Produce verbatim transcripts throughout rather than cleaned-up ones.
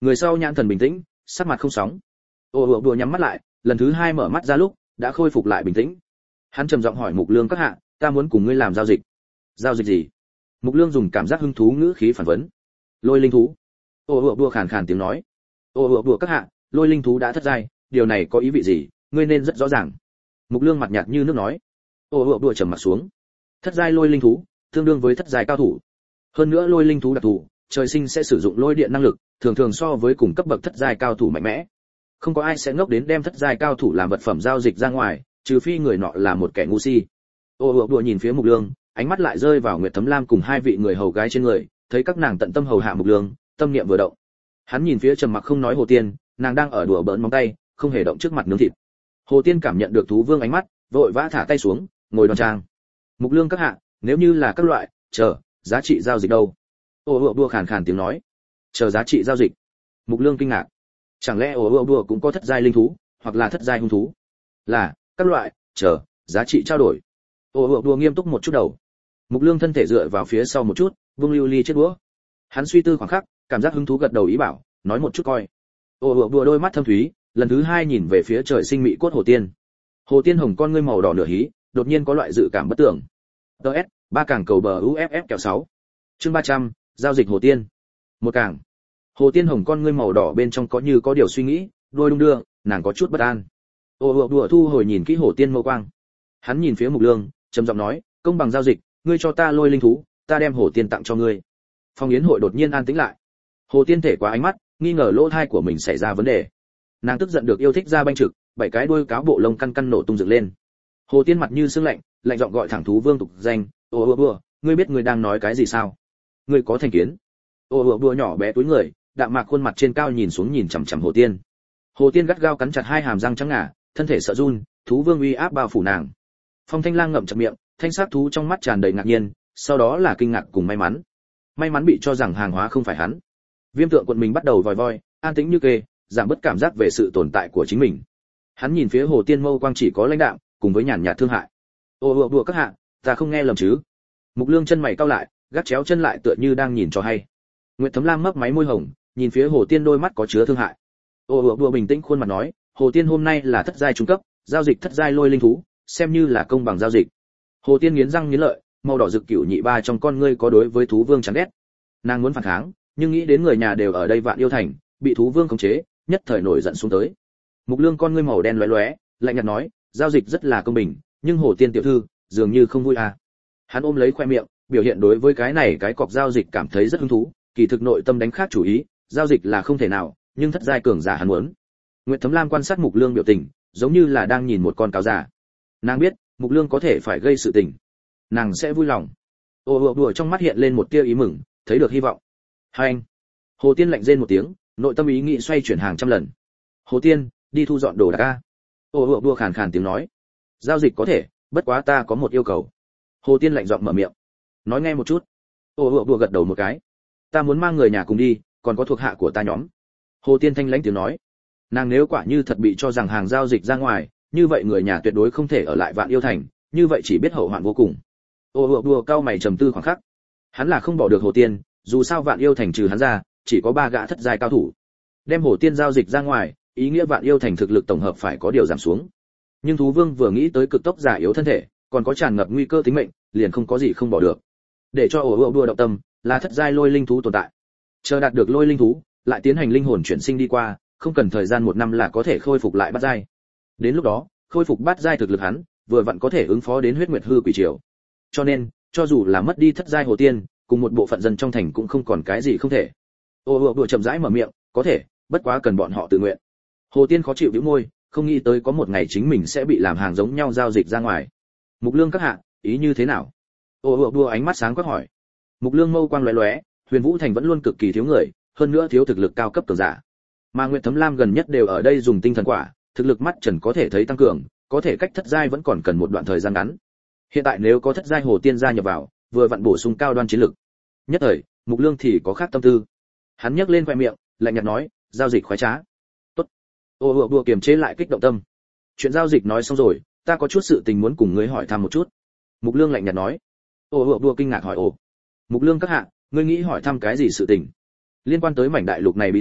Người sau nhãn thần bình tĩnh, sắc mặt không sóng. Ô Hựa Đùa nhắm mắt lại, lần thứ hai mở mắt ra lúc, đã khôi phục lại bình tĩnh. Hắn trầm giọng hỏi Mục Lương các hạ, ta muốn cùng ngươi làm giao dịch. Giao dịch gì? Mục Lương dùng cảm giác hứng thú ngữ khí phản vấn. Lôi linh thú. Ô Hựa Đùa khàn khàn tiếng nói. Ô Hựa Đùa các hạ, lôi linh thú đã thất giai, điều này có ý vị gì, ngươi nên rất rõ ràng. Mục Lương mặt nhạt như nước nói. Ô Hựa Đùa trầm mặt xuống. Thất giai lôi linh thú, tương đương với thất giai cao thủ. Hơn nữa lôi linh thú đặc thù, trời sinh sẽ sử dụng lôi điện năng lực, thường thường so với cùng cấp bậc thất giai cao thủ mạnh mẽ. Không có ai sẽ ngốc đến đem thất giai cao thủ làm vật phẩm giao dịch ra ngoài, trừ phi người nọ là một kẻ ngu si. Ô Hựa Đùa nhìn phía Mục Lương, ánh mắt lại rơi vào Nguyệt Thấm Lam cùng hai vị người hầu gái trên người, thấy các nàng tận tâm hầu hạ Mục Lương, tâm niệm vừa động. Hắn nhìn phía trầm mặc không nói Hồ Tiên, nàng đang ở đùa bỡn móng tay, không hề động trước mặt nướng thịt. Hồ Tiên cảm nhận được thú vương ánh mắt, vội vã thả tay xuống, ngồi đoan trang. Mục Lương các hạ, nếu như là các loại, chờ, giá trị giao dịch đâu? Ô Hựa Đùa khàn khàn tiếng nói. Chờ giá trị giao dịch. Mục Lương kinh ngạc. Chẳng lẽ Ô Hựa Đùa cũng có thất giai linh thú, hoặc là thất giai hung thú? Là, các loại, chờ, giá trị trao đổi. Ô Hựa Đùa nghiêm túc một chút đầu. Mục Lương thân thể dựa vào phía sau một chút, vung lưu ly chiếc đũa. Hắn suy tư khoảng khắc, cảm giác hứng thú gật đầu ý bảo, nói một chút coi. Ô Hựa Đùa đôi mắt thâm thúy, lần thứ hai nhìn về phía trời sinh mỹ cốt Hồ Tiên. Hồ Tiên hồng con ngươi màu đỏ nửa hí, đột nhiên có loại dự cảm bất tưởng. ê ét, ba càng cầu bờ u ép ép kẹo sáu. Chương ba trăm, giao dịch Hồ Tiên. Một càng. Hồ Tiên hồng con ngươi màu đỏ bên trong có như có điều suy nghĩ, đôi đung đưa, nàng có chút bất an. Ô Hựa Đùa thu hồi nhìn kỹ Hồ Tiên mâu quang. Hắn nhìn phía Mục Lương, trầm giọng nói, công bằng giao dịch, ngươi cho ta lôi linh thú, ta đem Hồ Tiên tặng cho ngươi. Phòng yến hội đột nhiên an tĩnh lại. Hồ Tiên thể quá ánh mắt, nghi ngờ lỗ thai của mình xảy ra vấn đề. Nàng tức giận được yêu thích ra banh trực, bảy cái đuôi cáo bộ lông căn căn nổ tung dựng lên. Hồ Tiên mặt như sương lạnh, lạnh giọng gọi thẳng thú vương tục danh, ô Hựa Đùa, ngươi biết ngươi đang nói cái gì sao? Ngươi có thành kiến? Ô Hựa Đùa nhỏ bé túi người, đạm mạc khuôn mặt trên cao nhìn xuống nhìn chằm chằm Hồ Tiên. Hồ Tiên gắt gao cắn chặt hai hàm răng trắng ngà, thân thể sợ run, thú vương uy áp bao phủ nàng. Phong Thanh Lang ngậm chặt miệng, thanh sắc thú trong mắt tràn đầy ngạc nhiên, sau đó là kinh ngạc cùng may mắn. May mắn bị cho rằng hàng hóa không phải hắn. Viêm Tượng quận mình bắt đầu vòi voi, an tĩnh như kê, giảm bớt cảm giác về sự tồn tại của chính mình. Hắn nhìn phía Hồ Tiên mâu quang chỉ có lãnh đạm, cùng với nhàn nhạt thương hại. Ô Hựa Đùa các hạ, ta không nghe lầm chứ? Mục Lương chân mày cau lại, gác chéo chân lại tựa như đang nhìn cho hay. Nguyệt Thấm Lam mấp máy môi hồng, nhìn phía Hồ Tiên đôi mắt có chứa thương hại. Ô Hựa Đùa bình tĩnh khuôn mặt nói, Hồ Tiên hôm nay là thất giai trung cấp, giao dịch thất giai lôi linh thú, xem như là công bằng giao dịch. Hồ Tiên nghiến răng nghiến lợi, màu đỏ rực cửu nhị ba trong con ngươi có đối với thú vương chán ghét. Nàng muốn phản kháng, nhưng nghĩ đến người nhà đều ở đây Vạn Yêu Thành, bị thú vương khống chế, nhất thời nổi giận xuống tới. Mục Lương con ngươi màu đen lóe lóe, lạnh nhạt nói, giao dịch rất là công bình, nhưng Hồ Tiên tiểu thư dường như không vui à? Hắn ôm lấy khoe miệng, biểu hiện đối với cái này cái cọc giao dịch cảm thấy rất hứng thú, kỳ thực nội tâm đánh khác chủ ý, giao dịch là không thể nào, nhưng thất giai cường giả hắn muốn. Nguyệt Thấm Lam quan sát Mục Lương biểu tình, giống như là đang nhìn một con cáo già. Nàng biết, Mục Lương có thể phải gây sự tình, nàng sẽ vui lòng. Ô Hựa Đùa trong mắt hiện lên một tia ý mừng, thấy được hy vọng. Hai anh. Hồ Tiên lạnh rên một tiếng, nội tâm ý nghĩ xoay chuyển hàng trăm lần. Hồ Tiên, đi thu dọn đồ đạc a. Ô Hựa Đùa khàn khàn tiếng nói. Giao dịch có thể, bất quá ta có một yêu cầu. Hồ Tiên lạnh giọng mở miệng. Nói nghe một chút. Ô Hựa Đùa gật đầu một cái. Ta muốn mang người nhà cùng đi, còn có thuộc hạ của ta nhóm. Hồ Tiên thanh lãnh tiếng nói. Nàng nếu quả như thật bị cho rằng hàng giao dịch ra ngoài, như vậy người nhà tuyệt đối không thể ở lại Vạn Yêu Thành, như vậy chỉ biết hậu hoạn vô cùng. Ô Hựa Đùa cao mày trầm tư khoảng khắc. Hắn là không bỏ được Hồ Tiên, dù sao Vạn Yêu Thành trừ hắn ra, chỉ có ba gã thất giai cao thủ. Đem Hồ Tiên giao dịch ra ngoài, ý nghĩa Vạn Yêu Thành thực lực tổng hợp phải có điều giảm xuống. Nhưng thú vương vừa nghĩ tới cực tốc giả yếu thân thể, còn có tràn ngập nguy cơ tính mệnh, liền không có gì không bỏ được. Để cho Ô Hựa Đùa động tâm, là thất giai lôi linh thú tồn tại. Chờ đạt được lôi linh thú, lại tiến hành linh hồn chuyển sinh đi qua, không cần thời gian một năm là có thể khôi phục lại bát giai. Đến lúc đó, khôi phục bát giai thực lực hắn, vừa vặn có thể ứng phó đến huyết nguyệt hư quỷ triều. Cho nên, cho dù là mất đi thất giai Hồ Tiên, cùng một bộ phận dân trong thành cũng không còn cái gì không thể. Ô Hựa Đùa chậm rãi mở miệng, có thể, bất quá cần bọn họ tự nguyện. Hồ Tiên khó chịu bĩu môi, không nghĩ tới có một ngày chính mình sẽ bị làm hàng giống nhau giao dịch ra ngoài. Mục Lương các hạ, ý như thế nào? Ô Hựa Đùa ánh mắt sáng quắc hỏi. Mục Lương mâu quang lóe lóe, Huyền Vũ Thành vẫn luôn cực kỳ thiếu người, hơn nữa thiếu thực lực cao cấp cường giả. Mà Nguyệt Thấm Lam gần nhất đều ở đây dùng tinh thần quả, thực lực mắt trần có thể thấy tăng cường, có thể cách thất giai vẫn còn cần một đoạn thời gian ngắn. Hiện tại nếu có thất giai Hồ Tiên gia nhập vào, vừa vặn bổ sung cao đoan chiến lực. Nhất thời, Mục Lương thì có khác tâm tư. Hắn nhếch lên khóe miệng, lạnh nhạt nói, giao dịch khoái trá. Tốt. Ô Hựa Đùa kiềm chế lại kích động tâm. Chuyện giao dịch nói xong rồi, ta có chút sự tình muốn cùng ngươi hỏi thăm một chút. Mục Lương lạnh nhạt nói. Ô Hựa Đùa kinh ngạc hỏi ồ. Mục Lương các hạ, ngươi nghĩ hỏi thăm cái gì sự tình? Liên quan tới mảnh đại lục này bí tân,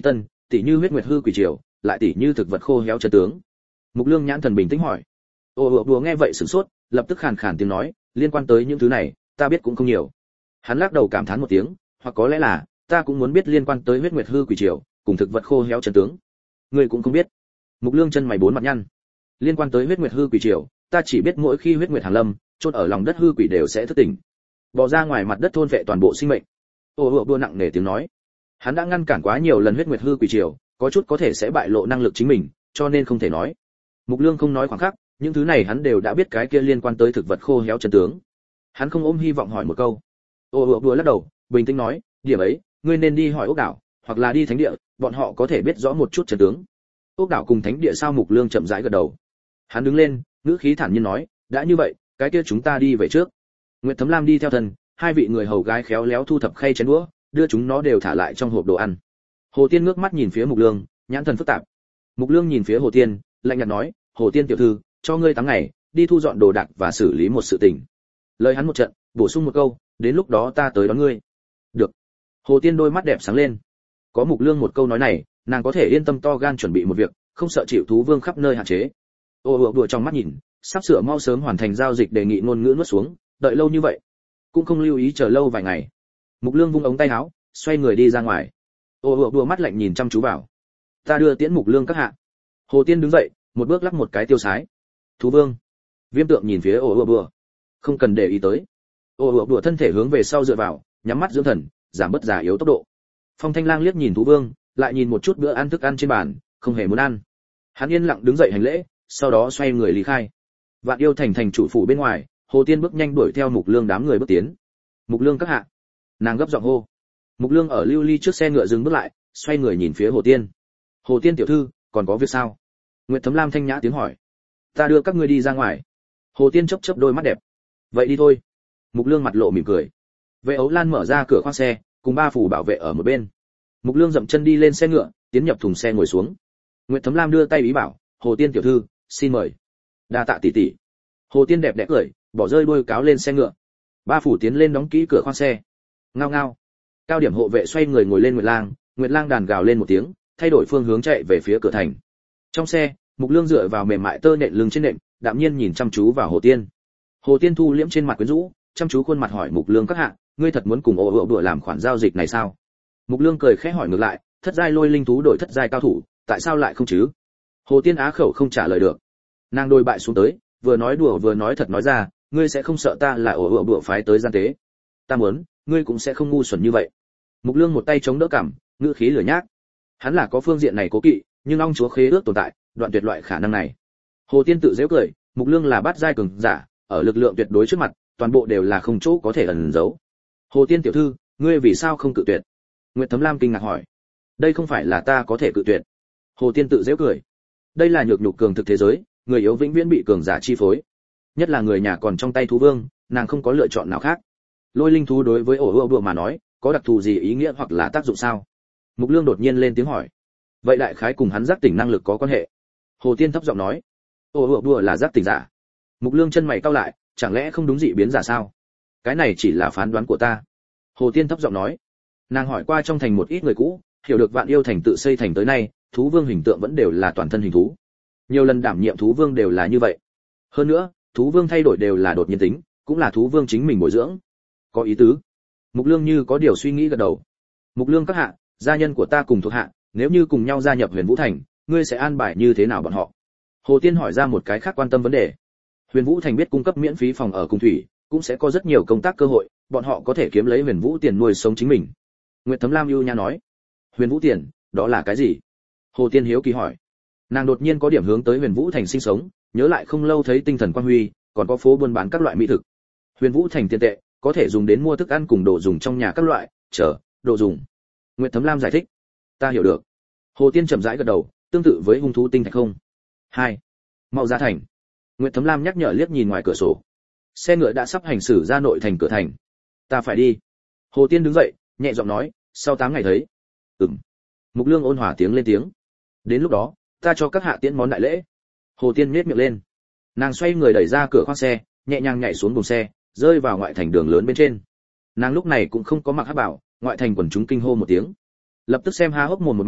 tỉ như huyết nguyệt hư quỷ triều, lại tỉ như thực vật khô héo chân tướng. Mục Lương nhãn thần bình tĩnh hỏi. Ô Hựa Đùa nghe vậy sửng sốt, lập tức khàn khàn tiếng nói, liên quan tới những thứ này, ta biết cũng không nhiều. Hắn lắc đầu cảm thán một tiếng, hoặc có lẽ là, ta cũng muốn biết liên quan tới huyết nguyệt hư quỷ triều, cùng thực vật khô héo chân tướng. Ngươi cũng không biết. Mục Lương chân mày bốn mặt nhăn. Liên quan tới huyết nguyệt hư quỷ triều, ta chỉ biết mỗi khi huyết nguyệt hàng lâm, chôn ở lòng đất hư quỷ đều sẽ thức tỉnh, bò ra ngoài mặt đất thôn vệ toàn bộ sinh mệnh. Ô Hựa Đùa nặng nề tiếng nói. Hắn đã ngăn cản quá nhiều lần huyết nguyệt hư quỷ triều, có chút có thể sẽ bại lộ năng lực chính mình, cho nên không thể nói. Mục Lương không nói khoảng khắc, những thứ này hắn đều đã biết cái kia liên quan tới thực vật khô héo chân tướng. Hắn không ôm hy vọng hỏi một câu. Ô Hựa Đùa lắc đầu, bình tĩnh nói, điểm ấy, ngươi nên đi hỏi ốc đảo, hoặc là đi thánh địa, bọn họ có thể biết rõ một chút chân tướng. Ốc đảo cùng thánh địa sao? Mục Lương chậm rãi gật đầu. Hắn đứng lên, ngữ khí thản nhiên nói, đã như vậy, cái kia chúng ta đi về trước. Nguyệt Thấm Lam đi theo thần, hai vị người hầu gái khéo léo thu thập khay chén đũa, đưa chúng nó đều thả lại trong hộp đồ ăn. Hồ Tiên ngước mắt nhìn phía Mục Lương, nhãn thần phức tạp. Mục Lương nhìn phía Hồ Tiên, lạnh nhạt nói, Hồ Tiên tiểu thư, cho ngươi tám ngày, đi thu dọn đồ đạc và xử lý một sự tình. Lời hắn một trận, bổ sung một câu, đến lúc đó ta tới đón ngươi. Được. Hồ Tiên đôi mắt đẹp sáng lên. Có Mục Lương một câu nói này, nàng có thể yên tâm to gan chuẩn bị một việc, không sợ chịu thú vương khắp nơi hạn chế. Ô Hựa Đùa trong mắt nhìn, sắp sửa mau sớm hoàn thành giao dịch đề nghị ngôn ngữ nuốt xuống, đợi lâu như vậy, cũng không lưu ý chờ lâu vài ngày. Mục Lương vung ống tay áo, xoay người đi ra ngoài. Ô Hựa Đùa mắt lạnh nhìn chăm chú vào. Ta đưa tiễn Mục Lương các hạ. Hồ Tiên đứng dậy, một bước lắc một cái tiêu sái. Thú vương. Viêm Tượng nhìn phía Ô Hựa Đùa, không cần để ý tới. Ô Hựa Đùa thân thể hướng về sau dựa vào, nhắm mắt dưỡng thần, giảm bớt già yếu tốc độ. Phong Thanh Lang liếc nhìn thú vương, lại nhìn một chút bữa ăn thức ăn trên bàn, không hề muốn ăn. Hắn yên lặng đứng dậy hành lễ, sau đó xoay người lý khai. Vạn Yêu thành thành chủ phủ bên ngoài, Hồ Tiên bước nhanh đuổi theo Mục Lương đám người bước tiến. Mục Lương các hạ. Nàng gấp giọng hô. Mục Lương ở lưu ly trước xe ngựa dừng bước lại, xoay người nhìn phía Hồ Tiên. Hồ Tiên tiểu thư, còn có việc sao? Nguyệt Thấm Lam thanh nhã tiếng hỏi. Ta đưa các ngươi đi ra ngoài. Hồ Tiên chớp chớp đôi mắt đẹp. Vậy đi thôi. Mục Lương mặt lộ mỉm cười. Vệ Ấu Lan mở ra cửa khoang xe, cùng ba phủ bảo vệ ở một bên. Mục Lương dậm chân đi lên xe ngựa, tiến nhập thùng xe ngồi xuống. Nguyệt Thấm Lam đưa tay ý bảo, Hồ Tiên tiểu thư, xin mời. Đa tạ tỷ tỷ. Hồ Tiên đẹp đẽ cười, bỏ rơi đuôi cáo lên xe ngựa. Ba phủ tiến lên đóng kỹ cửa khoang xe. Ngao ngao. Cao điểm hộ vệ xoay người ngồi lên Nguyệt Lang, Nguyệt Lang đàn gào lên một tiếng, thay đổi phương hướng chạy về phía cửa thành. Trong xe, Mục Lương dựa vào mềm mại tơ nện lưng trên nệm, đạm nhiên nhìn chăm chú vào Hồ Tiên. Hồ Tiên thu liễm trên mặt quyến rũ, chăm chú khuôn mặt hỏi Mục Lương các hạ, ngươi thật muốn cùng Ô Hựa Đùa làm khoản giao dịch này sao? Mục Lương cười khẽ hỏi ngược lại, thất giai lôi linh thú đổi thất giai cao thủ, tại sao lại không chứ? Hồ Tiên á khẩu không trả lời được. Nàng đôi bại xuống tới, vừa nói đùa vừa nói thật nói ra, ngươi sẽ không sợ ta là Ô Hựa Đùa phái tới gian tế? Ta muốn, ngươi cũng sẽ không ngu xuẩn như vậy. Mục Lương một tay chống đỡ cằm, ngữ khí lửa nhác. Hắn là có phương diện này cố kỵ, nhưng long chúa khế ước tồn tại, đoạn tuyệt loại khả năng này. Hồ Tiên tự giễu cười, Mục Lương là bát giai cường giả, ở lực lượng tuyệt đối trước mặt, toàn bộ đều là không chỗ có thể ẩn giấu. Hồ Tiên tiểu thư, ngươi vì sao không cự tuyệt? Nguyệt Thấm Lam kinh ngạc hỏi. Đây không phải là ta có thể cự tuyệt. Hồ Tiên tự giễu cười. Đây là nhược nhục cường thực thế giới, người yếu vĩnh viễn bị cường giả chi phối. Nhất là người nhà còn trong tay thú vương, nàng không có lựa chọn nào khác. Lôi linh thú đối với Ô Hựa Đùa mà nói, có đặc thù gì ý nghĩa hoặc là tác dụng sao? Mục Lương đột nhiên lên tiếng hỏi. Vậy đại khái cùng hắn giác tỉnh năng lực có quan hệ. Hồ Tiên thấp giọng nói. Ô Hựa Đùa là giác tỉnh giả. Mục Lương chân mày cau lại, chẳng lẽ không đúng dị biến giả sao? Cái này chỉ là phán đoán của ta. Hồ Tiên thấp giọng nói. Nàng hỏi qua trong thành một ít người cũ, hiểu được Vạn Yêu thành tự xây thành tới nay, thú vương hình tượng vẫn đều là toàn thân hình thú. Nhiều lần đảm nhiệm thú vương đều là như vậy. Hơn nữa, thú vương thay đổi đều là đột nhiên tính, cũng là thú vương chính mình bồi dưỡng. Có ý tứ. Mục Lương như có điều suy nghĩ gật đầu. Mục Lương các hạ, gia nhân của ta cùng thuộc hạ, nếu như cùng nhau gia nhập Huyền Vũ thành, ngươi sẽ an bài như thế nào bọn họ? Hồ Tiên hỏi ra một cái khác quan tâm vấn đề. Huyền Vũ thành biết cung cấp miễn phí phòng ở cùng thủy, cũng sẽ có rất nhiều công tác cơ hội, bọn họ có thể kiếm lấy Huyền Vũ tiền nuôi sống chính mình. Nguyệt Thấm Lam ưu nha nói. Huyền Vũ tiền, đó là cái gì? Hồ Tiên hiếu kỳ hỏi. Nàng đột nhiên có điểm hướng tới Huyền Vũ thành sinh sống, nhớ lại không lâu thấy tinh thần quang huy, còn có phố buôn bán các loại mỹ thực. Huyền Vũ thành tiền tệ, có thể dùng đến mua thức ăn cùng đồ dùng trong nhà các loại, chờ, đồ dùng. Nguyệt Thấm Lam giải thích. Ta hiểu được. Hồ Tiên chậm rãi gật đầu, tương tự với hung thú tinh thạch không? Hai. Mau ra thành. Nguyệt Thấm Lam nhắc nhở liếc nhìn ngoài cửa sổ. Xe ngựa đã sắp hành xử ra nội thành cửa thành. Ta phải đi. Hồ Tiên đứng dậy, nhẹ giọng nói, sau tám ngày thấy. Ừm. Mục Lương ôn hòa tiếng lên tiếng. Đến lúc đó, ta cho các hạ tiễn món đại lễ. Hồ Tiên nhếch miệng lên. Nàng xoay người đẩy ra cửa khoang xe, nhẹ nhàng nhảy xuống buồng xe, rơi vào ngoại thành đường lớn bên trên. Nàng lúc này cũng không có mặc hắc bảo, ngoại thành quần chúng kinh hô một tiếng. Lập tức xem há hốc mồm một mảnh,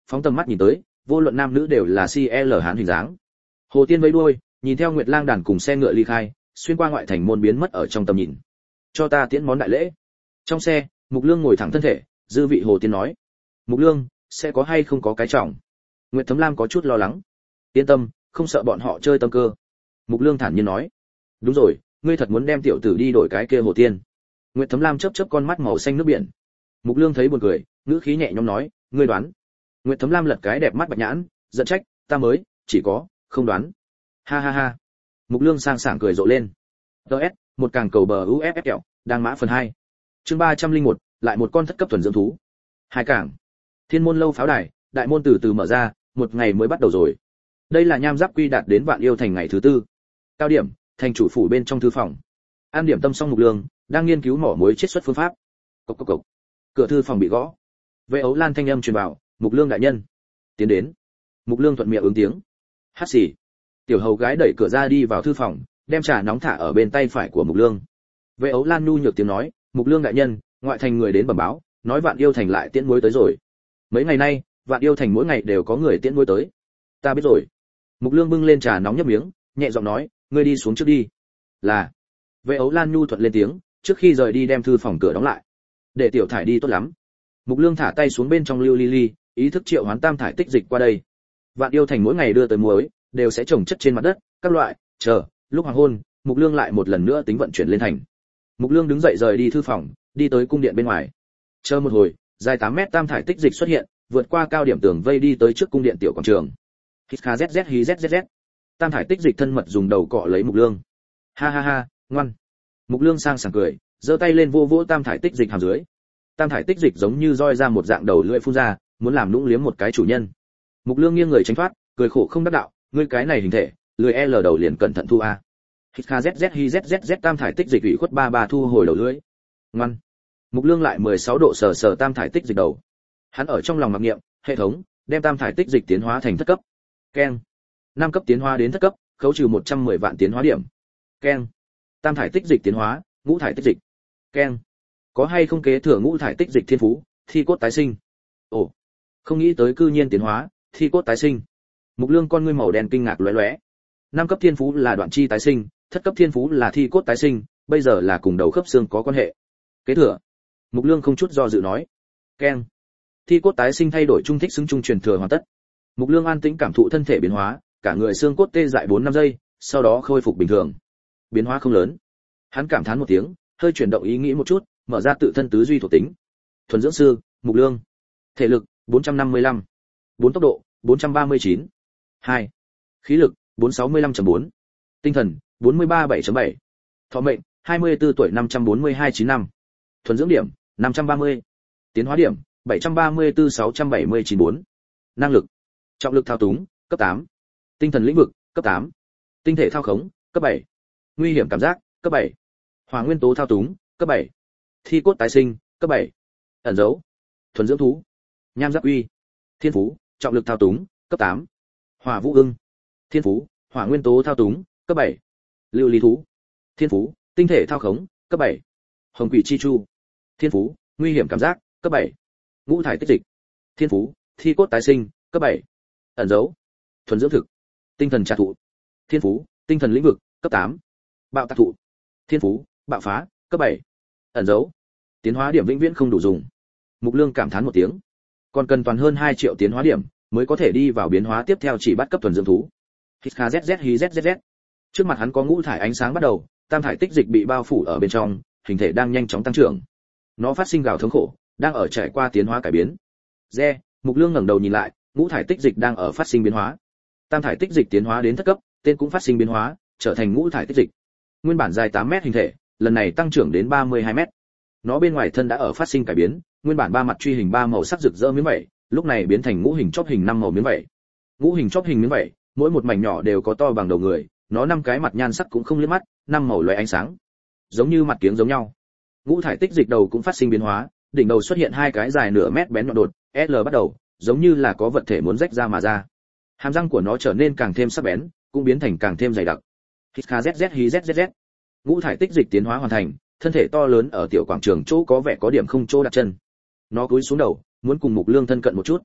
phóng tầm mắt nhìn tới, vô luận nam nữ đều là xê lờ hán hình dáng. Hồ Tiên vẫy đuôi, nhìn theo Nguyệt Lang đàn cùng xe ngựa ly khai, xuyên qua ngoại thành môn biến mất ở trong tầm nhìn. Cho ta tiễn món đại lễ. Trong xe, Mục Lương ngồi thẳng thân thể, dư vị Hồ Tiên nói: Mục Lương, sẽ có hay không có cái trọng? Nguyệt Thấm Lam có chút lo lắng. Yên tâm, không sợ bọn họ chơi tâm cơ. Mục Lương thản nhiên nói: Đúng rồi, ngươi thật muốn đem tiểu tử đi đổi cái kia Hồ Tiên? Nguyệt Thấm Lam chớp chớp con mắt màu xanh nước biển. Mục Lương thấy buồn cười, ngữ khí nhẹ nhõm nói: Ngươi đoán? Nguyệt Thấm Lam lật cái đẹp mắt bạch nhãn, giận trách: Ta mới, chỉ có, không đoán. Ha ha ha. Mục Lương sang sảng cười rộ lên. đê ét, một càng cầu bờ u ép ép kẹo, đang mã phần hai. Chương ba trăm lẻ một, lại một con thất cấp thuần dưỡng thú. Hai cảng. Thiên môn lâu pháo đài, đại môn từ từ mở ra, một ngày mới bắt đầu rồi. Đây là Nham Giáp Quy đạt đến Vạn Yêu thành ngày thứ tư. Cao điểm, thành chủ phủ bên trong thư phòng. An điểm tâm xong Mục Lương, đang nghiên cứu mỏ muối chiết xuất phương pháp. Cộc cộc cộc. Cửa thư phòng bị gõ. Vệ Ấu Lan thanh âm truyền vào: Mục Lương đại nhân. Tiến đến. Mục Lương thuận miệng ứng tiếng. Hát xì. Tiểu hầu gái đẩy cửa ra đi vào thư phòng, đem trà nóng thả ở bên tay phải của Mục Lương. Vệ Ấu Lan nhu nhược tiếng nói: Mục Lương đại nhân, ngoại thành người đến bẩm báo, nói Vạn Yêu thành lại tiễn muối tới rồi. Mấy ngày nay, Vạn Yêu thành mỗi ngày đều có người tiễn muối tới. Ta biết rồi. Mục Lương bưng lên trà nóng nhấp miếng, nhẹ giọng nói: ngươi đi xuống trước đi. Là. Vệ Ấu Lan nhu thuận lên tiếng, trước khi rời đi đem thư phòng cửa đóng lại. Để tiểu thải đi tốt lắm. Mục Lương thả tay xuống bên trong lưu ly ly, ý thức triệu hoán tam thải tích dịch qua đây. Vạn Yêu thành mỗi ngày đưa tới muối, đều sẽ trồng chất trên mặt đất, các loại, chờ, lúc hoàng hôn, Mục Lương lại một lần nữa tính vận chuyển lên thành. Mục Lương đứng dậy rời đi thư phòng, đi tới cung điện bên ngoài. Chờ một hồi, dài tám mét tam thải tích dịch xuất hiện, vượt qua cao điểm tường vây đi tới trước cung điện tiểu quảng trường. Hít kha zz hí zzz. Tam thải tích dịch thân mật dùng đầu cọ lấy Mục Lương. Ha ha ha, ngoan. Mục Lương sang sảng cười, giơ tay lên vô vỗ tam thải tích dịch hàm dưới. Tam thải tích dịch giống như roi ra một dạng đầu lưỡi phun ra, muốn làm nũng liếm một cái chủ nhân. Mục Lương nghiêng người tránh thoát, cười khổ không đắc đạo: ngươi cái này hình thể, lưỡi L đầu liền cẩn thận thu a. Hít kha zz hí zzz tam thải tích dịch ủy khuất ba ba thu hồi đầu lưỡi. Ngoan. Mục Lương lại mười sáu độ sờ sờ tam thải tích dịch đầu. Hắn ở trong lòng mặc niệm: hệ thống, đem tam thải tích dịch tiến hóa thành thất cấp. Keng. năm cấp tiến hóa đến thất cấp, khấu trừ một trăm mười vạn tiến hóa điểm. Keng. Tam thải tích dịch tiến hóa, ngũ thải tích dịch. Keng. Có hay không kế thừa ngũ thải tích dịch thiên phú, thi cốt tái sinh. Ồ, không nghĩ tới cư nhiên tiến hóa, thi cốt tái sinh. Mục Lương con ngươi màu đen kinh ngạc lóe lóe. Năm cấp thiên phú là đoạn chi tái sinh, thất cấp thiên phú là thi cốt tái sinh, bây giờ là cùng đầu khớp xương có quan hệ. Kế thừa. Mục Lương không chút do dự nói. Keng. Thi cốt tái sinh thay đổi trung thích xứng trung truyền thừa hoàn tất. Mục Lương an tĩnh cảm thụ thân thể biến hóa, cả người xương cốt tê dại bốn năm giây, sau đó khôi phục bình thường. Biến hóa không lớn. Hắn cảm thán một tiếng, hơi chuyển động ý nghĩ một chút, mở ra tự thân tứ duy thuộc tính. Thuần dưỡng sư, Mục Lương. Thể lực, bốn trăm năm mươi lăm. bốn tốc độ, bốn trăm ba mươi chín. hai. Khí lực, bốn trăm sáu mươi lăm phẩy bốn. Tinh thần, bốn mươi ba phẩy bảy chấm bảy. Thọ mệnh, hai mươi tư tuổi năm trăm bốn mươi hai chín năm. Thuần dưỡng điểm, năm trăm ba mươi. Tiến hóa điểm, bảy trăm ba mươi tư sáu trăm bảy mươi chín bốn. Năng lực. Trọng lực thao túng, cấp tám. Tinh thần lĩnh vực, cấp tám. Tinh thể thao khống, cấp bảy. Nguy hiểm cảm giác, cấp bảy. Hỏa nguyên tố thao túng, cấp bảy. Thi cốt tái sinh, cấp bảy. Ẩn dấu. Thuần dưỡng thú. Nham Giáp Uy. Thiên phú, trọng lực thao túng, cấp tám. Hỏa vũ ưng. Thiên phú, hỏa nguyên tố thao túng, cấp bảy. Lưu ly thú. Thiên phú, tinh thể thao khống, cấp bảy. Hồng quỷ chi chu. Thiên phú, nguy hiểm cảm giác, cấp bảy. Ngũ thải tích dịch. Thiên phú, thi cốt tái sinh, cấp bảy. Ẩn dấu. Thuần dưỡng thực. Tinh thần trà thụ. Thiên phú, tinh thần lĩnh vực, cấp tám. Bạo tạc thụ. Thiên phú, bạo phá, cấp bảy. Ẩn dấu. Tiến hóa điểm vĩnh viễn không đủ dùng. Mục Lương cảm thán một tiếng. Còn cần toàn hơn hai triệu tiến hóa điểm mới có thể đi vào biến hóa tiếp theo chỉ bắt cấp thuần dưỡng thú. Hít kha zz hí zzz. Trước mặt hắn có ngũ thải ánh sáng bắt đầu, tam thải tích dịch bị bao phủ ở bên trong, hình thể đang nhanh chóng tăng trưởng. Nó phát sinh gào thống khổ, đang ở trải qua tiến hóa cải biến. Re, Mục Lương ngẩng đầu nhìn lại, ngũ thải tích dịch đang ở phát sinh biến hóa. Tam thải tích dịch tiến hóa đến thất cấp, tên cũng phát sinh biến hóa, trở thành ngũ thải tích dịch. Nguyên bản dài tám mét hình thể, lần này tăng trưởng đến ba mươi hai mét. Nó bên ngoài thân đã ở phát sinh cải biến, nguyên bản ba mặt truy hình ba màu sắc rực rỡ miếng vảy, lúc này biến thành ngũ hình chóp hình năm màu miếng vảy. Ngũ hình chóp hình miếng vảy, mỗi một mảnh nhỏ đều có to bằng đầu người, nó năm cái mặt nhan sắc cũng không liếc mắt, năm màu loé ánh sáng, giống như mặt kiếng giống nhau. Ngũ thải tích dịch đầu cũng phát sinh biến hóa, đỉnh đầu xuất hiện hai cái dài nửa mét bén nhọn đột, L bắt đầu, giống như là có vật thể muốn rách ra mà ra. Hàm răng của nó trở nên càng thêm sắc bén, cũng biến thành càng thêm dày đặc. Hít kha zz hí zzz. Ngũ thải tích dịch tiến hóa hoàn thành, thân thể to lớn ở tiểu quảng trường chỗ có vẻ có điểm không chỗ đặt chân. Nó cúi xuống đầu, muốn cùng Mục Lương thân cận một chút.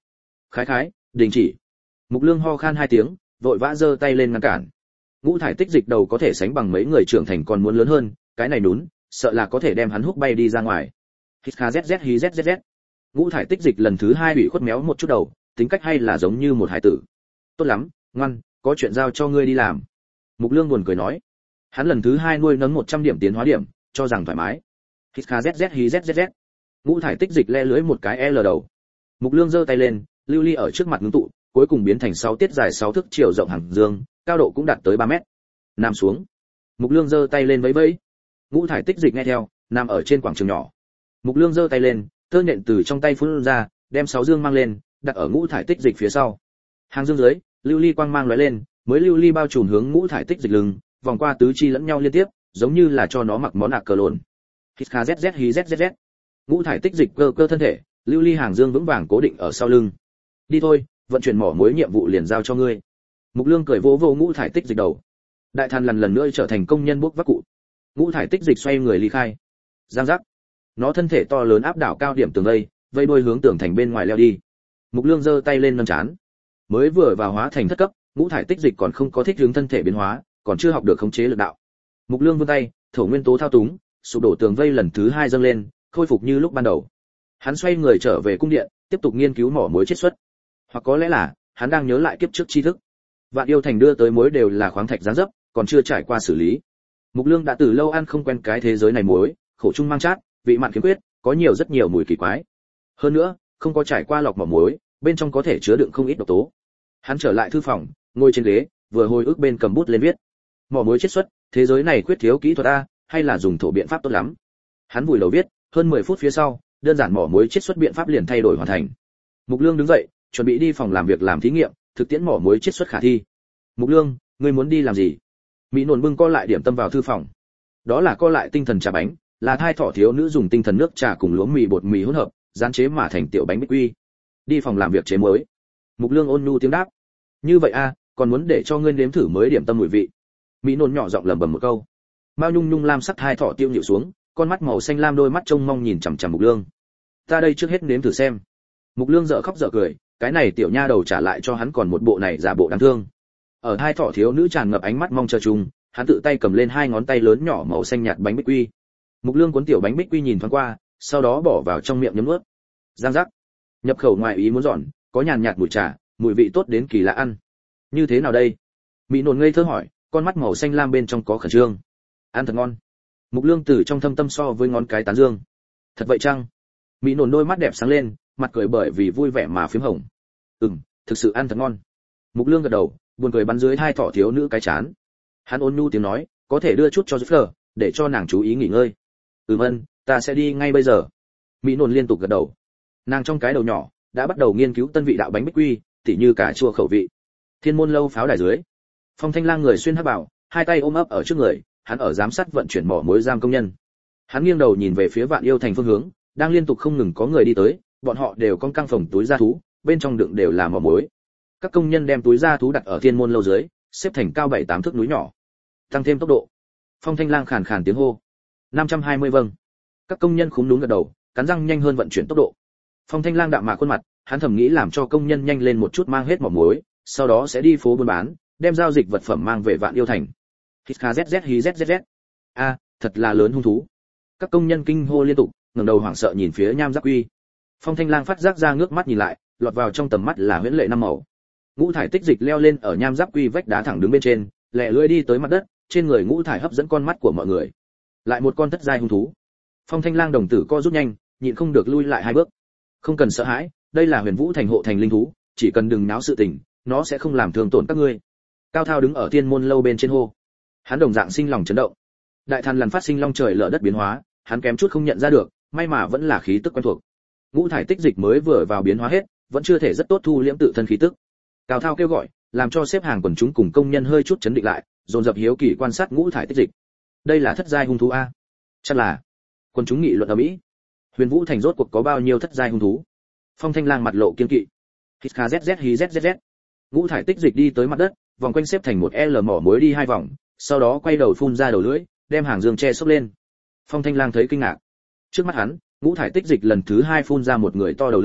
Khái khái, đình chỉ. Mục Lương ho khan hai tiếng, vội vã giơ tay lên ngăn cản. Ngũ thải tích dịch đầu có thể sánh bằng mấy người trưởng thành còn muốn lớn hơn, cái này nún, sợ là có thể đem hắn húc bay đi ra ngoài. Hít kha zz hí zzz. Ngũ thải tích dịch lần thứ hai bị khuất méo một chút đầu, tính cách hay là giống như một hải tử. Tốt lắm, ngoan, có chuyện giao cho ngươi đi làm. Mục Lương buồn cười nói. Hắn lần thứ hai nuôi nấng một trăm điểm tiến hóa điểm, cho rằng thoải mái. Hít kha zz hí zzz. Ngũ thải tích dịch le lưới một cái L đầu. Mục Lương giơ tay lên, lưu ly ở trước mặt ngưng tụ, cuối cùng biến thành sáu tiết dài sáu thước chiều rộng hàng dương, cao độ cũng đạt tới ba mét. Nằm xuống. Mục Lương giơ tay lên vẫy vẫy. Ngũ thải tích dịch nghe theo, nằm ở trên quảng trường nhỏ. Mục Lương giơ tay lên, tơ nhện từ trong tay phun ra, đem sáu dương mang lên, đặt ở ngũ thải tích dịch phía sau. Hàng dương dưới, lưu ly quang mang lóe lên, mới lưu ly bao trùm hướng ngũ thải tích dịch lưng, vòng qua tứ chi lẫn nhau liên tiếp, giống như là cho nó mặc món ạc cờ lồn. Hít kha zz hí zzz. Ngũ thải tích dịch cơ cơ thân thể, lưu ly hàng dương vững vàng cố định ở sau lưng. Đi thôi, vận chuyển mỏ muối nhiệm vụ liền giao cho ngươi. Mục Lương cười vỗ vỗ ngũ thải tích dịch đầu. Đại Than lần lần nữa trở thành công nhân bốc vác cụ. Ngũ thải tích dịch xoay người ly khai. Giang giác. Nó thân thể to lớn áp đảo cao điểm tường vây, vây đuôi hướng tường thành bên ngoài leo đi. Mục Lương giơ tay lên nâng chán. Mới vừa vào hóa thành thất cấp, ngũ thải tích dịch còn không có thích ứng thân thể biến hóa, còn chưa học được khống chế lực đạo. Mục Lương vươn tay, thổ nguyên tố thao túng, sụp đổ tường vây lần thứ hai dâng lên, khôi phục như lúc ban đầu. Hắn xoay người trở về cung điện, tiếp tục nghiên cứu mỏ muối chiết xuất. Hoặc có lẽ là hắn đang nhớ lại kiếp trước tri thức. Vạn Yêu Thành đưa tới muối đều là khoáng thạch dáng dấp, còn chưa trải qua xử lý. Mục Lương đã từ lâu ăn không quen cái thế giới này muối, khổ chung mang chát, vị mặn khiếm khuyết, có nhiều rất nhiều mùi kỳ quái. Hơn nữa, không có trải qua lọc mỏ muối, bên trong có thể chứa đựng không ít độc tố. Hắn trở lại thư phòng, ngồi trên ghế, vừa hồi ức bên cầm bút lên viết. Mỏ muối chiết xuất, thế giới này khuyết thiếu kỹ thuật a, hay là dùng thổ biện pháp tốt lắm. Hắn vùi đầu viết, hơn mười phút phía sau, đơn giản mỏ muối chiết xuất biện pháp liền thay đổi hoàn thành. Mục Lương đứng dậy, chuẩn bị đi phòng làm việc làm thí nghiệm, thực tiễn mỏ muối chiết xuất khả thi. Mục Lương, ngươi muốn đi làm gì? Mỹ Nổn bưng co lại điểm tâm vào thư phòng. Đó là co lại tinh thần trà bánh, là thai thỏ thiếu nữ dùng tinh thần nước trà cùng lúa mì bột mì hỗn hợp, dán chế mà thành tiểu bánh bích quy. Đi phòng làm việc chế mới. Mục Lương ôn nhu tiếng đáp. Như vậy a, còn muốn để cho ngươi nếm thử mới điểm tâm mùi vị. Mỹ Nổn nhỏ giọng lẩm bẩm một câu. Mao nhung nhung lam sắc thai thỏ tiêu nhịu xuống, con mắt màu xanh lam đôi mắt trông mong nhìn chằm chằm Mục Lương. Ta đây trước hết nếm thử xem. Mục Lương dở khóc dở cười, cái này tiểu nha đầu trả lại cho hắn còn một bộ này giả bộ đáng thương. Ở hai thỏ thiếu nữ tràn ngập ánh mắt mong chờ chung, hắn tự tay cầm lên hai ngón tay lớn nhỏ màu xanh nhạt bánh bích quy. Mục Lương cuốn tiểu bánh bích quy nhìn thoáng qua, sau đó bỏ vào trong miệng nhấm nuốt. Giang giác. Nhập khẩu ngoài ý muốn giòn, có nhàn nhạt mùi trà, mùi vị tốt đến kỳ lạ ăn. Như thế nào đây? Mỹ Nổn ngây thơ hỏi, con mắt màu xanh lam bên trong có khẩn trương. Ăn thật ngon. Mục Lương từ trong thâm tâm so với ngón cái tán dương. Thật vậy chăng? Mỹ Nổn đôi mắt đẹp sáng lên, mặt cười bởi vì vui vẻ mà phím hồng. Ừm, thực sự ăn thật ngon. Mục Lương gật đầu, buồn cười bắn dưới hai thỏ thiếu nữ cái chán. Hắn ôn nhu tiếng nói, có thể đưa chút cho Fleur, để cho nàng chú ý nghỉ ngơi. Ừm ân, ta sẽ đi ngay bây giờ. Mỹ Nổn liên tục gật đầu. Nàng trong cái đầu nhỏ đã bắt đầu nghiên cứu tân vị đạo bánh bích quy, tỉ như cả chua khẩu vị. Thiên môn lâu pháo đài dưới, Phong Thanh Lang người xuyên hắc bào, hai tay ôm ấp ở trước người, hắn ở giám sát vận chuyển mỏ muối giam công nhân. Hắn nghiêng đầu nhìn về phía Vạn Yêu Thành phương hướng, đang liên tục không ngừng có người đi tới, bọn họ đều con căng phồng túi da thú, bên trong đựng đều là mỏ muối. Các công nhân đem túi da thú đặt ở thiên môn lâu dưới, xếp thành cao bảy tám thước núi nhỏ. Tăng thêm tốc độ. Phong Thanh Lang khàn khàn tiếng hô. năm trăm hai mươi vâng. Các công nhân khúm núm gật đầu, cắn răng nhanh hơn vận chuyển tốc độ. Phong Thanh Lang đạm mạc khuôn mặt, hắn thầm nghĩ làm cho công nhân nhanh lên một chút mang hết mỏ muối, sau đó sẽ đi phố buôn bán, đem giao dịch vật phẩm mang về Vạn Yêu Thành. Hít kha zz hí zzz. A, thật là lớn hung thú. Các công nhân kinh hô liên tục, ngẩng đầu hoảng sợ nhìn phía Nham Giáp Quy. Phong Thanh Lang phát giác ra ngước mắt nhìn lại, lọt vào trong tầm mắt là huyễn lệ năm màu. Ngũ thải tích dịch leo lên ở Nham Giáp Quy vách đá thẳng đứng bên trên, lẹ lưỡi đi tới mặt đất, trên người ngũ thải hấp dẫn con mắt của mọi người. Lại một con thất giai hung thú. Phong Thanh Lang đồng tử co rút nhanh, nhịn không được lui lại hai bước. Không cần sợ hãi, đây là Huyền Vũ Thành hộ thành linh thú, chỉ cần đừng náo sự tình, nó sẽ không làm thương tổn các ngươi. Cao Thao đứng ở Thiên môn lâu bên trên hô. Hắn đồng dạng sinh lòng chấn động. Đại Than lần phát sinh long trời lở đất biến hóa, hắn kém chút không nhận ra được, may mà vẫn là khí tức quen thuộc. Ngũ thải tích dịch mới vừa vào biến hóa hết, vẫn chưa thể rất tốt thu liễm tự thân khí tức. Cao Thao kêu gọi, làm cho xếp hàng quần chúng cùng công nhân hơi chút chấn định lại, dồn dập hiếu kỳ quan sát ngũ thải tích dịch. Đây là thất giai hung thú a? Chắc là. Quần chúng nghị luận ở mỹ. Huyền Vũ Thành rốt cuộc có bao nhiêu thất giai hung thú? Phong Thanh Lang mặt lộ kiên kỵ. Hít kha zz hí zzz. Ngũ thải tích dịch đi tới mặt đất, vòng quanh xếp thành một L mỏ muối đi hai vòng, sau đó quay đầu phun ra đầu lưỡi, đem hàng dương che xốc lên. Phong Thanh Lang thấy kinh ngạc. Trước mắt hắn, ngũ thải tích dịch lần thứ hai phun ra một người to đầu lưỡi,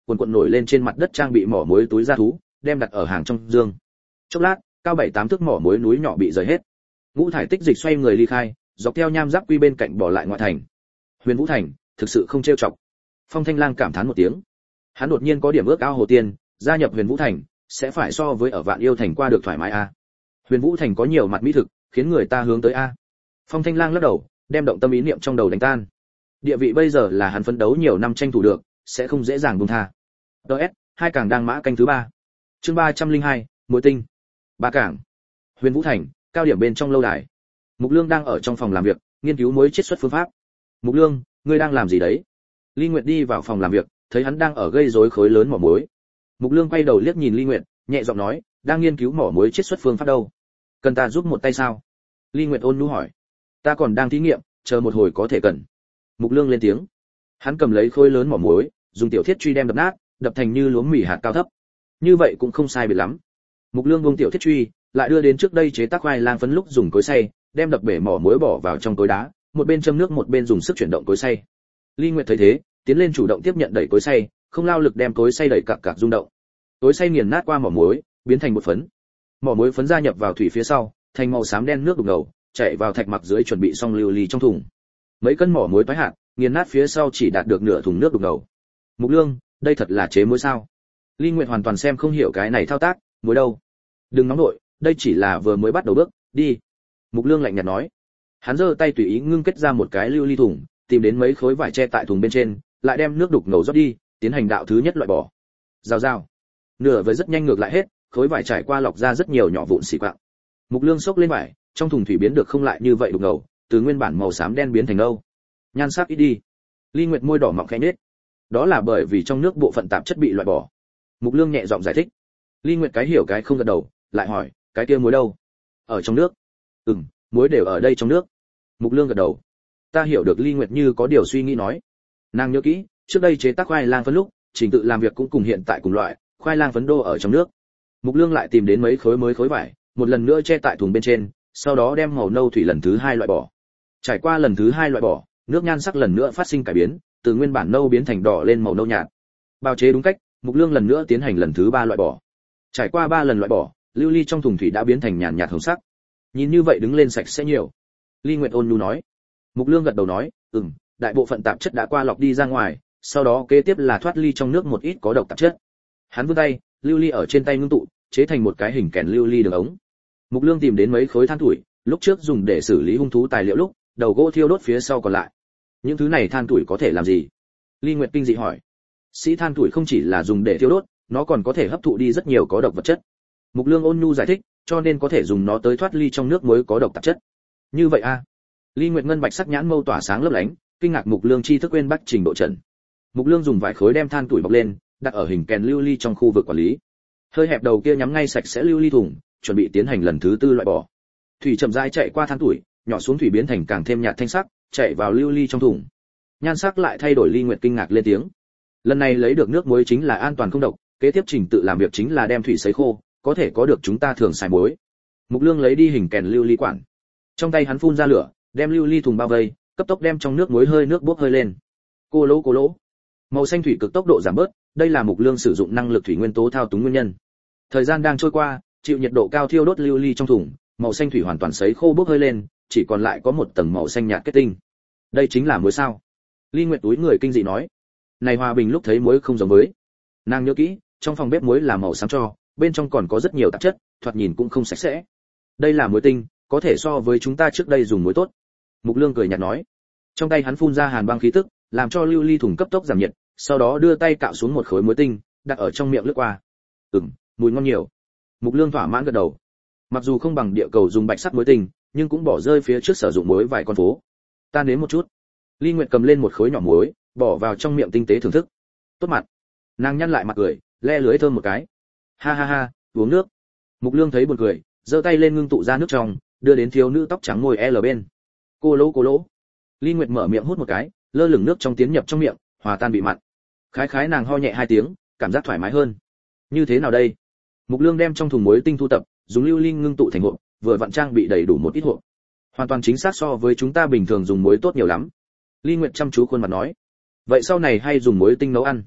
cuộn cuộn nổi lên trên mặt đất trang bị mỏ muối túi da thú, đem đặt ở hàng trong dương. Chốc lát, cao bảy tám thước mỏ muối núi nhỏ bị rời hết. Ngũ thải tích dịch xoay người ly khai, dọc theo nham giáp quy bên cạnh bỏ lại ngoại thành. Huyền Vũ thành, thực sự không trêu chọc. Phong Thanh Lang cảm thán một tiếng. Hắn đột nhiên có điểm ước ao Hồ Tiên, gia nhập Huyền Vũ thành, sẽ phải so với ở Vạn Yêu thành qua được thoải mái a. Huyền Vũ thành có nhiều mặt mỹ thực, khiến người ta hướng tới a. Phong Thanh Lang lắc đầu, đem động tâm ý niệm trong đầu đánh tan. Địa vị bây giờ là hắn phấn đấu nhiều năm tranh thủ được, sẽ không dễ dàng buông tha. đê ét, hai càng đang mã canh thứ ba. Chương ba trăm lẻ hai, Muối tinh. Ba cảng. Huyền Vũ thành, cao điểm bên trong lâu đài. Mục Lương đang ở trong phòng làm việc, nghiên cứu muối chiết xuất phương pháp. Mục Lương, ngươi đang làm gì đấy? Ly Nguyệt đi vào phòng làm việc, thấy hắn đang ở gây rối khối lớn mỏ muối. Mục Lương quay đầu liếc nhìn Ly Nguyệt, nhẹ giọng nói, đang nghiên cứu mỏ muối chiết xuất phương pháp đâu? Cần ta giúp một tay sao? Ly Nguyệt ôn nhu hỏi. Ta còn đang thí nghiệm, chờ một hồi có thể cần. Mục Lương lên tiếng. Hắn cầm lấy khối lớn mỏ muối, dùng tiểu thiết truy đem đập nát, đập thành như lúa mì hạt cao thấp. Như vậy cũng không sai biệt lắm. Mục Lương buông tiểu thiết truy, lại đưa đến trước đây chế tác khoai lang phấn lúc dùng cối xay, đem đập bể mỏ muối bỏ vào trong cối đá, một bên châm nước một bên dùng sức chuyển động cối xay. Ly Nguyệt thấy thế, tiến lên chủ động tiếp nhận đẩy cối xay, không lao lực đem cối xay đẩy cạc cạc rung động. Cối xay nghiền nát qua mỏ muối, biến thành một phấn. Mỏ muối phấn gia nhập vào thủy phía sau, thành màu xám đen nước đục ngầu, chảy vào thạch mặc dưới chuẩn bị xong lưu ly trong thùng. Mấy cân mỏ muối toái hạt, nghiền nát phía sau chỉ đạt được nửa thùng nước đục ngầu. Mục Lương, đây thật là chế muối sao? Ly Nguyệt hoàn toàn xem không hiểu cái này thao tác, muối đâu? Đừng nóng nội, đây chỉ là vừa mới bắt đầu bước, đi. Mục Lương lạnh nhạt nói. Hắn giơ tay tùy ý ngưng kết ra một cái lưu ly thùng, tìm đến mấy khối vải che tại thùng bên trên, lại đem nước đục ngầu rót đi, tiến hành đạo thứ nhất loại bỏ. Rào rào. Nửa với rất nhanh ngược lại hết, khối vải trải qua lọc ra rất nhiều nhỏ vụn xì quạng. Mục Lương xốc lên vải, trong thùng thủy biến được không lại như vậy đục ngầu, từ nguyên bản màu xám đen biến thành nâu. Nhan sắc ít đi. Ly Nguyệt môi đỏ mọng khẽ nhếch. Đó là bởi vì trong nước bộ phận tạp chất bị loại bỏ. Mục Lương nhẹ giọng giải thích. Ly Nguyệt cái hiểu cái không gật đầu, lại hỏi, cái kia muối đâu? Ở trong nước. Ừm, muối đều ở đây trong nước. Mục Lương gật đầu. Ta hiểu được Ly Nguyệt như có điều suy nghĩ nói. Nàng nhớ kỹ, trước đây chế tác khoai lang phấn lúc, trình tự làm việc cũng cùng hiện tại cùng loại, khoai lang phấn đô ở trong nước. Mục Lương lại tìm đến mấy khối mới khối vải, một lần nữa che tại thùng bên trên, sau đó đem màu nâu thủy lần thứ hai loại bỏ. Trải qua lần thứ hai loại bỏ, nước nhan sắc lần nữa phát sinh cải biến, từ nguyên bản nâu biến thành đỏ lên màu nâu nhạt. Bào chế đúng cách, Mục Lương lần nữa tiến hành lần thứ ba loại bỏ. Trải qua ba lần loại bỏ, lưu ly trong thùng thủy đã biến thành nhàn nhạt hồng sắc. Nhìn như vậy đứng lên sạch sẽ nhiều. Ly Nguyệt ôn nhu nói. Mục Lương gật đầu nói, ừm, đại bộ phận tạp chất đã qua lọc đi ra ngoài, sau đó kế tiếp là thoát ly trong nước một ít có độc tạp chất. Hắn vươn tay, lưu ly ở trên tay ngưng tụ, chế thành một cái hình kèn lưu ly đường ống. Mục Lương tìm đến mấy khối than tuổi, lúc trước dùng để xử lý hung thú tài liệu lúc, đầu gỗ thiêu đốt phía sau còn lại. Những thứ này than tuổi có thể làm gì? Ly Nguyệt kinh dị hỏi. Sĩ than tuổi không chỉ là dùng để thiêu đốt, nó còn có thể hấp thụ đi rất nhiều có độc vật chất. Mục Lương ôn nhu giải thích, cho nên có thể dùng nó tới thoát ly trong nước muối có độc tạp chất. Như vậy a? À? Ly Nguyệt ngân bạch sắc nhãn mâu tỏa sáng lấp lánh, kinh ngạc Mục Lương tri thức quên bác trình độ trần. Mục Lương dùng vài khối đem than tuổi bọc lên, đặt ở hình kèn lưu ly trong khu vực quản lý. Hơi hẹp đầu kia nhắm ngay sạch sẽ lưu ly thùng, chuẩn bị tiến hành lần thứ tư loại bỏ. Thủy chậm rãi chạy qua than tuổi, nhỏ xuống thủy biến thành càng thêm nhạt thanh sắc, chạy vào lưu ly trong thùng. Nhan sắc lại thay đổi. Ly Nguyệt kinh ngạc lên tiếng. Lần này lấy được nước muối chính là an toàn không độc, kế tiếp trình tự làm việc chính là đem thủy sấy khô, có thể có được chúng ta thường xài muối. Mục Lương lấy đi hình kèn lưu ly quản, trong tay hắn phun ra lửa, đem lưu ly thùng bao vây, cấp tốc đem trong nước muối hơi nước bốc hơi lên. Cô lỗ cô lỗ, màu xanh thủy cực tốc độ giảm bớt, đây là Mục Lương sử dụng năng lực thủy nguyên tố thao túng nguyên nhân. Thời gian đang trôi qua, chịu nhiệt độ cao thiêu đốt lưu ly trong thùng, màu xanh thủy hoàn toàn sấy khô bốc hơi lên, chỉ còn lại có một tầng màu xanh nhạt kết tinh. Đây chính là muối sao? Ly Nguyệt túi người kinh dị nói. Này Hòa Bình lúc thấy muối không giống với. Nàng nhớ kỹ, trong phòng bếp muối là màu xám cho, bên trong còn có rất nhiều tạp chất, thoạt nhìn cũng không sạch sẽ. Đây là muối tinh, có thể so với chúng ta trước đây dùng muối tốt. Mục Lương cười nhạt nói. Trong tay hắn phun ra hàn băng khí tức, làm cho lưu ly thùng cấp tốc giảm nhiệt, sau đó đưa tay cạo xuống một khối muối tinh, đặt ở trong miệng lướt qua. Ừm, mùi ngon nhiều. Mục Lương thỏa mãn gật đầu. Mặc dù không bằng địa cầu dùng bạch sắc muối tinh, nhưng cũng bỏ rơi phía trước sử dụng muối vài con phố. Ta nếm một chút. Ly Nguyệt cầm lên một khối nhỏ muối, bỏ vào trong miệng tinh tế thưởng thức. Tốt mặt. Nàng nhăn lại mặt cười, le lưỡi thơm một cái. Ha ha ha, uống nước. Mục Lương thấy buồn cười, giơ tay lên ngưng tụ ra nước trong, đưa đến thiếu nữ tóc trắng ngồi L bên. Cô lỗ cô lỗ. Ly Nguyệt mở miệng hút một cái, lơ lửng nước trong tiến nhập trong miệng, hòa tan bị mặn. Khái khái nàng ho nhẹ hai tiếng, cảm giác thoải mái hơn. Như thế nào đây? Mục Lương đem trong thùng muối tinh thu tập, dùng lưu ly ngưng tụ thành hộp, vừa vặn trang bị đầy đủ một ít hộp. Hoàn toàn chính xác so với chúng ta bình thường dùng muối tốt nhiều lắm. Ly Nguyệt chăm chú khuôn mặt nói. Vậy sau này hay dùng muối tinh nấu ăn?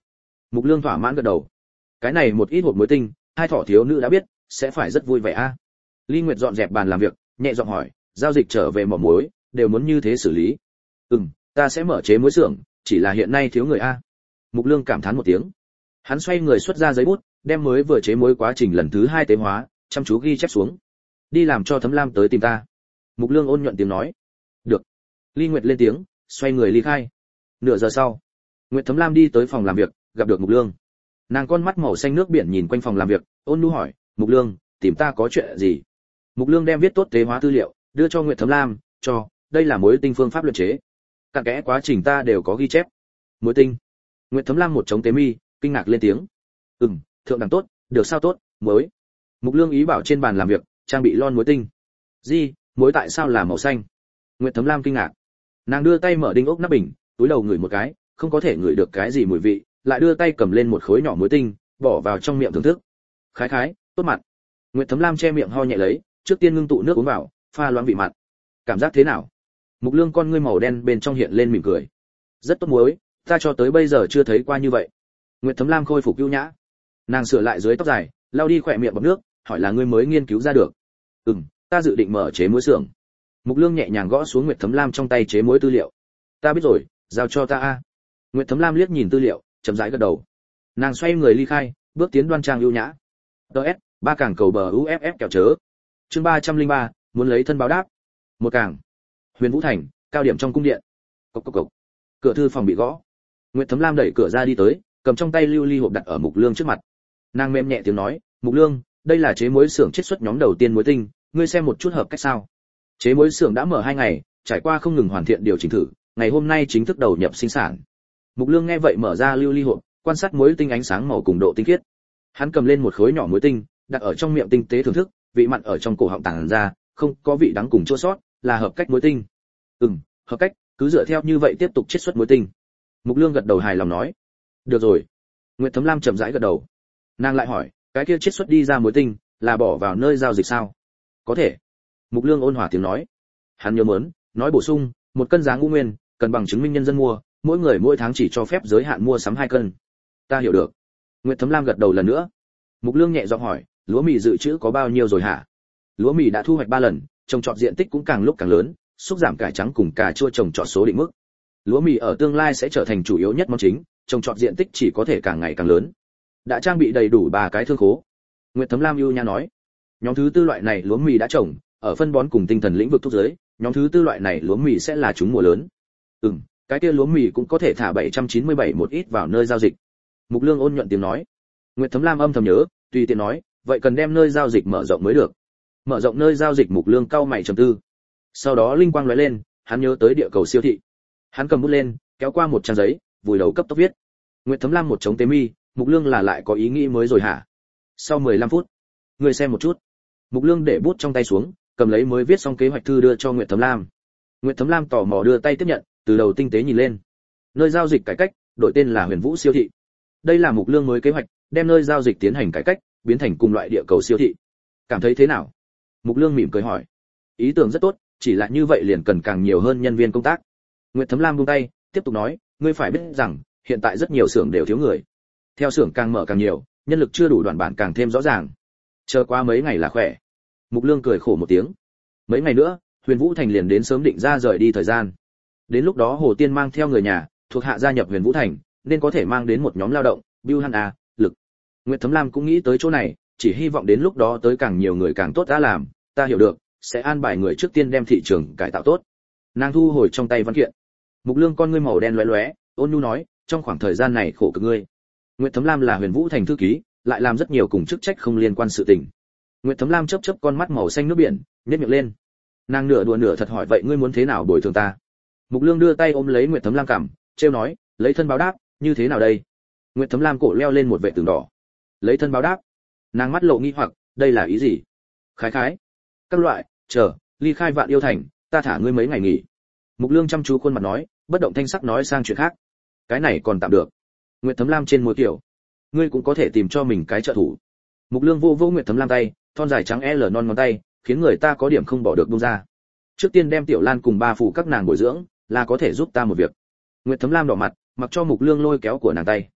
Mục Lương thỏa mãn gật đầu. Cái này một ít hộp muối tinh, hai thỏ thiếu nữ đã biết, sẽ phải rất vui vẻ a. Ly Nguyệt dọn dẹp bàn làm việc, nhẹ giọng hỏi, giao dịch trở về mỏ muối, đều muốn như thế xử lý. Ừm, ta sẽ mở chế muối xưởng, chỉ là hiện nay thiếu người a. Mục Lương cảm thán một tiếng. Hắn xoay người xuất ra giấy bút, đem mới vừa chế muối quá trình lần thứ hai tế hóa, chăm chú ghi chép xuống. Đi làm cho Thấm Lam tới tìm ta. Mục Lương ôn nhuận tiếng nói. Được. Ly Nguyệt lên tiếng, xoay người ly khai. Nửa giờ sau, Nguyệt Thấm Lam đi tới phòng làm việc, gặp được Mục Lương. Nàng con mắt màu xanh nước biển nhìn quanh phòng làm việc, ôn nhu hỏi, Mục Lương, tìm ta có chuyện gì? Mục Lương đem viết tốt tế hóa tư liệu, đưa cho Nguyệt Thấm Lam, cho, đây là muối tinh phương pháp luyện chế. Cặn kẽ quá trình ta đều có ghi chép. Muối tinh. Nguyệt Thấm Lam một trống tế mi, kinh ngạc lên tiếng. Ừm, thượng đẳng tốt, được sao tốt, muối. Mục Lương ý bảo trên bàn làm việc, trang bị lon muối tinh. Gì, muối tại sao là màu xanh? Nguyệt Thấm Lam kinh ngạc. Nàng đưa tay mở đinh ốc nắp bình, túi đầu ngửi một cái, không có thể ngửi được cái gì mùi vị, lại đưa tay cầm lên một khối nhỏ muối tinh, bỏ vào trong miệng thưởng thức. Khái khái, tốt mặn. Nguyệt Thấm Lam che miệng ho nhẹ lấy, trước tiên ngưng tụ nước uống vào, pha loãng vị mặn. Cảm giác thế nào? Mục Lương con ngươi màu đen bên trong hiện lên mỉm cười. Rất tốt muối, ta cho tới bây giờ chưa thấy qua như vậy. Nguyệt Thấm Lam khôi phục ưu nhã. Nàng sửa lại dưới tóc dài, lau đi khỏe miệng bọt nước, hỏi là ngươi mới nghiên cứu ra được. Ừm, ta dự định mở chế muối xưởng. Mục Lương nhẹ nhàng gõ xuống Nguyệt Thấm Lam trong tay chế muối tư liệu. Ta biết rồi, giao cho ta a. Nguyệt Thấm Lam liếc nhìn tư liệu, chậm rãi gật đầu. Nàng xoay người ly khai, bước tiến đoan trang ưu nhã. ds ba càng cầu bờ u ép ép kẹo chớ. Chương ba trăm linh ba, muốn lấy thân báo đáp. Một càng. Huyền Vũ Thành, cao điểm trong cung điện. Cộc cộc cộc. Cửa thư phòng bị gõ. Nguyệt Thấm Lam đẩy cửa ra đi tới, cầm trong tay lưu ly hộp đặt ở Mục Lương trước mặt. Nàng mềm nhẹ tiếng nói, "Mục Lương, đây là chế muối xưởng chiết xuất nhóm đầu tiên muối tinh, ngươi xem một chút hợp cách sao?" Chế muối xưởng đã mở hai ngày, trải qua không ngừng hoàn thiện điều chỉnh thử, ngày hôm nay chính thức đầu nhập sinh sản. Mục Lương nghe vậy mở ra lưu ly hộp, quan sát muối tinh ánh sáng màu cùng độ tinh khiết. Hắn cầm lên một khối nhỏ muối tinh, đặt ở trong miệng tinh tế thưởng thức, vị mặn ở trong cổ họng tản ra, không có vị đắng cùng chua xót, là hợp cách muối tinh. Ừm, hợp cách, cứ dựa theo như vậy tiếp tục chiết xuất muối tinh. Mục Lương gật đầu hài lòng nói. Được rồi. Nguyệt Thấm Lam chậm rãi gật đầu. Nàng lại hỏi, cái kia chiết xuất đi ra muối tinh, là bỏ vào nơi giao dịch sao? Có thể. Mục Lương ôn hòa tiếng nói. Hắn nhớ mớn, nói bổ sung, một cân giá ngũ nguyên, cần bằng chứng minh nhân dân mua, mỗi người mỗi tháng chỉ cho phép giới hạn mua sắm hai cân. Ta hiểu được. Nguyệt Thấm Lam gật đầu lần nữa. Mục Lương nhẹ giọng hỏi, lúa mì dự trữ có bao nhiêu rồi hả? Lúa mì đã thu hoạch ba lần, trồng trọt diện tích cũng càng lúc càng lớn, xúc giảm cải trắng cùng cà chua trồng trọt số định mức. Lúa mì ở tương lai sẽ trở thành chủ yếu nhất món chính, trồng trọt diện tích chỉ có thể càng ngày càng lớn. Đã trang bị đầy đủ ba cái thương khố. Nguyệt Thấm Lam ưu nhã nói. Nhóm thứ tư loại này lúa mì đã trồng, ở phân bón cùng tinh thần lĩnh vực thúc giới, nhóm thứ tư loại này lúa mì sẽ là chúng mùa lớn. Ừm, cái kia lúa mì cũng có thể thả bảy trăm chín mươi bảy một ít vào nơi giao dịch. Mục Lương ôn nhuận tiếng nói. Nguyệt Thấm Lam âm thầm nhớ, tùy tiện nói, vậy cần đem nơi giao dịch mở rộng mới được. Mở rộng nơi giao dịch. Mục Lương cau mày trầm tư. Sau đó linh quang lóe lên, hắn nhớ tới địa cầu siêu thị. Hắn cầm bút lên, kéo qua một trang giấy, vùi đầu cấp tốc viết. Nguyệt Thấm Lam một trống tế mi, Mục Lương là lại có ý nghĩ mới rồi hả? Sau mười lăm phút, người xem một chút. Mục Lương để bút trong tay xuống, cầm lấy mới viết xong kế hoạch thư đưa cho Nguyệt Thấm Lam. Nguyệt Thấm Lam tò mò đưa tay tiếp nhận, từ đầu tinh tế nhìn lên. Nơi giao dịch cải cách, đổi tên là Huyền Vũ siêu thị. Đây là Mục Lương mới kế hoạch, đem nơi giao dịch tiến hành cải cách, biến thành cùng loại địa cầu siêu thị. Cảm thấy thế nào? Mục Lương mỉm cười hỏi. Ý tưởng rất tốt, chỉ là như vậy liền cần càng nhiều hơn nhân viên công tác. Nguyệt Thấm Lam buông tay, tiếp tục nói, ngươi phải biết rằng, hiện tại rất nhiều xưởng đều thiếu người. Theo xưởng càng mở càng nhiều, nhân lực chưa đủ, đoạn bản càng thêm rõ ràng. Chờ qua mấy ngày là khỏe. Mục Lương cười khổ một tiếng. Mấy ngày nữa, Huyền Vũ Thành liền đến sớm định ra rời đi thời gian. Đến lúc đó Hồ Tiên mang theo người nhà, thuộc hạ gia nhập Huyền Vũ Thành, nên có thể mang đến một nhóm lao động, Bưu Hàn A, lực. Nguyệt Thấm Lam cũng nghĩ tới chỗ này, chỉ hy vọng đến lúc đó tới càng nhiều người càng tốt đã làm, ta hiểu được, sẽ an bài người trước tiên đem thị trường cải tạo tốt. Nàng thu hồi trong tay văn kiện. Mục Lương con ngươi màu đen lóe lóe, ôn nhu nói, trong khoảng thời gian này khổ cực ngươi. Nguyệt Thấm Lam là Huyền Vũ Thành thư ký, lại làm rất nhiều cùng chức trách không liên quan sự tình. Nguyệt Thấm Lam chớp chớp con mắt màu xanh nước biển, nhếch miệng lên. Nàng nửa đùa nửa thật hỏi, vậy ngươi muốn thế nào bồi thường ta? Mục Lương đưa tay ôm lấy Nguyệt Thấm Lam cằm, trêu nói, lấy thân báo đáp, như thế nào đây? Nguyệt Thấm Lam cổ leo lên một vệ tường đỏ. Lấy thân báo đáp? Nàng mắt lộ nghi hoặc, đây là ý gì? Khái khái. Các loại, chờ, ly khai Vạn Yêu Thành, ta thả ngươi mấy ngày nghỉ. Mục Lương chăm chú khuôn mặt nói, bất động thanh sắc nói sang chuyện khác. Cái này còn tạm được. Nguyệt Thấm Lam trên môi kiểu, ngươi cũng có thể tìm cho mình cái trợ thủ. Mục Lương vô vô Nguyệt Thấm Lam tay, thon dài trắng L non ngón tay, khiến người ta có điểm không bỏ được buông ra. Trước tiên đem Tiểu Lan cùng ba phụ các nàng bồi dưỡng, là có thể giúp ta một việc. Nguyệt Thấm Lam đỏ mặt, mặc cho Mục Lương lôi kéo của nàng tay.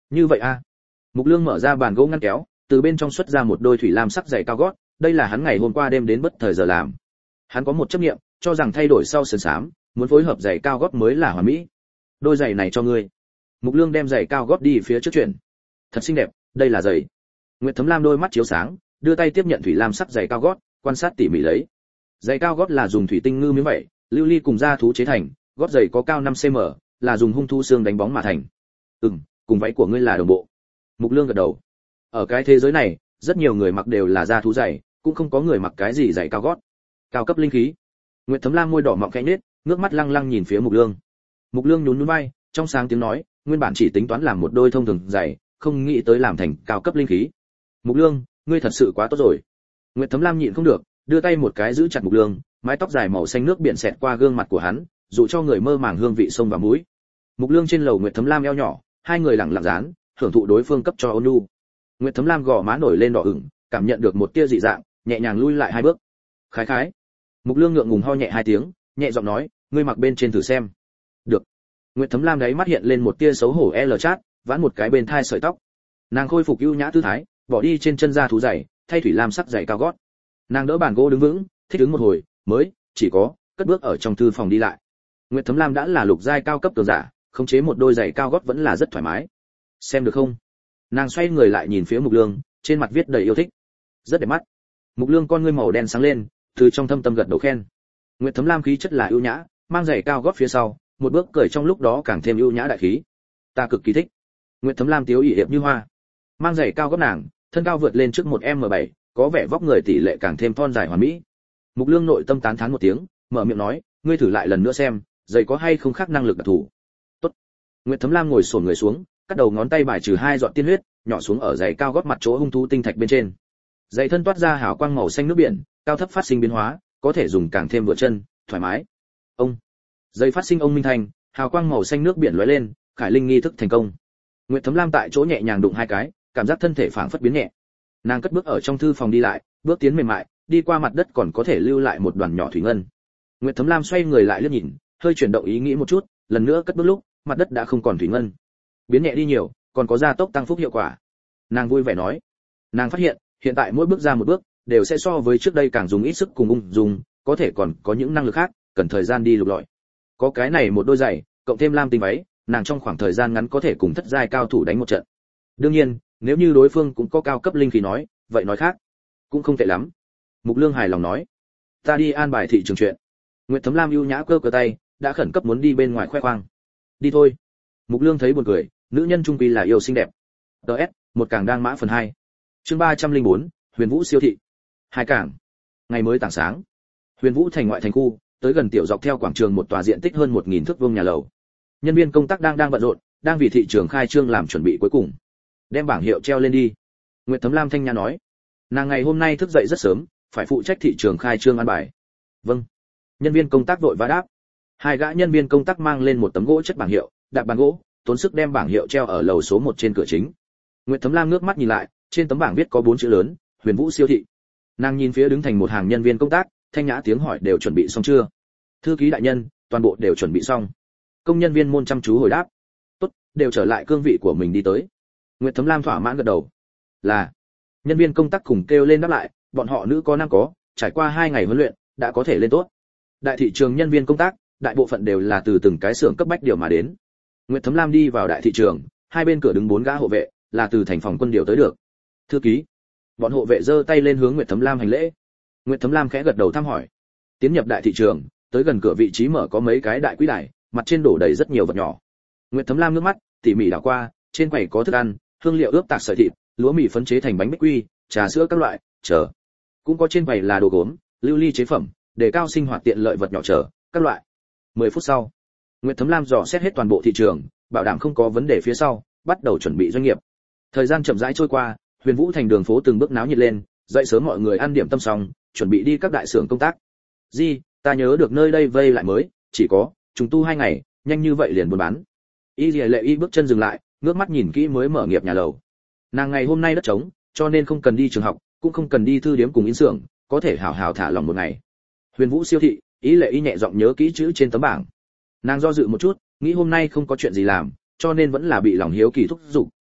Như vậy a? Mục Lương mở ra bàn gỗ ngăn kéo, từ bên trong xuất ra một đôi thủy lam sắc giày cao gót, đây là hắn ngày hôm qua đêm đến bất thời giờ làm. Hắn có một chấp niệm, cho rằng thay đổi sau sườn xám, muốn phối hợp giày cao gót mới là hoàn mỹ. Đôi giày này cho ngươi. Mục Lương đem giày cao gót đi phía trước chuyển. Thật xinh đẹp, đây là giày. Nguyệt Thấm Lam đôi mắt chiếu sáng, đưa tay tiếp nhận thủy lam sắc giày cao gót, quan sát tỉ mỉ lấy. Giày cao gót là dùng thủy tinh ngư miếng vảy, lưu ly cùng da thú chế thành, gót giày có cao năm xăng-ti-mét, là dùng hung thú xương đánh bóng mà thành. Ừm, cùng váy của ngươi là đồng bộ. Mục Lương gật đầu. Ở cái thế giới này, rất nhiều người mặc đều là da thú giày, cũng không có người mặc cái gì giày cao gót. Cao cấp linh khí. Nguyệt Thấm Lam môi đỏ mọng khẽ nhếch, ngước mắt lăng lăng nhìn phía Mục Lương. Mục Lương nhún nhún vai, trong sáng tiếng nói, nguyên bản chỉ tính toán làm một đôi thông thường giày, không nghĩ tới làm thành cao cấp linh khí. Mục Lương, ngươi thật sự quá tốt rồi. Nguyệt Thấm Lam nhịn không được, đưa tay một cái giữ chặt Mục Lương, mái tóc dài màu xanh nước biển xẹt qua gương mặt của hắn, dụ cho người mơ màng hương vị sông và mũi. Mục Lương trên lầu Nguyệt Thấm Lam eo nhỏ, hai người lặng lặng dán, hưởng thụ đối phương cấp cho ôn nhu. Nguyệt Thấm Lam gò má nổi lên đỏ ửng, cảm nhận được một tia dị dạng, nhẹ nhàng lui lại hai bước. Khái khái. Mục Lương ngượng ngùng ho nhẹ hai tiếng, nhẹ giọng nói, ngươi mặc bên trên thử xem. Được. Nguyệt Thấm Lam đấy mắt hiện lên một tia xấu hổ L chát, vãn một cái bên thai sợi tóc. Nàng khôi phục ưu nhã tư thái, bỏ đi trên chân da thú giày, thay thủy lam sắc giày cao gót. Nàng đỡ bàn gỗ đứng vững, thích ứng một hồi, mới chỉ có cất bước ở trong thư phòng đi lại. Nguyệt Thấm Lam đã là lục giai cao cấp cường giả, khống chế một đôi giày cao gót vẫn là rất thoải mái. Xem được không? Nàng xoay người lại nhìn phía Mục Lương, trên mặt viết đầy yêu thích. Rất đẹp mắt. Mục Lương con ngươi màu đen sáng lên, từ trong thâm tâm gật đầu khen. Nguyệt Thấm Lam khí chất là ưu nhã, mang giày cao gót phía sau, một bước cởi trong lúc đó càng thêm ưu nhã đại khí. Ta cực kỳ thích. Nguyệt Thấm Lam tiếu ỷ hiệp như hoa. Mang giày cao gót nàng, thân cao vượt lên trước một em bảy, có vẻ vóc người tỷ lệ càng thêm thon dài hoàn mỹ. Mục Lương nội tâm tán thán một tiếng, mở miệng nói, ngươi thử lại lần nữa xem, giày có hay không khác năng lực đặc thù. Tốt. Nguyệt Thấm Lam ngồi xổm người xuống, cắt đầu ngón tay bài trừ hai giọt tiên huyết, nhỏ xuống ở giày cao gót mặt chỗ hung thú tinh thạch bên trên. Giày thân toát ra hào quang màu xanh nước biển, cao thấp phát sinh biến hóa, có thể dùng càng thêm vừa chân, thoải mái. Ông. Giày phát sinh ông minh thành, hào quang màu xanh nước biển lóe lên, khải linh nghi thức thành công. Nguyệt Thấm Lam tại chỗ nhẹ nhàng đụng hai cái, cảm giác thân thể phảng phất biến nhẹ. Nàng cất bước ở trong thư phòng đi lại, bước tiến mềm mại, đi qua mặt đất còn có thể lưu lại một đoàn nhỏ thủy ngân. Nguyệt Thấm Lam xoay người lại liếc nhìn, hơi chuyển động ý nghĩ một chút, lần nữa cất bước lúc, mặt đất đã không còn thủy ngân. Biến nhẹ đi nhiều, còn có gia tốc tăng phúc hiệu quả. Nàng vui vẻ nói. Nàng phát hiện, hiện tại mỗi bước ra một bước, đều sẽ so với trước đây càng dùng ít sức cùng ung dung, có thể còn có những năng lực khác, cần thời gian đi lục lọi. Có cái này một đôi giày, cộng thêm lam tinh váy, nàng trong khoảng thời gian ngắn có thể cùng thất giai cao thủ đánh một trận. Đương nhiên, nếu như đối phương cũng có cao cấp linh khí nói, vậy nói khác, cũng không tệ lắm. Mục Lương hài lòng nói, ta đi an bài thị trường chuyện. Nguyệt Thấm Lam ưu nhã cơ cơ tay, đã khẩn cấp muốn đi bên ngoài khoe khoang. Đi thôi. Mục Lương thấy buồn cười, nữ nhân trung quy là yêu xinh đẹp. ds một càng đang mã phần hai. Chương ba trăm lẻ bốn, Huyền Vũ siêu thị. Hai cảng. Ngày mới tảng sáng. Huyền Vũ thành ngoại thành khu, tới gần tiểu dọc theo quảng trường một tòa diện tích hơn một nghìn thước vuông nhà lầu. Nhân viên công tác đang đang bận rộn, đang vì thị trường khai trương làm chuẩn bị cuối cùng. Đem bảng hiệu treo lên đi. Nguyệt Thấm Lam thanh nhã nói. Nàng ngày hôm nay thức dậy rất sớm, phải phụ trách thị trường khai trương an bài. Vâng. Nhân viên công tác vội vã đáp. Hai gã nhân viên công tác mang lên một tấm gỗ chất bảng hiệu, đạp bàn gỗ, tốn sức đem bảng hiệu treo ở lầu số một trên cửa chính. Nguyệt Thấm Lam ngước mắt nhìn lại, trên tấm bảng viết có bốn chữ lớn, Huyền Vũ siêu thị. Nàng nhìn phía đứng thành một hàng nhân viên công tác, thanh nhã tiếng hỏi đều chuẩn bị xong chưa? Thư ký đại nhân, toàn bộ đều chuẩn bị xong. Công nhân viên môn chăm chú hồi đáp. Tốt, đều trở lại cương vị của mình đi tới. Nguyệt Thấm Lam thỏa mãn gật đầu. Là. Nhân viên công tác cùng kêu lên đáp lại, bọn họ nữ có nam có, trải qua hai ngày huấn luyện, đã có thể lên tốt. Đại thị trường nhân viên công tác, đại bộ phận đều là từ từng cái xưởng cấp bách điều mà đến. Nguyệt Thấm Lam đi vào đại thị trường, hai bên cửa đứng bốn gã hộ vệ, là từ thành phòng quân điều tới được. Thư ký. Bọn hộ vệ giơ tay lên hướng Nguyệt Thấm Lam hành lễ. Nguyệt Thấm Lam khẽ gật đầu thăm hỏi. Tiến nhập đại thị trường, tới gần cửa vị trí mở có mấy cái đại quý đài, mặt trên đổ đầy rất nhiều vật nhỏ. Nguyệt Thấm Lam nước mắt tỉ mỉ đảo qua, trên quầy có thức ăn, hương liệu ướp tạc sợi thịt, lúa mì phấn chế thành bánh bích quy, trà sữa các loại, chờ. Cũng có trên quầy là đồ gốm, lưu ly chế phẩm, để cao sinh hoạt tiện lợi vật nhỏ chờ, các loại. mười phút sau, Nguyệt Thấm Lam dò xét hết toàn bộ thị trường, bảo đảm không có vấn đề phía sau, bắt đầu chuẩn bị doanh nghiệp. Thời gian chậm rãi trôi qua, Huyền Vũ thành đường phố từng bước náo nhiệt lên, dậy sớm mọi người ăn điểm tâm xong, chuẩn bị đi các đại xưởng công tác. Di, ta nhớ được nơi đây vây lại mới, chỉ có, trùng tu hai ngày, nhanh như vậy liền buôn bán. Y Lệ Lệ Y bước chân dừng lại, ngước mắt nhìn kỹ mới mở nghiệp nhà lầu. Nàng ngày hôm nay đất trống, cho nên không cần đi trường học, cũng không cần đi thư điếm cùng in xưởng, có thể hào hào thả lòng một ngày. Huyền Vũ siêu thị, Y Lệ Y nhẹ giọng nhớ kỹ chữ trên tấm bảng. Nàng do dự một chút, nghĩ hôm nay không có chuyện gì làm, cho nên vẫn là bị lòng hiếu kỳ thúc giục,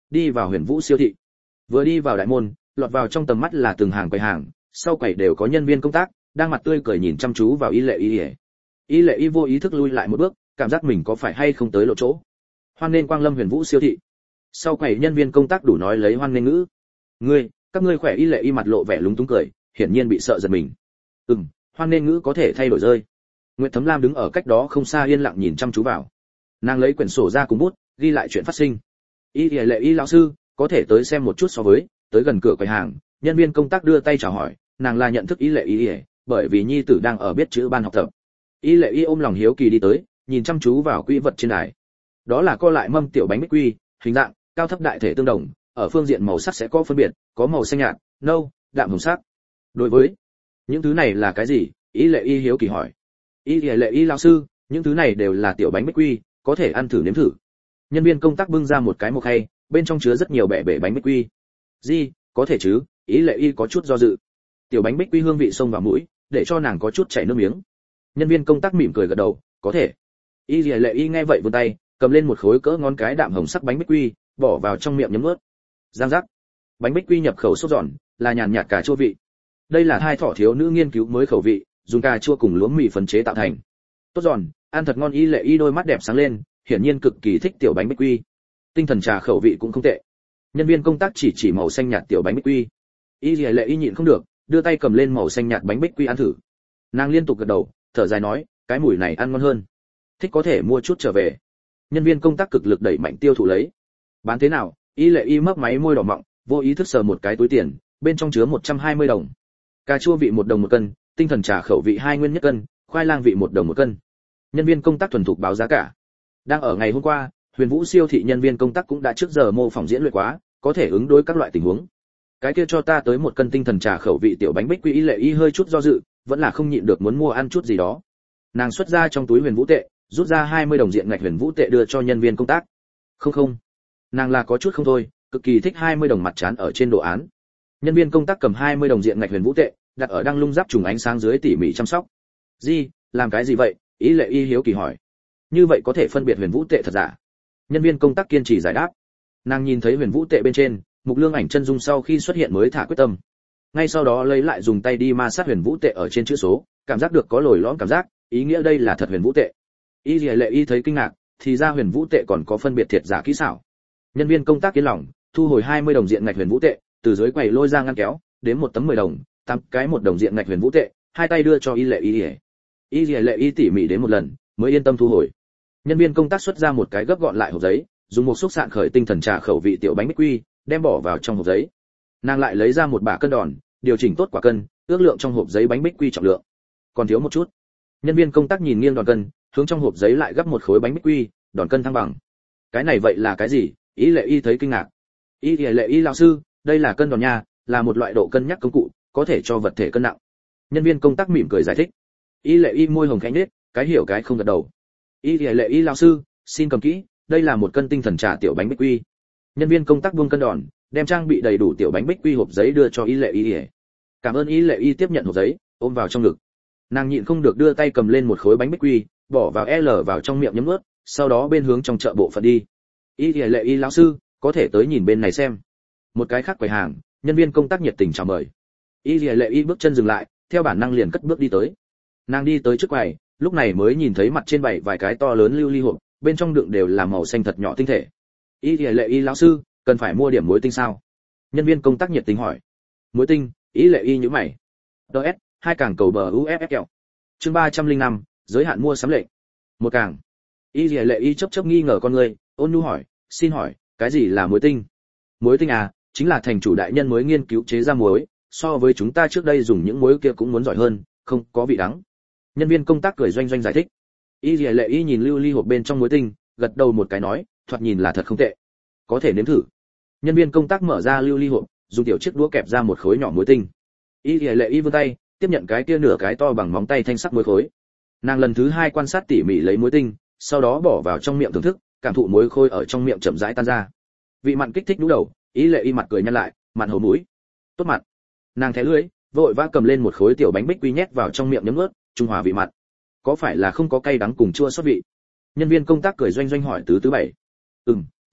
đi vào Huyền Vũ siêu thị. Vừa đi vào đại môn, lọt vào trong tầm mắt là từng hàng quầy hàng, sau quầy đều có nhân viên công tác đang mặt tươi cười nhìn chăm chú vào Y Lệ Y. Y Lệ Y vô ý thức lui lại một bước, cảm giác mình có phải hay không tới lộ chỗ. Hoan nên quang lâm Huyền Vũ siêu thị. Sau quầy nhân viên công tác đủ nói lấy hoan nên ngữ. Ngươi, các ngươi khỏe. Y Lệ Y mặt lộ vẻ lúng túng cười, hiển nhiên bị sợ giật mình. Ừm, hoan nên ngữ có thể thay đổi rơi. Nguyệt Thấm Lam đứng ở cách đó không xa yên lặng nhìn chăm chú vào. Nàng lấy quyển sổ ra cùng bút, ghi lại chuyện phát sinh. Y Lệ Y lão sư, có thể tới xem một chút so với, tới gần cửa quầy hàng, nhân viên công tác đưa tay chào hỏi, nàng là nhận thức Y Lệ Y, bởi vì nhi tử đang ở biết chữ ban học tập. Y Lệ Y ôm lòng hiếu kỳ đi tới, nhìn chăm chú vào quỹ vật trên đài. Đó là co lại mâm tiểu bánh bích quy, hình dạng, cao thấp đại thể tương đồng, ở phương diện màu sắc sẽ có phân biệt, có màu xanh nhạt, nâu, đạm hồng sắc. Đối với những thứ này là cái gì? Y Lệ Y hiếu kỳ hỏi. Y Lệ Y lão sư, những thứ này đều là tiểu bánh bích quy, có thể ăn thử nếm thử. Nhân viên công tác bưng ra một cái mộc khay, bên trong chứa rất nhiều bẻ bể bánh bích quy. Gì, có thể chứ? Y Lệ Y có chút do dự. Tiểu bánh bích quy hương vị xông vào mũi, để cho nàng có chút chảy nước miếng. Nhân viên công tác mỉm cười gật đầu, có thể. Y Lệ Y nghe vậy vươn tay, cầm lên một khối cỡ ngón cái đạm hồng sắc bánh bích quy, bỏ vào trong miệng nhấm nuốt. Giang giác. Bánh bích quy nhập khẩu sốt giòn, là nhàn nhạt cà chua vị. Đây là hai thỏ thiếu nữ nghiên cứu mới khẩu vị, dùng cà chua cùng lúa mì phấn chế tạo thành. Tốt giòn, ăn thật ngon. Y Lệ Y đôi mắt đẹp sáng lên, hiển nhiên cực kỳ thích tiểu bánh bích quy. Tinh thần trà khẩu vị cũng không tệ. Nhân viên công tác chỉ chỉ màu xanh nhạt tiểu bánh bích quy. Y Lệ Y nhịn không được, đưa tay cầm lên màu xanh nhạt bánh bích quy ăn thử. Nàng liên tục gật đầu, thở dài nói, cái mùi này ăn ngon hơn. Thích có thể mua chút trở về. Nhân viên công tác cực lực đẩy mạnh tiêu thụ lấy. Bán thế nào? Y Lệ Y mấp máy môi đỏ mọng, vô ý thức sờ một cái túi tiền, bên trong chứa một trăm hai mươi đồng. Cà chua vị một đồng một cân, tinh thần trà khẩu vị hai nguyên nhất cân, khoai lang vị một đồng một cân. Nhân viên công tác thuần thục báo giá cả. Đang ở ngày hôm qua, Huyền Vũ siêu thị nhân viên công tác cũng đã trước giờ mô phỏng diễn luyện quá, có thể ứng đối các loại tình huống. Cái kia cho ta tới một cân tinh thần trà khẩu vị tiểu bánh bích quy. Y Lệ Y hơi chút do dự, vẫn là không nhịn được muốn mua ăn chút gì đó. Nàng xuất ra trong túi Huyền Vũ tệ, rút ra hai mươi đồng diện ngạch Huyền Vũ tệ đưa cho nhân viên công tác. Không không, nàng là có chút không thôi, cực kỳ thích hai mươi đồng mặt trán ở trên đồ án. Nhân viên công tác cầm hai mươi đồng diện ngạch Huyền Vũ tệ, đặt ở đang lung giáp trùng ánh sáng dưới tỉ mỉ chăm sóc. "Gì, làm cái gì vậy?" Y Lệ Y hiếu kỳ hỏi. "Như vậy có thể phân biệt Huyền Vũ tệ thật giả?" Nhân viên công tác kiên trì giải đáp. Nàng nhìn thấy Huyền Vũ tệ bên trên, Mục Lương ảnh chân dung sau khi xuất hiện mới thả quyết tâm. Ngay sau đó lấy lại dùng tay đi ma sát Huyền Vũ tệ ở trên chữ số, cảm giác được có lồi lõm cảm giác, ý nghĩa đây là thật Huyền Vũ tệ. Y Lệ Y thấy kinh ngạc, thì ra Huyền Vũ tệ còn có phân biệt thiệt giả kỹ xảo. Nhân viên công tác yên lòng, thu hồi hai mươi đồng diện ngạch Huyền Vũ tệ, từ dưới quầy lôi ra ngăn kéo, đến một tấm mười đồng, tám cái một đồng diện ngạch Huyền Vũ tệ, hai tay đưa cho Y Lệ Y. Y Lệ Y tỉ mỉ đến một lần, mới yên tâm thu hồi. Nhân viên công tác xuất ra một cái gấp gọn lại hộp giấy, dùng một xúc sạn khởi tinh thần trà khẩu vị tiểu bánh bích quy, đem bỏ vào trong hộp giấy. Nàng lại lấy ra một bả cân đòn, điều chỉnh tốt quả cân, ước lượng trong hộp giấy bánh bích quy trọng lượng. Còn thiếu một chút. Nhân viên công tác nhìn nghiêng đòn cân, hướng trong hộp giấy lại gấp một khối bánh bích quy, đòn cân thăng bằng. Cái này vậy là cái gì? Y Lệ Y thấy kinh ngạc. Y Lệ Y lão sư, đây là cân đòn nha, là một loại độ cân nhắc công cụ, có thể cho vật thể cân nặng. Nhân viên công tác mỉm cười giải thích. Y Lệ Y môi hồng khẽ nhếch, cái hiểu cái không gật đầu. Y Lệ Y lão sư, xin cầm kỹ, đây là một cân tinh thần trà tiểu bánh bích quy. Nhân viên công tác buông cân đòn, đem trang bị đầy đủ tiểu bánh bích quy hộp giấy đưa cho Y Lệ Y. Cảm ơn. Y Lệ Y tiếp nhận hộp giấy, ôm vào trong ngực. Nàng nhịn không được đưa tay cầm lên một khối bánh bích quy, bỏ vào L vào trong miệng nhấm nuốt, sau đó bên hướng trong chợ bộ phận đi. Y Lệ Y lão sư, có thể tới nhìn bên này xem. Một cái khác quầy hàng, nhân viên công tác nhiệt tình chào mời. Y Lệ Y bước chân dừng lại, theo bản năng liền cất bước đi tới. Nàng đi tới trước quầy, lúc này mới nhìn thấy mặt trên bày vài cái to lớn lưu ly hộp, bên trong đựng đều là màu xanh thật nhỏ tinh thể. Y Lệ Y lão sư, cần phải mua điểm muối tinh sao? Nhân viên công tác nhiệt tình hỏi. Muối tinh? Y Lệ Y nhíu mày. đê ét, hai càng cầu bờ u ép ép kẹo. Chương ba trăm lẻ năm, giới hạn mua sắm lệnh. Một càng. Y Lệ Y chớp chớp nghi ngờ con người, ôn nhu hỏi, xin hỏi, cái gì là muối tinh? Muối tinh à, chính là thành chủ đại nhân mới nghiên cứu chế ra muối, so với chúng ta trước đây dùng những muối kia cũng muốn giỏi hơn, không có vị đắng. Nhân viên công tác cười doanh doanh giải thích. Y Lệ Y nhìn lưu ly hộp bên trong muối tinh, gật đầu một cái nói, thoạt nhìn là thật không tệ, có thể nếm thử. Nhân viên công tác mở ra lưu ly hộp, dùng tiểu chiếc đũa kẹp ra một khối nhỏ muối tinh. Y Lệ Y vươn tay, tiếp nhận cái kia nửa cái to bằng móng tay thanh sắc muối khối. Nàng lần thứ hai quan sát tỉ mỉ lấy muối tinh, sau đó bỏ vào trong miệng thưởng thức, cảm thụ muối khối ở trong miệng chậm rãi tan ra. Vị mặn kích thích đú đầu, Y Lệ Y mặt cười nhăn lại, mặn hầu mũi. Tốt mặn. Nàng thé lưỡi, vội vã cầm lên một khối tiểu bánh bích quy nhét vào trong miệng nhấm nuốt, trung hòa vị mặn. Có phải là không có cay đắng cùng chua xót vị? Nhân viên công tác cười doanh doanh hỏi tứ tứ bảy. Ừm,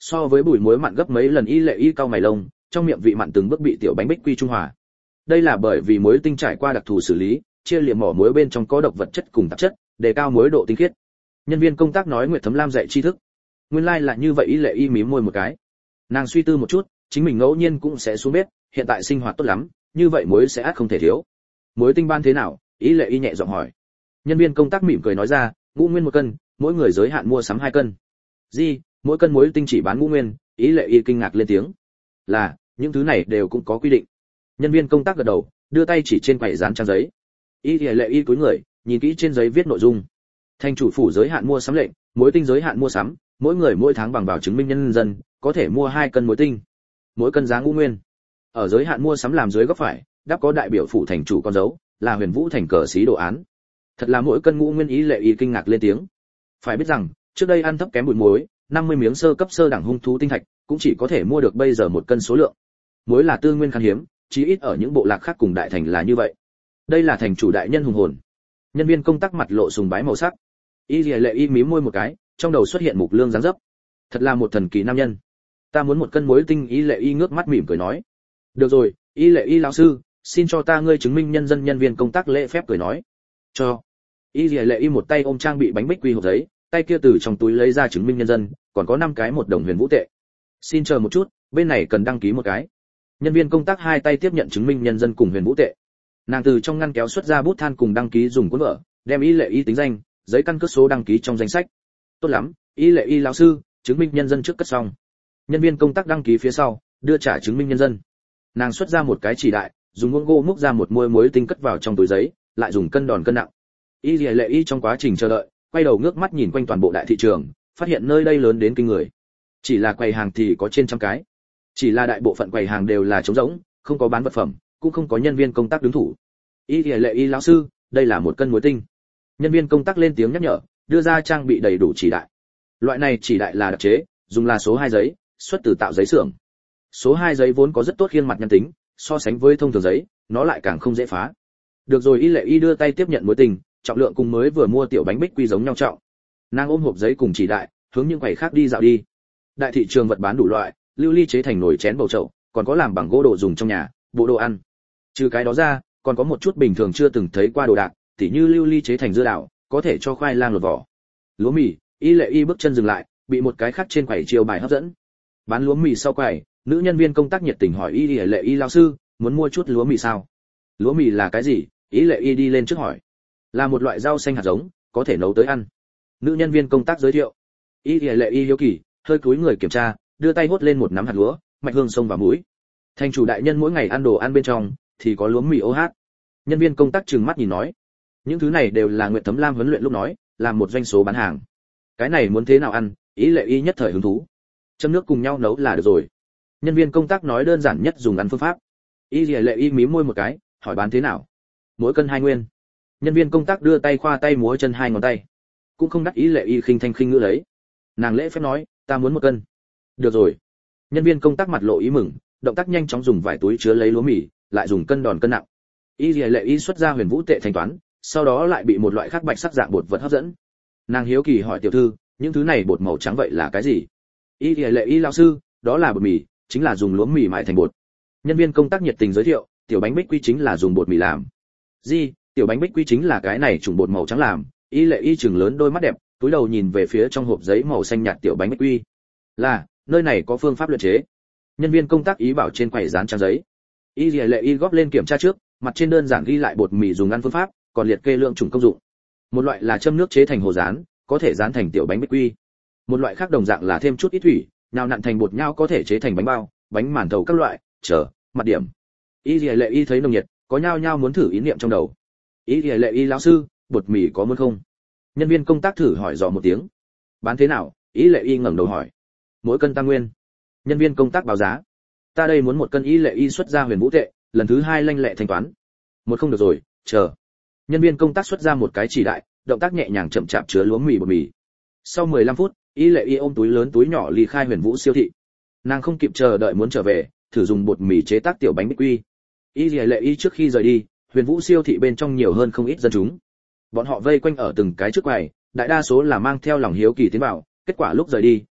so với bùi muối mặn gấp mấy lần. Y Lệ Y cau mày lông, trong miệng vị mặn từng bước bị tiểu bánh bích quy trung hòa. Đây là bởi vì muối tinh trải qua đặc thù xử lý, chia liệm mỏ muối bên trong có độc vật chất cùng tạp chất, đề cao muối độ tinh khiết. Nhân viên công tác nói Nguyệt Thấm Lam dạy tri thức. Nguyên lai like là như vậy. Y Lệ Y mím môi một cái. Nàng suy tư một chút, chính mình ngẫu nhiên cũng sẽ xuống bếp, hiện tại sinh hoạt tốt lắm, như vậy muối sẽ ắt không thể thiếu. Muối tinh ban thế nào? Y Lệ Y nhẹ giọng hỏi. Nhân viên công tác mỉm cười nói ra, ngũ nguyên một cân, mỗi người giới hạn mua sắm hai cân. Gì? Mỗi cân muối tinh chỉ bán ngũ nguyên? Y Lệ Y kinh ngạc lên tiếng. Là, những thứ này đều cũng có quy định. Nhân viên công tác gật đầu, đưa tay chỉ trên quầy dán trang giấy. Y Lệ Y cúi người, nhìn kỹ trên giấy viết nội dung. Thành chủ phủ giới hạn mua sắm lệnh, muối tinh giới hạn mua sắm, mỗi người mỗi tháng bằng vào chứng minh nhân dân, có thể mua hai cân muối tinh. Mỗi cân giá ngũ nguyên. Ở giới hạn mua sắm làm dưới góc phải, đáp có đại biểu phủ thành chủ con dấu, là Huyền Vũ thành cờ xí đồ án. Thật là mỗi cân ngũ nguyên. Y Lệ Y kinh ngạc lên tiếng. Phải biết rằng, trước đây ăn thấp kém bụi muối, năm mươi miếng sơ cấp sơ đẳng hung thú tinh thạch, cũng chỉ có thể mua được bây giờ một cân số lượng. Muối là tư nguyên khan hiếm, chí ít ở những bộ lạc khác cùng đại thành là như vậy. Đây là thành chủ đại nhân hùng hồn. Nhân viên công tác mặt lộ sùng bái màu sắc. Y Lệ Y mím môi một cái, trong đầu xuất hiện Mục Lương dáng dấp. Thật là một thần kỳ nam nhân. Ta muốn một cân muối tinh. Y Lệ Y ngước mắt mỉm cười nói. Được rồi, Y Lệ Y lão sư, xin cho ta ngươi chứng minh nhân dân. Nhân viên công tác lễ phép cười nói. Cho. Y Lệ Y một tay ôm trang bị bánh bích quy hộp giấy, tay kia từ trong túi lấy ra chứng minh nhân dân, còn có năm cái một đồng Huyền Vũ tệ. Xin chờ một chút, bên này cần đăng ký một cái. Nhân viên công tác hai tay tiếp nhận chứng minh nhân dân cùng Huyền Vũ tệ. Nàng từ trong ngăn kéo xuất ra bút than cùng đăng ký dùng cuốn vở, đem Y Lệ Y tính danh, giấy căn cước số đăng ký trong danh sách. Tốt lắm, Y Lệ Y lão sư, chứng minh nhân dân trước cất xong. Nhân viên công tác đăng ký phía sau, đưa trả chứng minh nhân dân. Nàng xuất ra một cái chỉ đại, dùng muỗng gỗ múc ra một muôi muối tinh cất vào trong túi giấy, lại dùng cân đòn cân nặng. Y Lệ Y trong quá trình chờ đợi, quay đầu ngước mắt nhìn quanh toàn bộ đại thị trường, phát hiện nơi đây lớn đến kinh người. Chỉ là quầy hàng thì có trên trăm cái. Chỉ là đại bộ phận quầy hàng đều là trống rỗng, không có bán vật phẩm, cũng không có nhân viên công tác đứng thủ. Y Lệ Y lão sư, đây là một cân muối tinh. Nhân viên công tác lên tiếng nhắc nhở, đưa ra trang bị đầy đủ chỉ đại. Loại này chỉ đại là đặc chế, dùng là số hai giấy, xuất từ tạo giấy xưởng. Số hai giấy vốn có rất tốt khiên mặt nhân tính, so sánh với thông thường giấy, nó lại càng không dễ phá. Được rồi. Y Lệ Y đưa tay tiếp nhận muối tinh, trọng lượng cùng mới vừa mua tiểu bánh bích quy giống nhau trọng. Nàng ôm hộp giấy cùng chỉ đại, hướng những quầy khác đi dạo đi. Đại thị trường vật bán đủ loại, lưu ly chế thành nồi chén bầu chậu, còn có làm bằng gỗ đồ dùng trong nhà, bộ đồ ăn. Trừ cái đó ra, còn có một chút bình thường chưa từng thấy qua đồ đạc, tỉ như lưu ly chế thành dưa đảo, có thể cho khoai lang lột vỏ. Lúa mì. Y Lệ Y bước chân dừng lại, bị một cái khác trên quầy chiêu bài hấp dẫn. Bán lúa mì sau quầy, nữ nhân viên công tác nhiệt tình hỏi Y Lệ Y lão sư, muốn mua chút lúa mì sao? Lúa mì là cái gì? Y Lệ Y đi lên trước hỏi. Là một loại rau xanh hạt giống, có thể nấu tới ăn. Nữ nhân viên công tác giới thiệu. Y Lệ Y hiếu kỳ, hơi cúi người kiểm tra, đưa tay hốt lên một nắm hạt lúa, mạch hương xông vào mũi. Thành chủ đại nhân mỗi ngày ăn đồ ăn bên trong thì có lúa mì ô hát. Nhân viên công tác trừng mắt nhìn nói, những thứ này đều là Nguyệt Thấm Lam huấn luyện lúc nói, làm một doanh số bán hàng. Cái này muốn thế nào ăn? Y Lệ Y nhất thời hứng thú. Châm nước cùng nhau nấu là được rồi. Nhân viên công tác nói đơn giản nhất dùng ăn phương pháp. Y Lệ Y mím môi một cái, hỏi bán thế nào? Mỗi cân hai nguyên. Nhân viên công tác đưa tay khoa tay múa chân hai ngón tay. Cũng không đắt. Y Lệ Y khinh thanh khinh ngữ lấy. Nàng lễ phép nói, ta muốn một cân. Được rồi. Nhân viên công tác mặt lộ ý mừng, động tác nhanh chóng dùng vài túi chứa lấy lúa mì, lại dùng cân đòn cân nặng. Y Lệ Y xuất ra Huyền Vũ tệ thanh toán, sau đó lại bị một loại khác bạch sắc dạng bột vật hấp dẫn. Nàng hiếu kỳ hỏi tiểu thư, những thứ này bột màu trắng vậy là cái gì? Y Lệ Y lão sư, đó là bột mì, chính là dùng lúa mì mại thành bột. Nhân viên công tác nhiệt tình giới thiệu, tiểu bánh bích quy chính là dùng bột mì làm. Gì? Tiểu bánh bích quy chính là cái này chủng bột màu trắng làm? Y Lệ Y trừng lớn đôi mắt đẹp, túi đầu nhìn về phía trong hộp giấy màu xanh nhạt tiểu bánh bích quy. Là, nơi này có phương pháp luyện chế. Nhân viên công tác ý bảo trên quầy dán trang giấy. Y Lệ Y góp lên kiểm tra trước, mặt trên đơn giản ghi lại bột mì dùng ăn phương pháp, còn liệt kê lượng chủng công dụng. Một loại là châm nước chế thành hồ rán, có thể rán thành tiểu bánh bích quy. Một loại khác đồng dạng là thêm chút ít thủy, nhào nặn thành bột nhau có thể chế thành bánh bao, bánh màn thầu các loại, chờ, mặt điểm. Y Lệ Y thấy nồng nhiệt, có nhao nhao muốn thử ý niệm trong đầu. Y Lệ Y lão sư, bột mì có muốn không? Nhân viên công tác thử hỏi dò một tiếng. Bán thế nào? Y Lệ Y ngẩng đầu hỏi. Mỗi cân tam nguyên. Nhân viên công tác báo giá. Ta đây muốn một cân. Y Lệ Y xuất ra Huyền Vũ tệ, lần thứ hai lanh lẹ thanh toán. Một không được rồi, chờ. Nhân viên công tác xuất ra một cái chỉ đại, động tác nhẹ nhàng chậm chạp chứa lúa mì bột mì. Sau mười lăm phút, Y Lệ Y ôm túi lớn túi nhỏ ly khai Huyền Vũ siêu thị. Nàng không kịp chờ đợi muốn trở về, thử dùng bột mì chế tác tiểu bánh bích quy. Y Lệ Y trước khi rời đi, Huyền Vũ siêu thị bên trong nhiều hơn không ít dân chúng. Bọn họ vây quanh ở từng cái trước quầy, đại đa số là mang theo lòng hiếu kỳ tiến vào, kết quả lúc rời đi,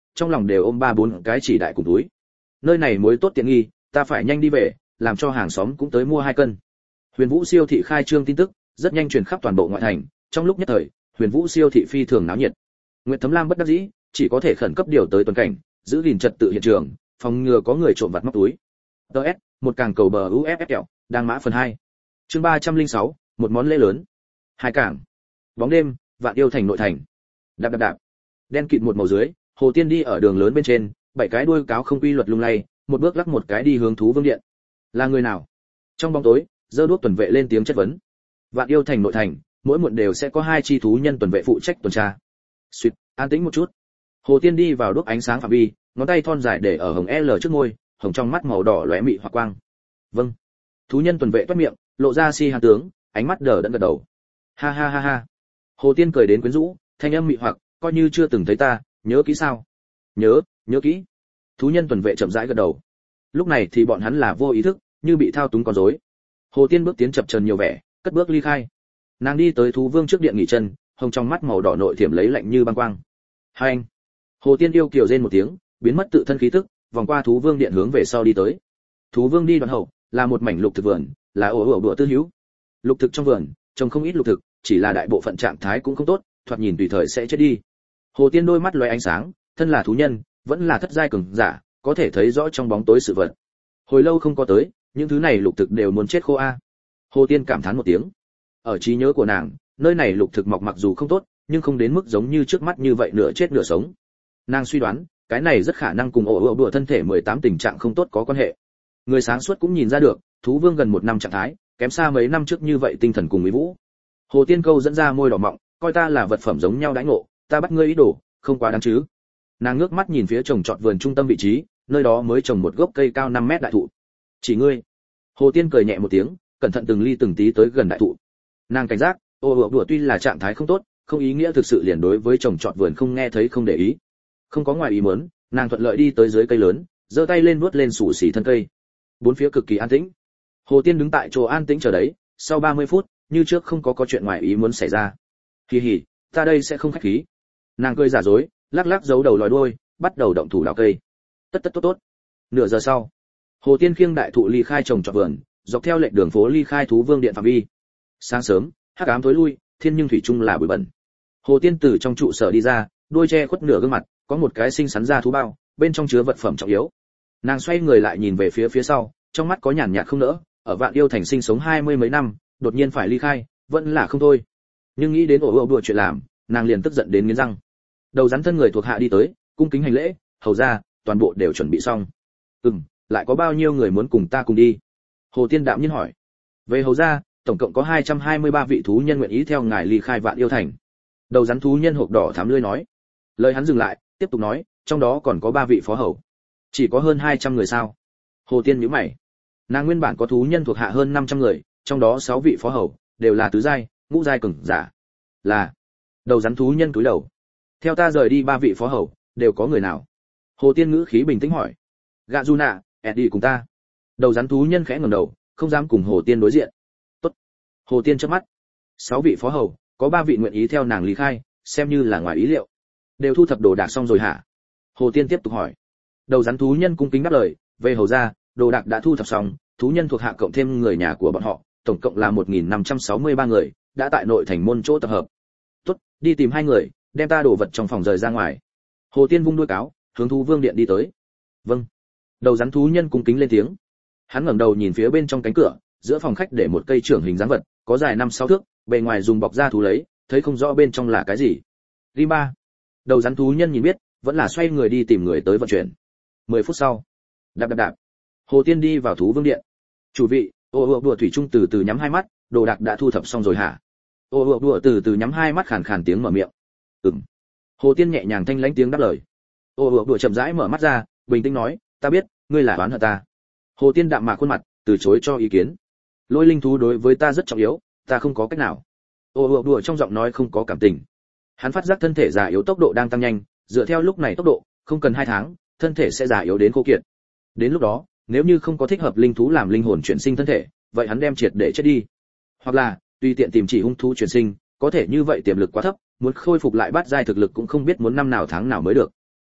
trong lòng đều ôm ba bốn cái chỉ đại cùng túi. Nơi này muối tốt tiện nghi, ta phải nhanh đi về, làm cho hàng xóm cũng tới mua hai cân. Huyền Vũ siêu thị khai trương tin tức rất nhanh truyền khắp toàn bộ ngoại thành, trong lúc nhất thời, Huyền Vũ siêu thị phi thường náo nhiệt. Nguyệt Thấm Lam bất đắc dĩ, chỉ có thể khẩn cấp điều tới tuần cảnh, giữ gìn trật tự hiện trường, phòng ngừa có người trộm vặt móc túi. đê ét, một càng cầu bờ u ép ép kẹo, đang mã phần hai. Chương ba trăm lẻ sáu, một món lễ lớn. Hai cảng. Bóng đêm, Vạn Yêu thành nội thành. Đạp đạp đạp. Đen kịt một màu dưới, Hồ Tiên đi ở đường lớn bên trên, bảy cái đuôi cáo không quy luật lung lay, một bước lắc một cái đi hướng thú vương điện. Là người nào? Trong bóng tối, giơ đuốc tuần vệ lên tiếng chất vấn. Vạn Yêu thành nội thành, mỗi muộn đều sẽ có hai chi thú nhân tuần vệ phụ trách tuần tra. Xuyệt, an tĩnh một chút. Hồ Tiên đi vào đuốc ánh sáng phạm vi, ngón tay thon dài để ở hồng L trước môi, hồng trong mắt màu đỏ lóe mị hoặc quang. Vâng. Thú nhân tuần vệ toát miệng, lộ ra si hàn tướng, ánh mắt đờ đẫn gật đầu. Ha ha ha ha. Hồ Tiên cười đến quyến rũ, thanh âm mị hoặc, coi như chưa từng thấy ta, nhớ kỹ sao? Nhớ, nhớ kỹ. Thú nhân tuần vệ chậm rãi gật đầu. Lúc này thì bọn hắn là vô ý thức, như bị thao túng con rối. Hồ Tiên bước tiến chập chờn nhiều vẻ, cất bước ly khai. Nàng đi tới thú vương trước điện nghỉ chân, hồng trong mắt màu đỏ nội thiểm lấy lạnh như băng quang. Hai anh. Hồ Tiên yêu kiều rên một tiếng, biến mất tự thân khí tức, vòng qua thú vương điện hướng về sau đi tới. Thú vương đi đoạn hậu, là một mảnh lục thực vườn, là ổ ổ đùa tư hữu. Lục thực trong vườn, trồng không ít lục thực, chỉ là đại bộ phận trạng thái cũng không tốt, thoạt nhìn tùy thời sẽ chết đi. Hồ Tiên đôi mắt lóe ánh sáng, thân là thú nhân, vẫn là thất giai cường giả, có thể thấy rõ trong bóng tối sự vật. Hồi lâu không có tới, những thứ này lục thực đều muốn chết khô a. Hồ Tiên cảm thán một tiếng. Ở trí nhớ của nàng, nơi này lục thực mọc mặc dù không tốt, nhưng không đến mức giống như trước mắt như vậy nửa chết nửa sống. Nàng suy đoán, cái này rất khả năng cùng ổ ổ đùa thân thể mười tám tình trạng không tốt có quan hệ. Người sáng suốt cũng nhìn ra được, thú vương gần một năm trạng thái, kém xa mấy năm trước như vậy tinh thần cùng mỹ vũ. Hồ Tiên câu dẫn ra môi đỏ mọng, coi ta là vật phẩm giống nhau đãi ngộ, ta bắt ngươi ý đồ, không quá đáng chứ? Nàng ngước mắt nhìn phía trồng trọt vườn trung tâm vị trí, nơi đó mới trồng một gốc cây cao năm mét đại thụ. Chỉ ngươi. Hồ Tiên cười nhẹ một tiếng, cẩn thận từng ly từng tí tới gần đại thụ. Nàng cảnh giác, ô ổ đùa tuy là trạng thái không tốt, không ý nghĩa thực sự liền đối với trồng trọt vườn không nghe thấy không để ý. Không có ngoài ý muốn, nàng thuận lợi đi tới dưới cây lớn, giơ tay lên vuốt lên sủ xỉ thân cây. Bốn phía cực kỳ an tĩnh. Hồ Tiên đứng tại chỗ an tĩnh chờ đấy, sau ba mươi phút, như trước không có có chuyện ngoài ý muốn xảy ra. Kỳ hỉ, ta đây sẽ không khách khí. Nàng cười giả dối, lắc lắc giấu đầu lòi đuôi, bắt đầu động thủ đào cây. Tất tất tốt tốt. Nửa giờ sau, Hồ Tiên khiêng đại thụ ly khai trồng trọt vườn, dọc theo lệch đường phố ly khai thú vương điện phạm vi. Sáng sớm, hắc ám tối lui, thiên nhưng thủy chung là bụi bẩn. Hồ Tiên từ trong trụ sở đi ra, đuôi che khuất nửa gương mặt, có một cái xinh xắn ra thú bao, bên trong chứa vật phẩm trọng yếu. Nàng xoay người lại nhìn về phía phía sau, trong mắt có nhàn nhạt không nỡ, ở Vạn Yêu thành sinh sống hai mươi mấy năm, đột nhiên phải ly khai, vẫn là không thôi. Nhưng nghĩ đến ổ ổ đùa chuyện làm, nàng liền tức giận đến nghiến răng. Đầu rắn thân người thuộc hạ đi tới, cung kính hành lễ, hầu ra, toàn bộ đều chuẩn bị xong. Ừm, lại có bao nhiêu người muốn cùng ta cùng đi? Hồ Tiên đạm nhiên hỏi. Về hầu ra, tổng cộng có hai trăm hai mươi ba vị thú nhân nguyện ý theo ngài ly khai Vạn Yêu thành. Đầu rắn thú nhân hộp đỏ thắm lưỡi nói. Lời hắn dừng lại, tiếp tục nói, trong đó còn có ba vị phó hầu. Chỉ có hơn hai trăm người sao? Hồ Tiên nhíu mày. Nàng nguyên bản có thú nhân thuộc hạ hơn năm trăm người, trong đó sáu vị phó hầu đều là tứ giai, ngũ giai cường giả. Là. Đầu rắn thú nhân cúi đầu. Theo ta rời đi ba vị phó hầu, đều có người nào? Hồ Tiên ngữ khí bình tĩnh hỏi. Gạ Juna, Eddie cùng ta. Đầu rắn thú nhân khẽ ngẩng đầu, không dám cùng Hồ Tiên đối diện. Tốt. Hồ Tiên chớp mắt. Sáu vị phó hầu, có ba vị nguyện ý theo nàng ly khai, xem như là ngoài ý liệu. Đều thu thập đồ đạc xong rồi hả? Hồ Tiên tiếp tục hỏi. Đầu rắn thú nhân cung kính đáp lời, về hầu ra, đồ đạc đã thu thập xong, thú nhân thuộc hạ cộng thêm người nhà của bọn họ, tổng cộng là một nghìn năm trăm sáu mươi ba người, đã tại nội thành môn chỗ tập hợp. Tốt, đi tìm hai người, đem ta đồ vật trong phòng rời ra ngoài. Hồ Tiên vung đuôi cáo, hướng thú vương điện đi tới. Vâng. Đầu rắn thú nhân cung kính lên tiếng. Hắn ngẩng đầu nhìn phía bên trong cánh cửa, giữa phòng khách để một cây trưởng hình dáng vật, có dài năm sáu thước, bề ngoài dùng bọc da thú lấy, thấy không rõ bên trong là cái gì. Rimba. Đầu rắn thú nhân nhìn biết, vẫn là xoay người đi tìm người tới vận chuyển. Mười phút sau, đạp đạp đạp, Hồ Tiên đi vào thú vương điện. Chủ vị, ô ô đùa thủy trung từ từ nhắm hai mắt, đồ đạc đã thu thập xong rồi hả? Ô ô đùa từ từ nhắm hai mắt khàn khàn tiếng mở miệng. Ừm. Hồ Tiên nhẹ nhàng thanh lãnh tiếng đáp lời. Ô ô đùa chậm rãi mở mắt ra, bình tĩnh nói, ta biết, ngươi là oán hận ta. Hồ Tiên đạm mạc khuôn mặt, từ chối cho ý kiến. Lôi linh thú đối với ta rất trọng yếu, ta không có cách nào. Ô ô đùa trong giọng nói không có cảm tình. Hắn phát giác thân thể già yếu tốc độ đang tăng nhanh, dựa theo lúc này tốc độ, không cần hai tháng, thân thể sẽ già yếu đến khô kiệt. Đến lúc đó, nếu như không có thích hợp linh thú làm linh hồn chuyển sinh thân thể, vậy hắn đem triệt để chết đi. Hoặc là, tùy tiện tìm chỉ hung thú chuyển sinh, có thể như vậy tiềm lực quá thấp, muốn khôi phục lại bát giai thực lực cũng không biết muốn năm nào tháng nào mới được.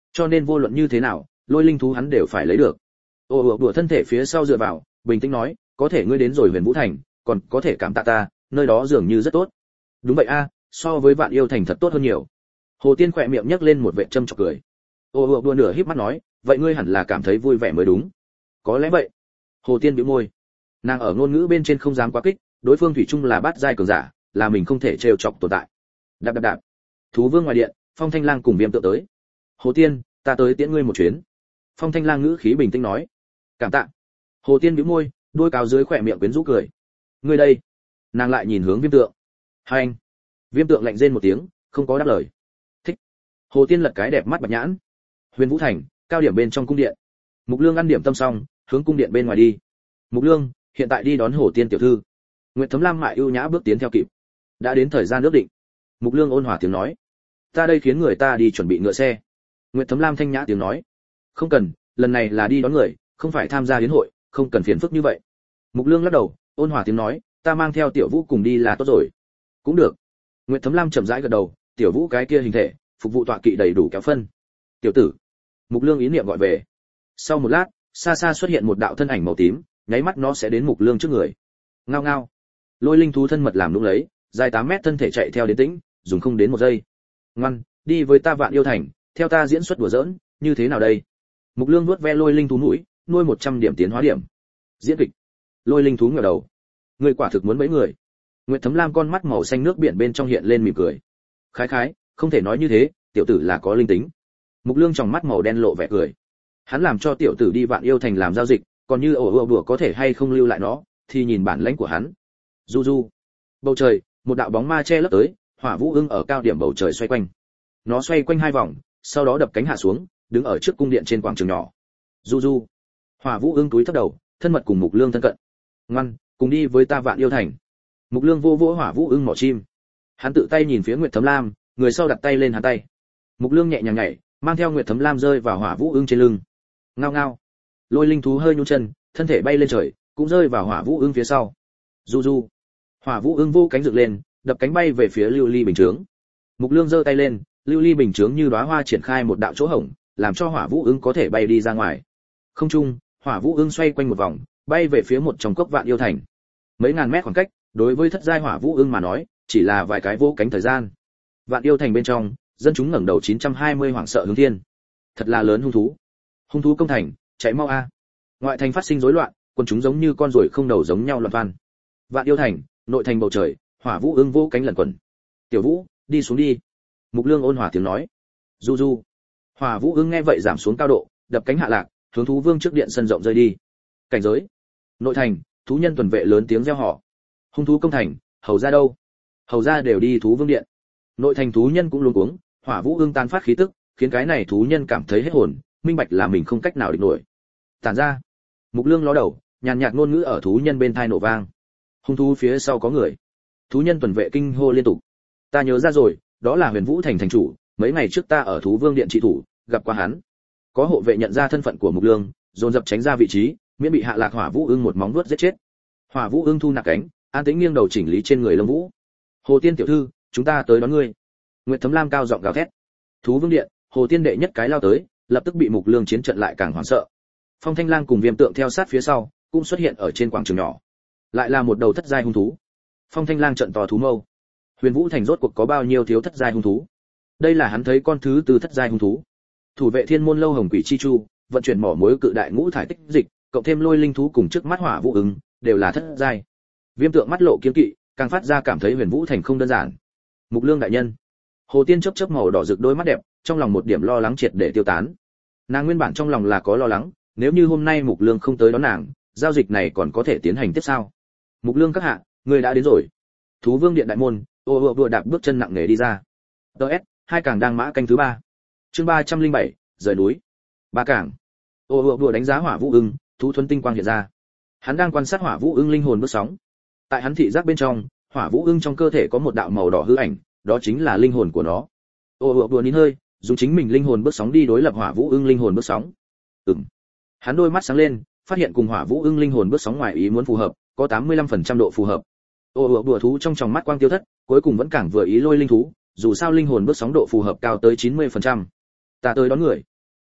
cho nên vô luận như thế nào lôi linh thú hắn đều phải lấy được. Ô ủa đùa thân thể phía sau dựa vào, bình tĩnh nói, có thể ngươi đến rồi Huyền Vũ Thành, còn có thể cảm tạ ta, nơi đó dường như rất tốt. Đúng vậy a, so với Vạn Yêu Thành thật tốt hơn nhiều. Hồ Tiên khỏe miệng nhếch lên một vẻ châm chọc cười. Ô ủa đùa nửa híp mắt nói, vậy ngươi hẳn là cảm thấy vui vẻ mới đúng. Có lẽ vậy. Hồ Tiên bĩu môi. Nàng ở ngôn ngữ bên trên không dám quá kích, đối phương thủy chung là bát giai cường giả, là mình không thể trêu chọc tồn tại. Đạp đạp đạp. Thú Vương ngoài điện, Phong Thanh Lang cùng Viêm Tượng tới. Hồ Tiên, ta tới tiễn ngươi một chuyến. Phong Thanh Lang ngữ khí bình tĩnh nói. Cảm tạ. Hồ Tiên bĩu môi, đôi cáo dưới khỏe miệng quyến rũ cười. Ngươi đây. Nàng lại nhìn hướng Viêm Tượng. Hai anh. Viêm Tượng lạnh rên một tiếng, không có đáp lời. Thích. Hồ Tiên lật cái đẹp mắt bạch nhãn. Huyền Vũ Thành, cao điểm bên trong cung điện. Mục Lương ăn điểm tâm xong, hướng cung điện bên ngoài đi. Mục Lương, hiện tại đi đón Hồ Tiên tiểu thư. Nguyệt Thấm Lam mại ưu nhã bước tiến theo kịp. Đã đến thời gian ước định. Mục Lương ôn hòa tiếng nói. Ta đây khiến người ta đi chuẩn bị ngựa xe. Nguyệt Thấm Lam thanh nhã tiếng nói. Không cần, lần này là đi đón người, không phải tham gia yến hội, không cần phiền phức như vậy. Mục Lương lắc đầu, ôn hòa tiếng nói, ta mang theo Tiểu Vũ cùng đi là tốt rồi. Cũng được. Nguyệt Thấm Lam chậm rãi gật đầu, Tiểu Vũ cái kia hình thể, phục vụ tọa kỵ đầy đủ kéo phân. Tiểu tử. Mục Lương ý niệm gọi về. Sau một lát, xa xa xuất hiện một đạo thân ảnh màu tím, nháy mắt nó sẽ đến Mục Lương trước người. Ngao ngao. Lôi linh thú thân mật làm đúng lấy, dài tám mét thân thể chạy theo đến tĩnh, dùng không đến một giây. Ngoan, đi với ta Vạn Yêu Thành, theo ta diễn xuất đùa giỡn, như thế nào đây? Mục Lương nuốt ve lôi linh thú mũi, nuôi một trăm điểm tiến hóa điểm. Diễn kịch. Lôi linh thú ngửa đầu. Người quả thực muốn mấy người. Nguyệt Thấm Lam con mắt màu xanh nước biển bên trong hiện lên mỉm cười. Khái khái, không thể nói như thế, tiểu tử là có linh tính. Mục Lương trong mắt màu đen lộ vẻ cười. Hắn làm cho tiểu tử đi Vạn Yêu Thành làm giao dịch, còn như ổ ổ đùa có thể hay không lưu lại nó, thì nhìn bản lãnh của hắn. Du du. Bầu trời, một đạo bóng ma che lấp tới, Hỏa Vũ Ưng ở cao điểm bầu trời xoay quanh. Nó xoay quanh hai vòng, sau đó đập cánh hạ xuống, đứng ở trước cung điện trên quảng trường nhỏ. Du du. Hỏa Vũ Ưng túi thấp đầu, thân mật cùng Mục Lương thân cận. Ngoan, cùng đi với ta Vạn Yêu Thành. Mục Lương vô vỗ Hỏa Vũ Ưng mỏ chim. Hắn tự tay nhìn phía Nguyệt Thấm Lam, người sau đặt tay lên hắn tay. Mục Lương nhẹ nhàng nhảy, mang theo Nguyệt Thấm Lam rơi vào Hỏa Vũ Ưng trên lưng. Ngao ngao. Lôi linh thú hơi nhún chân, thân thể bay lên trời, cũng rơi vào Hỏa Vũ Ưng phía sau. Du du. Hỏa Vũ Ưng vô cánh dựng lên, đập cánh bay về phía lưu ly bình chướng. Mục Lương giơ tay lên, lưu ly bình chướng như đóa hoa triển khai một đạo chỗ hổng, làm cho Hỏa Vũ Ưng có thể bay đi ra ngoài. Không trung, Hỏa Vũ Ưng xoay quanh một vòng, bay về phía một trong cốc Vạn Yêu Thành. Mấy ngàn mét khoảng cách, đối với thất giai Hỏa Vũ Ưng mà nói, chỉ là vài cái vô cánh thời gian. Vạn Yêu Thành bên trong, dân chúng ngẩng đầu chín trăm hai mươi hoảng sợ hướng thiên. Thật là lớn hung thú. Hung thú công thành, chạy mau a. Ngoại thành phát sinh rối loạn, quân chúng giống như con ruồi không đầu giống nhau loạn van. Vạn Yêu Thành, nội thành bầu trời, Hỏa Vũ Ưng vô cánh lẩn quẩn. Tiểu Vũ, đi xuống đi. Mục Lương ôn hòa tiếng nói. Du du. Hỏa Vũ Ưng nghe vậy giảm xuống cao độ, đập cánh hạ lạc, hướng thú vương trước điện sân rộng rơi đi. Cảnh giới. Nội thành, thú nhân tuần vệ lớn tiếng reo hò. Hung thú công thành, hầu ra đâu? Hầu ra đều đi thú vương điện. Nội thành thú nhân cũng luống cuống, Hỏa Vũ Ưng tan phát khí tức, khiến cái này thú nhân cảm thấy hết hồn, minh bạch là mình không cách nào địch nổi. Tản ra. Mục Lương ló đầu, nhàn nhạt ngôn ngữ ở thú nhân bên tai nổ vang. Hung thú phía sau có người. Thú nhân tuần vệ kinh hô liên tục. Ta nhớ ra rồi, đó là Huyền Vũ Thành thành chủ, mấy ngày trước ta ở thú vương điện trị thủ, gặp qua hắn. Có hộ vệ nhận ra thân phận của Mục Lương, dồn dập tránh ra vị trí, miễn bị hạ lạc Hỏa Vũ Ưng một móng vuốt giết chết. Hỏa Vũ Ưng thu nạp cánh, an tĩnh nghiêng đầu chỉnh lý trên người lông vũ. Hồ Tiên tiểu thư, chúng ta tới đón ngươi. Nguyệt Thấm Lam cao giọng gào thét. Thú vương điện, Hồ Tiên đệ nhất cái lao tới, lập tức bị Mục Lương chiến trận lại càng hoảng sợ. Phong Thanh Lang cùng Viêm Tượng theo sát phía sau, cũng xuất hiện ở trên quảng trường nhỏ. Lại là một đầu thất giai hung thú. Phong Thanh Lang trận to thú mâu. Huyền Vũ Thành rốt cuộc có bao nhiêu thiếu thất giai hung thú? Đây là hắn thấy con thứ tư thất giai hung thú. Thủ vệ Thiên môn lâu Hồng Quỷ Chi Chu, vận chuyển mỏ mối cự đại ngũ thải tích dịch, cộng thêm lôi linh thú cùng trước mắt Hỏa Vũ Ưng, đều là thất giai. Viêm Tượng mắt lộ kiêng kỵ, càng phát ra cảm thấy Huyền Vũ Thành không đơn giản. Mục Lương đại nhân. Hồ Tiên chớp chớp màu đỏ rực đôi mắt đẹp, trong lòng một điểm lo lắng triệt để tiêu tán. Nàng nguyên bản trong lòng là có lo lắng, nếu như hôm nay Mục Lương không tới đón nàng, giao dịch này còn có thể tiến hành tiếp sao? Mục Lương các hạ, người đã đến rồi. Thú Vương điện đại môn, ô ô đùa đạp bước chân nặng nề đi ra. ts hai càng đang mã canh thứ ba. Chương ba trăm linh bảy, rời núi. Ba càng. Ô ô đùa đánh giá Hỏa Vũ Ưng, thú thuần tinh quang hiện ra. Hắn đang quan sát Hỏa Vũ Ưng linh hồn bước sóng. Tại hắn thị giác bên trong, Hỏa Vũ Ưng trong cơ thể có một đạo màu đỏ hư ảnh, đó chính là linh hồn của nó. Ô ô đùa nín hơi, dùng chính mình linh hồn bước sóng đi đối lập Hỏa Vũ Ưng linh hồn bước sóng. Ừm. Hắn đôi mắt sáng lên, phát hiện cùng Hỏa Vũ Ưng linh hồn bước sóng ngoài ý muốn phù hợp, có tám mươi lăm phần trăm độ phù hợp. Ô ô đùa thú trong tròng mắt quang tiêu thất, cuối cùng vẫn càng vừa ý lôi linh thú, dù sao linh hồn bước sóng độ phù hợp cao tới chín mươi phần trăm. Ta tới đón người.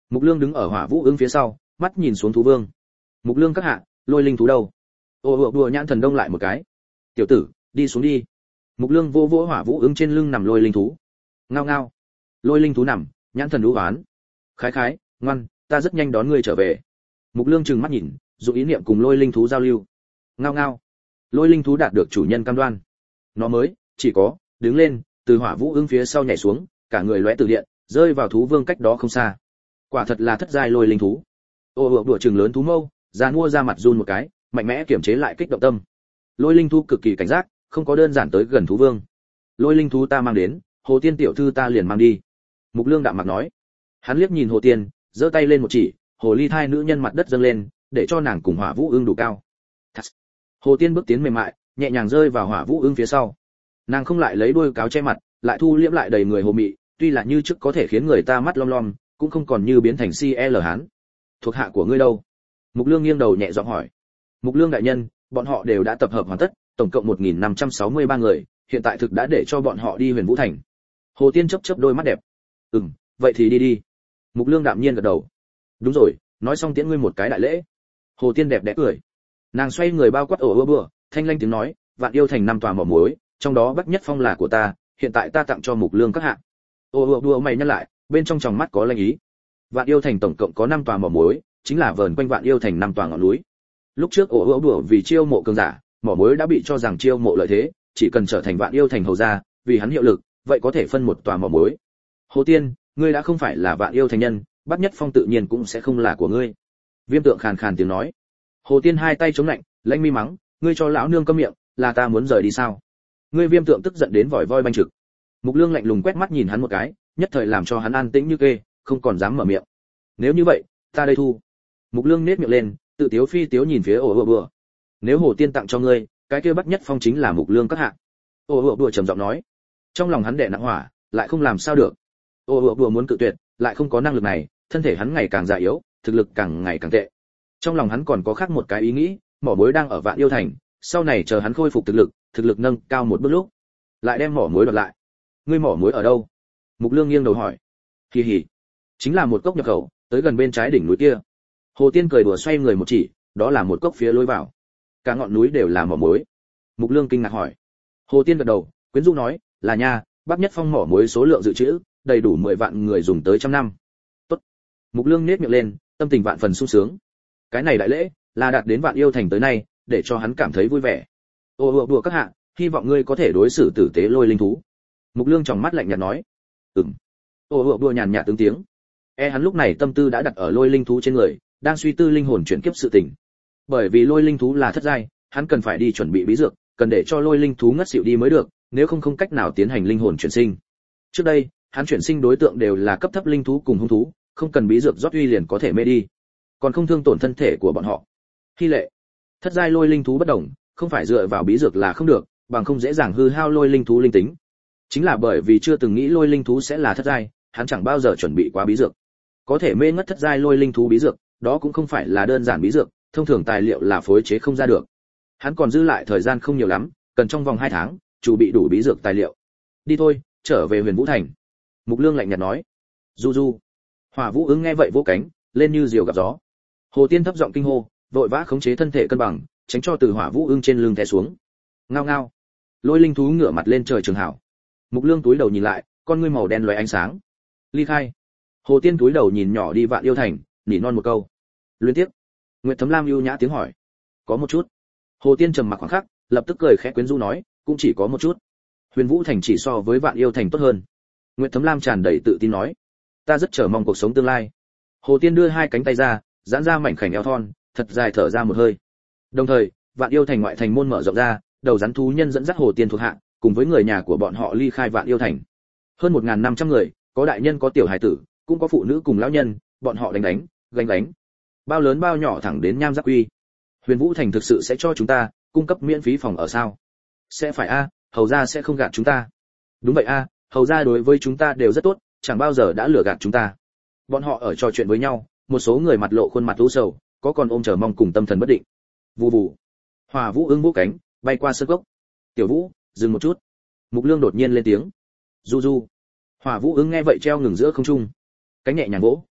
Mục Lương đứng ở Hỏa Vũ Ưng phía sau, mắt nhìn xuống thú vương. Mục Lương các hạ, lôi linh thú đâu? Ô ô đùa nhãn thần đông lại một cái. Tiểu tử, đi xuống đi. Mục Lương vô vỗ Hỏa Vũ Ưng trên lưng nằm lôi linh thú. Ngao ngao. Lôi linh thú nằm, nhãn thần đú oán. Khái khái, ngoan, ta rất nhanh đón ngươi trở về. Mục Lương trừng mắt nhìn, dùng ý niệm cùng lôi linh thú giao lưu. Ngao ngao. Lôi linh thú đạt được chủ nhân cam đoan. Nó mới chỉ có đứng lên, từ Hỏa Vũ Ưng phía sau nhảy xuống, cả người lóe từ điện, rơi vào thú vương cách đó không xa. Quả thật là thất giai lôi linh thú. Ô ô đùa trừng lớn thú mâu, già mua ra mặt run một cái, mạnh mẽ kiểm chế lại kích động tâm. Lôi linh thú cực kỳ cảnh giác, không có đơn giản tới gần thú vương. Lôi linh thú ta mang đến, Hồ Tiên tiểu thư ta liền mang đi. Mục Lương đạm mặt nói. Hắn liếc nhìn Hồ Tiên, giơ tay lên một chỉ, hồ ly thai nữ nhân mặt đất dâng lên, để cho nàng cùng Hỏa Vũ Ưng đủ cao. Thật. Hồ Tiên bước tiến mềm mại, nhẹ nhàng rơi vào Hỏa Vũ Ưng phía sau. Nàng không lại lấy đuôi cáo che mặt, lại thu liễm lại đầy người hồ mị, tuy là như trước có thể khiến người ta mắt lom lom, cũng không còn như biến thành si e lờ hán. Thuộc hạ của ngươi đâu? Mục Lương nghiêng đầu nhẹ giọng hỏi. Mục Lương đại nhân, bọn họ đều đã tập hợp hoàn tất, tổng cộng một nghìn năm trăm sáu mươi ba người, hiện tại thực đã để cho bọn họ đi Huyền Vũ thành. Hồ Tiên chớp chớp đôi mắt đẹp. Ừm, vậy thì đi đi. Mục Lương đạm nhiên gật đầu. Đúng rồi, nói xong tiễn ngươi một cái đại lễ. Hồ Tiên đẹp đẽ cười. Nàng xoay người bao quát ổ ưa bừa, thanh lanh tiếng nói, Vạn Yêu thành năm tòa mỏ muối, trong đó Bắc Nhất Phong là của ta, hiện tại ta tặng cho Mục Lương các hạ. Ồ ồ đùa mày nhăn lại, bên trong tròng mắt có lanh ý. Vạn Yêu thành tổng cộng có năm tòa mỏ muối, chính là vờn quanh Vạn Yêu thành năm tòa ngọn núi. Lúc trước ổ ồ đùa vì chiêu mộ cường giả, mỏ muối đã bị cho rằng chiêu mộ lợi thế, chỉ cần trở thành Vạn Yêu thành hầu gia, vì hắn hiệu lực, vậy có thể phân một tòa mỏ muối. Hồ Tiên, ngươi đã không phải là Vạn Yêu thành nhân, Bắc Nhất Phong tự nhiên cũng sẽ không là của ngươi. Viêm Tượng khàn khàn tiếng nói. Hồ Tiên hai tay chống lạnh, lãnh mi mắng, ngươi cho lão nương câm miệng, là ta muốn rời đi sao? Ngươi Viêm Tượng tức giận đến vòi voi banh trực. Mục Lương lạnh lùng quét mắt nhìn hắn một cái, nhất thời làm cho hắn an tĩnh như kê, không còn dám mở miệng. Nếu như vậy, ta đây thu. Mục Lương nét miệng lên, tự tiếu phi tiếu nhìn phía ổ ựa bừa. Nếu Hồ Tiên tặng cho ngươi, cái kia Bắc Nhất Phong chính là Mục Lương các hạ. Ổ ựa bừa trầm giọng nói. Trong lòng hắn đè nặng hỏa, lại không làm sao được. Ổ ựa bừa muốn cự tuyệt, lại không có năng lực này, thân thể hắn ngày càng già yếu, thực lực càng ngày càng tệ. Trong lòng hắn còn có khác một cái ý nghĩ, mỏ muối đang ở Vạn Yêu thành, sau này chờ hắn khôi phục thực lực, thực lực nâng cao một bước lúc, lại đem mỏ muối đoạt lại. Ngươi mỏ muối ở đâu? Mục Lương nghiêng đầu hỏi. Kỳ hỉ, chính là một cốc nhập khẩu, tới gần bên trái đỉnh núi kia. Hồ Tiên cười đùa xoay người một chỉ, đó là một cốc phía lối vào. Cả ngọn núi đều là mỏ muối. Mục Lương kinh ngạc hỏi. Hồ Tiên gật đầu, quyến rũ nói, là nha, Bắc Nhất Phong mỏ muối số lượng dự trữ, đầy đủ mười vạn người dùng tới trăm năm. Tốt. Mục Lương nhếch miệng lên, tâm tình vạn phần sung sướng. Cái này đại lễ, là đạt đến Vạn Yêu thành tới nay, để cho hắn cảm thấy vui vẻ. Ô ô đùa các hạ, hy vọng ngươi có thể đối xử tử tế lôi linh thú. Mục Lương trong mắt lạnh nhạt nói. Ừm. Ô ô đùa nhàn nhạt tướng tiếng. E hắn lúc này tâm tư đã đặt ở lôi linh thú trên người, đang suy tư linh hồn chuyển kiếp sự tình. Bởi vì lôi linh thú là thất giai, hắn cần phải đi chuẩn bị bí dược, cần để cho lôi linh thú ngất xỉu đi mới được, nếu không không cách nào tiến hành linh hồn chuyển sinh. Trước đây, hắn chuyển sinh đối tượng đều là cấp thấp linh thú cùng hung thú, không cần bí dược rót uy liền có thể mê đi, còn không thương tổn thân thể của bọn họ. Hy lệ, thất giai lôi linh thú bất đồng, không phải dựa vào bí dược là không được, bằng không dễ dàng hư hao lôi linh thú linh tính. Chính là bởi vì chưa từng nghĩ lôi linh thú sẽ là thất giai, hắn chẳng bao giờ chuẩn bị quá bí dược. Có thể mê ngất thất giai lôi linh thú bí dược, đó cũng không phải là đơn giản bí dược, thông thường tài liệu là phối chế không ra được. Hắn còn dư lại thời gian không nhiều lắm, cần trong vòng hai tháng chuẩn bị đủ bí dược tài liệu. Đi thôi, trở về Huyền Vũ thành. Mục Lương lạnh nhạt nói. Du du. Hỏa Vũ Ưng nghe vậy vỗ cánh, lên như diều gặp gió. Hồ Tiên thấp giọng kinh hô, vội vã khống chế thân thể cân bằng, tránh cho từ Hỏa Vũ Ưng trên lưng té xuống. Ngao ngao. Lôi linh thú ngửa mặt lên trời trường hảo. Mục Lương túi đầu nhìn lại, con ngươi màu đen lóe ánh sáng. Ly khai. Hồ Tiên túi đầu nhìn nhỏ đi Vạn Yêu thành, nỉ non một câu. Luyến tiếc. Nguyệt Thấm Lam ưu nhã tiếng hỏi. Có một chút. Hồ Tiên trầm mặc khoảng khắc, lập tức cười khẽ quyến rũ nói, cũng chỉ có một chút. Huyền Vũ thành chỉ so với Vạn Yêu thành tốt hơn. Nguyệt Thấm Lam tràn đầy tự tin nói, ta rất chờ mong cuộc sống tương lai. Hồ Tiên đưa hai cánh tay ra, giãn ra mảnh khảnh eo thon, thật dài thở ra một hơi. Đồng thời, Vạn Yêu thành ngoại thành môn mở rộng ra, đầu rắn thú nhân dẫn dắt Hồ Tiên thuộc hạ, cùng với người nhà của bọn họ ly khai Vạn Yêu thành. Hơn một nghìn năm trăm người, có đại nhân có tiểu hài tử, cũng có phụ nữ cùng lão nhân, bọn họ đánh đánh, gánh đánh. Bao lớn bao nhỏ thẳng đến Nham Giác Quy. Huyền Vũ thành thực sự sẽ cho chúng ta cung cấp miễn phí phòng ở sao? Sẽ phải a, hầu gia sẽ không gạt chúng ta. Đúng vậy a, hầu gia đối với chúng ta đều rất tốt, chẳng bao giờ đã lừa gạt chúng ta. Bọn họ ở trò chuyện với nhau, một số người mặt lộ khuôn mặt u sầu, có còn ôm chờ mong cùng tâm thần bất định. Vù vù. Hỏa Vũ Ưng vỗ cánh, bay qua sơn cốc. Tiểu Vũ, dừng một chút. Mục Lương đột nhiên lên tiếng. Du du. Hỏa Vũ Ưng nghe vậy treo ngừng giữa không trung, cánh nhẹ nhàng vỗ.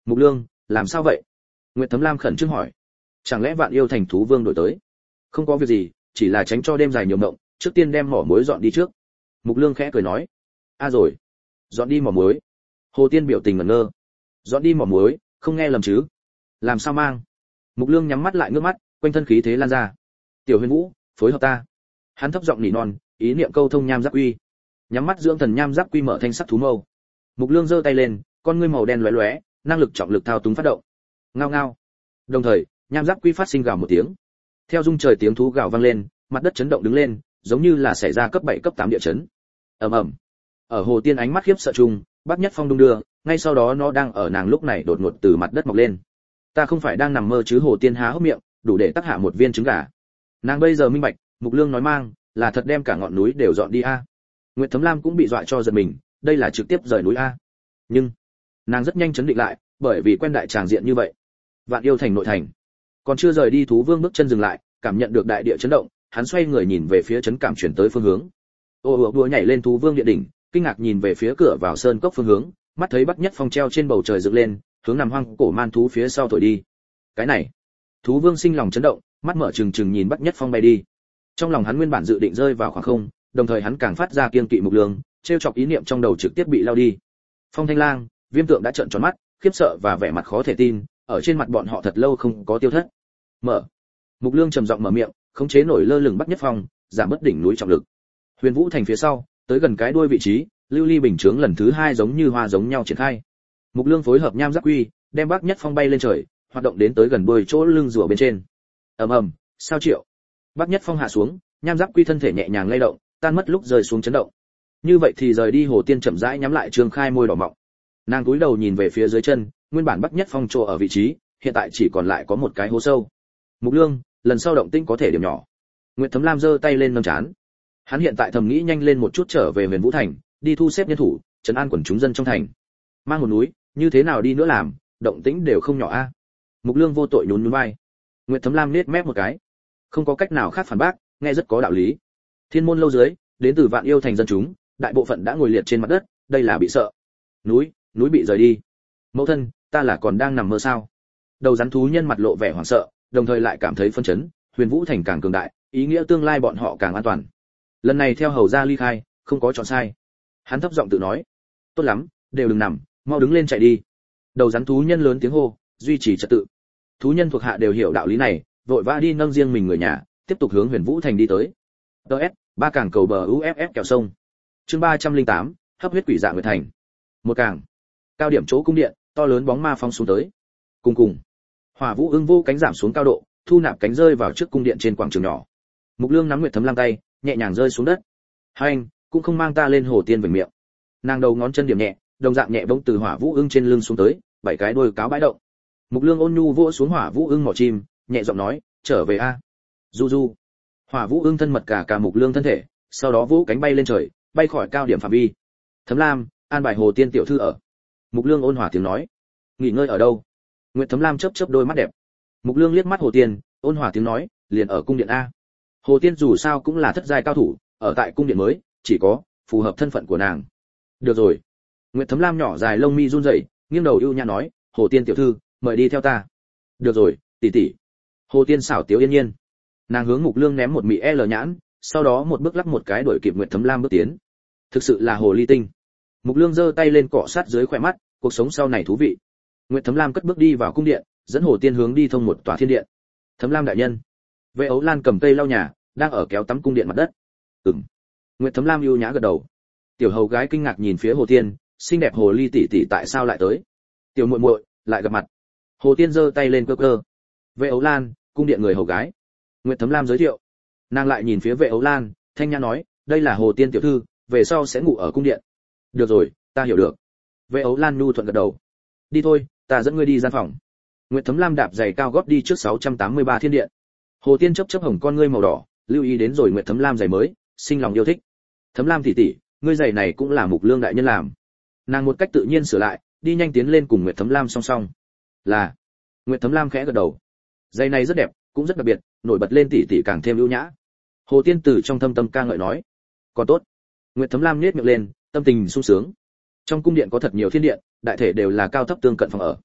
Mục Lương, làm sao vậy? Nguyệt Thấm Lam khẩn trương hỏi. Chẳng lẽ Vạn Yêu Thành thú vương đổi tới? Không có việc gì, chỉ là tránh cho đêm dài nhiều mộng, trước tiên đem mỏ muối dọn đi trước. Mục Lương khẽ cười nói. A rồi, dọn đi mỏ muối. Hồ Tiên biểu tình ngẩn ngơ. Dọn đi mỏ muối, không nghe lầm chứ? Làm sao mang? Mục Lương nhắm mắt lại ngước mắt, quanh thân khí thế lan ra. Tiểu Huyền Vũ, phối hợp ta. Hắn thấp giọng nỉ non, ý niệm câu thông nham giáp quy. Nhắm mắt dưỡng thần nham giáp quy mở thanh sắc thú mâu. Mục Lương giơ tay lên, con ngươi màu đen lóe lóe, năng lực trọng lực thao túng phát động. Ngao ngao. Đồng thời, nham giáp quy phát sinh gào một tiếng. Theo rung trời tiếng thú gào vang lên, mặt đất chấn động đứng lên, giống như là xảy ra cấp bảy cấp tám địa chấn. Ầm ầm. Ở Hồ Tiên ánh mắt khiếp sợ chung, Bắc Nhất Phong đung đưa, ngay sau đó nó đang ở nàng lúc này đột ngột từ mặt đất mọc lên. Ta không phải đang nằm mơ chứ? Hồ Tiên há hốc miệng, đủ để tác hạ một viên trứng gà. Nàng bây giờ minh bạch, Mục Lương nói mang, là thật đem cả ngọn núi đều dọn đi a. Nguyệt Thấm Lam cũng bị dọa cho giật mình, đây là trực tiếp rời núi a. Nhưng nàng rất nhanh chấn định lại, bởi vì quen đại tràng diện như vậy. Vạn Yêu Thành nội thành, còn chưa rời đi, thú vương bước chân dừng lại, cảm nhận được đại địa chấn động, hắn xoay người nhìn về phía chấn cảm chuyển tới phương hướng. Ô ô đua nhảy lên thú vương địa đỉnh, kinh ngạc nhìn về phía cửa vào sơn cốc phương hướng, mắt thấy Bắc Nhất Phong treo trên bầu trời dựng lên, hướng nằm hoang cổ man thú phía sau thổi đi. Cái này, thú vương sinh lòng chấn động, mắt mở trừng trừng nhìn Bắc Nhất Phong bay đi. Trong lòng hắn nguyên bản dự định rơi vào khoảng không, đồng thời hắn càng phát ra kiêng kỵ Mục Lương, trêu chọc ý niệm trong đầu trực tiếp bị lao đi. Phong Thanh Lang, Viêm Tượng đã trợn tròn mắt, khiếp sợ và vẻ mặt khó thể tin, ở trên mặt bọn họ thật lâu không có tiêu thất. Mở. Mục Lương trầm giọng mở miệng, khống chế nổi lơ lửng Bắc Nhất Phong, giảm bớt đỉnh núi trọng lực. Huyền Vũ Thành phía sau, tới gần cái đuôi vị trí, lưu ly bình chướng lần thứ hai giống như hoa giống nhau triển khai. Mục Lương phối hợp nham giáp quy, đem Bắc Nhất Phong bay lên trời, hoạt động đến tới gần đuôi chỗ lưng rùa bên trên. Ầm ầm, sao triệu. Bắc Nhất Phong hạ xuống, nham giáp quy thân thể nhẹ nhàng lay động, tan mất lúc rơi xuống chấn động. Như vậy thì rời đi. Hồ Tiên chậm rãi nhắm lại trường khai môi đỏ mọng. Nàng cúi đầu nhìn về phía dưới chân, nguyên bản Bắc Nhất Phong trô ở vị trí, hiện tại chỉ còn lại có một cái hố sâu. Mục Lương, lần sau động tĩnh có thể điểm nhỏ. Nguyệt Thấm Lam giơ tay lên nâng chán. Hắn hiện tại thầm nghĩ nhanh lên một chút trở về Huyền Vũ Thành, đi thu xếp nhân thủ, trấn an quần chúng dân trong thành. Mang một núi, như thế nào đi nữa làm, động tĩnh đều không nhỏ a. Mục Lương vô tội nhún nhún vai. Nguyệt Thấm Lam nết mép một cái, không có cách nào khác phản bác, nghe rất có đạo lý. Thiên môn lâu dưới, đến từ Vạn Yêu Thành dân chúng, đại bộ phận đã ngồi liệt trên mặt đất, đây là bị sợ. Núi, núi bị rời đi. Mẫu thân, ta là còn đang nằm mơ sao? Đầu rắn thú nhân mặt lộ vẻ hoảng sợ, đồng thời lại cảm thấy phân chấn, Huyền Vũ Thành càng cường đại, ý nghĩa tương lai bọn họ càng an toàn. Lần này theo hầu gia ly khai, không có chọn sai. Hắn thấp giọng tự nói, tốt lắm, đều đừng nằm, mau đứng lên chạy đi. Đầu rắn thú nhân lớn tiếng hô, duy trì trật tự. Thú nhân thuộc hạ đều hiểu đạo lý này, vội vã đi nâng riêng mình người nhà, tiếp tục hướng Huyền Vũ Thành đi tới. đê ét, ba càng cầu bờ u ép ép kẹo sông. Chương ba trăm lẻ tám, hấp huyết quỷ dạ nguyệt thành. Một càng. Cao điểm chỗ cung điện, to lớn bóng ma phong xuống tới. Cùng cùng. Hỏa Vũ Ưng vô cánh giảm xuống cao độ, thu nạp cánh rơi vào trước cung điện trên quảng trường nhỏ. Mục Lương nắm Nguyệt Thấm Lam tay, nhẹ nhàng rơi xuống đất. Hai anh, cũng không mang ta lên. Hồ Tiên vểnh miệng. Nàng đầu ngón chân điểm nhẹ, đồng dạng nhẹ bỗng từ Hỏa Vũ Ưng trên lưng xuống tới, bảy cái đuôi cáo bãi động. Mục Lương ôn nhu vỗ xuống Hỏa Vũ Ưng mỏ chim, nhẹ giọng nói, trở về a. Du du. Hỏa Vũ Ưng thân mật cả cả Mục Lương thân thể, sau đó vỗ cánh bay lên trời, bay khỏi cao điểm phạm vi. Thấm Lam, an bài Hồ Tiên tiểu thư ở. Mục Lương ôn hòa tiếng nói. Nghỉ ngơi ở đâu? Nguyệt Thấm Lam chớp chớp đôi mắt đẹp. Mục Lương liếc mắt Hồ Tiên, ôn hòa tiếng nói, liền ở cung điện a. Hồ Tiên dù sao cũng là thất giai cao thủ, ở tại cung điện mới, chỉ có phù hợp thân phận của nàng. Được rồi. Nguyệt Thấm Lam nhỏ dài lông mi run rẩy, nghiêng đầu ưu nhã nói, Hồ Tiên tiểu thư, mời đi theo ta. Được rồi, tỷ tỷ. Hồ Tiên xảo tiếu yên nhiên. Nàng hướng Mục Lương ném một mị L nhãn, sau đó một bước lắc một cái đuổi kịp Nguyệt Thấm Lam bước tiến. Thực sự là hồ ly tinh. Mục Lương giơ tay lên cọ sát dưới khóe mắt, cuộc sống sau này thú vị. Nguyệt Thấm Lam cất bước đi vào cung điện, dẫn Hồ Tiên hướng đi thông một tòa thiên điện. Thấm Lam đại nhân. Vệ Ấu Lan cầm cây lau nhà, đang ở kéo tắm cung điện mặt đất. Ừm. Nguyệt Thấm Lam ưu nhã gật đầu. Tiểu hầu gái kinh ngạc nhìn phía Hồ Tiên, xinh đẹp hồ ly tỷ tỷ tại sao lại tới? Tiểu muội muội, lại gặp mặt. Hồ Tiên giơ tay lên cơ cơ. Vệ Ấu Lan, cung điện người hầu gái. Nguyệt Thấm Lam giới thiệu. Nàng lại nhìn phía Vệ Ấu Lan, thanh nhã nói, đây là Hồ Tiên tiểu thư, về sau sẽ ngủ ở cung điện. Được rồi, ta hiểu được. Vệ Ấu Lan nhu thuận gật đầu. Đi thôi, ta dẫn ngươi đi gian phòng. Nguyệt Thấm Lam đạp giày cao gót đi trước sáu trăm tám mươi ba thiên điện. Hồ Tiên chớp chớp hồng con ngươi màu đỏ, lưu ý đến rồi Nguyệt Thấm Lam giày mới, sinh lòng yêu thích. Thấm Lam tỷ tỷ, ngươi giày này cũng là Mục Lương đại nhân làm. Nàng một cách tự nhiên sửa lại, đi nhanh tiến lên cùng Nguyệt Thấm Lam song song. Là. Nguyệt Thấm Lam khẽ gật đầu. Giày này rất đẹp, cũng rất đặc biệt, nổi bật lên tỷ tỷ càng thêm ưu nhã. Hồ Tiên từ trong thâm tâm ca ngợi nói. Còn tốt. Nguyệt Thấm Lam nhếch miệng lên, tâm tình sung sướng. Trong cung điện có thật nhiều thiên điện, đại thể đều là cao thấp tương cận phòng ở.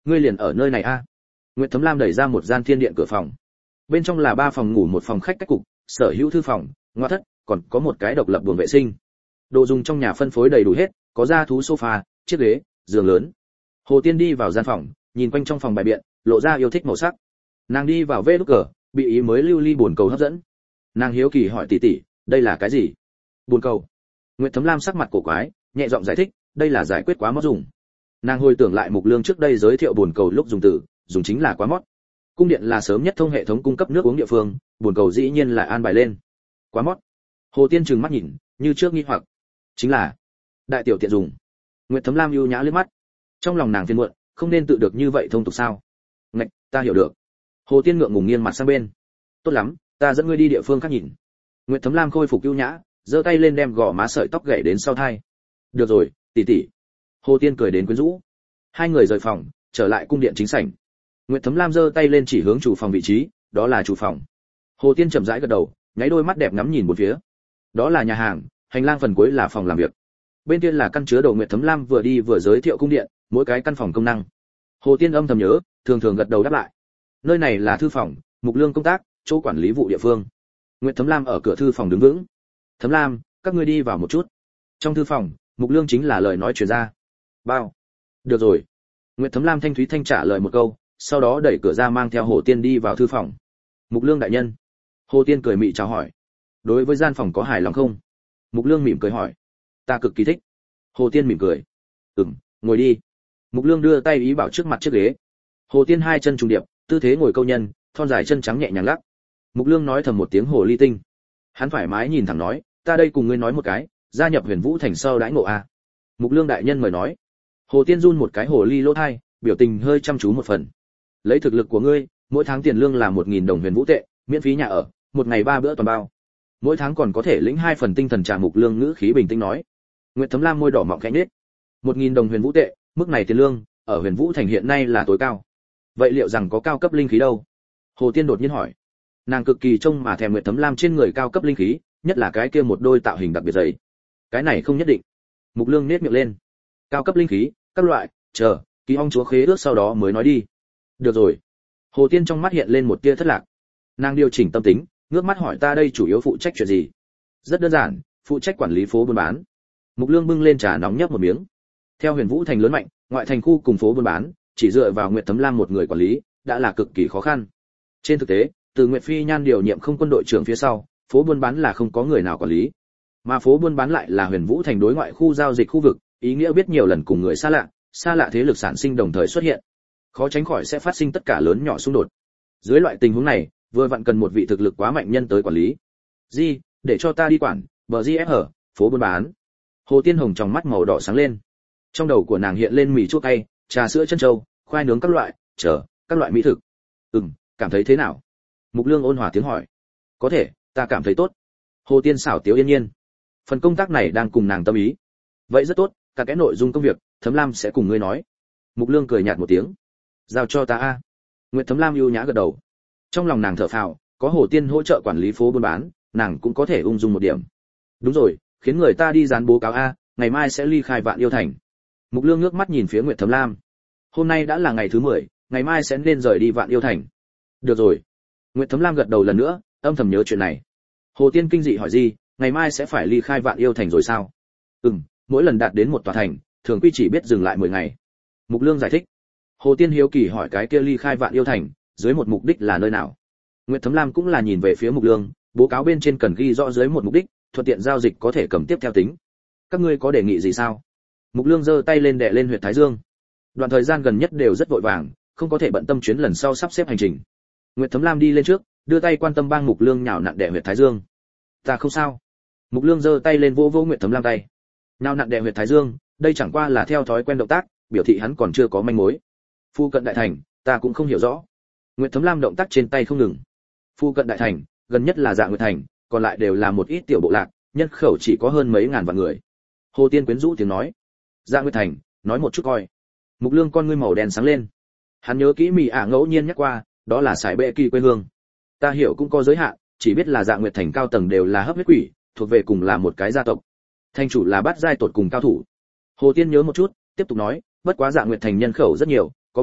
ngươi liền ở nơi này a à? Nguyệt Thấm Lam đẩy ra một gian thiên điện cửa phòng. Bên trong là ba phòng ngủ một phòng khách cách cục, sở hữu thư phòng, ngoại thất, còn có một cái độc lập buồng vệ sinh. Đồ dùng trong nhà phân phối đầy đủ hết, có da thú sofa, chiếc ghế, giường lớn. Hồ Tiên đi vào gian phòng, nhìn quanh trong phòng bài biện, lộ ra yêu thích màu sắc. Nàng đi vào vê đút cờ, bị ý mới lưu ly buồn cầu hấp dẫn. Nàng hiếu kỳ hỏi tỷ tỷ, đây là cái gì? Buồn cầu. Nguyệt Thấm Lam sắc mặt cổ quái, nhẹ giọng giải thích, đây là giải quyết quá mót dùng. Nàng hồi tưởng lại Mục Lương trước đây giới thiệu buồn cầu lúc dùng từ, dùng chính là quá mót. Cung điện là sớm nhất thông hệ thống cung cấp nước uống địa phương, buồn cầu dĩ nhiên là an bài lên. Quá mót. Hồ Tiên trừng mắt nhìn, như trước nghi hoặc, chính là đại tiểu tiện dùng. Nguyệt Thấm Lam ưu nhã liếc mắt, trong lòng nàng phiền muộn, không nên tự được như vậy thông tục sao? Ngạch, ta hiểu được. Hồ Tiên ngượng ngùng nghiêng mặt sang bên. Tốt lắm, ta dẫn ngươi đi địa phương khác nhìn. Nguyệt Thấm Lam khôi phục ưu nhã, giơ tay lên đem gò má sợi tóc gãy đến sau thai. Được rồi, tỷ tỷ. Hồ Tiên cười đến quyến rũ. Hai người rời phòng, trở lại cung điện chính sảnh. Nguyệt Thấm Lam giơ tay lên chỉ hướng chủ phòng vị trí, đó là chủ phòng. Hồ Tiên chậm rãi gật đầu, nháy đôi mắt đẹp ngắm nhìn bốn phía. Đó là nhà hàng, hành lang phần cuối là phòng làm việc. Bên kia là căn chứa đồ. Nguyệt Thấm Lam vừa đi vừa giới thiệu cung điện, mỗi cái căn phòng công năng. Hồ Tiên âm thầm nhớ, thường thường gật đầu đáp lại. Nơi này là thư phòng, Mục Lương công tác, chỗ quản lý vụ địa phương. Nguyệt Thấm Lam ở cửa thư phòng đứng vững. Thấm Lam, các ngươi đi vào một chút. Trong thư phòng, Mục Lương chính là lời nói truyền ra. Bao. Được rồi. Nguyệt Thấm Lam thanh thúy thanh trả lời một câu, sau đó đẩy cửa ra mang theo Hồ Tiên đi vào thư phòng. Mục Lương đại nhân. Hồ Tiên cười mị chào hỏi. Đối với gian phòng có hài lòng không? Mục Lương mỉm cười hỏi. Ta cực kỳ thích. Hồ Tiên mỉm cười. Ừm, ngồi đi. Mục Lương đưa tay ý bảo trước mặt chiếc ghế. Hồ Tiên hai chân trùng điệp, tư thế ngồi câu nhân, thon dài chân trắng nhẹ nhàng lắc. Mục Lương nói thầm một tiếng hồ ly tinh. Hắn thoải mái nhìn thẳng nói, ta đây cùng ngươi nói một cái, gia nhập Huyền Vũ Thành sau đãi ngộ a. Mục Lương đại nhân mời nói. Hồ Tiên run một cái hồ ly lỗ thai, biểu tình hơi chăm chú một phần. Lấy thực lực của ngươi, mỗi tháng tiền lương là một nghìn đồng Huyền Vũ tệ, miễn phí nhà ở, một ngày ba bữa toàn bao. Mỗi tháng còn có thể lĩnh hai phần tinh thần trà. Mục Lương ngữ khí bình tĩnh nói. Nguyệt Thấm Lam môi đỏ mọng khẽ nhếch. một nghìn đồng Huyền Vũ tệ, mức này tiền lương ở Huyền Vũ Thành hiện nay là tối cao. Vậy liệu rằng có cao cấp linh khí đâu? Hồ Tiên đột nhiên hỏi. Nàng cực kỳ trông mà thèm Nguyệt Thấm Lam trên người cao cấp linh khí, nhất là cái kia một đôi tạo hình đặc biệt dày. Cái này không nhất định. Mục Lương nhếch miệng lên. Cao cấp linh khí, các loại, chờ, ký ong chúa khế ước sau đó mới nói đi. Được rồi. Hồ Tiên trong mắt hiện lên một tia thất lạc. Nàng điều chỉnh tâm tính, ngước mắt hỏi ta đây chủ yếu phụ trách chuyện gì? Rất đơn giản, phụ trách quản lý phố buôn bán. Mục Lương bưng lên trà nóng nhấp một miếng. Theo Huyền Vũ Thành lớn mạnh, ngoại thành khu cùng phố buôn bán, chỉ dựa vào Nguyệt Thấm Lam một người quản lý, đã là cực kỳ khó khăn. Trên thực tế, từ Nguyệt Phi Nhan điều nhiệm không quân đội trưởng phía sau, phố buôn bán là không có người nào quản lý. Mà phố buôn bán lại là Huyền Vũ Thành đối ngoại khu giao dịch khu vực, ý nghĩa biết nhiều lần cùng người xa lạ, xa lạ thế lực sản sinh đồng thời xuất hiện. Khó tránh khỏi sẽ phát sinh tất cả lớn nhỏ xung đột. Dưới loại tình huống này, vừa vặn cần một vị thực lực quá mạnh nhân tới quản lý. Di, để cho ta đi quản, bờ gi ép hở, phố buôn bán. Hồ Tiên Hồng trong mắt màu đỏ sáng lên. Trong đầu của nàng hiện lên mì chua cay, trà sữa chân trâu, khoai nướng các loại, chờ, các loại mỹ thực. Ừm, cảm thấy thế nào? Mục Lương ôn hòa tiếng hỏi. Có thể, ta cảm thấy tốt. Hồ Tiên xảo tiếu yên nhiên. Phần công tác này đang cùng nàng tâm ý. Vậy rất tốt, cả cái nội dung công việc, Thấm Lam sẽ cùng ngươi nói. Mục Lương cười nhạt một tiếng. Giao cho ta a. Nguyệt Thấm Lam ưu nhã gật đầu. Trong lòng nàng thở phào, có Hồ Tiên hỗ trợ quản lý phố buôn bán, nàng cũng có thể ung dung một điểm. Đúng rồi, khiến người ta đi dán bố cáo a, ngày mai sẽ ly khai Vạn Yêu Thành. Mục Lương ngước mắt nhìn phía Nguyệt Thấm Lam. Hôm nay đã là ngày thứ mười, ngày mai sẽ nên rời đi Vạn Yêu Thành. Được rồi. Nguyệt Thấm Lam gật đầu lần nữa, âm thầm nhớ chuyện này. Hồ Tiên kinh dị hỏi gì, ngày mai sẽ phải ly khai Vạn Yêu Thành rồi sao? Ừm, mỗi lần đạt đến một tòa thành, thường quy chỉ biết dừng lại mười ngày. Mục Lương giải thích. Hồ Tiên hiếu kỳ hỏi cái kia ly khai Vạn Yêu Thành, dưới một mục đích là nơi nào? Nguyệt Thấm Lam cũng là nhìn về phía Mục Lương, bố cáo bên trên cần ghi rõ dưới một mục đích, thuận tiện giao dịch có thể cầm tiếp theo tính. Các ngươi có đề nghị gì sao? Mục Lương giơ tay lên đè lên huyệt thái dương. Đoạn thời gian gần nhất đều rất vội vàng, không có thể bận tâm chuyến lần sau sắp xếp hành trình. Nguyệt Thấm Lam đi lên trước, đưa tay quan tâm bang Mục Lương nhào nặn đè huyệt thái dương. Ta không sao. Mục Lương giơ tay lên vỗ vỗ Nguyệt Thấm Lam tay. Nhào nặn đè huyệt thái dương, đây chẳng qua là theo thói quen động tác, biểu thị hắn còn chưa có manh mối. Phu cận đại thành, ta cũng không hiểu rõ. Nguyệt Thấm Lam động tác trên tay không ngừng. Phu cận đại thành, gần nhất là Dạ Nguyệt Thành, còn lại đều là một ít tiểu bộ lạc, nhân khẩu chỉ có hơn mấy ngàn vạn người. Hồ Tiên quyến rũ tiếng nói. Dạ Nguyệt Thành, nói một chút coi. Mục Lương con ngươi màu đen sáng lên. Hắn nhớ kỹ Mị Ả ngẫu nhiên nhắc qua, đó là Sải Bệ Kỳ quê hương. Ta hiểu cũng có giới hạn, chỉ biết là Dạ Nguyệt Thành cao tầng đều là hấp huyết quỷ, thuộc về cùng là một cái gia tộc. Thành chủ là bát giai tột cùng cao thủ. Hồ Tiên nhớ một chút, tiếp tục nói, bất quá Dạ Nguyệt Thành nhân khẩu rất nhiều, có bảy,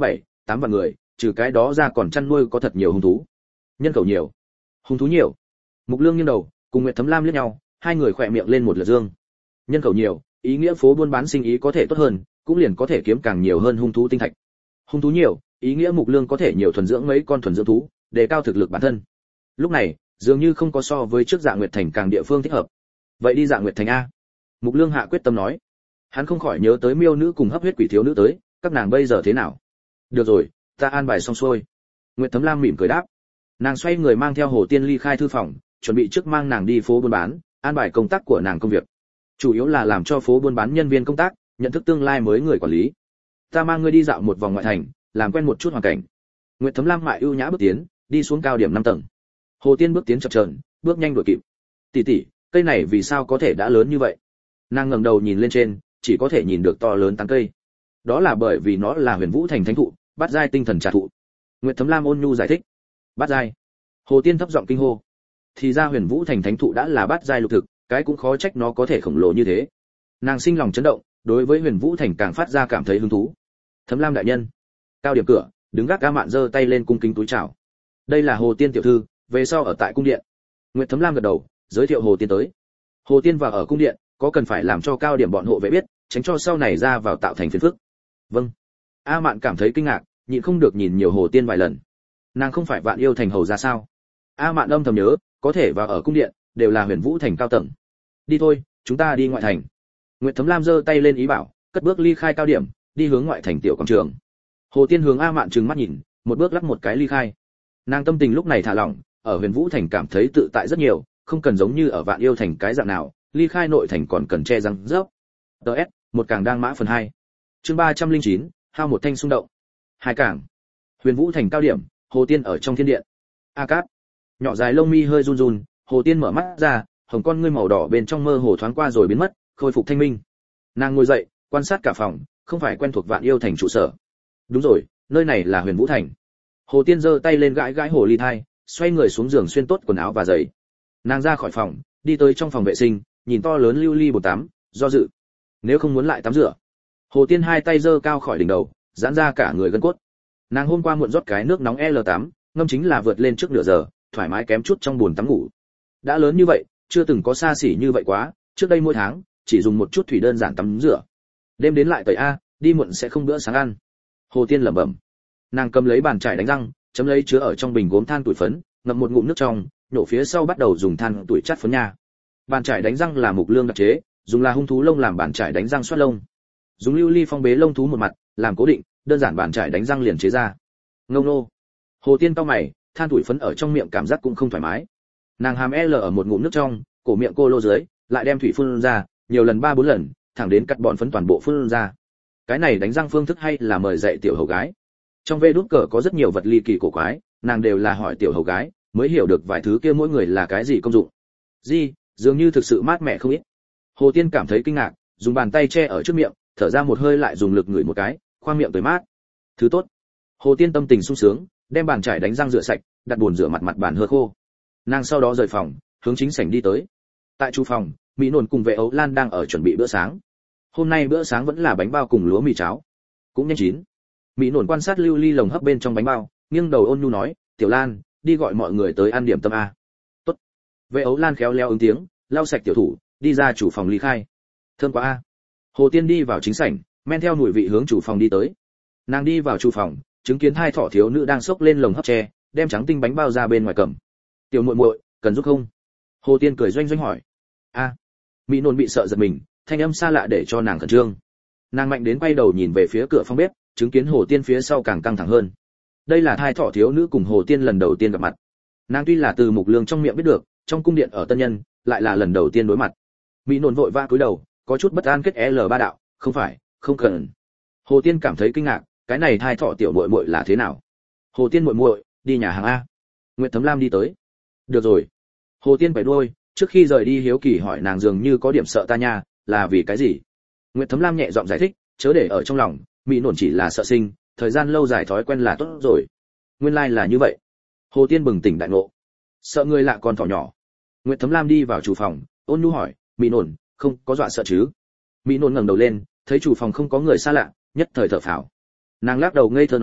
tám vạn người, trừ cái đó ra còn chăn nuôi có thật nhiều hung thú. Nhân khẩu nhiều, hung thú nhiều. Mục Lương nghiêng đầu, cùng Nguyệt Thấm Lam liếc nhau, hai người khỏe miệng lên một lượt dương. Nhân khẩu nhiều, ý nghĩa phố buôn bán sinh ý có thể tốt hơn, cũng liền có thể kiếm càng nhiều hơn hung thú tinh thạch. Hung thú nhiều, ý nghĩa Mục Lương có thể nhiều thuần dưỡng mấy con thuần dưỡng thú, đề cao thực lực bản thân. Lúc này, dường như không có so với trước Dạ Nguyệt Thành càng địa phương thích hợp. Vậy đi Dạ Nguyệt Thành a. Mục Lương hạ quyết tâm nói. Hắn không khỏi nhớ tới Miêu nữ cùng hấp huyết quỷ thiếu nữ tới, các nàng bây giờ thế nào? Được rồi, ta an bài xong xuôi. Nguyệt Thấm Lam mỉm cười đáp. Nàng xoay người mang theo Hồ Tiên ly khai thư phòng, chuẩn bị trước mang nàng đi phố buôn bán, an bài công tác của nàng công việc. Chủ yếu là làm cho phố buôn bán nhân viên công tác nhận thức tương lai mới người quản lý. Ta mang ngươi đi dạo một vòng ngoại thành, làm quen một chút hoàn cảnh. Nguyệt Thấm Lam mại ưu nhã bước tiến, đi xuống cao điểm năm tầng. Hồ Tiên bước tiến chập chờn, bước nhanh đuổi kịp. Tỷ tỷ, cây này vì sao có thể đã lớn như vậy? Nàng ngẩng đầu nhìn lên trên, chỉ có thể nhìn được to lớn tán cây. Đó là bởi vì nó là Huyền Vũ Thành thánh thụ, bát giai tinh thần trà thụ. Nguyệt Thấm Lam ôn nhu giải thích. Bát giai? Hồ Tiên thấp giọng kinh hô. Thì ra Huyền Vũ Thành thánh thụ đã là bát giai lục thực, cái cũng khó trách nó có thể khổng lồ như thế. Nàng sinh lòng chấn động, đối với Huyền Vũ Thành càng phát ra cảm thấy hứng thú. Thấm Lam đại nhân. Cao điểm cửa, đứng gác A Mạn giơ tay lên cung kính túi chào. Đây là Hồ Tiên tiểu thư, về sau ở tại cung điện. Nguyệt Thấm Lam gật đầu, giới thiệu Hồ Tiên tới. Hồ Tiên vào ở cung điện, có cần phải làm cho cao điểm bọn hộ vệ biết, tránh cho sau này ra vào tạo thành phiền phức. Vâng. A Mạn cảm thấy kinh ngạc, nhịn không được nhìn nhiều Hồ Tiên vài lần. Nàng không phải Vạn Yêu Thành hầu ra sao? A Mạn âm thầm nhớ, có thể vào ở cung điện, đều là Huyền Vũ Thành cao tầng. Đi thôi, chúng ta đi ngoại thành. Nguyệt Thấm Lam giơ tay lên ý bảo, cất bước ly khai cao điểm, đi hướng ngoại thành tiểu quảng trường. Hồ Tiên hướng A Mạn trừng mắt nhìn, một bước lắc một cái ly khai. Nàng tâm tình lúc này thả lỏng, ở Huyền Vũ Thành cảm thấy tự tại rất nhiều, không cần giống như ở Vạn Yêu Thành cái dạng nào, ly khai nội thành còn cần che răng rớp. ê ét, một càng đang mã phần hai. Chương ba trăm lẻ chín, hao một thanh xung động. Hai càng. Huyền Vũ Thành cao điểm, Hồ Tiên ở trong thiên điện. A Cát. Nhỏ dài lông mi hơi run run, Hồ Tiên mở mắt ra, hồng con ngươi màu đỏ bên trong mơ hồ thoáng qua rồi biến mất, khôi phục thanh minh. Nàng ngồi dậy, quan sát cả phòng, không phải quen thuộc Vạn Yêu Thành trụ sở. Đúng rồi, nơi này là Huyền Vũ Thành. Hồ Tiên giơ tay lên gãi gãi hồ ly thai, xoay người xuống giường xuyên tốt quần áo và giày. Nàng ra khỏi phòng, đi tới trong phòng vệ sinh, nhìn to lớn lưu ly bồn tắm, do dự. Nếu không muốn lại tắm rửa. Hồ Tiên hai tay giơ cao khỏi đỉnh đầu, giãn ra cả người gân cốt. Nàng hôm qua muộn rót cái nước nóng L tám, ngâm chính là vượt lên trước nửa giờ, thoải mái kém chút trong bồn tắm ngủ. Đã lớn như vậy, chưa từng có xa xỉ như vậy quá, trước đây mỗi tháng chỉ dùng một chút thủy đơn giản tắm rửa. Đêm đến lại tẩy a, đi muộn sẽ không bữa sáng ăn. Hồ Tiên lẩm bẩm. Nàng cầm lấy bàn chải đánh răng, chấm lấy chứa ở trong bình gốm than tuổi phấn, ngậm một ngụm nước trong, nhổ phía sau bắt đầu dùng than tuổi chát phấn nha. Bàn chải đánh răng là Mục Lương đặc chế, dùng là hung thú lông làm bàn chải đánh răng xoát lông. Dùng lưu ly phong bế lông thú một mặt, làm cố định, đơn giản bàn chải đánh răng liền chế ra. Ngông nô. Hồ Tiên cau mày, than tuổi phấn ở trong miệng cảm giác cũng không thoải mái. Nàng hàm L ở một ngụm nước trong, cổ miệng cô lô dưới, lại đem thủy phun ra, nhiều lần ba bốn lần, thẳng đến cắt bọn phấn toàn bộ phun ra. Cái này đánh răng phương thức hay là mời dạy tiểu hầu gái. Trong vê đút cờ có rất nhiều vật ly kỳ cổ quái, nàng đều là hỏi tiểu hầu gái, mới hiểu được vài thứ kia mỗi người là cái gì công dụng. Gì, dường như thực sự mát mẻ không ít. Hồ Tiên cảm thấy kinh ngạc, dùng bàn tay che ở trước miệng, thở ra một hơi lại dùng lực ngửi một cái, khoang miệng tới mát. Thứ tốt. Hồ Tiên tâm tình sung sướng, đem bàn chải đánh răng rửa sạch, đặt bồn rửa mặt mặt bàn hơ khô. Nàng sau đó rời phòng, hướng chính sảnh đi tới. Tại chu phòng, Mỹ Nổn cùng Vệ Ấu Lan đang ở chuẩn bị bữa sáng. Hôm nay bữa sáng vẫn là bánh bao cùng lúa mì cháo, cũng nhanh chín. Mỹ Nổn quan sát lưu ly lồng hấp bên trong bánh bao, nghiêng đầu ôn nhu nói, "Tiểu Lan, đi gọi mọi người tới ăn điểm tâm a." "Tốt." Vệ Ấu Lan khéo léo ứng tiếng, lau sạch tiểu thủ, đi ra chủ phòng ly khai. "Thơm quá a." Hồ Tiên đi vào chính sảnh, men theo mùi vị hướng chủ phòng đi tới. Nàng đi vào chủ phòng, chứng kiến hai thỏ thiếu nữ đang xốc lên lồng hấp tre, đem trắng tinh bánh bao ra bên ngoài cầm. "Tiểu muội muội, cần giúp không?" Hồ Tiên cười doanh doanh hỏi. "A." Mỹ Nôn bị sợ giật mình, thanh âm xa lạ để cho nàng khẩn trương. Nàng mạnh đến quay đầu nhìn về phía cửa phòng bếp, chứng kiến Hồ Tiên phía sau càng căng thẳng hơn. Đây là hai thỏ thiếu nữ cùng Hồ Tiên lần đầu tiên gặp mặt. Nàng tuy là từ Mục Lương trong miệng biết được, trong cung điện ở Tân Nhân, lại là lần đầu tiên đối mặt. Mỹ Nôn vội vã cúi đầu, có chút bất an kết L ba đạo, "Không phải, không cần." Hồ Tiên cảm thấy kinh ngạc, cái này hai thỏ tiểu muội muội là thế nào? "Hồ Tiên muội muội, đi nhà hàng a." Nguyệt Thấm Lam đi tới. "Được rồi." Hồ Tiên bày đuôi, trước khi rời đi hiếu kỳ hỏi nàng dường như có điểm sợ ta nha, là vì cái gì? Nguyệt Thấm Lam nhẹ giọng giải thích, chớ để ở trong lòng, Mỹ Nổn chỉ là sợ sinh, thời gian lâu dài thói quen là tốt rồi. Nguyên lai like là như vậy. Hồ Tiên bừng tỉnh đại ngộ. Sợ người lạ còn thỏ nhỏ. Nguyệt Thấm Lam đi vào chủ phòng, ôn nhu hỏi, "Mỹ Nổn, không có dọa sợ chứ?" Mỹ Nổn ngẩng đầu lên, thấy chủ phòng không có người xa lạ, nhất thời thở phào. Nàng lắc đầu ngây thơ nói,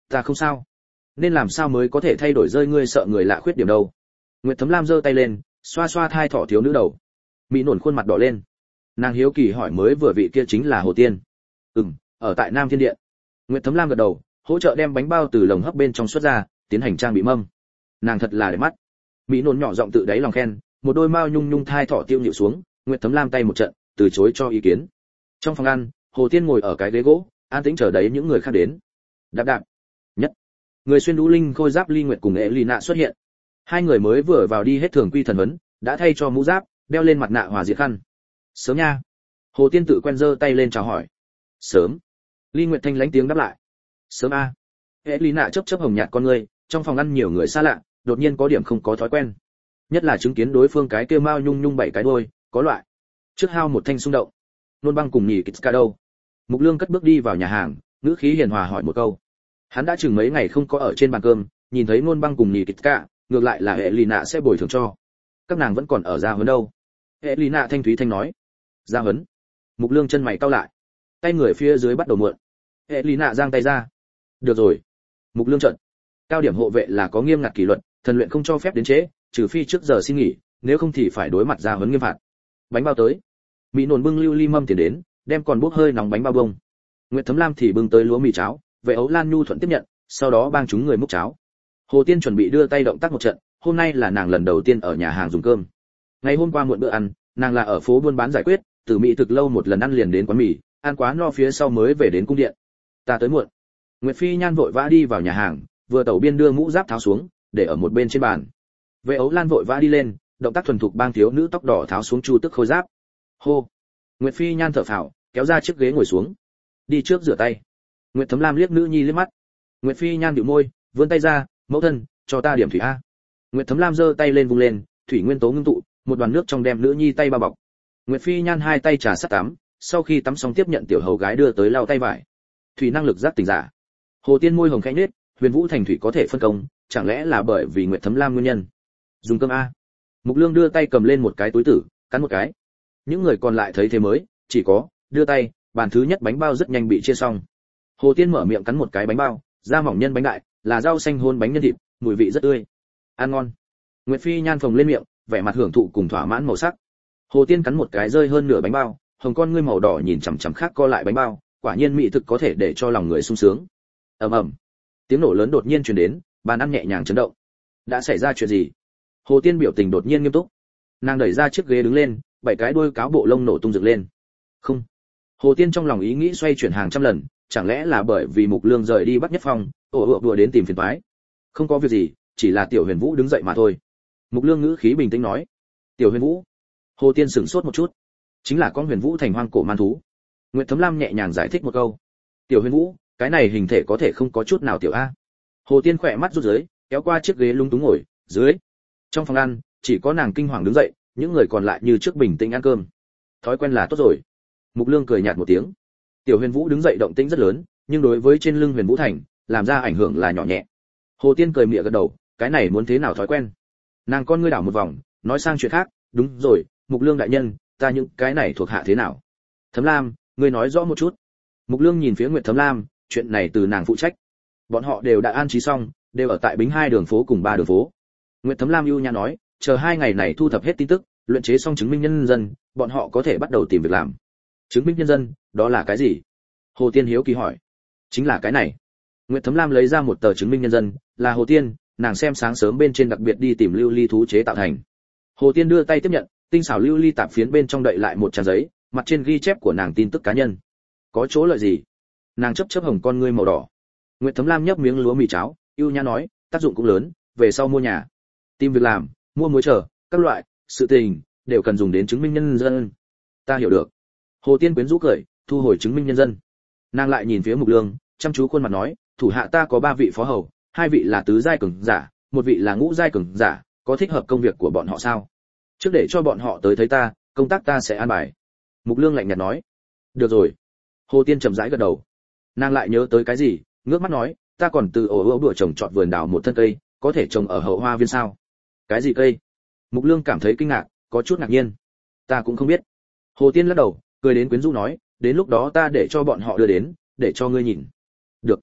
Ta không sao. Nên làm sao mới có thể thay đổi rơi ngươi sợ người lạ khuyết điểm đâu? Nguyệt Thấm Lam giơ tay lên, xoa xoa thai thỏ thiếu nữ đầu. Mỹ nổn khuôn mặt đỏ lên. Nàng hiếu kỳ hỏi mới vừa vị kia chính là Hồ Tiên. Ừm, ở tại Nam Thiên Điện. Nguyệt Thấm Lam gật đầu, hỗ trợ đem bánh bao từ lồng hấp bên trong xuất ra, tiến hành trang bị mâm. Nàng thật là đẹp mắt. Mỹ nổn nhỏ giọng tự đáy lòng khen, một đôi mao nhung nhung thai thỏ tiêu nhịu xuống, Nguyệt Thấm Lam tay một trận, từ chối cho ý kiến. Trong phòng ăn, Hồ Tiên ngồi ở cái ghế gỗ, an tĩnh chờ đấy những người khác đến. Đạp đạp. Nhất. Người xuyên đũ linh khôi giáp Ly Nguyệt cùng Elina xuất hiện. Hai người mới vừa vào đi hết thường quy thần huấn, đã thay cho mũ giáp, đeo lên mặt nạ hòa diệt khăn. Sớm nha. Hồ Tiên tự quen giơ tay lên chào hỏi. Sớm. Ly Nguyệt thanh lánh tiếng đáp lại. Sớm a. Elina chớp chớp hồng nhạt con ngươi, trong phòng ăn nhiều người xa lạ, đột nhiên có điểm không có thói quen. Nhất là chứng kiến đối phương cái kia mao nhung nhung bảy cái đuôi, có loại. Trước hao một thanh xung động. Nôn Băng cùng nhì Kitska đâu? Mục Lương cất bước đi vào nhà hàng, ngữ khí hiền hòa hỏi một câu. Hắn đã chừng mấy ngày không có ở trên bàn cơm, nhìn thấy Nôn Băng cùng nhì Kitska, ngược lại là Elina sẽ bồi thường cho. Các nàng vẫn còn ở gia huấn đâu? Elina thanh thúy thanh nói. Gia huấn? Mục Lương chân mày cau lại. Tay người phía dưới bắt đầu muộn. Elina giang tay ra. Được rồi. Mục Lương trợn. Cao điểm hộ vệ là có nghiêm ngặt kỷ luật, thần luyện không cho phép đến trễ, trừ phi trước giờ xin nghỉ, nếu không thì phải đối mặt gia huấn nghiêm phạt. Bánh bao tới. Mỹ nổn bưng lưu ly mâm tiền đến, đem còn bốc hơi nóng bánh bao bông. Nguyệt Thấm Lam thì bưng tới lúa mì cháo, vệ ấu Lan nhu thuận tiếp nhận, sau đó bang chúng người múc cháo. Hồ Tiên chuẩn bị đưa tay động tác một trận, hôm nay là nàng lần đầu tiên ở nhà hàng dùng cơm. Ngày hôm qua muộn bữa ăn, nàng là ở phố buôn bán giải quyết, từ Mỹ thực lâu một lần ăn liền đến quán mì, ăn quá no phía sau mới về đến cung điện. Ta tới muộn. Nguyệt Phi Nhan vội vã đi vào nhà hàng, vừa tẩu biên đưa mũ giáp tháo xuống, để ở một bên trên bàn. Vệ ấu Lan vội vã đi lên, động tác thuần thục bang thiếu nữ tóc đỏ tháo xuống chu tức khôi giáp. Hô. Nguyệt Phi Nhan thở phào, kéo ra chiếc ghế ngồi xuống. Đi trước rửa tay. Nguyệt Thấm Lam liếc nữ nhi liếc mắt. Nguyệt Phi Nhan nhíu môi, vươn tay ra, mẫu thân, cho ta điểm thủy a. Nguyệt Thấm Lam giơ tay lên vung lên, thủy nguyên tố ngưng tụ, một đoàn nước trong đem nữ nhi tay bao bọc. Nguyệt Phi Nhan hai tay trà sát tắm, sau khi tắm xong tiếp nhận tiểu hầu gái đưa tới lau tay vải. Thủy năng lực giác tỉnh giả. Hồ Tiên môi hồng khẽ nhếch, Huyền Vũ thành thủy có thể phân công, chẳng lẽ là bởi vì Nguyệt Thấm Lam nguyên nhân? Dùng cơm a. Mục Lương đưa tay cầm lên một cái túi tử, cắn một cái. Những người còn lại thấy thế mới, chỉ có đưa tay, bàn thứ nhất bánh bao rất nhanh bị chia xong. Hồ Tiên mở miệng cắn một cái bánh bao, da mỏng nhân bánh đại, là rau xanh hôn bánh nhân thịt, mùi vị rất tươi. Ăn ngon. Nguyệt Phi Nhan phồng lên miệng, vẻ mặt hưởng thụ cùng thỏa mãn màu sắc. Hồ Tiên cắn một cái rơi hơn nửa bánh bao, hồng con ngươi màu đỏ nhìn chằm chằm khác co lại bánh bao, quả nhiên mỹ thực có thể để cho lòng người sung sướng. Ầm ầm. Tiếng nổ lớn đột nhiên truyền đến, bàn ăn nhẹ nhàng chấn động. Đã xảy ra chuyện gì? Hồ Tiên biểu tình đột nhiên nghiêm túc. Nàng đẩy ra chiếc ghế đứng lên, bảy cái đuôi cáo bộ lông nổ tung dựng lên. Không. Hồ Tiên trong lòng ý nghĩ xoay chuyển hàng trăm lần, chẳng lẽ là bởi vì Mục Lương rời đi Bắc Nhất Phong, ổ ựa đùa đến tìm phiền toái? Không có việc gì, chỉ là Tiểu Huyền Vũ đứng dậy mà thôi. Mục Lương ngữ khí bình tĩnh nói. Tiểu Huyền Vũ? Hồ Tiên sửng sốt một chút. Chính là con Huyền Vũ thành hoang cổ man thú. Nguyệt Thấm Lam nhẹ nhàng giải thích một câu. Tiểu Huyền Vũ, cái này hình thể có thể không có chút nào tiểu a. Hồ Tiên khỏe mắt rút dưới, kéo qua chiếc ghế lung túng ngồi dưới. Trong phòng ăn, chỉ có nàng kinh hoàng đứng dậy, những người còn lại như trước bình tĩnh ăn cơm. Thói quen là tốt rồi. Mục Lương cười nhạt một tiếng. Tiểu Huyền Vũ đứng dậy động tĩnh rất lớn, nhưng đối với trên lưng Huyền Vũ thành, làm ra ảnh hưởng là nhỏ nhẹ. Hồ Tiên cười mỉa gật đầu, cái này muốn thế nào thói quen. Nàng con ngươi đảo một vòng, nói sang chuyện khác, đúng rồi, Mục Lương đại nhân, ta những cái này thuộc hạ thế nào? Thấm Lam, ngươi nói rõ một chút. Mục Lương nhìn phía Nguyệt Thấm Lam, chuyện này từ nàng phụ trách. Bọn họ đều đã an trí xong, đều ở tại Bính hai đường phố cùng ba đường phố. Nguyệt Thấm Lam ưu nhã nói, chờ hai ngày này thu thập hết tin tức, luyện chế xong chứng minh nhân dân, bọn họ có thể bắt đầu tìm việc làm. Chứng minh nhân dân, đó là cái gì? Hồ Tiên hiếu kỳ hỏi. Chính là cái này. Nguyệt Thấm Lam lấy ra một tờ chứng minh nhân dân, là Hồ Tiên, nàng xem sáng sớm bên trên đặc biệt đi tìm lưu ly thú chế tạo thành. Hồ Tiên đưa tay tiếp nhận, tinh xảo lưu ly tạp phiến bên trong đậy lại một trang giấy, mặt trên ghi chép của nàng tin tức cá nhân. Có chỗ lợi gì? Nàng chớp chớp hồng con ngươi màu đỏ. Nguyệt Thấm Lam nhấp miếng lúa mì cháo, ưu nhã nói, tác dụng cũng lớn, về sau mua nhà, tìm việc làm, mua muối trở, các loại sự tình đều cần dùng đến chứng minh nhân dân. Ta hiểu được. Hồ Tiên quyến rũ cười, thu hồi chứng minh nhân dân. Nàng lại nhìn phía Mục Lương, chăm chú khuôn mặt nói, thủ hạ ta có ba vị phó hầu, hai vị là tứ giai cường giả, một vị là ngũ giai cường giả, có thích hợp công việc của bọn họ sao? Trước để cho bọn họ tới thấy ta, công tác ta sẽ an bài. Mục Lương lạnh nhạt nói. Được rồi. Hồ Tiên chậm rãi gật đầu. Nàng lại nhớ tới cái gì, ngước mắt nói, ta còn từ ổ ổ đùa trồng trọt vườn đào một thân cây, có thể trồng ở hậu hoa viên sao? Cái gì cây? Mục Lương cảm thấy kinh ngạc, có chút ngạc nhiên. Ta cũng không biết. Hồ Tiên lắc đầu, cười đến quyến rũ nói, đến lúc đó ta để cho bọn họ đưa đến, để cho ngươi nhìn. Được.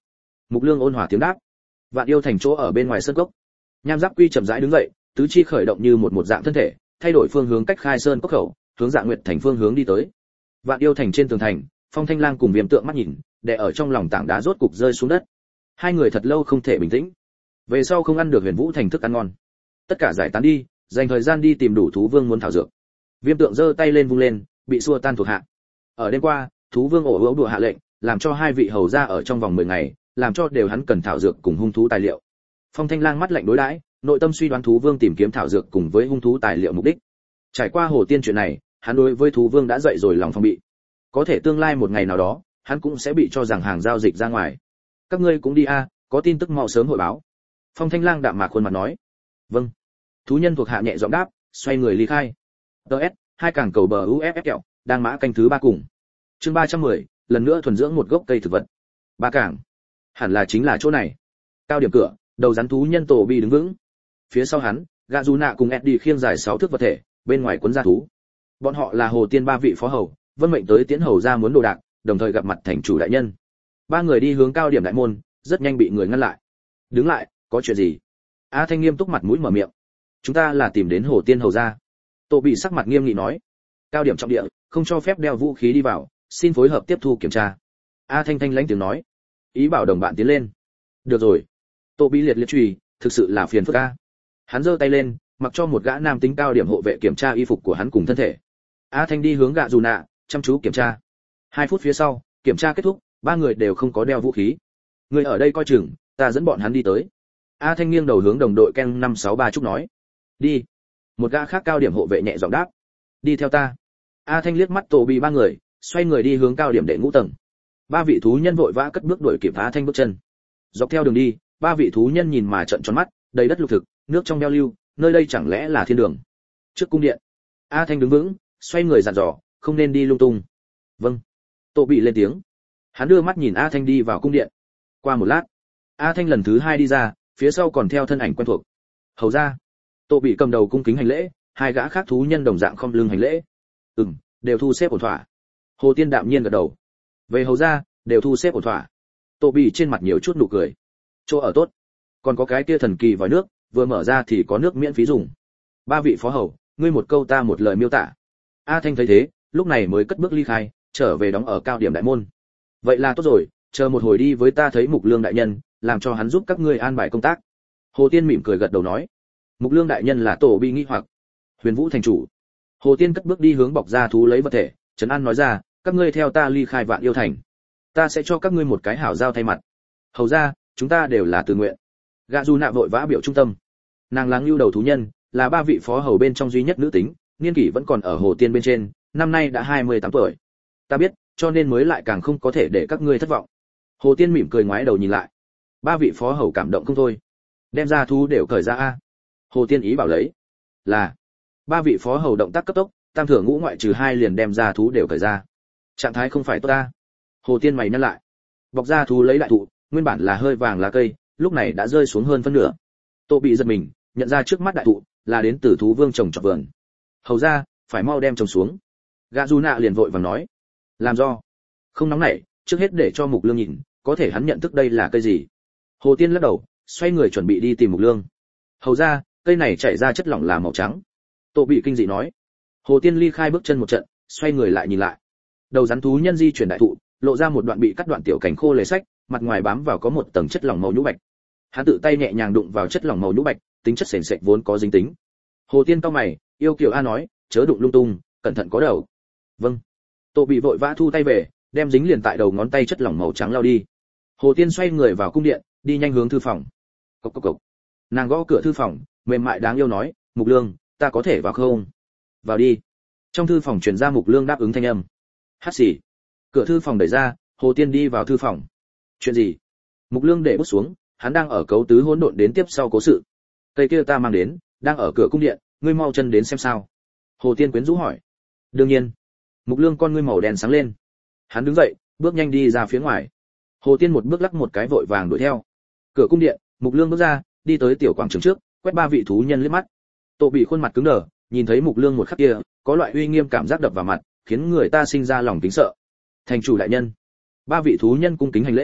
Mục Lương ôn hòa tiếng đáp. Vạn Yêu Thành chỗ ở bên ngoài sơn cốc. Nham Giáp Quy chậm rãi đứng dậy, tứ chi khởi động như một một dạng thân thể, thay đổi phương hướng cách khai sơn cốc khẩu, hướng Dạ Nguyệt Thành phương hướng đi tới. Vạn Yêu Thành trên tường thành, Phong Thanh Lang cùng Viêm Tượng mắt nhìn, đè ở trong lòng tảng đá rốt cục rơi xuống đất. Hai người thật lâu không thể bình tĩnh. Về sau không ăn được Huyền Vũ Thành thức ăn ngon, tất cả giải tán đi, dành thời gian đi tìm đủ thú vương muốn thảo dược. Viêm Tượng giơ tay lên vung lên, bị xua tan thuộc hạ. Ở đêm qua, thú vương ổ ấu đùa hạ lệnh, làm cho hai vị hầu gia ở trong vòng mười ngày, làm cho đều hắn cần thảo dược cùng hung thú tài liệu. Phong Thanh Lang mắt lạnh đối đãi, nội tâm suy đoán thú vương tìm kiếm thảo dược cùng với hung thú tài liệu mục đích. Trải qua Hồ Tiên chuyện này, hắn đối với thú vương đã dậy rồi lòng phòng bị. Có thể tương lai một ngày nào đó, hắn cũng sẽ bị cho rằng hàng giao dịch ra ngoài. Các ngươi cũng đi a, có tin tức mau sớm hội báo. Phong Thanh Lang đạm mạc khuôn mặt nói. Vâng. Thú nhân thuộc hạ nhẹ giọng đáp, xoay người ly khai. ét hai càng cầu bờ u ép ép kẹo, đang mã canh thứ ba cùng. Chương ba trăm mười, lần nữa thuần dưỡng một gốc cây thực vật. Ba cảng. Hẳn là chính là chỗ này. Cao điểm cửa, đầu rắn thú nhân Tổ Bi đứng vững. Phía sau hắn, Gà Dù Nạ cùng Eddie khiêng dài sáu thước vật thể, bên ngoài cuốn ra thú. Bọn họ là Hồ Tiên ba vị phó hầu, vân mệnh tới tiễn hầu ra muốn đồ đạc, đồng thời gặp mặt thành chủ đại nhân. Ba người đi hướng cao điểm đại môn, rất nhanh bị người ngăn lại. Đứng lại, có chuyện gì? A Thanh nghiêm túc mặt mũi mở miệng. Chúng ta là tìm đến Hồ Tiên hầu ra. Tổ Bị sắc mặt nghiêm nghị nói. Cao điểm trọng địa, không cho phép đeo vũ khí đi vào, xin phối hợp tiếp thu kiểm tra. A Thanh thanh lãnh tiếng nói. Ý bảo đồng bạn tiến lên. Được rồi. Tổ Bị liệt liệt chùy, thực sự là phiền phức a. Hắn giơ tay lên, mặc cho một gã nam tính cao điểm hộ vệ kiểm tra y phục của hắn cùng thân thể. A Thanh đi hướng Gạ Dù Nạ, chăm chú kiểm tra. Hai phút phía sau, kiểm tra kết thúc, ba người đều không có đeo vũ khí. Người ở đây coi chừng, ta dẫn bọn hắn đi tới. A Thanh nghiêng đầu hướng đồng đội Ken năm sáu ba trúc nói. Đi. Một gã khác cao điểm hộ vệ nhẹ giọng đáp. Đi theo ta. A Thanh liếc mắt Tổ Bị ba người, xoay người đi hướng cao điểm đệ ngũ tầng. Ba vị thú nhân vội vã cất bước đuổi kịp A Thanh bước chân. Dọc theo đường đi, ba vị thú nhân nhìn mà trợn tròn mắt, đầy đất lục thực, nước trong beo lưu, nơi đây chẳng lẽ là thiên đường? Trước cung điện, A Thanh đứng vững, xoay người dặn dò, không nên đi lung tung. Vâng. Tổ Bị lên tiếng. Hắn đưa mắt nhìn A Thanh đi vào cung điện. Qua một lát, A Thanh lần thứ hai đi ra, phía sau còn theo thân ảnh quen thuộc. Hầu ra. Tổ Bị cầm đầu cung kính hành lễ, hai gã khác thú nhân đồng dạng không lưng hành lễ. Ừm, đều thu xếp ổn thỏa. Hồ Tiên đạm nhiên gật đầu. Về hầu ra, đều thu xếp ổn thỏa. Tổ Bị trên mặt nhiều chút nụ cười. Chỗ ở tốt. Còn có cái kia thần kỳ vòi nước, vừa mở ra thì có nước miễn phí dùng. Ba vị phó hầu, ngươi một câu ta một lời miêu tả. A Thanh thấy thế, lúc này mới cất bước ly khai, trở về đóng ở cao điểm đại môn. Vậy là tốt rồi, chờ một hồi đi với ta thấy Mục Lương đại nhân, làm cho hắn giúp các ngươi an bài công tác. Hồ Tiên mỉm cười gật đầu nói. Mục Lương đại nhân là Tổ Bi nghi hoặc. Huyền Vũ thành chủ. Hồ Tiên cất bước đi hướng bọc ra thú lấy vật thể, trấn an nói ra, các ngươi theo ta ly khai Vạn Yêu thành. Ta sẽ cho các ngươi một cái hảo giao thay mặt. Hầu ra, chúng ta đều là tự nguyện. Gạ Dù Nạ vội vã biểu trung tâm. Nàng láng lưu đầu thú nhân, là ba vị phó hầu bên trong duy nhất nữ tính, niên kỷ vẫn còn ở Hồ Tiên bên trên, năm nay đã hai mươi tám tuổi. Ta biết, cho nên mới lại càng không có thể để các ngươi thất vọng. Hồ Tiên mỉm cười ngoái đầu nhìn lại. Ba vị phó hầu cảm động không thôi. Đem ra thú đều cởi ra a. Hồ Tiên ý bảo lấy. Là. Ba vị phó hầu động tác cấp tốc, tam thưởng ngũ ngoại trừ hai liền đem ra thú đều cởi ra. Trạng thái không phải tốt ta. Hồ Tiên mày nhăn lại. Bọc ra thú lấy đại thụ, nguyên bản là hơi vàng lá cây, lúc này đã rơi xuống hơn phân nửa. Tô Bị giật mình, nhận ra trước mắt đại thụ là đến từ thú vương trồng trọt vườn. Hầu ra, phải mau đem trồng xuống. Gã Du Nạ liền vội vàng nói. Làm do. Không nóng nảy, trước hết để cho Mục Lương nhìn, có thể hắn nhận thức đây là cây gì. Hồ Tiên lắc đầu, xoay người chuẩn bị đi tìm Mục Lương. Hầu ra, cây này chảy ra chất lỏng là màu trắng. Tô Bị kinh dị nói. Hồ Tiên ly khai bước chân một trận, xoay người lại nhìn lại. Đầu rắn thú nhân di chuyển đại thụ, lộ ra một đoạn bị cắt đoạn tiểu cảnh khô lề sách, mặt ngoài bám vào có một tầng chất lỏng màu nhũ bạch. Hắn tự tay nhẹ nhàng đụng vào chất lỏng màu nhũ bạch, tính chất sền sệt vốn có dính tính. Hồ Tiên cau mày, yêu kiều a nói, chớ đụng lung tung, cẩn thận có đầu. Vâng. Tô Bị vội vã thu tay về, đem dính liền tại đầu ngón tay chất lỏng màu trắng lau đi. Hồ Tiên xoay người vào cung điện, đi nhanh hướng thư phòng. Cộc cộc cộc. Nàng gõ cửa thư phòng, mềm mại đáng yêu nói, Mục Lương, ta có thể vào không? Vào đi. Trong thư phòng truyền ra Mục Lương đáp ứng thanh âm. Hát xì. Cửa thư phòng đẩy ra, Hồ Tiên đi vào thư phòng. Chuyện gì? Mục Lương để bút xuống, hắn đang ở cấu tứ hỗn độn đến tiếp sau cố sự. Cây kia ta mang đến, đang ở cửa cung điện, ngươi mau chân đến xem sao. Hồ Tiên quyến rũ hỏi. Đương nhiên. Mục Lương con ngươi màu đen sáng lên. Hắn đứng dậy, bước nhanh đi ra phía ngoài. Hồ Tiên một bước lắc một cái vội vàng đuổi theo. Cửa cung điện, Mục Lương bước ra, đi tới tiểu quảng trường trước, quét ba vị thú nhân liếc mắt. Tô Bị khuôn mặt cứng đờ, nhìn thấy Mục Lương một khắc kia, có loại uy nghiêm cảm giác đập vào mặt, khiến người ta sinh ra lòng kính sợ. Thành chủ đại nhân. Ba vị thú nhân cung kính hành lễ,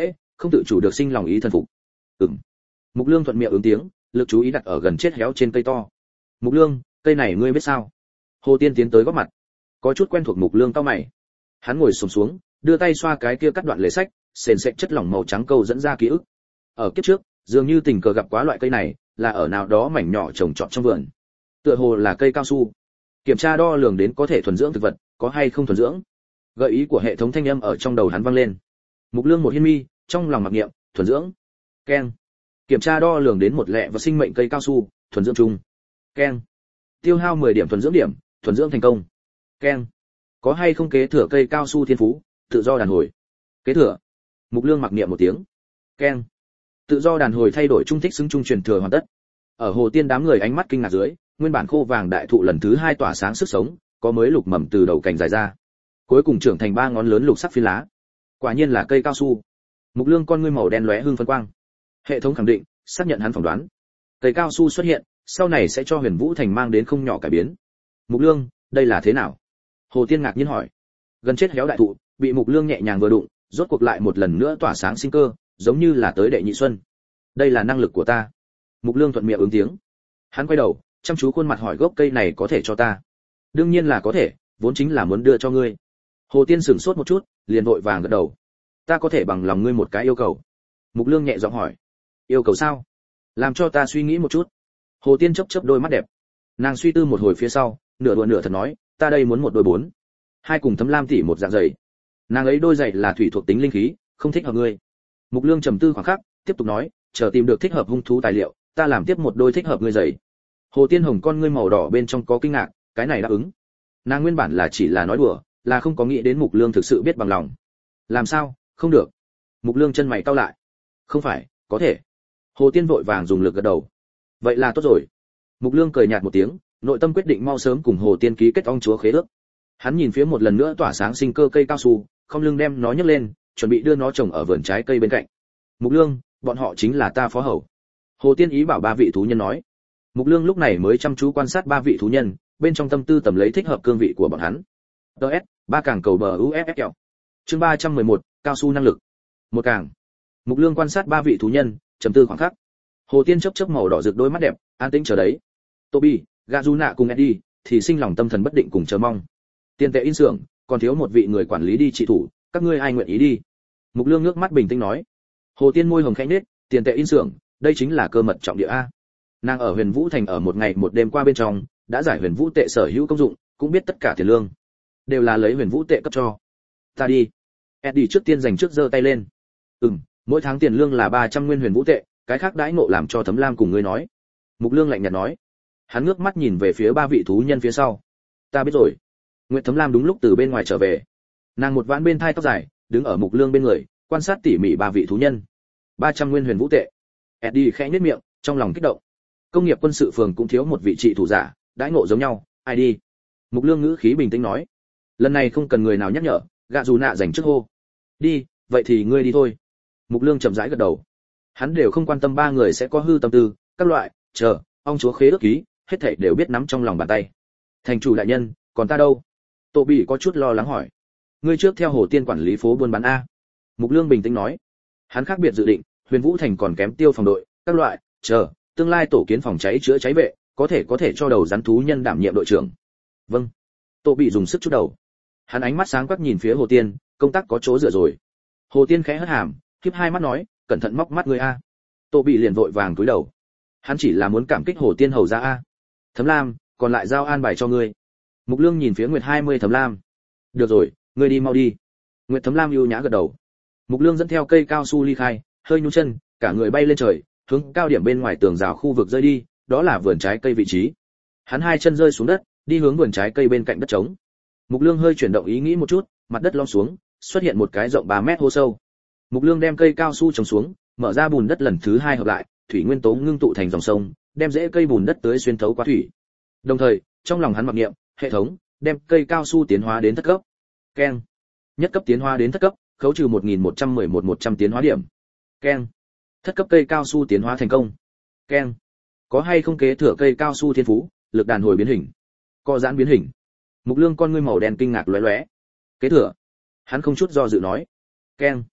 không tự chủ được sinh lòng ý thần phục. Ừm. Mục Lương thuận miệng ứng tiếng, lực chú ý đặt ở gần chết héo trên cây to. Mục Lương, cây này ngươi biết sao? Hồ Tiên tiến tới góp mặt, có chút quen thuộc Mục Lương cau mày. Hắn ngồi xổm xuống, đưa tay xoa cái kia cắt đoạn lề sách, sền sệt chất lỏng màu trắng câu dẫn ra ký ức. Ở kiếp trước, dường như tình cờ gặp quá loại cây này, là ở nào đó mảnh nhỏ trồng trọt trong vườn. Tựa hồ là cây cao su. Kiểm tra đo lường đến có thể thuần dưỡng thực vật, có hay không thuần dưỡng. Gợi ý của hệ thống thanh âm ở trong đầu hắn vang lên. Mục Lương một hiên mi, trong lòng mặc niệm, thuần dưỡng. Keng. Kiểm tra đo lường đến một lẹ và sinh mệnh cây cao su, thuần dưỡng chung. Keng. Tiêu hao mười điểm thuần dưỡng điểm, thuần dưỡng thành công. Keng. Có hay không kế thừa cây cao su thiên phú, tự do đàn hồi. Kế thừa. Mục Lương mặc niệm một tiếng. Keng. Tự do đàn hồi thay đổi trung thích xứng trung truyền thừa hoàn tất. Ở Hồ Tiên đám người ánh mắt kinh ngạc dưới, nguyên bản khô vàng đại thụ lần thứ hai tỏa sáng sức sống, có mới lục mầm từ đầu cành dài ra. Cuối cùng trưởng thành ba ngón lớn lục sắc phi lá. Quả nhiên là cây cao su. Mục Lương con ngươi màu đen lóe hưng phấn quang. Hệ thống khẳng định, xác nhận hắn phỏng đoán. Cây cao su xuất hiện, sau này sẽ cho Huyền Vũ Thành mang đến không nhỏ cải biến. Mục Lương, đây là thế nào? Hồ Tiên ngạc nhiên hỏi. Gần chết héo đại thụ, bị Mục Lương nhẹ nhàng vừa đụng, rốt cuộc lại một lần nữa tỏa sáng sinh cơ, giống như là tới đệ nhị xuân. Đây là năng lực của ta. Mục Lương thuận miệng ứng tiếng. Hắn quay đầu, chăm chú khuôn mặt hỏi gốc cây này có thể cho ta? Đương nhiên là có thể, vốn chính là muốn đưa cho ngươi. Hồ Tiên sửng sốt một chút, liền vội vàng gật đầu. Ta có thể bằng lòng ngươi một cái yêu cầu. Mục Lương nhẹ giọng hỏi. Yêu cầu sao? Làm cho ta suy nghĩ một chút. Hồ Tiên chớp chớp đôi mắt đẹp. Nàng suy tư một hồi phía sau, nửa đùa nửa thật nói, ta đây muốn một đôi bốn. Hai cùng Thấm Lam tỷ một dạng giày. Nàng ấy đôi giày là thủy thuộc tính linh khí, không thích hợp ngươi. Mục Lương trầm tư khoảng khắc, tiếp tục nói, chờ tìm được thích hợp hung thú tài liệu, ta làm tiếp một đôi thích hợp ngươi giày. Hồ Tiên hồng con ngươi màu đỏ bên trong có kinh ngạc, cái này đáp ứng. Nàng nguyên bản là chỉ là nói đùa, là không có nghĩ đến Mục Lương thực sự biết bằng lòng. Làm sao? Không được. Mục Lương chân mày cau lại. Không phải, có thể. Hồ Tiên vội vàng dùng lực gật đầu. Vậy là tốt rồi. Mục Lương cười nhạt một tiếng, nội tâm quyết định mau sớm cùng Hồ Tiên ký kết ong chúa khế ước. Hắn nhìn phía một lần nữa tỏa sáng sinh cơ cây cao su, không lưng đem nó nhấc lên, chuẩn bị đưa nó trồng ở vườn trái cây bên cạnh. Mục Lương, bọn họ chính là ta phó hầu. Hồ Tiên ý bảo ba vị thú nhân nói. Mục Lương lúc này mới chăm chú quan sát ba vị thú nhân, bên trong tâm tư tầm lấy thích hợp cương vị của bọn hắn. đê ét, ba càng cầu bờ u ép ép kẹo. Chương ba trăm mười một, cao su năng lực. Một càng. Mục Lương quan sát ba vị thú nhân, trầm tư khoảng khắc. Hồ Tiên chớp chớp màu đỏ rực đôi mắt đẹp, an tĩnh chờ đấy. Toby, Gazuna cùng Eddie thì sinh lòng tâm thần bất định cùng chờ mong. Tiền tệ in xưởng, còn thiếu một vị người quản lý đi trị thủ, các ngươi ai nguyện ý đi? Mục Lương ngước mắt bình tĩnh nói. Hồ Tiên môi hồng khẽ nhếch, tiền tệ in xưởng, đây chính là cơ mật trọng địa a. Nàng ở Huyền Vũ Thành ở một ngày một đêm qua bên trong, đã giải Huyền Vũ tệ sở hữu công dụng, cũng biết tất cả tiền lương đều là lấy Huyền Vũ tệ cấp cho. Ta đi. Eddie trước tiên dành trước giơ tay lên. Ừm, mỗi tháng tiền lương là ba trăm nguyên Huyền Vũ tệ, cái khác đãi ngộ làm cho Thấm Lam cùng ngươi nói. Mục Lương lạnh nhạt nói. Hắn ngước mắt nhìn về phía ba vị thú nhân phía sau. Ta biết rồi. Nguyệt Thấm Lam đúng lúc từ bên ngoài trở về. Nàng một vãn bên thai tóc dài, đứng ở Mục Lương bên người, quan sát tỉ mỉ ba vị thú nhân. ba trăm nguyên Huyền Vũ tệ. Eddie khẽ nhếch miệng, trong lòng kích động. Công nghiệp quân sự phường cũng thiếu một vị trị thủ giả, đãi ngộ giống nhau, ai đi? Mục Lương ngữ khí bình tĩnh nói. Lần này không cần người nào nhắc nhở, gạ dù nạ dành trước hô. Đi, vậy thì ngươi đi thôi. Mục Lương chậm rãi gật đầu. Hắn đều không quan tâm ba người sẽ có hư tâm tư, các loại, chờ, ông chúa khế ước ký, hết thảy đều biết nắm trong lòng bàn tay. Thành chủ đại nhân, còn ta đâu? Tô Bỉ có chút lo lắng hỏi. Ngươi trước theo Hồ Tiên quản lý phố buôn bán a. Mục Lương bình tĩnh nói. Hắn khác biệt dự định, Huyền Vũ Thành còn kém tiêu phòng đội, các loại, chờ, tương lai tổ kiến phòng cháy chữa cháy vệ, có thể có thể cho đầu rắn thú nhân đảm nhiệm đội trưởng. Vâng. Tô Bỉ dùng sức chút đầu. Hắn ánh mắt sáng quắc nhìn phía Hồ Tiên, công tác có chỗ dựa rồi. Hồ Tiên khẽ hất hàm, khép hai mắt nói, cẩn thận móc mắt ngươi a. Tô Bỉ liền vội vàng cúi đầu. Hắn chỉ là muốn cảm kích Hồ Tiên hầu ra a. Thấm Lam, còn lại giao an bài cho ngươi. Mục Lương nhìn phía Nguyệt hai mươi Thấm Lam. Được rồi, ngươi đi mau đi. Nguyệt Thấm Lam ưu nhã gật đầu. Mục Lương dẫn theo cây cao su ly khai, hơi nhún chân, cả người bay lên trời, hướng cao điểm bên ngoài tường rào khu vực rơi đi, đó là vườn trái cây vị trí. Hắn hai chân rơi xuống đất, đi hướng vườn trái cây bên cạnh đất trống. Mục Lương hơi chuyển động ý nghĩ một chút, mặt đất lom xuống, xuất hiện một cái rộng ba mét hố sâu. Mục Lương đem cây cao su trồng xuống, mở ra bùn đất lần thứ hai hợp lại, thủy nguyên tố ngưng tụ thành dòng sông, đem rễ cây bùn đất tưới xuyên thấu qua thủy. Đồng thời, trong lòng hắn mặc niệm, hệ thống, đem cây cao su tiến hóa đến thất cấp. Keng. Nhất cấp tiến hóa đến thất cấp, khấu trừ một nghìn một trăm mười một một trăm tiến hóa điểm. Keng. Thất cấp cây cao su tiến hóa thành công. Keng. Có hay không kế thừa cây cao su thiên phú, lực đàn hồi biến hình. Co giãn biến hình. Mục Lương con ngươi màu đen kinh ngạc lóe lóe. Kế thừa. Hắn không chút do dự nói. Keng.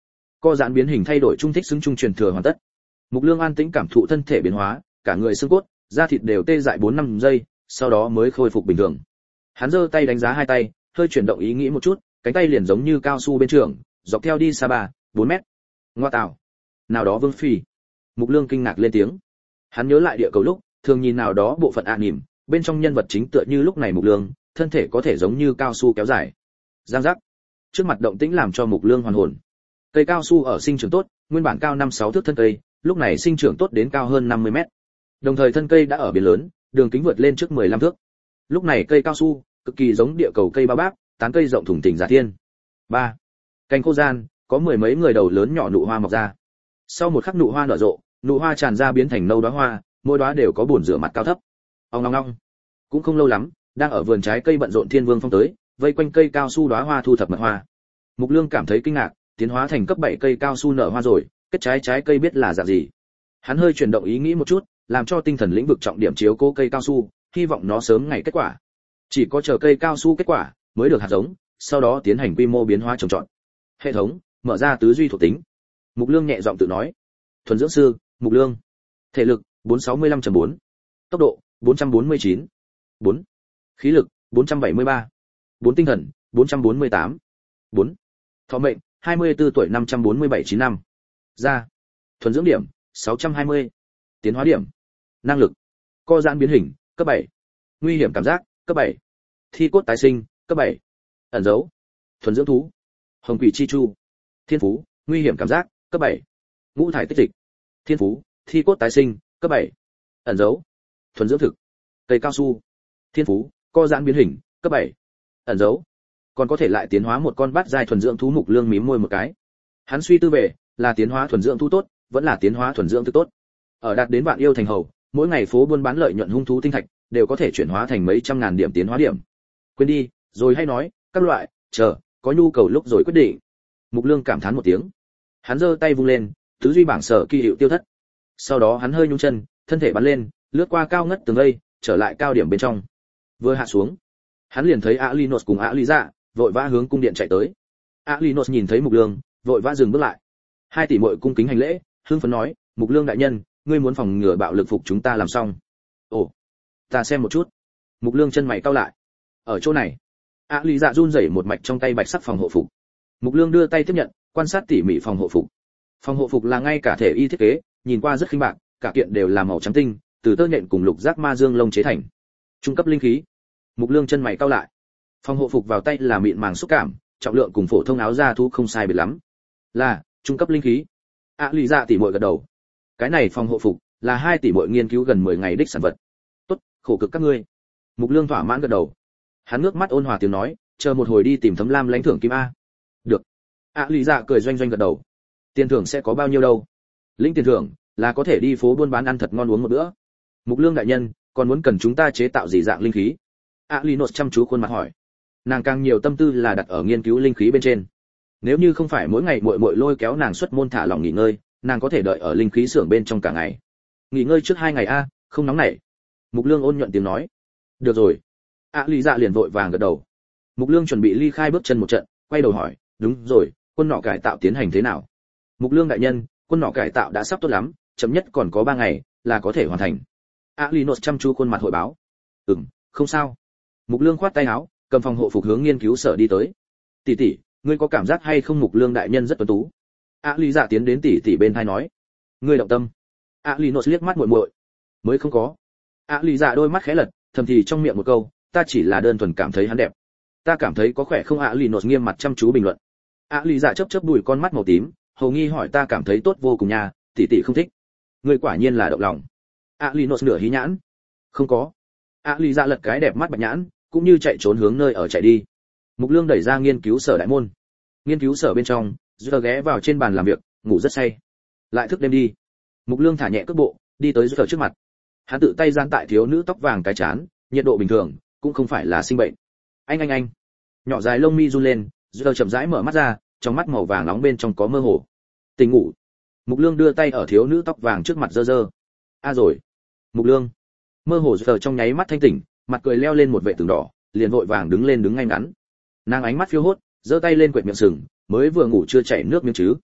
co giãn biến hình thay đổi trung thích xứng trung truyền thừa hoàn tất. Mục Lương an tĩnh cảm thụ thân thể biến hóa, cả người xương cốt, da thịt đều tê dại bốn năm giây, sau đó mới khôi phục bình thường. Hắn giơ tay đánh giá hai tay, hơi chuyển động ý nghĩ một chút, cánh tay liền giống như cao su bên trường, dọc theo đi xa ba, bốn mét. Ngoa tạo. Nào đó Vương Phi. Mục Lương kinh ngạc lên tiếng. Hắn nhớ lại địa cầu lúc, thường nhìn nào đó bộ phận ạ nỉm, bên trong nhân vật chính tựa như lúc này Mục Lương, thân thể có thể giống như cao su kéo dài. Giang giác. Trước mặt động tĩnh làm cho Mục Lương hoàn hồn. Cây cao su ở sinh trưởng tốt, nguyên bản cao năm sáu thước thân cây, lúc này sinh trưởng tốt đến cao hơn năm mươi mét. Đồng thời thân cây đã ở biến lớn, đường kính vượt lên trước mười lăm thước. Lúc này cây cao su cực kỳ giống địa cầu cây bao bác, tán cây rộng thủng thình giả thiên. ba. Cành khô gian, có mười mấy người đầu lớn nhỏ nụ hoa mọc ra. Sau một khắc nụ hoa nở rộ, nụ hoa tràn ra biến thành nâu đóa hoa, mỗi đóa đều có bồn rửa mặt cao thấp. Ong ong ong. Cũng không lâu lắm, đang ở vườn trái cây bận rộn Thiên Vương Phong tới, vây quanh cây cao su đóa hoa thu thập mật hoa. Mục Lương cảm thấy kinh ngạc, tiến hóa thành cấp bảy cây cao su nở hoa rồi, kết trái trái cây biết là dạng gì. Hắn hơi chuyển động ý nghĩ một chút, làm cho tinh thần lĩnh vực trọng điểm chiếu cố cây cao su, hy vọng nó sớm ngày kết quả. Chỉ có chờ cây cao su kết quả, mới được hạt giống, sau đó tiến hành quy mô biến hóa trồng trọt. Hệ thống, mở ra tứ duy thuộc tính. Mục Lương nhẹ giọng tự nói. Thuần dưỡng sư, Mục Lương. Thể lực, bốn sáu mươi lăm chấm bốn. Tốc độ, bốn trăm bốn mươi chín. bốn. Khí lực, bốn trăm bảy mươi ba. bốn tinh thần, bốn trăm bốn mươi tám. bốn. Thọ mệnh, hai mươi tư tuổi năm trăm bốn mươi bảy chín năm. Da. Thuần dưỡng điểm, sáu trăm hai mươi. Tiến hóa điểm. Năng lực. Co giãn biến hình, cấp bảy. Nguy hiểm cảm giác, cấp bảy. Thi cốt tái sinh, cấp bảy. Ẩn dấu. Thuần dưỡng thú. Hồng quỷ chi chu. Thiên phú, nguy hiểm cảm giác, cấp bảy. Ngũ thải tích dịch. Thiên phú, thi cốt tái sinh, cấp bảy. Ẩn dấu. Thuần dưỡng thực. Cây cao su. Thiên phú, co giãn biến hình, cấp bảy. Ẩn dấu. Còn có thể lại tiến hóa một con bát giai thuần dưỡng thú. Mục Lương mím môi một cái. Hắn suy tư về, là tiến hóa thuần dưỡng thú tốt, vẫn là tiến hóa thuần dưỡng thực tốt. Ở đạt đến vạn yêu thành hầu, mỗi ngày phố buôn bán lợi nhuận hung thú tinh thạch đều có thể chuyển hóa thành mấy trăm ngàn điểm tiến hóa điểm. Quên đi, rồi hay nói, các loại, chờ, có nhu cầu lúc rồi quyết định. Mục Lương cảm thán một tiếng. Hắn giơ tay vung lên, tứ duy bảng sở kỳ hiệu tiêu thất. Sau đó hắn hơi nhún chân, thân thể bắn lên, lướt qua cao ngất tường vây, trở lại cao điểm bên trong. Vừa hạ xuống, hắn liền thấy Alinos cùng Aliza vội vã hướng cung điện chạy tới. Alinos nhìn thấy Mục Lương, vội vã dừng bước lại. Hai tỷ muội cung kính hành lễ, hưng phấn nói, Mục Lương đại nhân, ngươi muốn phòng ngừa bạo lực phục chúng ta làm xong. Ồ, ta xem một chút. Mục Lương chân mày cau lại. Ở chỗ này. Aliza run rẩy một mạch trong tay bạch sắc phòng hộ phục. Mục Lương đưa tay tiếp nhận, quan sát tỉ mỉ phòng hộ phục. Phòng hộ phục là ngay cả thể y thiết kế, nhìn qua rất khinh bạc, cả kiện đều là màu trắng tinh, từ tơ nhện cùng lục giác ma dương lông chế thành. Trung cấp linh khí. Mục Lương chân mày cau lại. Phòng hộ phục vào tay là mịn màng xúc cảm, trọng lượng cùng phổ thông áo da thú không sai biệt lắm. Là trung cấp linh khí. Aliza tỉ muội gật đầu. Cái này phòng hộ phục là hai tỷ muội nghiên cứu gần mười ngày đích sản vật. Tốt, khổ cực các ngươi. Mục Lương thỏa mãn gật đầu. Hắn ngước mắt ôn hòa tiếng nói, chờ một hồi đi tìm Thấm Lam lãnh thưởng kim a. Được. Aliza cười doanh doanh gật đầu. Tiền thưởng sẽ có bao nhiêu đâu? Lĩnh tiền thưởng là có thể đi phố buôn bán ăn thật ngon uống một bữa. Mục Lương đại nhân, còn muốn cần chúng ta chế tạo gì dạng linh khí? Alinos chăm chú khuôn mặt hỏi. Nàng càng nhiều tâm tư là đặt ở nghiên cứu linh khí bên trên. Nếu như không phải mỗi ngày muội muội lôi kéo nàng xuất môn thả lỏng nghỉ ngơi, nàng có thể đợi ở linh khí xưởng bên trong cả ngày. Nghỉ ngơi trước hai ngày a, không nóng nảy. Mục Lương ôn nhuận tiếng nói. Được rồi. Aliza liền vội vàng gật đầu. Mục Lương chuẩn bị ly khai bước chân một trận, quay đầu hỏi, đúng rồi, quân nọ cải tạo tiến hành thế nào? Mục Lương đại nhân, quân nọ cải tạo đã sắp tốt lắm, chậm nhất còn có ba ngày là có thể hoàn thành. Alinos chăm chú khuôn mặt hội báo. Ừm, không sao. Mục Lương khoát tay áo, cầm phòng hộ phục hướng nghiên cứu sở đi tới. Tỷ tỷ, ngươi có cảm giác hay không Mục Lương đại nhân rất tuấn tú? Aliza tiến đến tỷ tỷ bên tai nói. Ngươi động tâm. Alinos liếc mắt muội muội. Mới không có. Aliza đôi mắt khẽ lật, thầm thì trong miệng một câu, ta chỉ là đơn thuần cảm thấy hắn đẹp. Ta cảm thấy có khỏe không? Alinos nghiêm mặt chăm chú bình luận. Aliza chớp chớp đùi con mắt màu tím, hầu nghi hỏi ta cảm thấy tốt vô cùng nha, tỷ tỷ không thích. Ngươi quả nhiên là động lòng. Alinos nửa hí nhãn. Không có. Aliza lật cái đẹp mắt bạch nhãn, cũng như chạy trốn hướng nơi ở chạy đi. Mục Lương đẩy ra nghiên cứu sở đại môn. Nghiên cứu sở bên trong, giờ ghé vào trên bàn làm việc, ngủ rất say. Lại thức đêm đi. Mục Lương thả nhẹ cước bộ, đi tới giờ trước mặt. Hắn tự tay gian tại thiếu nữ tóc vàng cái chán, nhiệt độ bình thường, cũng không phải là sinh bệnh. Anh anh anh. Nhỏ dài lông mi run lên, giờ chậm rãi mở mắt ra, trong mắt màu vàng nóng bên trong có mơ hồ. Tỉnh ngủ. Mục Lương đưa tay ở thiếu nữ tóc vàng trước mặt dơ dơ. A à rồi. Mục Lương. Mơ hồ giờ trong nháy mắt thanh tỉnh, mặt cười leo lên một vệ tường đỏ, liền vội vàng đứng lên đứng ngay ngắn. Nàng ánh mắt phiêu hốt, giơ tay lên quệt miệng sừng, mới vừa ngủ chưa chảy nước miếng chứ.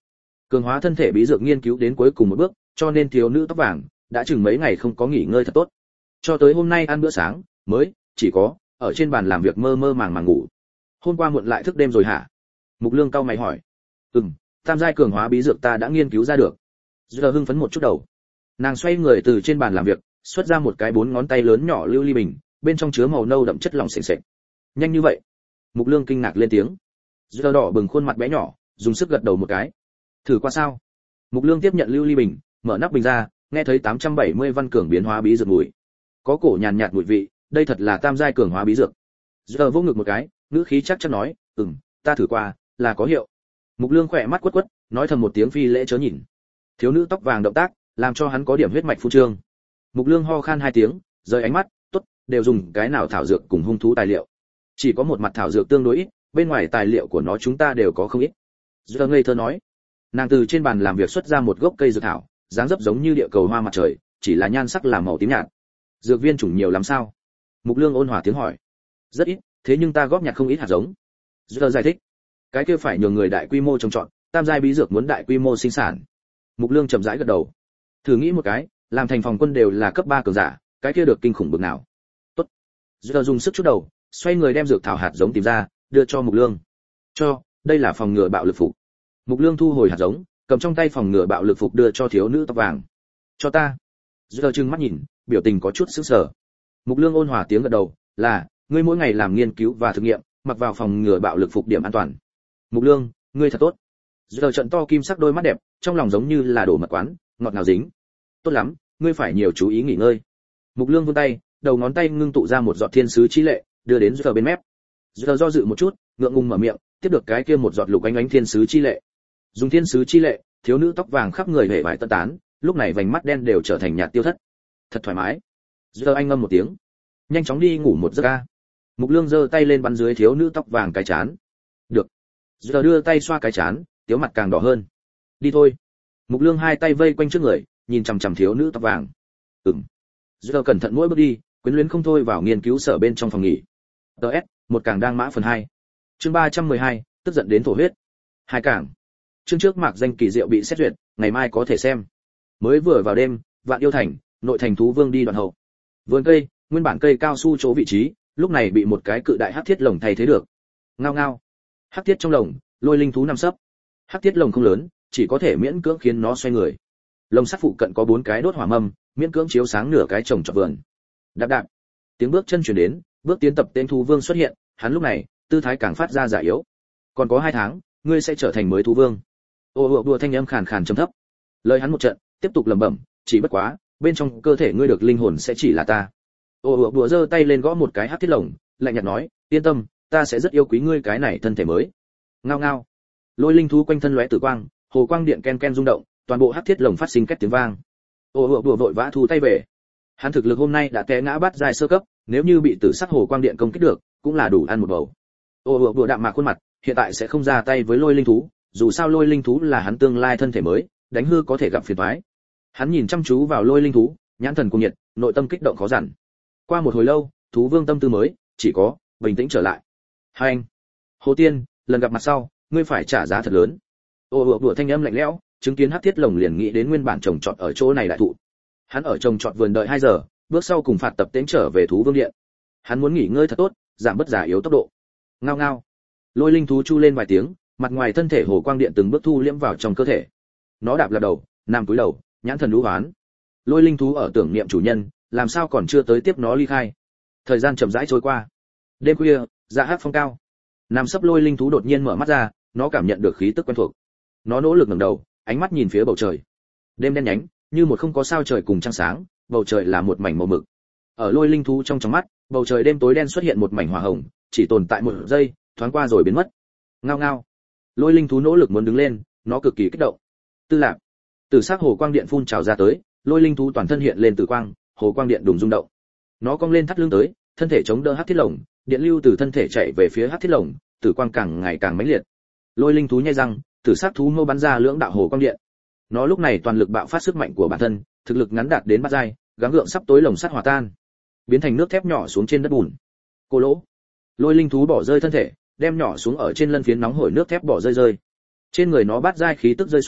Cường hóa thân thể bí dược nghiên cứu đến cuối cùng một bước, cho nên thiếu nữ tóc vàng đã chừng mấy ngày không có nghỉ ngơi thật tốt. Cho tới hôm nay ăn bữa sáng, mới chỉ có ở trên bàn làm việc mơ mơ màng màng ngủ. Hôm qua muộn lại thức đêm rồi hả? Mục Lương cau mày hỏi. Ừm, tam giai cường hóa bí dược ta đã nghiên cứu ra được. Giờ hưng phấn một chút đầu. Nàng xoay người từ trên bàn làm việc, xuất ra một cái bốn ngón tay lớn nhỏ lưu ly bình, bên trong chứa màu nâu đậm chất lỏng sền sệt. Nhanh như vậy? Mục Lương kinh ngạc lên tiếng. Giờ đỏ bừng khuôn mặt bé nhỏ, dùng sức gật đầu một cái. Thử qua sao? Mục Lương tiếp nhận lưu ly bình, mở nắp bình ra, nghe thấy tám trăm bảy mươi văn cường biến hóa bí dược mùi. Có cổ nhàn nhạt mùi vị, đây thật là tam giai cường hóa bí dược. Giờ vô ngực một cái, ngữ khí chắc chắn nói, "Ừm, ta thử qua, là có hiệu." Mục Lương khỏe mắt quất quất, nói thầm một tiếng phi lễ chớ nhìn. Thiếu nữ tóc vàng động tác, làm cho hắn có điểm huyết mạch phu trương. Mục Lương ho khan hai tiếng, rời ánh mắt, "Tốt, đều dùng cái nào thảo dược cùng hung thú tài liệu. Chỉ có một mặt thảo dược tương đối ít, bên ngoài tài liệu của nó chúng ta đều có không ít." Giờ ngây thơ nói. Nàng từ trên bàn làm việc xuất ra một gốc cây dược thảo, dáng dấp giống như địa cầu hoa mặt trời, chỉ là nhan sắc là màu tím nhạt. Dược viên chủng nhiều lắm sao? Mục Lương ôn hòa tiếng hỏi. Rất ít, thế nhưng ta góp nhặt không ít hạt giống. Giờ giải thích. Cái kia phải nhường người đại quy mô trồng trọt, tam giai bí dược muốn đại quy mô sinh sản. Mục Lương chậm rãi gật đầu. Thử nghĩ một cái, làm thành phòng quân đều là cấp ba cường giả, cái kia được kinh khủng bực nào. Tốt. Giờ dùng sức chút đầu, xoay người đem dược thảo hạt giống tìm ra, đưa cho Mục Lương. Cho, đây là phòng ngừa bạo lực phục. Mục Lương thu hồi hạt giống, cầm trong tay phòng ngừa bạo lực phục đưa cho thiếu nữ tóc vàng. Cho ta. Giờ trừng mắt nhìn, biểu tình có chút sững sờ. Mục Lương ôn hòa tiếng gật đầu, là, ngươi mỗi ngày làm nghiên cứu và thử nghiệm, mặc vào phòng ngừa bạo lực phục điểm an toàn. Mục Lương, ngươi thật tốt. Giờ trận to kim sắc đôi mắt đẹp, trong lòng giống như là đổ mật quán, ngọt ngào dính. Tốt lắm, ngươi phải nhiều chú ý nghỉ ngơi. Mục Lương vươn tay, đầu ngón tay ngưng tụ ra một giọt thiên sứ chi lệ, đưa đến giờ bên mép. Giờ do dự một chút, ngượng ngùng mở miệng, tiếp được cái kia một giọt lục ánh ánh thiên sứ chi lệ. Dùng thiên sứ chi lệ, thiếu nữ tóc vàng khắp người hề vải tân tán, lúc này vành mắt đen đều trở thành nhạt tiêu thất. Thật thoải mái. Giờ anh ngâm một tiếng, nhanh chóng đi ngủ một giấc a. Mục Lương giơ tay lên bắn dưới thiếu nữ tóc vàng cái chán. Được. Giờ đưa tay xoa cái chán, tiếu mặt càng đỏ hơn. Đi thôi. Mục Lương hai tay vây quanh trước người, nhìn chằm chằm thiếu nữ tóc vàng. Ừm. Giờ cẩn thận mỗi bước đi, quyến luyến không thôi vào nghiên cứu sở bên trong phòng nghỉ. ét một càng đang mã phần hai. Chương ba trăm mười hai, tức giận đến thổ huyết. Hai càng. Chương trước mạc danh kỳ diệu bị xét duyệt, ngày mai có thể xem. Mới vừa vào đêm, Vạn Yêu Thành, nội thành thú vương đi đoạn hậu. Vườn cây, nguyên bản cây cao su chỗ vị trí, lúc này bị một cái cự đại hắc thiết lồng thay thế được. Ngao ngao. Hắc thiết trong lồng, lôi linh thú nằm sấp. Hắc thiết lồng không lớn, chỉ có thể miễn cưỡng khiến nó xoay người. Lồng sắt phụ cận có bốn cái đốt hỏa mâm, miễn cưỡng chiếu sáng nửa cái trồng trọt vườn. Đạp đạp. Tiếng bước chân truyền đến, bước tiến tập tên thú vương xuất hiện, hắn lúc này, tư thái càng phát ra giả yếu. Còn có hai tháng, ngươi sẽ trở thành mới thú vương. Ô ô đùa thanh âm khàn khàn trầm thấp. Lời hắn một trận, tiếp tục lẩm bẩm, chỉ bất quá, bên trong cơ thể ngươi được linh hồn sẽ chỉ là ta. Ô ô đùa giơ tay lên gõ một cái hắc thiết lồng, lạnh nhạt nói, yên tâm, ta sẽ rất yêu quý ngươi cái này thân thể mới. Ngao ngao. Lôi linh thú quanh thân lóe tử quang, hồ quang điện ken ken rung động, toàn bộ hắc thiết lồng phát sinh két tiếng vang. Ô ô đùa vội vã thu tay về. Hắn thực lực hôm nay đã té ngã bát giai sơ cấp, nếu như bị tử sắc hồ quang điện công kích được, cũng là đủ ăn một bầu. Ô ô đùa đạm mạc khuôn mặt, hiện tại sẽ không ra tay với lôi linh thú, dù sao lôi linh thú là hắn tương lai thân thể mới, đánh hư có thể gặp phiền toái. Hắn nhìn chăm chú vào lôi linh thú, nhãn thần cuồng nhiệt, nội tâm kích động khó dằn. Qua một hồi lâu, thú vương tâm tư mới chỉ có bình tĩnh trở lại. Hai anh, Hồ Tiên, lần gặp mặt sau, ngươi phải trả giá thật lớn. Ô ô đùa thanh âm lạnh lẽo, chứng kiến hắc thiết lồng liền nghĩ đến nguyên bản trồng trọt ở chỗ này đại thụ. Hắn ở trồng trọt vườn đợi hai giờ, bước sau cùng phạt tập tiến trở về thú vương điện. Hắn muốn nghỉ ngơi thật tốt, giảm bớt già yếu tốc độ. Ngao ngao. Lôi linh thú chu lên vài tiếng, mặt ngoài thân thể hồ quang điện từng bước thu liễm vào trong cơ thể. Nó đạp lật đầu, nằm cúi đầu, nhãn thần lũ hoán. Lôi linh thú ở tưởng niệm chủ nhân, làm sao còn chưa tới tiếp nó ly khai. Thời gian chậm rãi trôi qua. Đêm khuya, dạ hát phong cao. Nằm sấp lôi linh thú đột nhiên mở mắt ra, nó cảm nhận được khí tức quen thuộc. Nó nỗ lực ngẩng đầu, ánh mắt nhìn phía bầu trời. Đêm đen nhánh, như một không có sao trời cùng trăng sáng, bầu trời là một mảnh màu mực. Ở lôi linh thú trong trong mắt, bầu trời đêm tối đen xuất hiện một mảnh hỏa hồng, chỉ tồn tại một giây, thoáng qua rồi biến mất. Ngao ngao. Lôi linh thú nỗ lực muốn đứng lên, nó cực kỳ kích động. Tư lạc. Từ sắc hồ quang điện phun trào ra tới, lôi linh thú toàn thân hiện lên tử quang, hồ quang điện đùng rung động. Nó cong lên thắt lưng tới, thân thể chống đỡ hắc thiết lồng, điện lưu từ thân thể chạy về phía hắc thiết lồng, tử quang càng ngày càng mãnh liệt. Lôi linh thú nhai răng, tử sắc thú mâu bắn ra lưỡng đạo hồ quang điện. Nó lúc này toàn lực bạo phát sức mạnh của bản thân, thực lực ngắn đạt đến bát giai, gắng gượng sắp tối lồng sắt hòa tan, biến thành nước thép nhỏ xuống trên đất bùn. Cô lỗ. Lôi linh thú bỏ rơi thân thể, đem nhỏ xuống ở trên lân phiến nóng hổi nước thép bỏ rơi rơi. Trên người nó bát giai khí tức rơi xuống,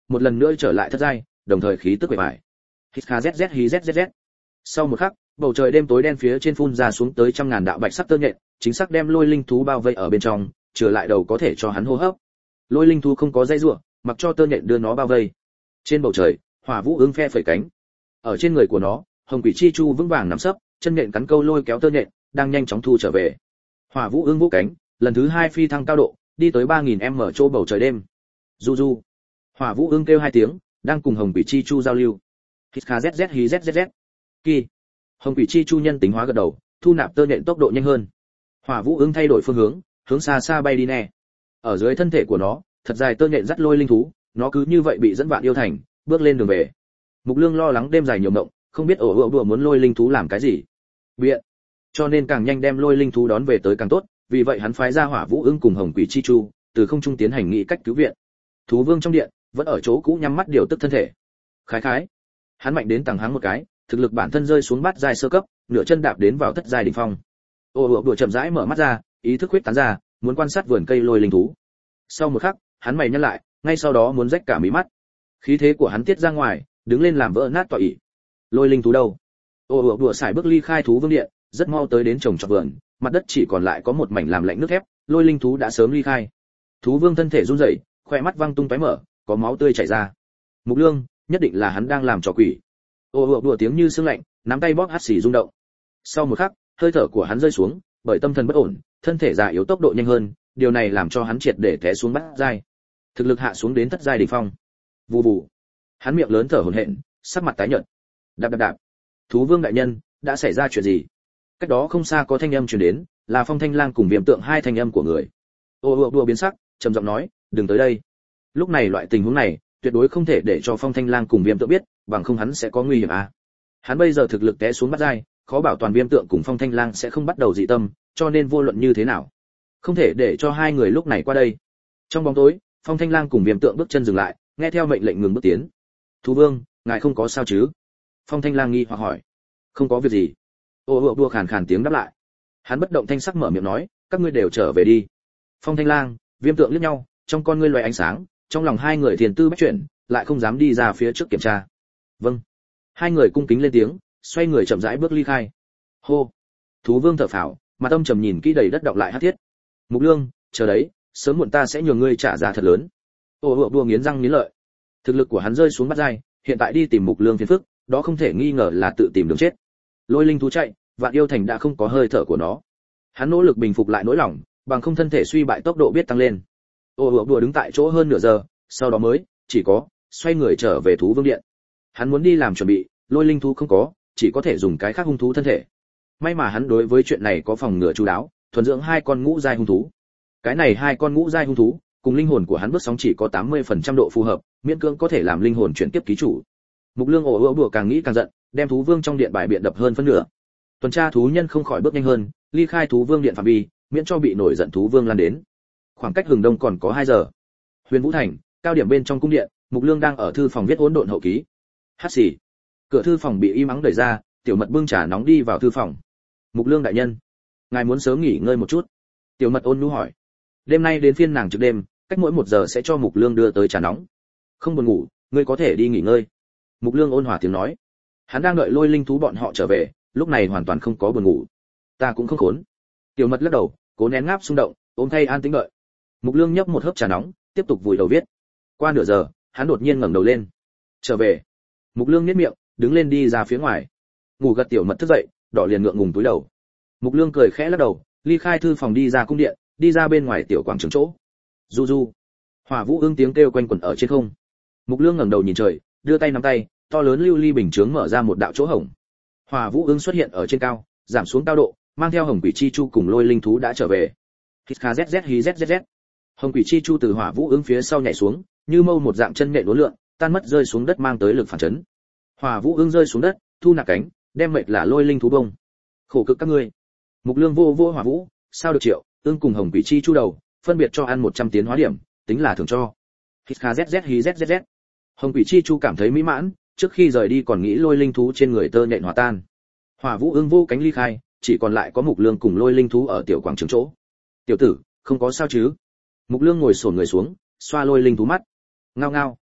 một lần nữa trở lại thất giai, đồng thời khí tức bề bại. Hít kha zz hí zzz. Sau một khắc, bầu trời đêm tối đen phía trên phun ra xuống tới trăm ngàn đạo bạch sắc tơ nhện, chính xác đem lôi linh thú bao vây ở bên trong, trở lại đầu có thể cho hắn hô hấp. Lôi linh thú không có dây rủa, mặc cho tơ nhện đưa nó bao vây. Trên bầu trời, hỏa vũ ưng phe phẩy cánh. Ở trên người của nó, hồng quỷ chi chu vững vàng nằm sấp, chân nhện cắn câu lôi kéo tơ nhện, đang nhanh chóng thu trở về. Hỏa vũ ưng vũ cánh, lần thứ hai phi thăng cao độ, đi tới ba nghìn mét chỗ bầu trời đêm. Du du. Hỏa vũ ưng kêu hai tiếng, đang cùng hồng quỷ chi chu giao lưu. Hít kha zz hí zzz. Kỳ. Hồng quỷ chi chu nhân tính hóa gật đầu, thu nạp tơ nhện tốc độ nhanh hơn. Hỏa vũ ưng thay đổi phương hướng, hướng xa xa bay đi nè. Ở dưới thân thể của nó, thật dài tơ nhện dắt lôi linh thú, nó cứ như vậy bị dẫn vạn yêu thành, bước lên đường về. Mục Lương lo lắng đêm dài nhiều mộng, không biết ổ ổ đùa muốn lôi linh thú làm cái gì. Biện. Cho nên càng nhanh đem lôi linh thú đón về tới càng tốt, vì vậy hắn phái ra hỏa vũ ưng cùng hồng quỷ chi chu, từ không trung tiến hành nghị cách cứu viện. Thú vương trong điện, vẫn ở chỗ cũ nhắm mắt điều tức thân thể. Khái khái. Hắn mạnh đến tàng háng một cái, thực lực bản thân rơi xuống bát giai sơ cấp, nửa chân đạp đến vào thất giai đỉnh phong. Ổ ổ đùa chậm rãi mở mắt ra, ý thức huyết tán ra, muốn quan sát vườn cây lôi linh thú. Sau một khắc, hắn mày nhăn lại, ngay sau đó muốn rách cả mí mắt. Khí thế của hắn tiết ra ngoài, đứng lên làm vỡ nát tọa ỷ. Lôi linh thú đâu? Ồ ồ đùa xài bước ly khai thú vương điện, rất mau tới đến trồng trọt vườn, mặt đất chỉ còn lại có một mảnh làm lạnh nước thép, lôi linh thú đã sớm ly khai. Thú vương thân thể run rẩy, khóe mắt văng tung tóe mở, có máu tươi chảy ra. Mục Lương, nhất định là hắn đang làm trò quỷ. Ồ ồ đùa tiếng như sương lạnh, nắm tay bóp hắt xì rung động. Sau một khắc, hơi thở của hắn rơi xuống, bởi tâm thần bất ổn, thân thể già yếu tốc độ nhanh hơn, điều này làm cho hắn triệt để té xuống bát giai. Thực lực hạ xuống đến thất giai đỉnh phong. Vù vù. Hắn miệng lớn thở hổn hển, sắc mặt tái nhợt. Đạp đạp đạp. Thú vương đại nhân, đã xảy ra chuyện gì? Cách đó không xa có thanh âm truyền đến, là Phong Thanh Lang cùng Viêm Tượng hai thanh âm của người. Ô ô đùa biến sắc, trầm giọng nói, đừng tới đây. Lúc này loại tình huống này, tuyệt đối không thể để cho Phong Thanh Lang cùng Viêm Tượng biết, bằng không hắn sẽ có nguy hiểm à. Hắn bây giờ thực lực té xuống bát giai, khó bảo toàn Viêm Tượng cùng Phong Thanh Lang sẽ không bắt đầu dị tâm, cho nên vô luận như thế nào, không thể để cho hai người lúc này qua đây. Trong bóng tối, Phong Thanh Lang cùng Viêm Tượng bước chân dừng lại, nghe theo mệnh lệnh ngừng bước tiến. Thú vương, ngài không có sao chứ? Phong Thanh Lang nghi hoặc hỏi. Không có việc gì. Ô ô đua khàn khàn tiếng đáp lại. Hắn bất động thanh sắc mở miệng nói, các ngươi đều trở về đi. Phong Thanh Lang, Viêm Tượng liếc nhau, trong con ngươi loé ánh sáng, trong lòng hai người thiền tư bách chuyển, lại không dám đi ra phía trước kiểm tra. Vâng. Hai người cung kính lên tiếng, xoay người chậm rãi bước ly khai. Hô. Thú vương thở phào, mặt âm trầm nhìn kỹ đầy đất đọng lại hắc thiết. Mục Lương, chờ đấy, sớm muộn ta sẽ nhường ngươi trả giá thật lớn. Ô ô đua nghiến răng nghiến lợi. Thực lực của hắn rơi xuống bát giai, hiện tại đi tìm Mục Lương phiền phức, đó không thể nghi ngờ là tự tìm đường chết. Lôi linh thú chạy, Vạn Yêu Thành đã không có hơi thở của nó. Hắn nỗ lực bình phục lại nỗi lòng, bằng không thân thể suy bại tốc độ biết tăng lên. Ô ô đùa đứng tại chỗ hơn nửa giờ, sau đó mới chỉ có xoay người trở về thú vương điện. Hắn muốn đi làm chuẩn bị, lôi linh thú không có, chỉ có thể dùng cái khác hung thú thân thể. May mà hắn đối với chuyện này có phòng ngừa chu đáo, thuần dưỡng hai con ngũ giai hung thú. Cái này hai con ngũ giai hung thú, cùng linh hồn của hắn bước sóng chỉ có tám mươi phần trăm độ phù hợp, miễn cưỡng có thể làm linh hồn chuyển tiếp ký chủ. Mục Lương ồ ồ đùa càng nghĩ càng giận, đem thú vương trong điện bài biện đập hơn phân nửa. Tuần tra thú nhân không khỏi bước nhanh hơn, ly khai thú vương điện phạm vi, miễn cho bị nổi giận thú vương lan đến. Khoảng cách hừng đông còn có hai giờ. Huyền Vũ Thành, cao điểm bên trong cung điện, Mục Lương đang ở thư phòng viết hỗn độn hậu ký. Hát xì. Cửa thư phòng bị im ắng đẩy ra, Tiểu Mật bưng trà nóng đi vào thư phòng. Mục Lương đại nhân, ngài muốn sớm nghỉ ngơi một chút. Tiểu Mật ôn nhu hỏi. Đêm nay đến phiên nàng trực đêm, cách mỗi một giờ sẽ cho Mục Lương đưa tới trà nóng. Không buồn ngủ, ngươi có thể đi nghỉ ngơi. Mục Lương ôn hòa tiếng nói. Hắn đang đợi lôi linh thú bọn họ trở về, lúc này hoàn toàn không có buồn ngủ. Ta cũng không khốn. Tiểu Mật lắc đầu, cố nén ngáp xung động, ôm thay an tĩnh đợi. Mục Lương nhấp một hớp trà nóng, tiếp tục vùi đầu viết. Qua nửa giờ, hắn đột nhiên ngẩng đầu lên. Trở về. Mục Lương nhếch miệng, đứng lên đi ra phía ngoài. Ngủ gật Tiểu Mật thức dậy, đỏ liền ngượng ngùng túi đầu. Mục Lương cười khẽ lắc đầu, ly khai thư phòng đi ra cung điện, đi ra bên ngoài tiểu quảng trường chỗ. Du du. Hỏa Vũ ưng tiếng kêu quanh quẩn ở trên không. Mục Lương ngẩng đầu nhìn trời, đưa tay nắm tay, to lớn lưu ly bình chướng mở ra một đạo chỗ hổng. Hỏa Vũ ưng xuất hiện ở trên cao, giảm xuống cao độ, mang theo hồng quỷ chi chu cùng lôi linh thú đã trở về. Hít kha zz hí zzz. Hồng quỷ chi chu từ Hỏa Vũ ưng phía sau nhảy xuống, như mâu một dạng chân nện uốn lượn, tan mất rơi xuống đất mang tới lực phản chấn. Hỏa Vũ ưng rơi xuống đất, thu nạp cánh, đem mệt là lôi linh thú bông. Khổ cực các ngươi. Mục Lương vô vô Hỏa Vũ, sao được triệu, ưng cùng hồng quỷ chi chu đầu, phân biệt cho ăn một trăm tiến hóa điểm, tính là thưởng cho. Hít kha zz hí zzz. Hồng quỷ chi chu cảm thấy mỹ mãn, trước khi rời đi còn nghĩ lôi linh thú trên người tơ nhện hòa tan. Hỏa Vũ ưng vô cánh ly khai, chỉ còn lại có Mục Lương cùng lôi linh thú ở tiểu quảng trường chỗ. Tiểu tử, không có sao chứ? Mục Lương ngồi xổm người xuống, xoa lôi linh thú mắt. Ngao ngao.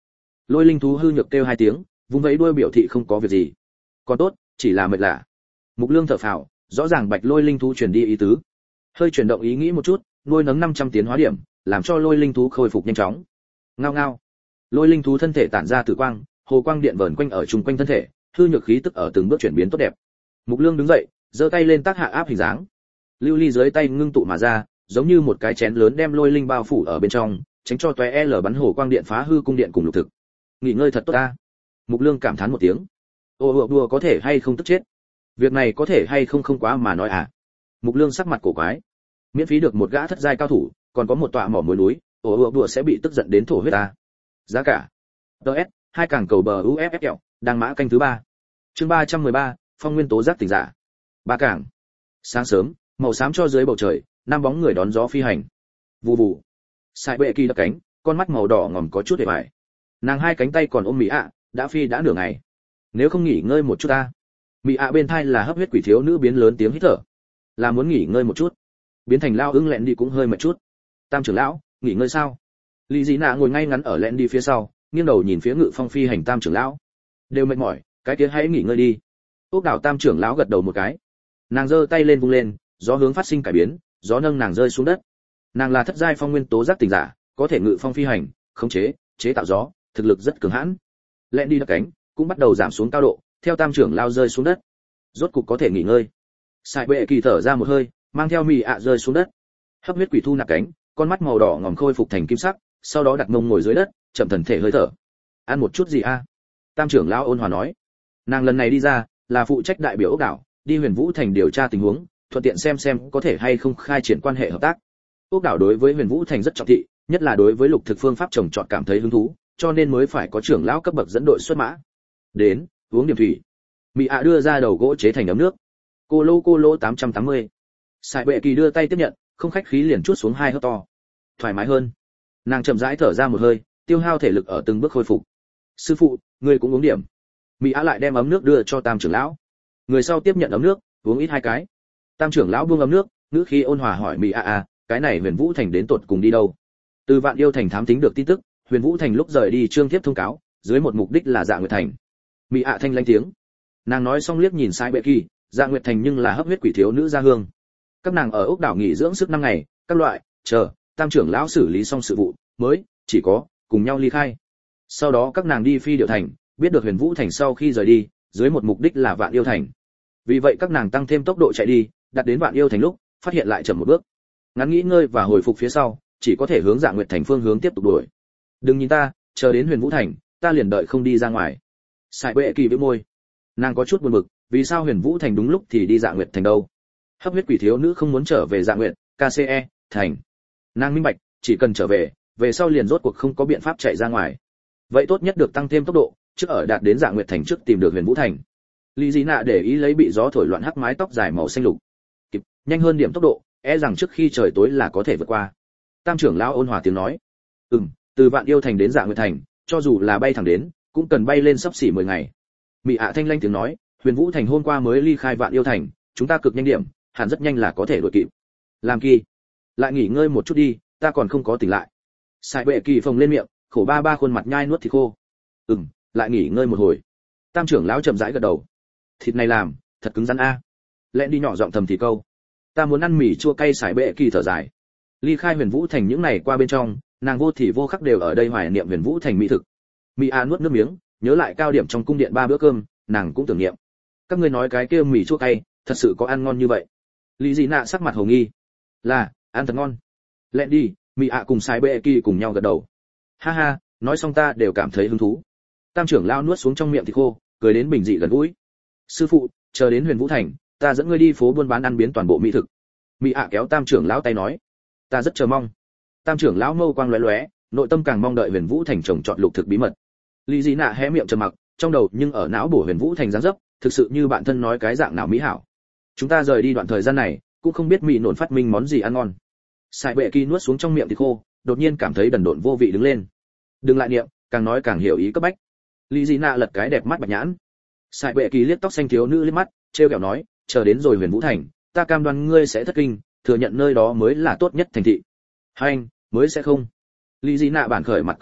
Lôi linh thú hư nhược kêu hai tiếng, vung vẫy đuôi biểu thị không có việc gì. Còn tốt, chỉ là mệt lạ. Mục Lương thở phào, rõ ràng bạch lôi linh thú truyền đi ý tứ. Hơi chuyển động ý nghĩ một chút, nuôi nấng năm trăm tiến hóa điểm, làm cho lôi linh thú khôi phục nhanh chóng. Ngao ngao. Lôi linh thú thân thể tản ra tử quang, hồ quang điện vờn quanh ở chung quanh thân thể, hư nhược khí tức ở từng bước chuyển biến tốt đẹp. Mục Lương đứng dậy, giơ tay lên tác hạ áp hình dáng. Lưu ly dưới tay ngưng tụ mà ra, giống như một cái chén lớn đem lôi linh bao phủ ở bên trong, tránh cho tóe L bắn hồ quang điện phá hư cung điện cùng lục thực. Nghỉ ngơi thật tốt ta. Mục Lương cảm thán một tiếng. Ô ô đùa có thể hay không tức chết. Việc này có thể hay không không quá mà nói à. Mục Lương sắc mặt cổ quái. Miễn phí được một gã thất giai cao thủ, còn có một tọa mỏ muối núi, ô ô đùa sẽ bị tức giận đến thổ huyết ta. Giá cả. đê ét, hai càng cầu bờ u ép ép kẹo, đang mã canh thứ ba. Chương ba trăm mười ba, phong nguyên tố giác tỉnh giả. Ba cảng. Sáng sớm, màu xám cho dưới bầu trời, năm bóng người đón gió phi hành. Vù vù. Sai bệ kỳ đập cánh, con mắt màu đỏ ngòm có chút hề bại. Nàng hai cánh tay còn ôm mỹ ạ, đã phi đã nửa ngày. Nếu không nghỉ ngơi một chút ta. Mỹ ạ bên thai là hấp huyết quỷ thiếu nữ biến lớn tiếng hít thở. Là muốn nghỉ ngơi một chút. Biến thành lao ưng lẹn đi cũng hơi mệt chút. Tam trưởng lão, nghỉ ngơi sao? Lý Dị Nạ ngồi ngay ngắn ở lẹn đi phía sau, nghiêng đầu nhìn phía Ngự Phong phi hành tam trưởng lão. Đều mệt mỏi, cái kia hãy nghỉ ngơi đi. Ốc đảo tam trưởng lão gật đầu một cái. Nàng giơ tay lên vung lên, gió hướng phát sinh cải biến, gió nâng nàng rơi xuống đất. Nàng là thất giai phong nguyên tố giác tỉnh giả, có thể ngự phong phi hành, khống chế, chế tạo gió, thực lực rất cường hãn. Lẹn đi đập cánh, cũng bắt đầu giảm xuống cao độ, theo tam trưởng lao rơi xuống đất. Rốt cục có thể nghỉ ngơi. Sai bệ kỳ thở ra một hơi, mang theo mì ạ rơi xuống đất. Hấp huyết quỷ thu nạp cánh, con mắt màu đỏ ngòm khôi phục thành kim sắc, sau đó đặt mông ngồi dưới đất, chậm thần thể hơi thở. Ăn một chút gì a? Tam trưởng lão ôn hòa nói. Nàng lần này đi ra, là phụ trách đại biểu ốc đảo, đi Huyền Vũ Thành điều tra tình huống, thuận tiện xem xem có thể hay không khai triển quan hệ hợp tác. Ốc đảo đối với Huyền Vũ Thành rất trọng thị, nhất là đối với lục thực phương pháp trồng trọt cảm thấy hứng thú, cho nên mới phải có trưởng lão cấp bậc dẫn đội xuất mã. Đến, uống điểm thủy. Mị ạ đưa ra đầu gỗ chế thành ấm nước. Cô lô cô lô tám trăm tám mươi. Sai bệ kỳ đưa tay tiếp nhận, không khách khí liền chuốt xuống hai hớp to. Thoải mái hơn. Nàng chậm rãi thở ra một hơi, tiêu hao thể lực ở từng bước khôi phục. Sư phụ, ngươi cũng uống điểm. Mị ạ lại đem ấm nước đưa cho tam trưởng lão. Người sau tiếp nhận ấm nước, uống ít hai cái. Tam trưởng lão buông ấm nước, ngữ khí ôn hòa hỏi Mị ạ à, cái này Huyền Vũ Thành đến tột cùng đi đâu? Từ Vạn Yêu Thành thám tính được tin tức, Huyền Vũ Thành lúc rời đi trương tiếp thông cáo, dưới một mục đích là Dạ Nguyệt Thành. Mị ạ thanh lanh tiếng. Nàng nói xong liếc nhìn Sai bệ kỳ, Dạ Nguyệt Thành nhưng là hấp huyết quỷ thiếu nữ gia hương. Các nàng ở ốc đảo nghỉ dưỡng sức năm ngày, các loại, chờ, tam trưởng lão xử lý xong sự vụ, mới chỉ có cùng nhau ly khai. Sau đó các nàng đi Phi Điệu Thành, biết được Huyền Vũ Thành sau khi rời đi, dưới một mục đích là Vạn Yêu Thành. Vì vậy các nàng tăng thêm tốc độ chạy đi, đặt đến Vạn Yêu Thành lúc, phát hiện lại chậm một bước. Ngắn nghỉ ngơi và hồi phục phía sau, chỉ có thể hướng Dạ Nguyệt Thành phương hướng tiếp tục đuổi. Đừng nhìn ta, chờ đến Huyền Vũ Thành, ta liền đợi không đi ra ngoài. Sai bệ kỳ bĩu môi. Nàng có chút buồn bực, vì sao Huyền Vũ Thành đúng lúc thì đi Dạ Nguyệt Thành đâu? Hấp huyết quỷ thiếu nữ không muốn trở về Dạ Nguyệt, ca xê e, thành. Nàng minh bạch, chỉ cần trở về, về sau liền rốt cuộc không có biện pháp chạy ra ngoài. Vậy tốt nhất được tăng thêm tốc độ, trước ở đạt đến Dạ Nguyệt Thành trước tìm được Huyền Vũ Thành. Lý Dị Nạ để ý lấy bị gió thổi loạn hắc mái tóc dài màu xanh lục. Kịp, nhanh hơn điểm tốc độ, e rằng trước khi trời tối là có thể vượt qua. Tam trưởng lão ôn hòa tiếng nói. Ừm, từ Vạn Yêu Thành đến Dạ Nguyệt Thành, cho dù là bay thẳng đến, cũng cần bay lên sắp xỉ mười ngày. Mị ạ thanh lanh tiếng nói, Huyền Vũ Thành hôm qua mới ly khai Vạn Yêu Thành, chúng ta cực nhanh điểm, hẳn rất nhanh là có thể đuổi kịp. Làm kỳ, lại nghỉ ngơi một chút đi, ta còn không có tỉnh lại. Sai bệ kỳ phồng lên miệng, khổ ba ba khuôn mặt nhai nuốt thịt khô. Ừm, lại nghỉ ngơi một hồi. Tam trưởng lão chậm rãi gật đầu. Thịt này làm, thật cứng rắn a. Lẹn đi nhỏ giọng thầm thì câu. Ta muốn ăn mì chua cay. Sai bệ kỳ thở dài. Ly khai Huyền Vũ Thành những ngày qua bên trong, nàng vô thì vô khắc đều ở đây hoài niệm Huyền Vũ Thành mỹ thực. Mị a nuốt nước miếng, nhớ lại cao điểm trong cung điện ba bữa cơm, nàng cũng tưởng niệm. Các ngươi nói cái kia mì chua cay, thật sự có ăn ngon như vậy? Lý Dị Nạ sắc mặt hồ nghi. Là, ăn thật ngon. Lẹn đi, Mị ạ cùng Sai bệ kỳ cùng nhau gật đầu. Ha ha, nói xong ta đều cảm thấy hứng thú. Tam trưởng lão nuốt xuống trong miệng thịt khô, cười đến bình dị gần gũi. Sư phụ, chờ đến Huyền Vũ Thành, ta dẫn ngươi đi phố buôn bán ăn biến toàn bộ mỹ thực. Mị ạ kéo tam trưởng lão tay nói. Ta rất chờ mong. Tam trưởng lão mâu quang lóe lóe, nội tâm càng mong đợi Huyền Vũ Thành trồng trọt lục thực bí mật. Lý Dị Nạ hé miệng trầm mặc, trong đầu nhưng ở não bổ Huyền Vũ Thành dáng dấp, thực sự như bạn thân nói cái dạng nào mỹ hảo. Chúng ta rời đi đoạn thời gian này, cũng không biết mị nổn phát minh món gì ăn ngon. Sai bệ kỳ nuốt xuống trong miệng thịt khô, đột nhiên cảm thấy đần độn vô vị đứng lên. Đừng lại niệm, càng nói càng hiểu ý cấp bách. Lý Dị Nạ lật cái đẹp mắt bạch nhãn. Sai bệ kỳ liếc tóc xanh thiếu nữ liếc mắt, trêu ghẹo nói, chờ đến rồi Huyền Vũ Thành, ta cam đoan ngươi sẽ thất kinh, thừa nhận nơi đó mới là tốt nhất thành thị. Hai anh, mới sẽ không. Lý Dị Nạ bản khởi mặt cười tới,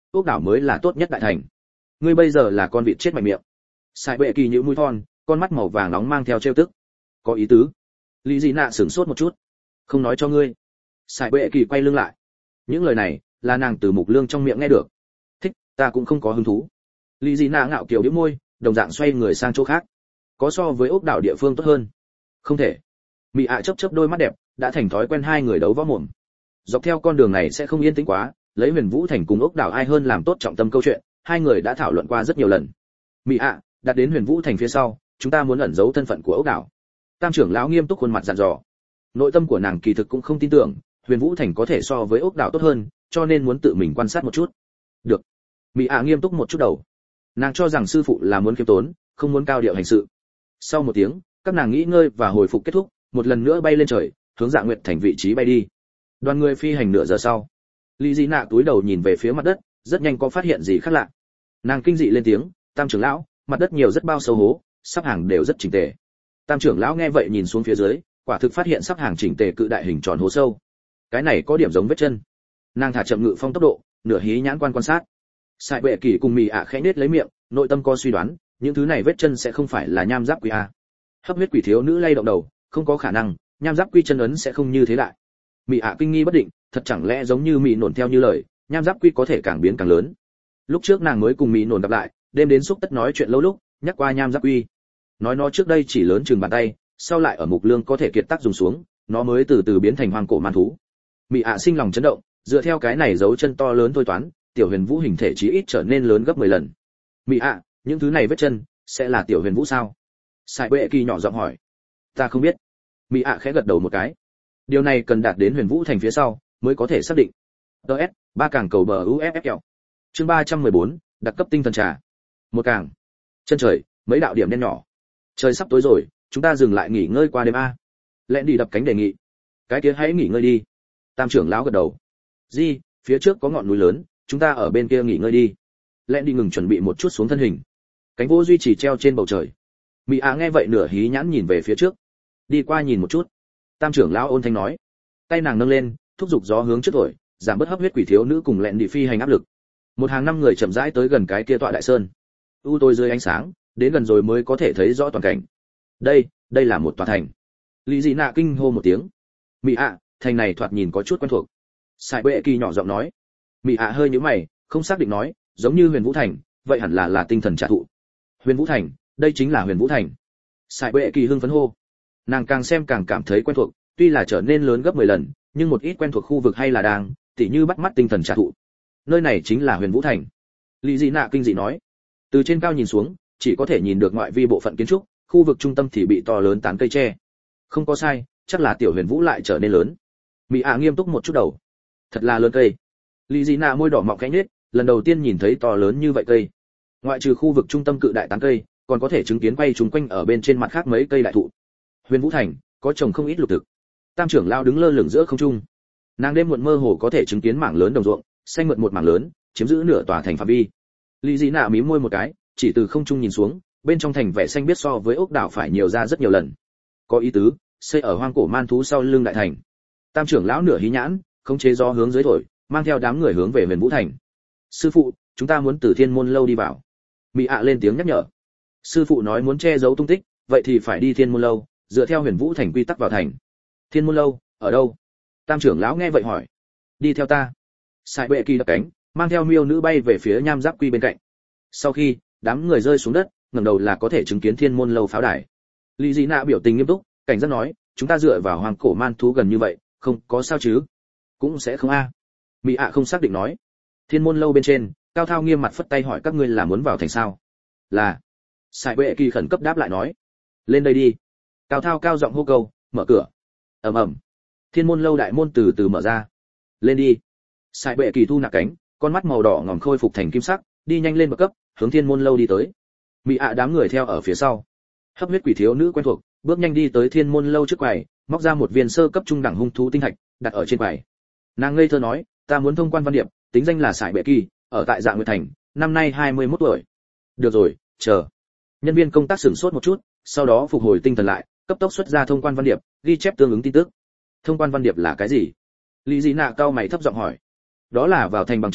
ốc đảo mới là tốt nhất đại thành. Ngươi bây giờ là con vịt chết mạnh miệng. Sai bệ kỳ nhíu mũi thon, con mắt màu vàng nóng mang theo trêu tức. Có ý tứ. Lý Dị Nạ sửng sốt một chút. Không nói cho ngươi. Sai bệ kỳ quay lưng lại. Những lời này là nàng từ Mục Lương trong miệng nghe được. Thích, ta cũng không có hứng thú. Lý Dị Nạ ngạo kiều bĩu môi, đồng dạng xoay người sang chỗ khác. Có so với ốc đảo địa phương tốt hơn? Không thể. Mị ạ chớp chớp đôi mắt đẹp, đã thành thói quen hai người đấu võ mồm. Dọc theo con đường này sẽ không yên tĩnh quá, lấy Huyền Vũ Thành cùng ốc đảo ai hơn làm tốt trọng tâm câu chuyện, hai người đã thảo luận qua rất nhiều lần. Mị ạ, đặt đến Huyền Vũ Thành phía sau, chúng ta muốn ẩn giấu thân phận của ốc đảo. Tam trưởng lão nghiêm túc khuôn mặt dặn dò. Nội tâm của nàng kỳ thực cũng không tin tưởng, Huyền Vũ Thành có thể so với ốc đảo tốt hơn, cho nên muốn tự mình quan sát một chút. Được. Mị ạ nghiêm túc một chút đầu. Nàng cho rằng sư phụ là muốn khiêm tốn, không muốn cao điệu hành sự. Sau một tiếng, các nàng nghỉ ngơi và hồi phục kết thúc, một lần nữa bay lên trời, hướng Dạ Nguyệt Thành vị trí bay đi. Đoàn người phi hành nửa giờ sau, Lý Dị Nạ túi đầu nhìn về phía mặt đất, rất nhanh có phát hiện gì khác lạ. Nàng kinh dị lên tiếng, "Tam trưởng lão, mặt đất nhiều rất bao sâu hố, sắp hàng đều rất chỉnh tề." Tam trưởng lão nghe vậy nhìn xuống phía dưới, quả thực phát hiện sắp hàng chỉnh tề cự đại hình tròn hố sâu. Cái này có điểm giống vết chân. Nàng thả chậm ngự phong tốc độ, nửa hí nhãn quan quan sát. Sai Bệ Kỳ cùng Mị ạ khẽ nết lấy miệng, nội tâm có suy đoán, những thứ này vết chân sẽ không phải là nham giáp quỷ a. Hấp huyết quỷ thiếu nữ lay động đầu, không có khả năng, nham giáp quy chân ấn sẽ không như thế lại. Mị ạ kinh nghi bất định, thật chẳng lẽ giống như Mị nổn theo như lời, nham giáp quy có thể càng biến càng lớn. Lúc trước nàng mới cùng Mị nổn gặp lại, đêm đến xúc tất nói chuyện lâu lúc, nhắc qua nham giáp quy. Nói nó trước đây chỉ lớn chừng bàn tay, sau lại ở Mục Lương có thể kiệt tác dùng xuống, nó mới từ từ biến thành hoang cổ man thú. Mị ạ sinh lòng chấn động, dựa theo cái này dấu chân to lớn thôi toán, tiểu Huyền Vũ hình thể chí ít trở nên lớn gấp mười lần. Mị ạ, những thứ này vết chân sẽ là tiểu Huyền Vũ sao? Sai Bệ Kỳ nhỏ giọng hỏi. Ta không biết. Mị ạ khẽ gật đầu một cái. Điều này cần đạt đến Huyền Vũ Thành phía sau mới có thể xác định. đê ét, ba càng cầu bờ u ép ép kẹo. Chương ba trăm mười bốn, đặc cấp tinh thần trà. Một càng. Chân trời, mấy đạo điểm đen nhỏ. Trời sắp tối rồi, chúng ta dừng lại nghỉ ngơi qua đêm a. Lẹn đi đập cánh đề nghị. Cái kia hãy nghỉ ngơi đi. Tam trưởng lão gật đầu. Di, phía trước có ngọn núi lớn, chúng ta ở bên kia nghỉ ngơi đi. Lẹn đi ngừng chuẩn bị một chút xuống thân hình. Cánh vô duy trì treo trên bầu trời. Mị ạ nghe vậy nửa hí nhãn nhìn về phía trước. Đi qua nhìn một chút. Tam trưởng lão ôn thanh nói. Tay nàng nâng lên, thúc giục gió hướng trước thổi, giảm bớt hấp huyết quỷ thiếu nữ cùng lẹn đi phi hành áp lực. Một hàng năm người chậm rãi tới gần cái kia tọa đại sơn. U tôi dưới ánh sáng, đến gần rồi mới có thể thấy rõ toàn cảnh. Đây, đây là một tòa thành. Lý Dị Nạ kinh hô một tiếng. Mị ạ, thành này thoạt nhìn có chút quen thuộc. Sai Bệ Kỳ nhỏ giọng nói. Mị ạ hơi nhíu mày, không xác định nói, giống như Huyền Vũ Thành, vậy hẳn là là tinh thần trả thụ. Huyền Vũ Thành, đây chính là Huyền Vũ Thành. Sai Bệ Kỳ hưng phấn hô. Nàng càng xem càng cảm thấy quen thuộc, tuy là trở nên lớn gấp mười lần, nhưng một ít quen thuộc khu vực hay là đang, tỉ như bắt mắt tinh thần trả thụ. Nơi này chính là Huyền Vũ Thành. Lý Dị Nạ kinh dị nói. Từ trên cao nhìn xuống, chỉ có thể nhìn được ngoại vi bộ phận kiến trúc, khu vực trung tâm thì bị to lớn tán cây tre. Không có sai, chắc là tiểu Huyền Vũ lại trở nên lớn. Mị ạ nghiêm túc một chút đầu. Thật là lớn cây. Lý Dị Nạ môi đỏ mọng khẽ nhếch, lần đầu tiên nhìn thấy to lớn như vậy cây. Ngoại trừ khu vực trung tâm cự đại tán cây, còn có thể chứng kiến quay chúng quanh ở bên trên mặt khác mấy cây đại thụ. Huyền Vũ Thành có trồng không ít lục thực. Tam trưởng lão đứng lơ lửng giữa không trung. Nàng đêm muộn mơ hồ có thể chứng kiến mảng lớn đồng ruộng, xanh mượt một mảng lớn, chiếm giữ nửa tòa thành phạm vi. Lý Dị Nạ mím môi một cái, chỉ từ không trung nhìn xuống, bên trong thành vẻ xanh biết so với ốc đảo phải nhiều ra rất nhiều lần. Có ý tứ, xây ở hoang cổ man thú sau lưng đại thành. Tam trưởng lão nửa hí nhãn, khống chế gió hướng dưới thổi, mang theo đám người hướng về Huyền Vũ Thành. Sư phụ, chúng ta muốn từ Thiên Môn lâu đi vào. Mị ạ lên tiếng nhắc nhở. Sư phụ nói muốn che giấu tung tích, vậy thì phải đi Thiên Môn lâu, dựa theo Huyền Vũ Thành quy tắc vào thành. Thiên Môn lâu ở đâu? Tam trưởng lão nghe vậy hỏi. Đi theo ta. Sai Bệ Kỳ đập cánh, mang theo miêu nữ bay về phía nham giáp quy bên cạnh. Sau khi đám người rơi xuống đất, ngẩng đầu là có thể chứng kiến Thiên Môn lâu pháo đài. Lý Dị Nạ biểu tình nghiêm túc, cảnh giác nói, chúng ta dựa vào hoàng cổ man thú gần như vậy, không có sao chứ? Cũng sẽ không a. À. Mị ạ không xác định nói. Thiên Môn lâu bên trên, Cao Thao nghiêm mặt phất tay hỏi các ngươi là muốn vào thành sao? Là. Sai Bệ Kỳ khẩn cấp đáp lại nói. Lên đây đi. Cao Thao cao giọng hô câu, mở cửa. Ầm ầm. Thiên Môn lâu đại môn từ từ mở ra. Lên đi. Sai Bệ Kỳ thu nạp cánh, con mắt màu đỏ ngòm khôi phục thành kim sắc, đi nhanh lên bậc cấp, hướng Thiên Môn lâu đi tới. Mị ạ đám người theo ở phía sau. Hấp huyết quỷ thiếu nữ quen thuộc, bước nhanh đi tới Thiên Môn lâu trước quầy, móc ra một viên sơ cấp trung đẳng hung thú tinh thạch, đặt ở trên quầy. Nàng ngây thơ nói, ta muốn thông quan văn điệp, tính danh là Sai Bệ Kỳ, ở tại Dạ Nguyệt Thành, năm nay hai mươi mốt tuổi. Được rồi, chờ. Nhân viên công tác sửng sốt một chút, sau đó phục hồi tinh thần lại, cấp tốc xuất ra thông quan văn điệp, ghi chép tương ứng tin tức. Thông quan văn điệp là cái gì? Lý Dị Nạ cao mày thấp giọng hỏi. Đó là vào thành bằng chứng,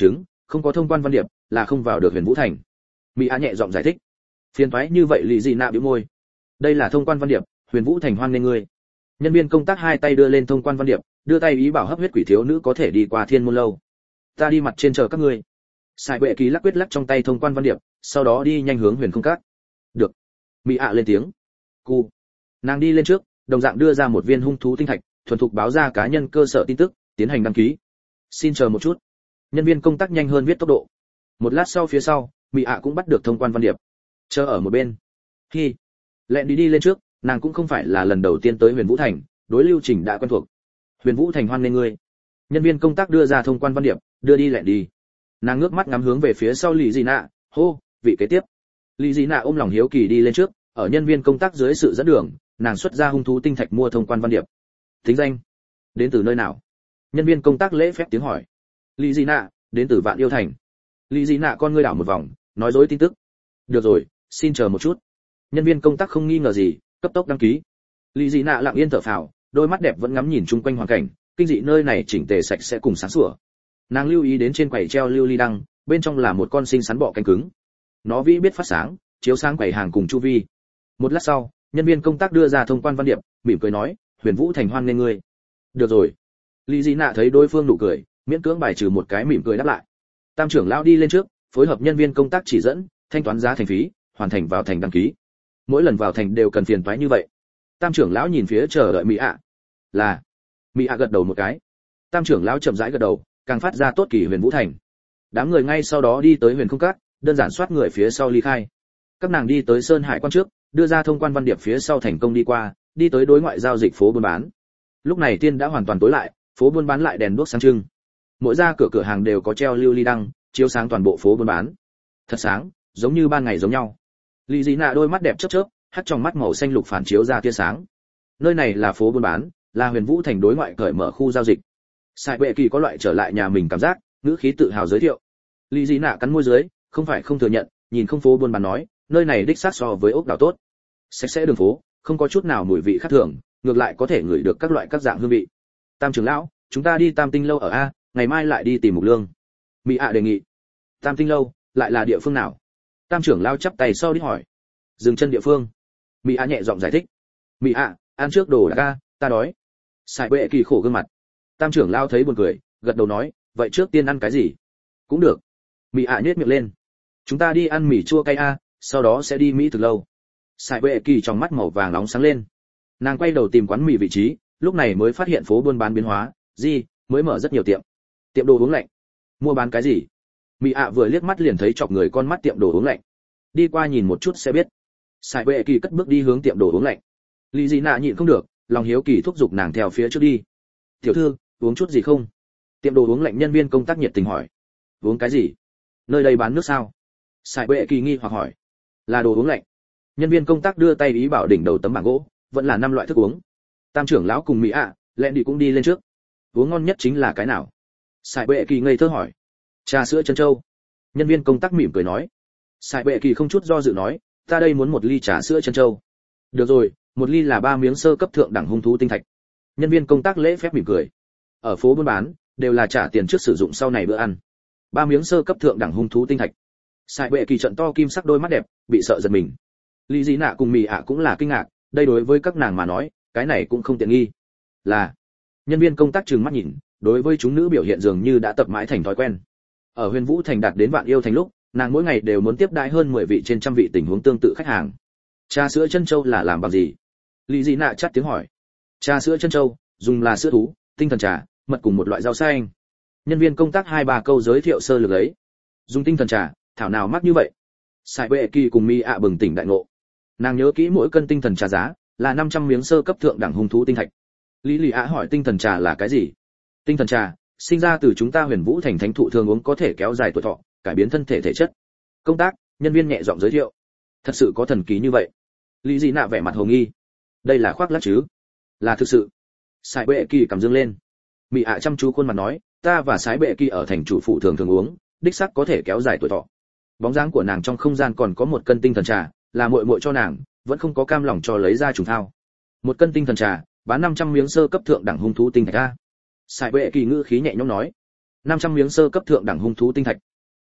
không có thông quan văn điệp là không vào được Huyền Vũ Thành. Mỹ ạ nhẹ giọng giải thích. Phiền toái như vậy Lý Dị Nạ bĩu môi. Đây là thông quan văn điệp, Huyền Vũ Thành hoan nghênh ngươi. Nhân viên công tác hai tay đưa lên thông quan văn điệp, đưa tay ý bảo hấp huyết quỷ thiếu nữ có thể đi qua Thiên Môn lâu. Ta đi mặt trên chờ các ngươi. Sai Bệ Kỳ lắc quyết lắc trong tay thông quan văn điệp, sau đó đi nhanh hướng Huyền Không Các. Được. Mỹ ạ lên tiếng. Cu. Nàng đi lên trước, đồng dạng đưa ra một viên hung thú tinh thạch, thuần thục báo ra cá nhân cơ sở tin tức, tiến hành đăng ký. Xin chờ một chút. Nhân viên công tác nhanh hơn viết tốc độ. Một lát sau phía sau, Mỹ ạ cũng bắt được thông quan văn điệp. Chờ ở một bên. Hi. Lẹn đi đi lên trước, nàng cũng không phải là lần đầu tiên tới Huyền Vũ Thành, đối lưu trình đã quen thuộc. Huyền Vũ Thành hoan nghênh ngươi. Nhân viên công tác đưa ra thông quan văn điệp, đưa đi Lẹn đi. Nàng ngước mắt ngắm hướng về phía sau Lý Dị Nạ, hô, vị kế tiếp. Lý Dị Nạ ôm lòng hiếu kỳ đi lên trước, ở nhân viên công tác dưới sự dẫn đường, nàng xuất ra hung thú tinh thạch mua thông quan văn điệp. Tính danh, đến từ nơi nào? Nhân viên công tác lễ phép tiếng hỏi. Lý Dị Nạ, đến từ Vạn Yêu Thành. Lý Dị Nạ con ngươi đảo một vòng, nói dối tin tức. Được rồi, xin chờ một chút. Nhân viên công tác không nghi ngờ gì, cấp tốc đăng ký. Lý Dị Nạ lặng yên thở phào, đôi mắt đẹp vẫn ngắm nhìn chung quanh hoàn cảnh, kinh dị nơi này chỉnh tề sạch sẽ cùng sáng sủa. Nàng lưu ý đến trên quầy treo lưu ly đăng, bên trong là một con sinh sắn bọ cánh cứng. Nó vĩ biết phát sáng, chiếu sáng quầy hàng cùng chu vi. Một lát sau, nhân viên công tác đưa ra thông quan văn điệp, mỉm cười nói, Huyền Vũ Thành hoan nghênh ngươi. Được rồi. Lý Dị Nạ thấy đối phương nụ cười, miễn cưỡng bài trừ một cái mỉm cười đáp lại. Tam trưởng lão đi lên trước, phối hợp nhân viên công tác chỉ dẫn, thanh toán giá thành phí, hoàn thành vào thành đăng ký. Mỗi lần vào thành đều cần phiền toái như vậy. Tam trưởng lão nhìn phía chờ đợi Mỹ ạ. Là. Mỹ ạ gật đầu một cái. Tam trưởng lão chậm rãi gật đầu, càng phát ra tốt kỳ Huyền Vũ Thành. Đám người ngay sau đó đi tới Huyền Không Các, đơn giản soát người phía sau ly khai. Các nàng đi tới Sơn Hải quan trước, đưa ra thông quan văn điệp phía sau thành công đi qua, đi tới đối ngoại giao dịch phố buôn bán. Lúc này thiên đã hoàn toàn tối lại, phố buôn bán lại đèn đuốc sáng trưng. Mỗi ra cửa cửa hàng đều có treo lưu ly đăng, chiếu sáng toàn bộ phố buôn bán. Thật sáng, giống như ban ngày giống nhau. Lý Dị Nạ đôi mắt đẹp chớp chớp, hắt trong mắt màu xanh lục phản chiếu ra tia sáng. Nơi này là phố buôn bán, là Huyền Vũ Thành đối ngoại cởi mở khu giao dịch. Sai Bệ Kỳ có loại trở lại nhà mình cảm giác, ngữ khí tự hào giới thiệu. Lý Dị Nạ cắn môi dưới, không phải không thừa nhận, nhìn không phố buôn bán nói, nơi này đích xác so với ốc đảo tốt. Sạch sẽ đường phố, không có chút nào mùi vị khác thường, ngược lại có thể ngửi được các loại các dạng hương vị. Tam trưởng lão, chúng ta đi Tam Tinh lâu ở a, ngày mai lại đi tìm Mục Lương. Mỹ ạ đề nghị. Tam Tinh lâu, lại là địa phương nào? Tam trưởng lão chắp tay sau đi hỏi. Dừng chân địa phương. Mỹ ạ nhẹ giọng giải thích. Mỹ ạ, ăn trước đồ đã ca, ta đói. Sai Bệ Kỳ khổ gương mặt. Tam trưởng lão thấy buồn cười, gật đầu nói, vậy trước tiên ăn cái gì? Cũng được. Mỹ ạ nhếch miệng lên. Chúng ta đi ăn mì chua cay a, sau đó sẽ đi Mỹ thực lâu. Sai Bệ Kỳ trong mắt màu vàng nóng sáng lên. Nàng quay đầu tìm quán mì vị trí, lúc này mới phát hiện phố buôn bán biến hóa, gì, mới mở rất nhiều tiệm. Tiệm đồ uống lạnh. Mua bán cái gì? Mỹ ạ vừa liếc mắt liền thấy chọc người con mắt tiệm đồ uống lạnh. Đi qua nhìn một chút sẽ biết. Sai Bệ Kỳ cất bước đi hướng tiệm đồ uống lạnh. Lý Dị Nạ nhịn không được, lòng hiếu kỳ thúc giục nàng theo phía trước đi. Tiểu thư, uống chút gì không? Tiệm đồ uống lạnh nhân viên công tác nhiệt tình hỏi. Uống cái gì? Nơi đây bán nước sao? Sai Bệ Kỳ nghi hoặc hỏi. Là đồ uống lạnh. Nhân viên công tác đưa tay ý bảo đỉnh đầu tấm bảng gỗ, vẫn là năm loại thức uống. Tam trưởng lão cùng Mỹ ạ, à, Lẹn đi cũng đi lên trước. Uống ngon nhất chính là cái nào? Sai Bệ Kỳ ngây thơ hỏi. Trà sữa chân châu. Nhân viên công tác mỉm cười nói. Sai Bệ Kỳ không chút do dự nói, ta đây muốn một ly trà sữa chân châu. Được rồi, một ly là ba miếng sơ cấp thượng đẳng hung thú tinh thạch. Nhân viên công tác lễ phép mỉm cười. Ở phố buôn bán, đều là trả tiền trước sử dụng sau này bữa ăn. Ba miếng sơ cấp thượng đẳng hung thú tinh thạch. Sai Bệ Kỳ trận to kim sắc đôi mắt đẹp, bị sợ giật mình. Lý Dị Nạ cùng Mỹ ạ cũng là kinh ngạc, đây đối với các nàng mà nói, cái này cũng không tiện nghi. Là. Nhân viên công tác trừng mắt nhìn, đối với chúng nữ biểu hiện dường như đã tập mãi thành thói quen. Ở Huyền Vũ Thành đạt đến Vạn Yêu Thành lúc, nàng mỗi ngày đều muốn tiếp đãi hơn mười vị trên trăm vị tình huống tương tự khách hàng. Trà sữa chân châu là làm bằng gì? Lý Dị Nạ chắt tiếng hỏi. Trà sữa chân châu, dùng là sữa thú, tinh thần trà, mật cùng một loại rau xanh. Nhân viên công tác hai ba câu giới thiệu sơ lược ấy. Dùng tinh thần trà, thảo nào mắc như vậy? Sai Bệ Kỳ cùng Mi ạ bừng tỉnh đại ngộ. Nàng nhớ kỹ mỗi cân tinh thần trà giá là năm trăm miếng sơ cấp thượng đẳng hung thú tinh thạch. Lý Lì ạ hỏi tinh thần trà là cái gì? Tinh thần trà, sinh ra từ chúng ta Huyền Vũ Thành thánh thụ thường uống có thể kéo dài tuổi thọ, cải biến thân thể thể chất. Công tác, nhân viên nhẹ giọng giới thiệu. Thật sự có thần kỳ như vậy? Lý Dị Nạ vẻ mặt hồ nghi. Đây là khoác lác chứ? Là thực sự. Sai Bệ Kỳ cầm dương lên. Mỹ ạ chăm chú khuôn mặt nói, ta và Sai Bệ Kỳ ở thành chủ phụ thường thường uống, đích xác có thể kéo dài tuổi thọ. Bóng dáng của nàng trong không gian còn có một cân tinh thần trà, là muội muội cho nàng, vẫn không có cam lòng cho lấy ra trùng thao. Một cân tinh thần trà, bán năm trăm miếng sơ cấp thượng đẳng hung thú tinh thạch a. Sai Bệ Kỳ ngữ khí nhẹ nhõm nói, năm trăm miếng sơ cấp thượng đẳng hung thú tinh thạch.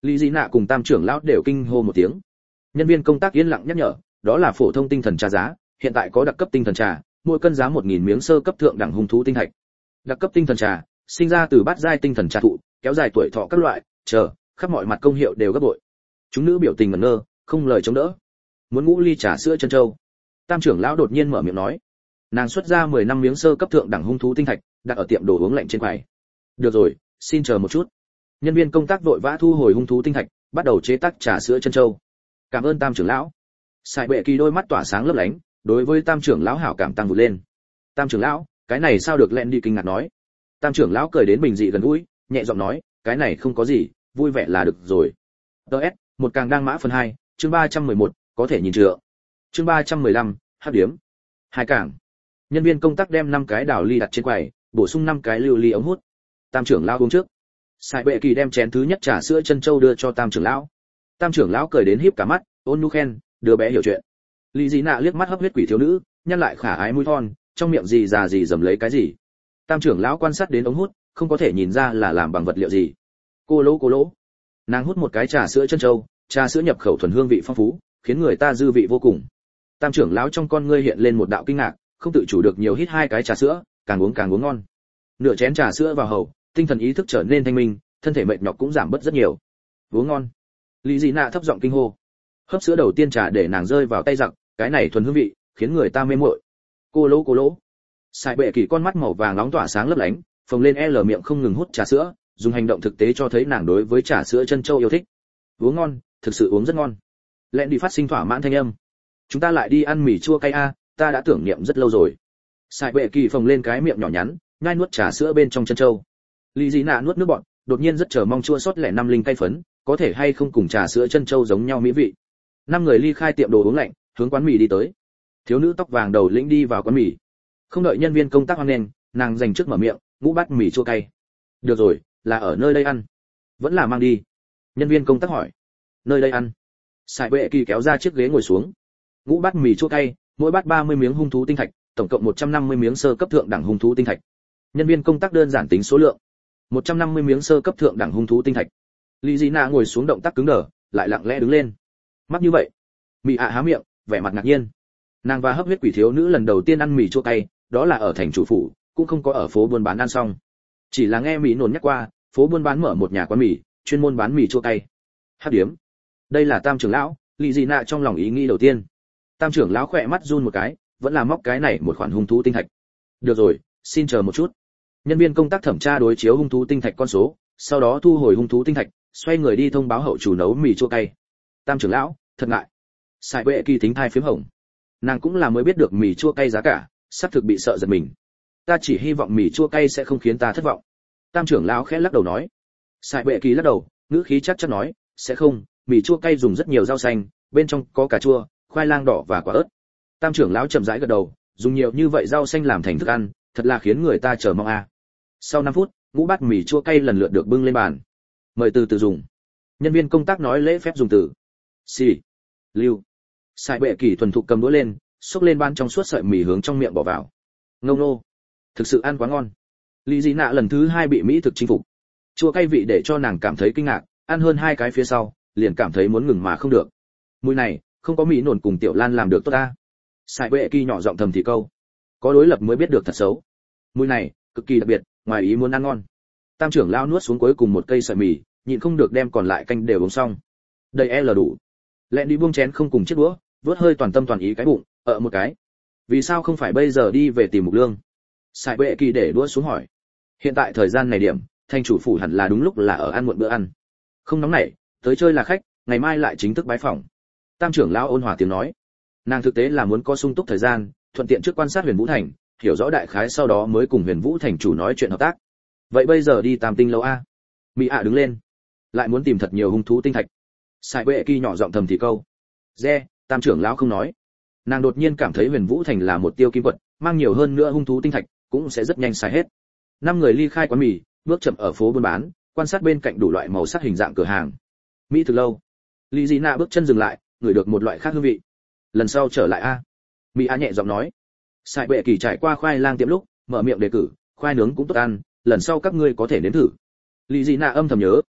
Lý Dị Nạ cùng Tam trưởng lão đều kinh hô một tiếng. Nhân viên công tác yên lặng nhắc nhở, đó là phổ thông tinh thần trà giá, hiện tại có đặc cấp tinh thần trà, mỗi cân giá một nghìn miếng sơ cấp thượng đẳng hung thú tinh thạch. Đặc cấp tinh thần trà, sinh ra từ bát giai tinh thần trà thụ, kéo dài tuổi thọ các loại, chờ, khắp mọi mặt công hiệu đều gấp bội. Chúng nữ biểu tình ngẩn ngơ, không lời chống đỡ. Muốn ngũ ly trà sữa chân châu. Tam trưởng lão đột nhiên mở miệng nói. Nàng xuất ra mười năm miếng sơ cấp thượng đẳng hung thú tinh thạch, đặt ở tiệm đồ uống lạnh trên quầy. Được rồi, xin chờ một chút. Nhân viên công tác vội vã thu hồi hung thú tinh thạch, bắt đầu chế tác trà sữa chân châu. Cảm ơn Tam trưởng lão. Sải Bệ Kỳ đôi mắt tỏa sáng lấp lánh, đối với Tam trưởng lão hảo cảm tăng vụt lên. Tam trưởng lão, cái này sao được? Lẹn đi kinh ngạc nói. Tam trưởng lão cười đến bình dị gần gũi, nhẹ giọng nói, cái này không có gì, vui vẻ là được rồi. ds một càng đang mã phần hai, chương ba trăm mười một, có thể nhìn trượng. Chương ba trăm mười lăm, hấp điếm. Hai càng. Nhân viên công tác đem năm cái đào ly đặt trên quầy, bổ sung năm cái lưu ly ống hút. Tam trưởng lão uống trước. Sải Bệ Kỳ đem chén thứ nhất trà sữa chân châu đưa cho Tam trưởng lão. Tam trưởng lão cười đến híp cả mắt, ôn nhu khen, đứa bé hiểu chuyện. Lý Dị Nạ liếc mắt hấp huyết quỷ thiếu nữ, nhăn lại khả ái mũi thon, trong miệng gì già gì dầm lấy cái gì. Tam trưởng lão quan sát đến ống hút, không có thể nhìn ra là làm bằng vật liệu gì. Cô lỗ cô lỗ. Nàng hút một cái trà sữa chân châu, trà sữa nhập khẩu thuần hương vị phong phú, khiến người ta dư vị vô cùng. Tam trưởng lão trong con ngươi hiện lên một đạo kinh ngạc, không tự chủ được nhiều hít hai cái trà sữa, càng uống càng uống ngon. Nửa chén trà sữa vào hầu, tinh thần ý thức trở nên thanh minh, thân thể mệt nhọc cũng giảm bớt rất nhiều. Uống ngon. Lý Dị Nạ thấp giọng kinh hô. Hớp sữa đầu tiên trà để nàng rơi vào tay giặc, cái này thuần hương vị, khiến người ta mê muội. Cô lỗ cô lỗ. Sải Bệ Kỳ con mắt màu vàng nóng tỏa sáng lấp lánh, phồng lên L miệng không ngừng hút trà sữa, dùng hành động thực tế cho thấy nàng đối với trà sữa chân châu yêu thích. Uống ngon, thực sự uống rất ngon. Lẹn đi phát sinh thỏa mãn thanh âm. Chúng ta lại đi ăn mì chua cay a, ta đã tưởng niệm rất lâu rồi. Sải Bệ Kỳ phồng lên cái miệng nhỏ nhắn, nhai nuốt trà sữa bên trong chân châu. Lý Dị Nạ nuốt nước bọt, đột nhiên rất chờ mong chua sót lẻ năm linh cay phấn, có thể hay không cùng trà sữa chân châu giống nhau mỹ vị. Năm người ly khai tiệm đồ uống lạnh, hướng quán mì đi tới. Thiếu nữ tóc vàng đầu lĩnh đi vào quán mì. Không đợi nhân viên công tác hoan nghênh, nàng dành trước mở miệng, ngũ bát mì chua cay. Được rồi, là ở nơi đây ăn. Vẫn là mang đi. Nhân viên công tác hỏi. Nơi đây ăn. Sải Bệ Kỳ kéo ra chiếc ghế ngồi xuống. Ngũ bát mì chua cay, mỗi bát ba mươi miếng hung thú tinh thạch, tổng cộng một trăm năm mươi miếng sơ cấp thượng đẳng hung thú tinh thạch. Nhân viên công tác đơn giản tính số lượng. một trăm năm mươi miếng sơ cấp thượng đẳng hung thú tinh thạch. Lý Dị Nạ ngồi xuống động tác cứng đờ, lại lặng lẽ đứng lên. Mắc như vậy? Mị ạ há miệng, vẻ mặt ngạc nhiên. Nàng và hấp huyết quỷ thiếu nữ lần đầu tiên ăn mì chua cay, đó là ở thành chủ phủ, cũng không có ở phố buôn bán ăn xong. Chỉ là nghe Mỹ nồn nhắc qua, phố buôn bán mở một nhà quán mì, chuyên môn bán mì chua cay. Hấp điếm. Đây là Tam trưởng lão, Lý Dị Nạ trong lòng ý nghĩ đầu tiên. Tam trưởng lão khỏe mắt run một cái, vẫn là móc cái này một khoản hung thú tinh thạch. Được rồi, xin chờ một chút. Nhân viên công tác thẩm tra đối chiếu hung thú tinh thạch con số, sau đó thu hồi hung thú tinh thạch, xoay người đi thông báo hậu chủ nấu mì chua cay. Tam trưởng lão, thật ngại. Sải Bệ Kỳ tính thai phím hồng. Nàng cũng là mới biết được mì chua cay giá cả, sắp thực bị sợ giật mình. Ta chỉ hy vọng mì chua cay sẽ không khiến ta thất vọng. Tam trưởng lão khẽ lắc đầu nói. Sải Bệ Kỳ lắc đầu, ngữ khí chắc chắn nói, sẽ không, mì chua cay dùng rất nhiều rau xanh, bên trong có cà chua, khoai lang đỏ và quả ớt. Tam trưởng lão chậm rãi gật đầu, dùng nhiều như vậy rau xanh làm thành thức ăn, thật là khiến người ta chờ mong a. À. Sau năm phút, ngũ bát mì chua cay lần lượt được bưng lên bàn. Mời từ từ dùng. Nhân viên công tác nói lễ phép dùng từ. Xì. Lưu. Sải Bệ Kỳ thuần thục cầm đũa lên, xúc lên ban trong suốt sợi mì hướng trong miệng bỏ vào. Ngông nô. Thực sự ăn quá ngon. Lý Dị Nạ lần thứ hai bị mỹ thực chinh phục. Chua cay vị để cho nàng cảm thấy kinh ngạc, ăn hơn hai cái phía sau, liền cảm thấy muốn ngừng mà không được. Mùi này, không có mỹ nổn cùng Tiểu Lan làm được tốt ta. Sải Bệ Kỳ nhỏ giọng thầm thì câu. Có đối lập mới biết được thật xấu. Mùi này, cực kỳ đặc biệt, ngoài ý muốn ăn ngon. Tam trưởng lão nuốt xuống cuối cùng một cây sợi mì, nhịn không được đem còn lại canh đều uống xong. Đây L đủ. Lẹn đi buông chén không cùng chiếc đũa, vớt hơi toàn tâm toàn ý cái bụng, ở một cái. Vì sao không phải bây giờ đi về tìm Mục Lương? Sải Bệ Kỳ để đũa xuống hỏi. Hiện tại thời gian này điểm, thành chủ phủ hẳn là đúng lúc là ở ăn muộn bữa ăn. Không nóng nảy, tới chơi là khách, ngày mai lại chính thức bái phỏng. Tam trưởng lão ôn hòa tiếng nói. Nàng thực tế là muốn có sung túc thời gian, thuận tiện trước quan sát Huyền Vũ Thành, hiểu rõ đại khái sau đó mới cùng Huyền Vũ Thành chủ nói chuyện hợp tác. Vậy bây giờ đi Tam Tinh lâu a. Mỹ ạ đứng lên, lại muốn tìm thật nhiều hung thú tinh thạch. Sải Bệ Kỳ nhỏ giọng thầm thì câu. Re, Tam trưởng lão không nói. Nàng đột nhiên cảm thấy Huyền Vũ Thành là một tiêu kim quật, mang nhiều hơn nữa hung thú tinh thạch, cũng sẽ rất nhanh xài hết. Năm người ly khai quán mì, bước chậm ở phố buôn bán, quan sát bên cạnh đủ loại màu sắc hình dạng cửa hàng. Mỹ thực lâu. Lý Dị Nạ bước chân dừng lại, ngửi được một loại khác hương vị. Lần sau trở lại a. Mỹ á nhẹ giọng nói. Sải Bệ Kỳ trải qua khoai lang tiệm lúc, mở miệng đề cử, khoai nướng cũng tốt ăn, lần sau các ngươi có thể nếm thử. Lý Dị Nạ âm thầm nhớ.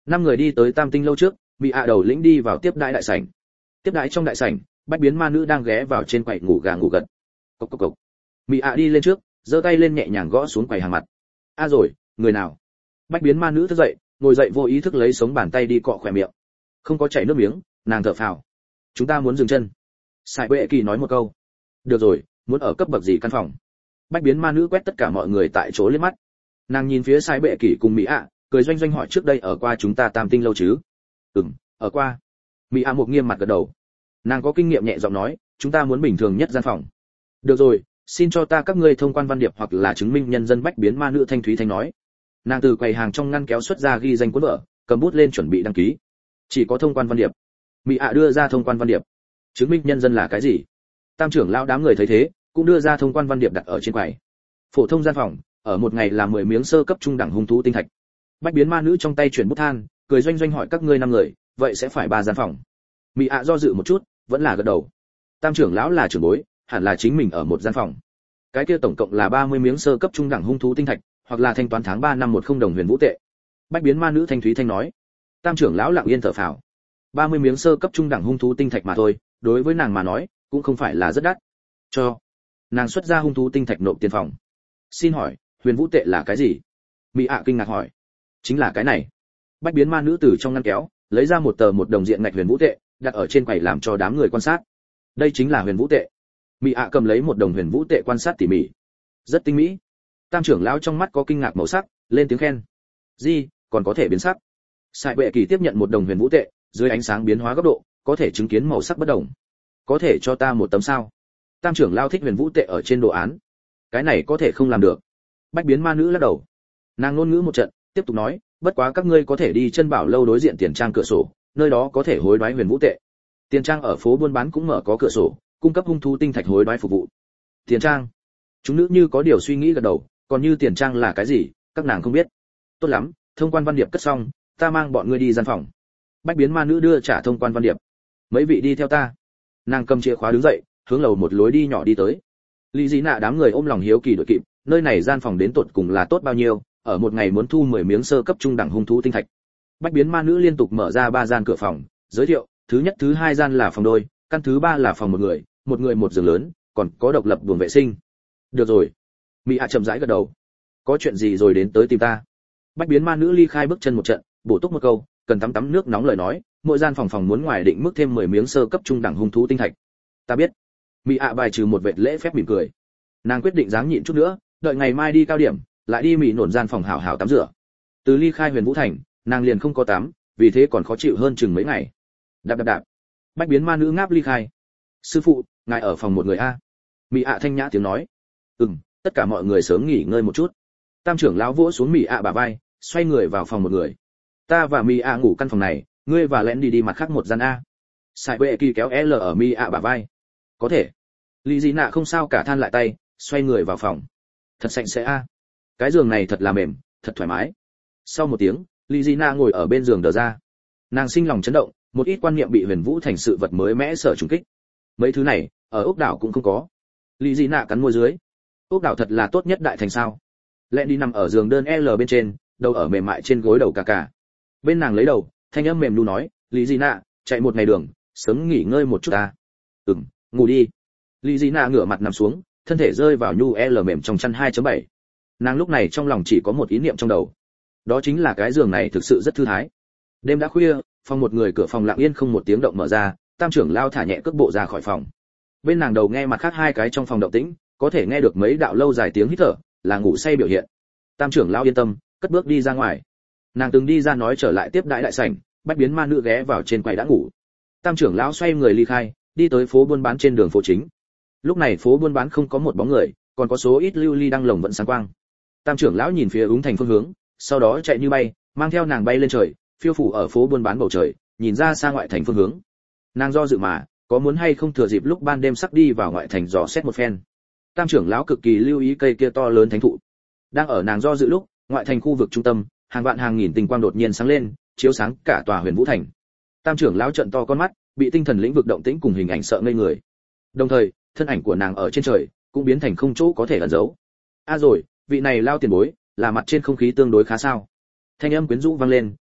Năm người đi tới Tam Tinh lâu trước, Mị ạ đầu lĩnh đi vào tiếp đãi đại sảnh. Tiếp đãi trong đại sảnh, bách biến ma nữ đang ghé vào trên quầy ngủ gà ngủ gật. Cộc cộc cộc. Mị ạ đi lên trước, giơ tay lên nhẹ nhàng gõ xuống quầy hàng mặt. A rồi, người nào? Bách biến ma nữ thức dậy, ngồi dậy vô ý thức lấy sống bàn tay đi cọ khỏe miệng. Không có chảy nước miếng, nàng thở phào. Chúng ta muốn dừng chân. Sải Bệ Kỳ nói một câu. Được rồi, muốn ở cấp bậc gì căn phòng? Bách biến ma nữ quét tất cả mọi người tại chỗ liếc mắt. Nàng nhìn phía Sải Bệ Kỳ cùng Mỹ ạ, cười doanh doanh hỏi trước đây ở qua chúng ta Tam Tinh lâu chứ? Ừm, ở qua. Mỹ ạ một nghiêm mặt gật đầu. Nàng có kinh nghiệm nhẹ giọng nói, chúng ta muốn bình thường nhất gian phòng. Được rồi, xin cho ta các ngươi thông quan văn điệp hoặc là chứng minh nhân dân. Bách biến ma nữ thanh thúy thanh nói. Nàng từ quầy hàng trong ngăn kéo xuất ra ghi danh cuốn vở, cầm bút lên chuẩn bị đăng ký. Chỉ có thông quan văn điệp. Mỹ ạ đưa ra thông quan văn điệp. Chứng minh nhân dân là cái gì? Tam trưởng lão đám người thấy thế, cũng đưa ra thông quan văn điệp đặt ở trên quầy. Phổ thông gian phòng, ở một ngày là mười miếng sơ cấp trung đẳng hung thú tinh thạch. Bách biến ma nữ trong tay chuyển bút than, cười doanh doanh hỏi các ngươi năm người, vậy sẽ phải ba gian phòng. Mỹ ạ do dự một chút, vẫn là gật đầu. Tam trưởng lão là trưởng bối, hẳn là chính mình ở một gian phòng. Cái kia tổng cộng là ba mươi miếng sơ cấp trung đẳng hung thú tinh thạch, hoặc là thanh toán tháng ba năm một không đồng huyền vũ tệ. Bách biến ma nữ thanh thúy thanh nói. Tam trưởng lão lặng yên thở phào. ba mươi miếng sơ cấp trung đẳng hung thú tinh thạch mà thôi, đối với nàng mà nói, cũng không phải là rất đắt. Cho. Nàng xuất ra hung thú tinh thạch nộp tiền phòng. Xin hỏi, huyền vũ tệ là cái gì? Mỹ ạ kinh ngạc hỏi. Chính là cái này. Bách biến ma nữ từ trong ngăn kéo, lấy ra một tờ một đồng diện ngạch huyền vũ tệ, đặt ở trên quầy làm cho đám người quan sát. Đây chính là huyền vũ tệ. Mỹ ạ cầm lấy một đồng huyền vũ tệ quan sát tỉ mỉ. Rất tinh mỹ. Tam trưởng lão trong mắt có kinh ngạc màu sắc, lên tiếng khen. Gì, còn có thể biến sắc. Sải Bệ Kỳ tiếp nhận một đồng huyền vũ tệ, dưới ánh sáng biến hóa góc độ, có thể chứng kiến màu sắc bất đồng. Có thể cho ta một tấm sao? Tam trưởng lão thích huyền vũ tệ ở trên đồ án. Cái này có thể không làm được. Bách biến ma nữ lắc đầu. Nàng ngôn ngữ một trận, tiếp tục nói, bất quá các ngươi có thể đi chân bảo lâu đối diện tiền trang cửa sổ, nơi đó có thể hối đoái huyền vũ tệ. Tiền trang ở phố buôn bán cũng mở có cửa sổ, cung cấp hung thú tinh thạch hối đoái phục vụ. Tiền trang? Chúng nữ như có điều suy nghĩ gật đầu, còn như tiền trang là cái gì, các nàng không biết. Tốt lắm, thông quan văn điệp cất xong, ta mang bọn ngươi đi gian phòng. Bách biến ma nữ đưa trả thông quan văn điệp. Mấy vị đi theo ta. Nàng cầm chìa khóa đứng dậy, hướng lầu một lối đi nhỏ đi tới. Lý Dĩ Nạ đám người ôm lòng hiếu kỳ đuổi kịp, nơi này gian phòng đến tột cùng là tốt bao nhiêu, ở một ngày muốn thu mười miếng sơ cấp trung đẳng hung thú tinh thạch. Bách biến ma nữ liên tục mở ra ba gian cửa phòng, giới thiệu, thứ nhất thứ hai gian là phòng đôi, căn thứ ba là phòng một người, một người một giường lớn, còn có độc lập buồng vệ sinh. Được rồi. Mỹ ạ chậm rãi gật đầu. Có chuyện gì rồi đến tới tìm ta. Bách biến ma nữ ly khai bước chân một trận, bổ túc một câu, cần tắm tắm nước nóng lời nói, mỗi gian phòng phòng muốn ngoài định mức thêm mười miếng sơ cấp trung đẳng hung thú tinh thạch. Ta biết. Mỹ ạ bài trừ một vệt lễ phép mỉm cười. Nàng quyết định dáng nhịn chút nữa, đợi ngày mai đi cao điểm, lại đi Mỹ nổn gian phòng hảo hảo tắm rửa. Từ ly khai Huyền Vũ Thành, nàng liền không có tắm, vì thế còn khó chịu hơn chừng mấy ngày. Đạp đạp đạp. Bách biến ma nữ ngáp ly khai. Sư phụ, ngài ở phòng một người a? Mỹ ạ thanh nhã tiếng nói. Ừm, tất cả mọi người sớm nghỉ ngơi một chút. Tam trưởng lão vỗ xuống Mỹ ạ bả vai, xoay người vào phòng một người. Ta và Mỹ ạ ngủ căn phòng này, ngươi và Lén đi đi mặt khác một gian a. Sải Bệ Kỳ kéo L ở Mỹ ạ bả vai. Có thể. Lý Dị Nạ không sao cả than lại tay, xoay người vào phòng. Thật sạch sẽ a. Cái giường này thật là mềm, thật thoải mái. Sau một tiếng, Lý Dị Nạ ngồi ở bên giường đờ ra. Nàng sinh lòng chấn động, một ít quan niệm bị Huyền Vũ Thành sự vật mới mẽ sở trùng kích. Mấy thứ này, ở ốc đảo cũng không có. Lý Dị Nạ cắn môi dưới. Ốc đảo thật là tốt nhất đại thành sao? Lẹn đi nằm ở giường đơn L bên trên, đầu ở mềm mại trên gối đầu cà cà. Bên nàng lấy đầu, thanh âm mềm nu nói, Lý Dị Nạ, chạy một ngày đường, sớm nghỉ ngơi một chút ta. Ừm, ngủ đi. Lý Dị Nạ ngửa mặt nằm xuống, thân thể rơi vào nhu L mềm trong chăn hai chấm bảy. Nàng lúc này trong lòng chỉ có một ý niệm trong đầu. Đó chính là cái giường này thực sự rất thư thái. Đêm đã khuya, phòng một người cửa phòng lặng yên không một tiếng động mở ra, Tam trưởng lao thả nhẹ cước bộ ra khỏi phòng. Bên nàng đầu nghe mặt khác hai cái trong phòng động tĩnh, có thể nghe được mấy đạo lâu dài tiếng hít thở, là ngủ say biểu hiện. Tam trưởng lao yên tâm, cất bước đi ra ngoài. Nàng từng đi ra nói trở lại tiếp đại đại sảnh, Bách biến ma nữ ghé vào trên quầy đã ngủ. Tam trưởng lão xoay người ly khai, đi tới phố buôn bán trên đường phố chính. Lúc này phố buôn bán không có một bóng người, còn có số ít lưu ly đăng lồng vẫn sáng quang. Tam trưởng lão nhìn phía Úng Thành phương hướng, sau đó chạy như bay, mang theo nàng bay lên trời, phiêu phủ ở phố buôn bán bầu trời, nhìn ra xa ngoại thành phương hướng. Nàng do dự mà, có muốn hay không thừa dịp lúc ban đêm sắp đi vào ngoại thành dò xét một phen. Tam trưởng lão cực kỳ lưu ý cây kia to lớn thánh thụ. Đang ở nàng do dự lúc, ngoại thành khu vực trung tâm, hàng vạn hàng nghìn tinh quang đột nhiên sáng lên, chiếu sáng cả tòa Huyền Vũ Thành. Tam trưởng lão trợn to con mắt, bị tinh thần lĩnh vực động tĩnh cùng hình ảnh sợ ngây người. Đồng thời, thân ảnh của nàng ở trên trời cũng biến thành không chỗ có thể ẩn giấu. A à rồi, vị này lao tiền bối, là mặt trên không khí tương đối khá sao? Thanh âm quyến rũ vang lên,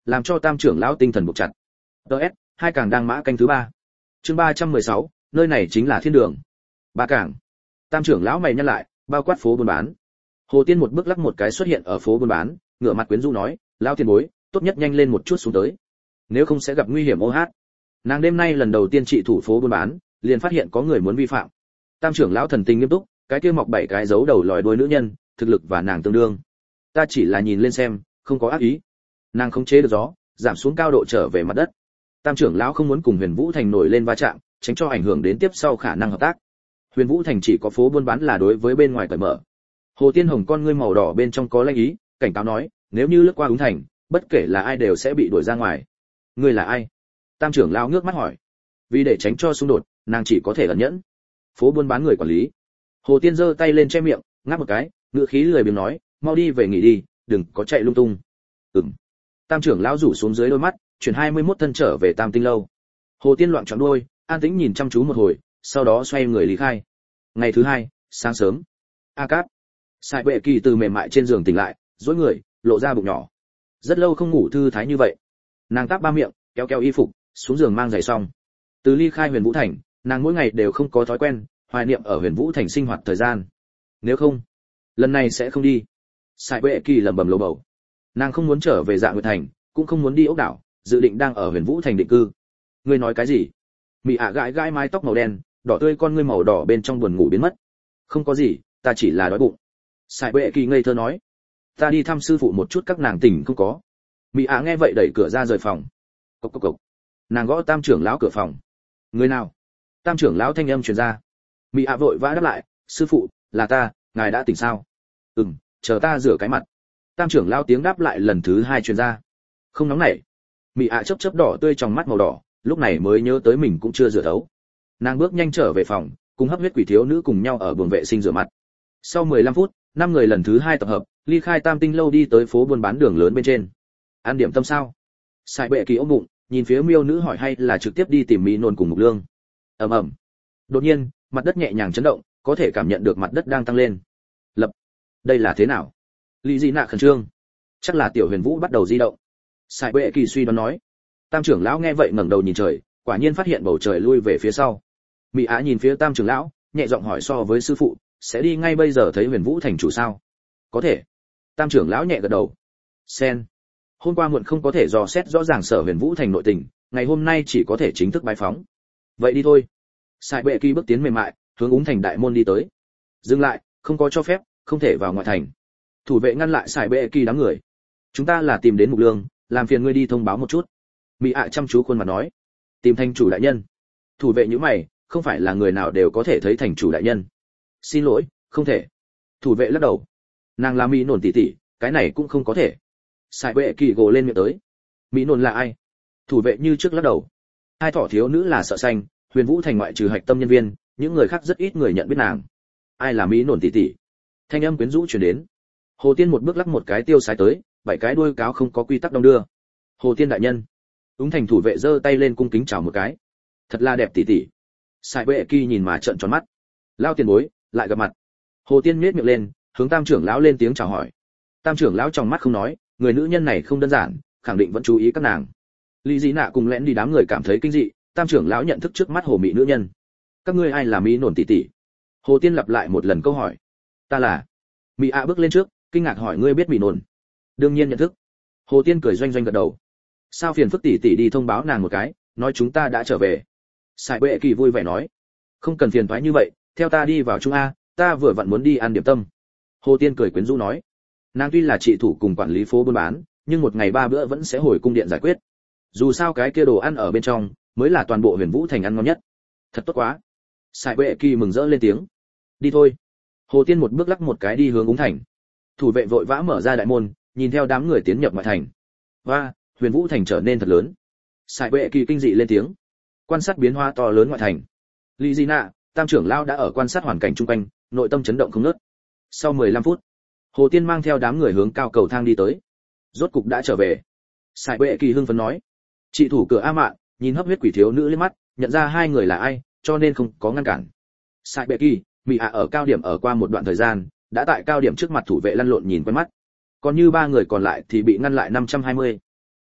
làm cho tam trưởng lão tinh thần buộc chặt. ts hai càng đang mã canh thứ ba. Chương ba trăm mười sáu, nơi này chính là thiên đường. Ba càng. Tam trưởng lão mày nhăn lại, bao quát phố buôn bán. Hồ Tiên một bước lắc một cái xuất hiện ở phố buôn bán, ngửa mặt quyến rũ nói, lão tiền bối, tốt nhất nhanh lên một chút xuống tới, nếu không sẽ gặp nguy hiểm ô hát. Nàng đêm nay lần đầu tiên trị thủ phố buôn bán, liền phát hiện có người muốn vi phạm. Tam trưởng lão thần tình nghiêm túc, cái kia mọc bảy cái dấu đầu lòi đuôi nữ nhân, thực lực và nàng tương đương. Ta chỉ là nhìn lên xem, không có ác ý. Nàng khống chế được gió, giảm xuống cao độ trở về mặt đất. Tam trưởng lão không muốn cùng Huyền Vũ Thành nổi lên va chạm, tránh cho ảnh hưởng đến tiếp sau khả năng hợp tác. Huyền Vũ Thành chỉ có phố buôn bán là đối với bên ngoài cởi mở. Hồ Tiên Hồng con ngươi màu đỏ bên trong có lanh ý, cảnh cáo nói, nếu như lướt qua Úng Thành, bất kể là ai đều sẽ bị đuổi ra ngoài. Ngươi là ai? Tam trưởng lão ngước mắt hỏi. Vì để tránh cho xung đột, nàng chỉ có thể ẩn nhẫn. Phố buôn bán người quản lý. Hồ Tiên giơ tay lên che miệng, ngáp một cái, ngựa khí lười biếng nói, mau đi về nghỉ đi, đừng có chạy lung tung. Ừm. Tam trưởng lão rủ xuống dưới đôi mắt, chuyển hai mươi mốt thân trở về Tam Tinh lâu. Hồ Tiên loạn choạng đuôi, an tĩnh nhìn chăm chú một hồi, sau đó xoay người lý khai. Ngày thứ hai, sáng sớm. A Cáp. Sải Bệ Kỳ từ mềm mại trên giường tỉnh lại, duỗi người, lộ ra bụng nhỏ. Rất lâu không ngủ thư thái như vậy. Nàng táp ba miệng, kéo kéo y phục, xuống giường mang giày xong. Từ ly khai Huyền Vũ Thành, nàng mỗi ngày đều không có thói quen hoài niệm ở Huyền Vũ Thành sinh hoạt thời gian. Nếu không, lần này sẽ không đi. Sải Bệ Kỳ lẩm bẩm lầu bầu. Nàng không muốn trở về Dạ Nguyệt Thành, cũng không muốn đi ốc đảo, dự định đang ở Huyền Vũ Thành định cư. Ngươi nói cái gì? Mị ạ gãi gãi mái tóc màu đen, đỏ tươi con ngươi màu đỏ bên trong buồn ngủ biến mất. Không có gì, ta chỉ là đói bụng. Sải Bệ Kỳ ngây thơ nói. Ta đi thăm sư phụ một chút, các nàng tỉnh không có. Mị ạ nghe vậy đẩy cửa ra rời phòng. Cộc cộc cộc. Nàng gõ Tam trưởng lão cửa phòng. Người nào? Tam trưởng lão thanh âm truyền ra. Mị ạ vội vã đáp lại, sư phụ, là ta, ngài đã tỉnh sao? Ừm, chờ ta rửa cái mặt. Tam trưởng lão tiếng đáp lại lần thứ hai truyền ra. Không nóng nảy. Mị ạ chớp chớp đỏ tươi trong mắt màu đỏ, lúc này mới nhớ tới mình cũng chưa rửa thấu. Nàng bước nhanh trở về phòng, cùng hấp huyết quỷ thiếu nữ cùng nhau ở buồng vệ sinh rửa mặt. Sau mười lăm phút, năm người lần thứ hai tập hợp, ly khai Tam Tinh lâu đi tới phố buôn bán đường lớn bên trên. Ăn điểm tâm sao? Sải Bệ Kỳ ôm bụng, nhìn phía miêu nữ hỏi hay là trực tiếp đi tìm Mỹ Nôn cùng Mục Lương. Ầm ầm. Đột nhiên, mặt đất nhẹ nhàng chấn động, có thể cảm nhận được mặt đất đang tăng lên. Lập. Đây là thế nào? Lý Dị Nạ khẩn trương. Chắc là Tiểu Huyền Vũ bắt đầu di động. Sải Bệ Kỳ suy đoán nói. Tam trưởng lão nghe vậy ngẩng đầu nhìn trời, quả nhiên phát hiện bầu trời lui về phía sau. Mỹ Á nhìn phía Tam trưởng lão, nhẹ giọng hỏi so với sư phụ, sẽ đi ngay bây giờ thấy Huyền Vũ thành chủ sao? Có thể. Tam trưởng lão nhẹ gật đầu. Sen. Hôm qua muộn không có thể dò xét rõ ràng Sở Huyền Vũ thành nội tình, ngày hôm nay chỉ có thể chính thức bái phóng. Vậy đi thôi. Sải Bệ Kỳ bước tiến mềm mại, hướng Úng Thành đại môn đi tới. Dừng lại, không có cho phép, không thể vào ngoại thành. Thủ vệ ngăn lại Sải Bệ Kỳ đám người. Chúng ta là tìm đến Mục Lương, làm phiền ngươi đi thông báo một chút. Mỹ ạ chăm chú khuôn mặt nói. Tìm thành chủ đại nhân. Thủ vệ nhíu mày, không phải là người nào đều có thể thấy thành chủ đại nhân. Xin lỗi, không thể. Thủ vệ lắc đầu. Nàng là Mỹ Nổn tỷ tỷ, cái này cũng không có thể. Sải Bệ Kỳ gồ lên miệng tới. Mỹ Nổn là ai? Thủ vệ như trước lắc đầu. Hai thỏ thiếu nữ là Sợ Xanh, Huyền Vũ thành ngoại trừ hạch tâm nhân viên, những người khác rất ít người nhận biết nàng. Ai là Mỹ Nổn tỷ tỷ? Thanh âm quyến rũ truyền đến. Hồ Tiên một bước lắc một cái tiêu sái tới, bảy cái đuôi cáo không có quy tắc đong đưa. Hồ Tiên đại nhân. Úng Thành thủ vệ giơ tay lên cung kính chào một cái. Thật là đẹp tỷ tỷ. Sải Bệ Kỳ nhìn mà trợn tròn mắt. Lao tiền bối, lại gặp mặt. Hồ Tiên nhếch miệng lên, hướng Tam trưởng lão lên tiếng chào hỏi. Tam trưởng lão trong mắt không nói, người nữ nhân này không đơn giản, khẳng định vẫn chú ý các nàng. Lý Dị Nạ cùng lén đi đám người cảm thấy kinh dị, Tam trưởng lão nhận thức trước mắt hồ mị nữ nhân. Các ngươi ai là Mỹ Nổn tỷ tỷ? Hồ Tiên lặp lại một lần câu hỏi. Ta là. Mỹ ạ bước lên trước, kinh ngạc hỏi ngươi biết Mỹ Nổn? Đương nhiên nhận thức. Hồ Tiên cười doanh doanh gật đầu. Sao phiền phức tỷ tỷ đi thông báo nàng một cái, nói chúng ta đã trở về. Sải Bệ Kỳ vui vẻ nói. Không cần phiền toái như vậy, theo ta đi vào Trung A, ta vừa vặn muốn đi ăn điểm tâm. Hồ Tiên cười quyến rũ nói. Nàng tuy là trị thủ cùng quản lý phố buôn bán, nhưng một ngày ba bữa vẫn sẽ hồi cung điện giải quyết. Dù sao cái kia đồ ăn ở bên trong mới là toàn bộ Huyền Vũ thành ăn ngon nhất. Thật tốt quá. Sải Bệ Kỳ mừng rỡ lên tiếng. Đi thôi. Hồ Tiên một bước lắc một cái đi hướng Úng Thành. Thủ vệ vội vã mở ra đại môn, nhìn theo đám người tiến nhập ngoại thành. Và, Huyền Vũ thành trở nên thật lớn. Sải Bệ Kỳ kinh dị lên tiếng. Quan sát biến hóa to lớn ngoại thành. Lý Dị Nạ, Tam trưởng lão đã ở quan sát hoàn cảnh xung quanh, nội tâm chấn động không ngớt. Sau mười lăm phút, Hồ Tiên mang theo đám người hướng cao cầu thang đi tới. Rốt cục đã trở về. Sải Bệ Kỳ hưng phấn nói. Chị thủ cửa A Mạn nhìn hấp huyết quỷ thiếu nữ lên mắt, nhận ra hai người là ai, cho nên không có ngăn cản. Sải Bệ Kỳ, Mỹ ạ ở cao điểm ở qua một đoạn thời gian, đã tại cao điểm trước mặt thủ vệ lăn lộn nhìn quen mắt. Còn như ba người còn lại thì bị ngăn lại năm trăm hai mươi.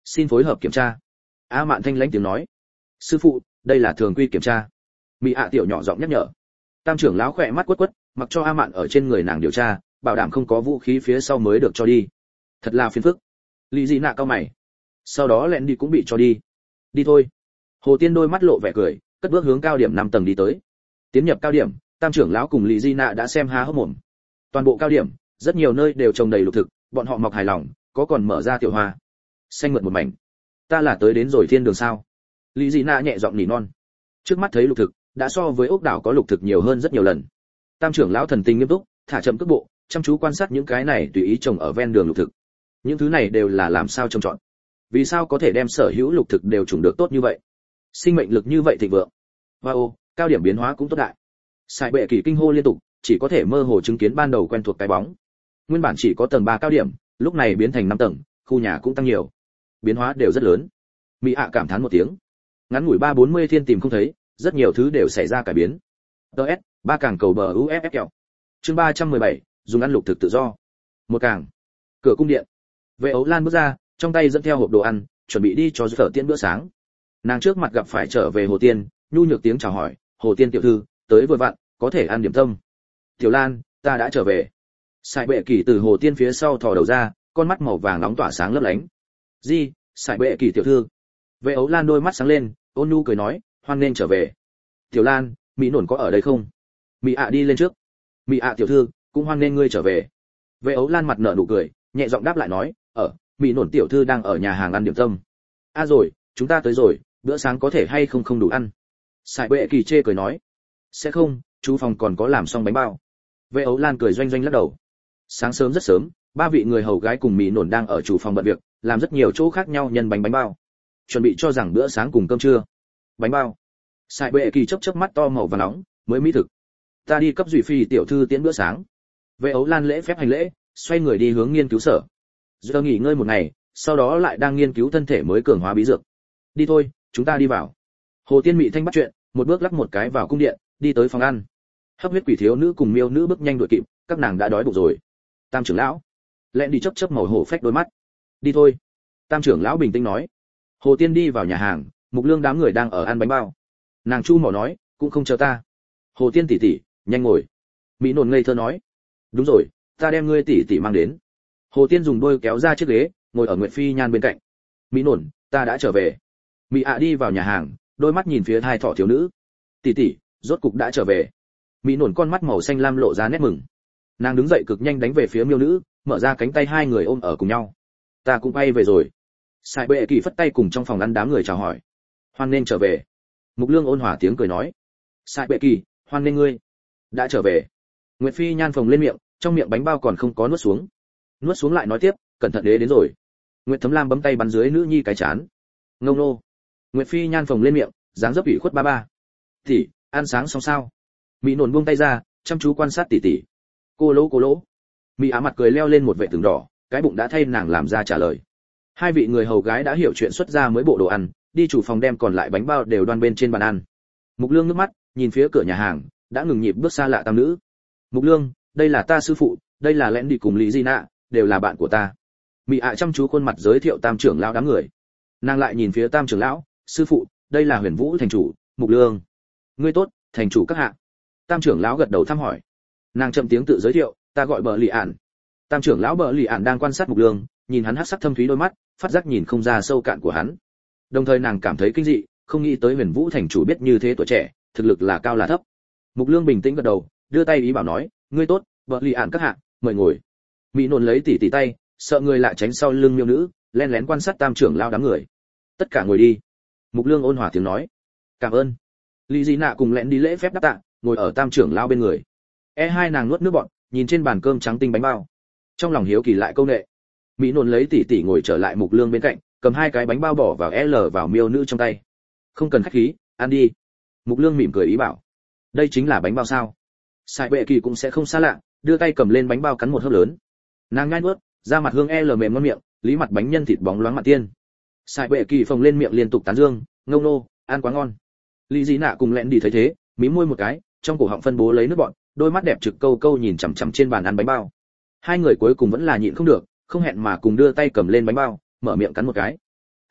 xin phối hợp kiểm tra. A Mạn thanh lãnh tiếng nói. Sư phụ, đây là thường quy kiểm tra. Mỹ ạ tiểu nhỏ giọng nhắc nhở. Tam trưởng lão khỏe mắt quất quất, mặc cho A Mạn ở trên người nàng điều tra, bảo đảm không có vũ khí phía sau mới được cho đi. Thật là phiền phức. Lý Dị Nạ cao mày. Sau đó lẹn đi cũng bị cho đi. Đi thôi. Hồ Tiên đôi mắt lộ vẻ cười, cất bước hướng cao điểm năm tầng đi tới. Tiến nhập cao điểm, Tam trưởng lão cùng Lý Dị Nạ đã xem há hốc mồm. Toàn bộ cao điểm, rất nhiều nơi đều trồng đầy lục thực, bọn họ mọc hài lòng, có còn mở ra tiểu hoa. Xanh mượt một mảnh. Ta là tới đến rồi thiên đường sao? Lý Dị Nạ nhẹ giọng nỉ non. Trước mắt thấy lục thực, đã so với ốc đảo có lục thực nhiều hơn rất nhiều lần. Tam trưởng lão thần tình nghiêm túc, thả chậm cước bộ, chăm chú quan sát những cái này tùy ý trồng ở ven đường lục thực. Những thứ này đều là làm sao trồng trọt? Vì sao có thể đem sở hữu lục thực đều trồng được tốt như vậy? Sinh mệnh lực như vậy thịnh vượng. Wow, cao điểm biến hóa cũng tốt đại. Sải bệ kỳ kinh hô liên tục, chỉ có thể mơ hồ chứng kiến ban đầu quen thuộc cái bóng. Nguyên bản chỉ có tầng ba cao điểm, lúc này biến thành năm tầng, khu nhà cũng tăng nhiều. Biến hóa đều rất lớn. Mỹ ạ cảm thán một tiếng. Ngắn ngủi ba bốn mươi thiên tìm không thấy, rất nhiều thứ đều xảy ra cải biến. ds ba càng cầu bờ u ép ép kẹo. Chương ba trăm mười bảy, dùng ăn lục thực tự do. Một càng. Cửa cung điện. Vệ Ấu Lan bước ra, trong tay dẫn theo hộp đồ ăn, chuẩn bị đi cho Sở Tiễn bữa sáng. Nàng trước mặt gặp phải trở về Hồ Tiên, nhu nhược tiếng chào hỏi, "Hồ Tiên tiểu thư, tới vừa vặn, có thể ăn điểm tâm." "Tiểu Lan, ta đã trở về." Sải Bệ Kỳ từ Hồ Tiên phía sau thò đầu ra, con mắt màu vàng nóng tỏa sáng lấp lánh. "Gì, Sải Bệ Kỳ tiểu thư?" Vệ Ấu Lan đôi mắt sáng lên, ôn nhu cười nói, "Hoan nên trở về." "Tiểu Lan, Mỹ Nổn có ở đây không?" "Mỹ ạ đi lên trước." "Mỹ ạ tiểu thư, cũng hoan nên ngươi trở về." Vệ Ấu Lan mặt nở nụ cười, nhẹ giọng đáp lại nói, "Ở, Mỹ Nổn tiểu thư đang ở nhà hàng ăn điểm tâm." "A rồi, chúng ta tới rồi, bữa sáng có thể hay không không đủ ăn?" Sải Bệ Kỳ chê cười nói, "Sẽ không, chú phòng còn có làm xong bánh bao." Vệ Ấu Lan cười doanh doanh lắc đầu. Sáng sớm rất sớm, ba vị người hầu gái cùng Mỹ Nổn đang ở chủ phòng bận việc, làm rất nhiều chỗ khác nhau nhân bánh bánh bao, chuẩn bị cho rằng bữa sáng cùng cơm trưa. Bánh bao. Sải Bệ Kỳ chớp chớp mắt to màu vàng nóng, mới mỹ thực. "Ta đi cấp Duy Phi tiểu thư tiễn bữa sáng." Vệ Ấu Lan lễ phép hành lễ, xoay người đi hướng nghiên cứu sở. Giờ nghỉ ngơi một ngày, sau đó lại đang nghiên cứu thân thể mới cường hóa bí dược. "Đi thôi, chúng ta đi vào." Hồ Tiên Mị thanh bắt chuyện, một bước lắc một cái vào cung điện, đi tới phòng ăn. Hấp huyết quỷ thiếu nữ cùng miêu nữ bước nhanh đuổi kịp, các nàng đã đói bụng rồi. Tam trưởng lão, lẹn đi chớp chớp màu hổ phách đôi mắt. "Đi thôi." Tam trưởng lão bình tĩnh nói. Hồ Tiên đi vào nhà hàng, Mục Lương đám người đang ở ăn bánh bao. Nàng chu mỏ nói, "Cũng không chờ ta." "Hồ Tiên tỷ tỷ, nhanh ngồi." Mỹ Nổn ngây thơ nói. "Đúng rồi, ta đem ngươi tỷ tỷ mang đến." Hồ Tiên dùng đôi kéo ra chiếc ghế, ngồi ở Nguyệt Phi Nhan bên cạnh. "Mỹ Nổn, ta đã trở về." Mỹ ạ đi vào nhà hàng, đôi mắt nhìn phía hai thỏ thiếu nữ. "Tỷ tỷ, rốt cục đã trở về." Mỹ Nổn con mắt màu xanh lam lộ ra nét mừng. Nàng đứng dậy cực nhanh đánh về phía miêu nữ, mở ra cánh tay, hai người ôm ở cùng nhau. "Ta cũng bay về rồi." Sải Bệ Kỳ phất tay cùng trong phòng ăn đám người chào hỏi. "Hoan nên trở về." Mục Lương ôn hòa tiếng cười nói. "Sải Bệ Kỳ, hoan nên ngươi đã trở về." Nguyệt Phi Nhan phồng lên miệng, trong miệng bánh bao còn không có nuốt xuống. Nuốt xuống lại nói tiếp, "Cẩn thận đế đến rồi." Nguyệt Thấm Lam bấm tay bắn dưới nữ nhi cái chán. "Ngông nô." Nguyệt Phi Nhan phồng lên miệng, dáng dấp ủy khuất ba ba. "Tỷ, ăn sáng xong sao?" Mỹ Nổn buông tay ra, chăm chú quan sát tỷ tỷ. "Cô lỗ cô lỗ." Mỹ Á mặt cười leo lên một vệt tường đỏ, cái bụng đã thay nàng làm ra trả lời. Hai vị người hầu gái đã hiểu chuyện, xuất ra mới bộ đồ ăn, đi chủ phòng đem còn lại bánh bao đều đoan bên trên bàn ăn. Mục Lương nước mắt nhìn phía cửa nhà hàng, đã ngừng nhịp bước xa lạ tam nữ. "Mục Lương, đây là ta sư phụ, đây là Lẽn đi cùng Lý Di Nạ, đều là bạn của ta." Mỹ ạ chăm chú khuôn mặt giới thiệu Tam trưởng lão đám người. Nàng lại nhìn phía Tam trưởng lão, "Sư phụ, đây là Huyền Vũ thành chủ, Mục Lương." "Ngươi tốt, thành chủ các hạ." Tam trưởng lão gật đầu thăm hỏi. Nàng chậm tiếng tự giới thiệu, "Ta gọi Bờ Lì Ản." Tam trưởng lão Bờ Lì Ản đang quan sát Mục Lương, nhìn hắn hắc sắc thâm thúy đôi mắt, phát giác nhìn không ra sâu cạn của hắn. Đồng thời nàng cảm thấy kinh dị, không nghĩ tới Huyền Vũ thành chủ biết như thế tuổi trẻ, thực lực là cao là thấp. Mục Lương bình tĩnh gật đầu, đưa tay ý bảo nói, "Ngươi tốt, Bờ Lì Ản các hạ, mời ngồi." Mỹ Nôn lấy tỉ tỉ tay, sợ người lạ tránh sau lưng miêu nữ, lén lén quan sát Tam trưởng lão đám người. "Tất cả ngồi đi." Mục Lương ôn hòa tiếng nói. "Cảm ơn." Lý Di Nạ cùng lén đi lễ phép đáp tạ, ngồi ở Tam trưởng lão bên người. E hai nàng nuốt nước bọt, nhìn trên bàn cơm trắng tinh bánh bao, trong lòng hiếu kỳ lại câu nệ. Mỹ Nôn lấy tỉ tỉ ngồi trở lại Mục Lương bên cạnh, cầm hai cái bánh bao bỏ vào L vào miêu nữ trong tay. "Không cần khách khí, ăn đi." Mục Lương mỉm cười ý bảo. "Đây chính là bánh bao sao?" Sải Bệ Kỳ cũng sẽ không xa lạ, đưa tay cầm lên bánh bao cắn một hớp lớn. Nàng nhai nuốt, da mặt hương L mềm ngon miệng, lý mặt bánh nhân thịt bóng loáng mặt tiên. Sải Bệ Kỳ phồng lên miệng liên tục tán dương, "Ngông nô, ăn quá ngon." Lý Di Nạ cùng Lẹn đi thấy thế, mím môi một cái, trong cổ họng phân bố lấy nước bọt, đôi mắt đẹp trực câu câu nhìn chằm chằm trên bàn ăn bánh bao. Hai người cuối cùng vẫn là nhịn không được, không hẹn mà cùng đưa tay cầm lên bánh bao, mở miệng cắn một cái.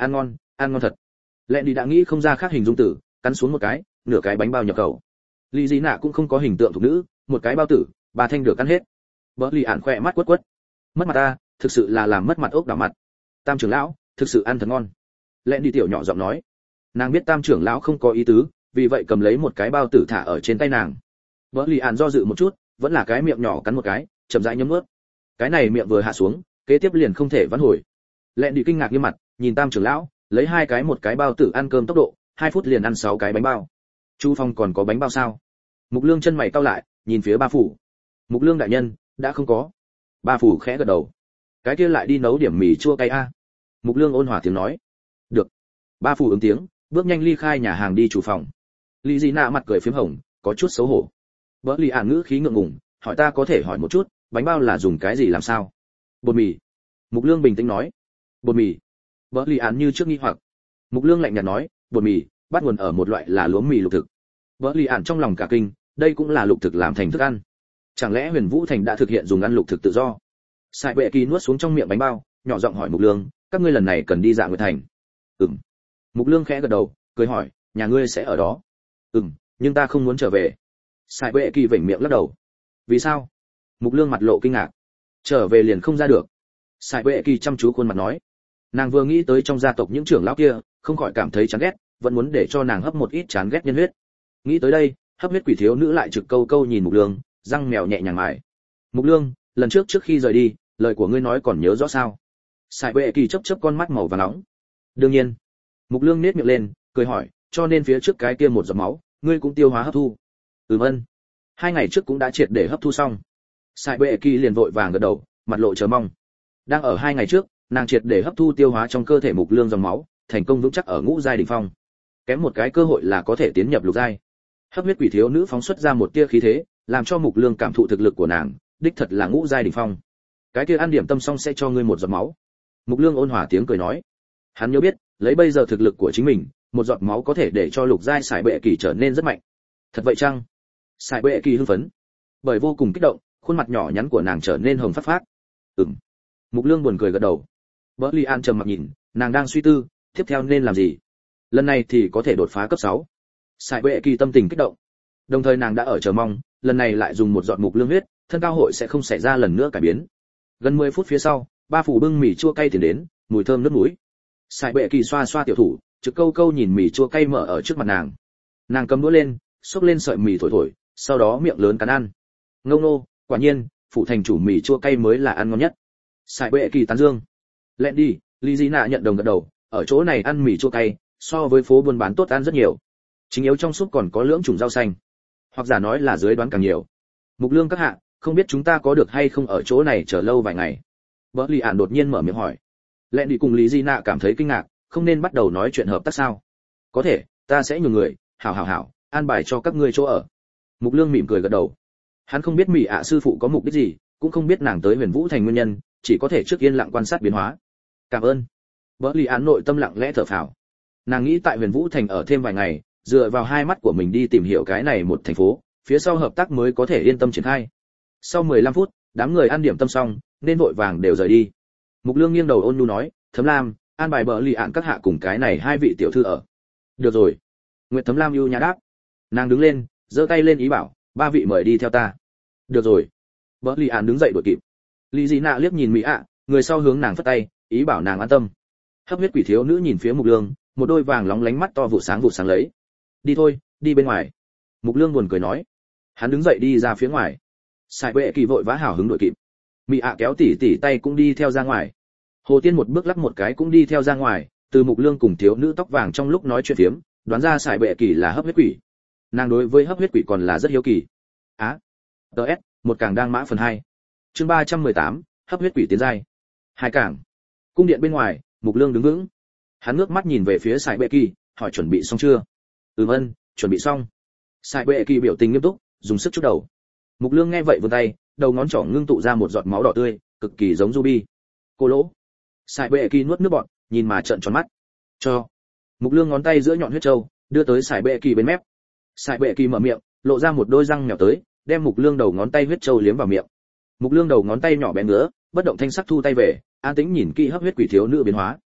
ăn ngon ăn ngon thật. Lẹn đi đã nghĩ không ra khác hình dung tử, cắn xuống một cái, nửa cái bánh bao nhập khẩu. Lý Di Nạ cũng không có hình tượng thuộc nữ, một cái bao tử, bà thanh được ăn hết. Bỡ lì ản khỏe mắt quất quất. Mất mặt ta, thực sự là làm mất mặt ốc đảo mặt. Tam trưởng lão, thực sự ăn thật ngon. Lẹn đi tiểu nhỏ giọng nói. Nàng biết tam trưởng lão không có ý tứ, vì vậy cầm lấy một cái bao tử thả ở trên tay nàng. Bỡ lì ản do dự một chút, vẫn là cái miệng nhỏ cắn một cái, chậm rãi nhấm nuốt. Cái này miệng vừa hạ xuống, kế tiếp liền không thể vãn hồi. Lẹn đi kinh ngạc như mặt, nhìn tam trưởng lão, lấy hai cái một cái bao tử ăn cơm tốc độ, hai phút liền ăn sáu cái bánh bao. Chu Phong còn có bánh bao sao? Mục Lương chân mày cau lại, nhìn phía Ba phủ. Mục Lương đại nhân, đã không có. Ba phủ khẽ gật đầu. Cái kia lại đi nấu điểm mì chua cay a. Mục Lương ôn hòa tiếng nói. Được. Ba phủ ứng tiếng, bước nhanh ly khai nhà hàng đi chủ phòng. Lý Di Nạ mặt cười phím hồng, có chút xấu hổ. Bỡ lì ản ngữ khí ngượng ngùng, hỏi ta có thể hỏi một chút, bánh bao là dùng cái gì làm sao? Bột mì. Mục Lương bình tĩnh nói. Bột mì. Bỡ lì ản như trước nghi hoặc. Mục Lương lạnh nhạt nói, bột mì bắt nguồn ở một loại là lúa mì lục thực. Bỡ lì ản trong lòng cả kinh, đây cũng là lục thực làm thành thức ăn. Chẳng lẽ Huyền Vũ Thành đã thực hiện dùng ăn lục thực tự do? Sai Bệ Kỳ nuốt xuống trong miệng bánh bao, nhỏ giọng hỏi Mục Lương, các ngươi lần này cần đi Dạ Nguyệt Thành? Ừm. Mục Lương khẽ gật đầu, cười hỏi, nhà ngươi sẽ ở đó? Ừm, nhưng ta không muốn trở về. Sai Bệ Kỳ vểnh miệng lắc đầu. Vì sao? Mục Lương mặt lộ kinh ngạc. Trở về liền không ra được. Sai Bệ Kỳ chăm chú khuôn mặt nói. Nàng vừa nghĩ tới trong gia tộc những trưởng lão kia, không khỏi cảm thấy chán ghét, vẫn muốn để cho nàng hấp một ít chán ghét nhân huyết. Nghĩ tới đây, hấp huyết quỷ thiếu nữ lại trực câu câu nhìn Mục Lương, răng mèo nhẹ nhàng mài. Mục Lương, lần trước trước khi rời đi, lời của ngươi nói còn nhớ rõ sao? Sai Bệ Kỳ chớp chớp con mắt màu vàng nóng. Đương nhiên. Mục Lương nhếch miệng lên, cười hỏi, cho nên phía trước cái kia một giọt máu, ngươi cũng tiêu hóa hấp thu? Ừm ân. Hai ngày trước cũng đã triệt để hấp thu xong. Sai Bệ Kỳ liền vội vàng gật đầu, mặt lộ chờ mong. Đang ở hai ngày trước, nàng triệt để hấp thu tiêu hóa trong cơ thể Mục Lương dòng máu, thành công vững chắc ở ngũ giai đỉnh phong. Kém một cái cơ hội là có thể tiến nhập lục giai. Hấp huyết quỷ thiếu nữ phóng xuất ra một tia khí thế, làm cho Mục Lương cảm thụ thực lực của nàng, đích thật là ngũ giai đỉnh phong. Cái kia ăn điểm tâm xong sẽ cho ngươi một giọt máu. Mục Lương ôn hòa tiếng cười nói. Hắn nhớ biết, lấy bây giờ thực lực của chính mình, một giọt máu có thể để cho lục giai Sải Bệ Kỳ trở nên rất mạnh. Thật vậy chăng? Sải Bệ Kỳ hưng phấn, bởi vô cùng kích động, khuôn mặt nhỏ nhắn của nàng trở nên hồng phát phát. Ừm. Mục Lương buồn cười gật đầu. Bỡ Ly An trầm mặc nhìn, nàng đang suy tư, tiếp theo nên làm gì? Lần này thì có thể đột phá cấp sáu. Sải Bệ Kỳ tâm tình kích động. Đồng thời nàng đã ở chờ mong, lần này lại dùng một giọt Mục Lương huyết, thân cao hội sẽ không xảy ra lần nữa cải biến. Gần mười phút phía sau, ba phủ bưng mì chua cay tiến đến, mùi thơm nước mũi. Sải Bệ Kỳ xoa xoa tiểu thủ, trực câu câu nhìn mì chua cay mở ở trước mặt nàng. Nàng cầm đũa lên, xúc lên sợi mì thổi thổi, sau đó miệng lớn cắn ăn. Ngông nô, quả nhiên, phủ thành chủ mì chua cay mới là ăn ngon nhất. Sải Bệ Kỳ tán dương. Lẹn đi, Lý Di Nạ nhận đồng gật đầu, ở chỗ này ăn mì chua cay, so với phố buôn bán tốt ăn rất nhiều. Chính yếu trong súp còn có lưỡng chủng rau xanh, hoặc giả nói là dưới đoán càng nhiều. Mục Lương các hạ, không biết chúng ta có được hay không ở chỗ này chờ lâu vài ngày? Bỡ Lì Ản đột nhiên mở miệng hỏi. Lẹn đi cùng Lý Di Nạ cảm thấy kinh ngạc, không nên bắt đầu nói chuyện hợp tác sao? Có thể, ta sẽ nhường người, hảo hảo hảo, an bài cho các ngươi chỗ ở. Mục Lương mỉm cười gật đầu. Hắn không biết Mỹ ạ sư phụ có mục đích gì, cũng không biết nàng tới Huyền Vũ Thành nguyên nhân, chỉ có thể trước yên lặng quan sát biến hóa. Cảm ơn. Bỡ Lì Ản nội tâm lặng lẽ thở phào. Nàng nghĩ tại Huyền Vũ Thành ở thêm vài ngày, dựa vào hai mắt của mình đi tìm hiểu cái này một thành phố, phía sau hợp tác mới có thể yên tâm triển khai. Sau mười lăm phút, đám người ăn điểm tâm xong, nên vội vàng đều rời đi. Mục Lương nghiêng đầu ôn nhu nói, Thấm Lam, an bài Bỡ Lì Ản các hạ cùng cái này hai vị tiểu thư ở. Được rồi. Nguyệt Thấm Lam ưu nhã đáp. Nàng đứng lên, giơ tay lên ý bảo, ba vị mời đi theo ta. Được rồi. Bỡ Lì Ản đứng dậy đuổi kịp. Lý Di Nạ liếc nhìn Mỹ ạ, người sau hướng nàng phất tay, ý bảo nàng an tâm. Hấp huyết quỷ thiếu nữ nhìn phía Mục Lương, một đôi vàng lóng lánh mắt to vụ sáng vụ sáng lấy. Đi thôi, đi bên ngoài. Mục Lương buồn cười nói. Hắn đứng dậy đi ra phía ngoài. Sải Bệ Kỳ vội vã hào hứng đuổi kịp. Mỹ ạ kéo tỉ tỉ tay cũng đi theo ra ngoài. Hồ Tiên một bước lắc một cái cũng đi theo ra ngoài, từ Mục Lương cùng thiếu nữ tóc vàng trong lúc nói chuyện phiếm, đoán ra Sải Bệ Kỳ là hấp huyết quỷ. Nàng đối với hấp huyết quỷ còn là rất hiếu kỳ. Á. ét ét, một càng đang mã phần hai. Chương ba trăm mười tám, hấp huyết quỷ tiến giai. Hai càng. Cung điện bên ngoài, Mục Lương đứng vững. Hắn ngước mắt nhìn về phía Sải Bệ Kỳ, hỏi chuẩn bị xong chưa? Ừm ân, chuẩn bị xong. Sải Bệ Kỳ biểu tình nghiêm túc, dùng sức chút đầu. Mục Lương nghe vậy vươn tay, đầu ngón trỏ ngưng tụ ra một giọt máu đỏ tươi, cực kỳ giống ruby. Cô lỗ. Sải Bệ Kỳ nuốt nước bọt, nhìn mà trợn tròn mắt. Cho. Mục Lương ngón tay giữa nhọn huyết châu, đưa tới Sải Bệ Kỳ bên mép. Sải Bệ Kỳ mở miệng, lộ ra một đôi răng mèo tới, đem Mục Lương đầu ngón tay huyết châu liếm vào miệng. Mục Lương đầu ngón tay nhỏ bé ngứa, bất động thanh sắc thu tay về, an tĩnh nhìn kỹ hấp huyết quỷ thiếu nữ biến hóa.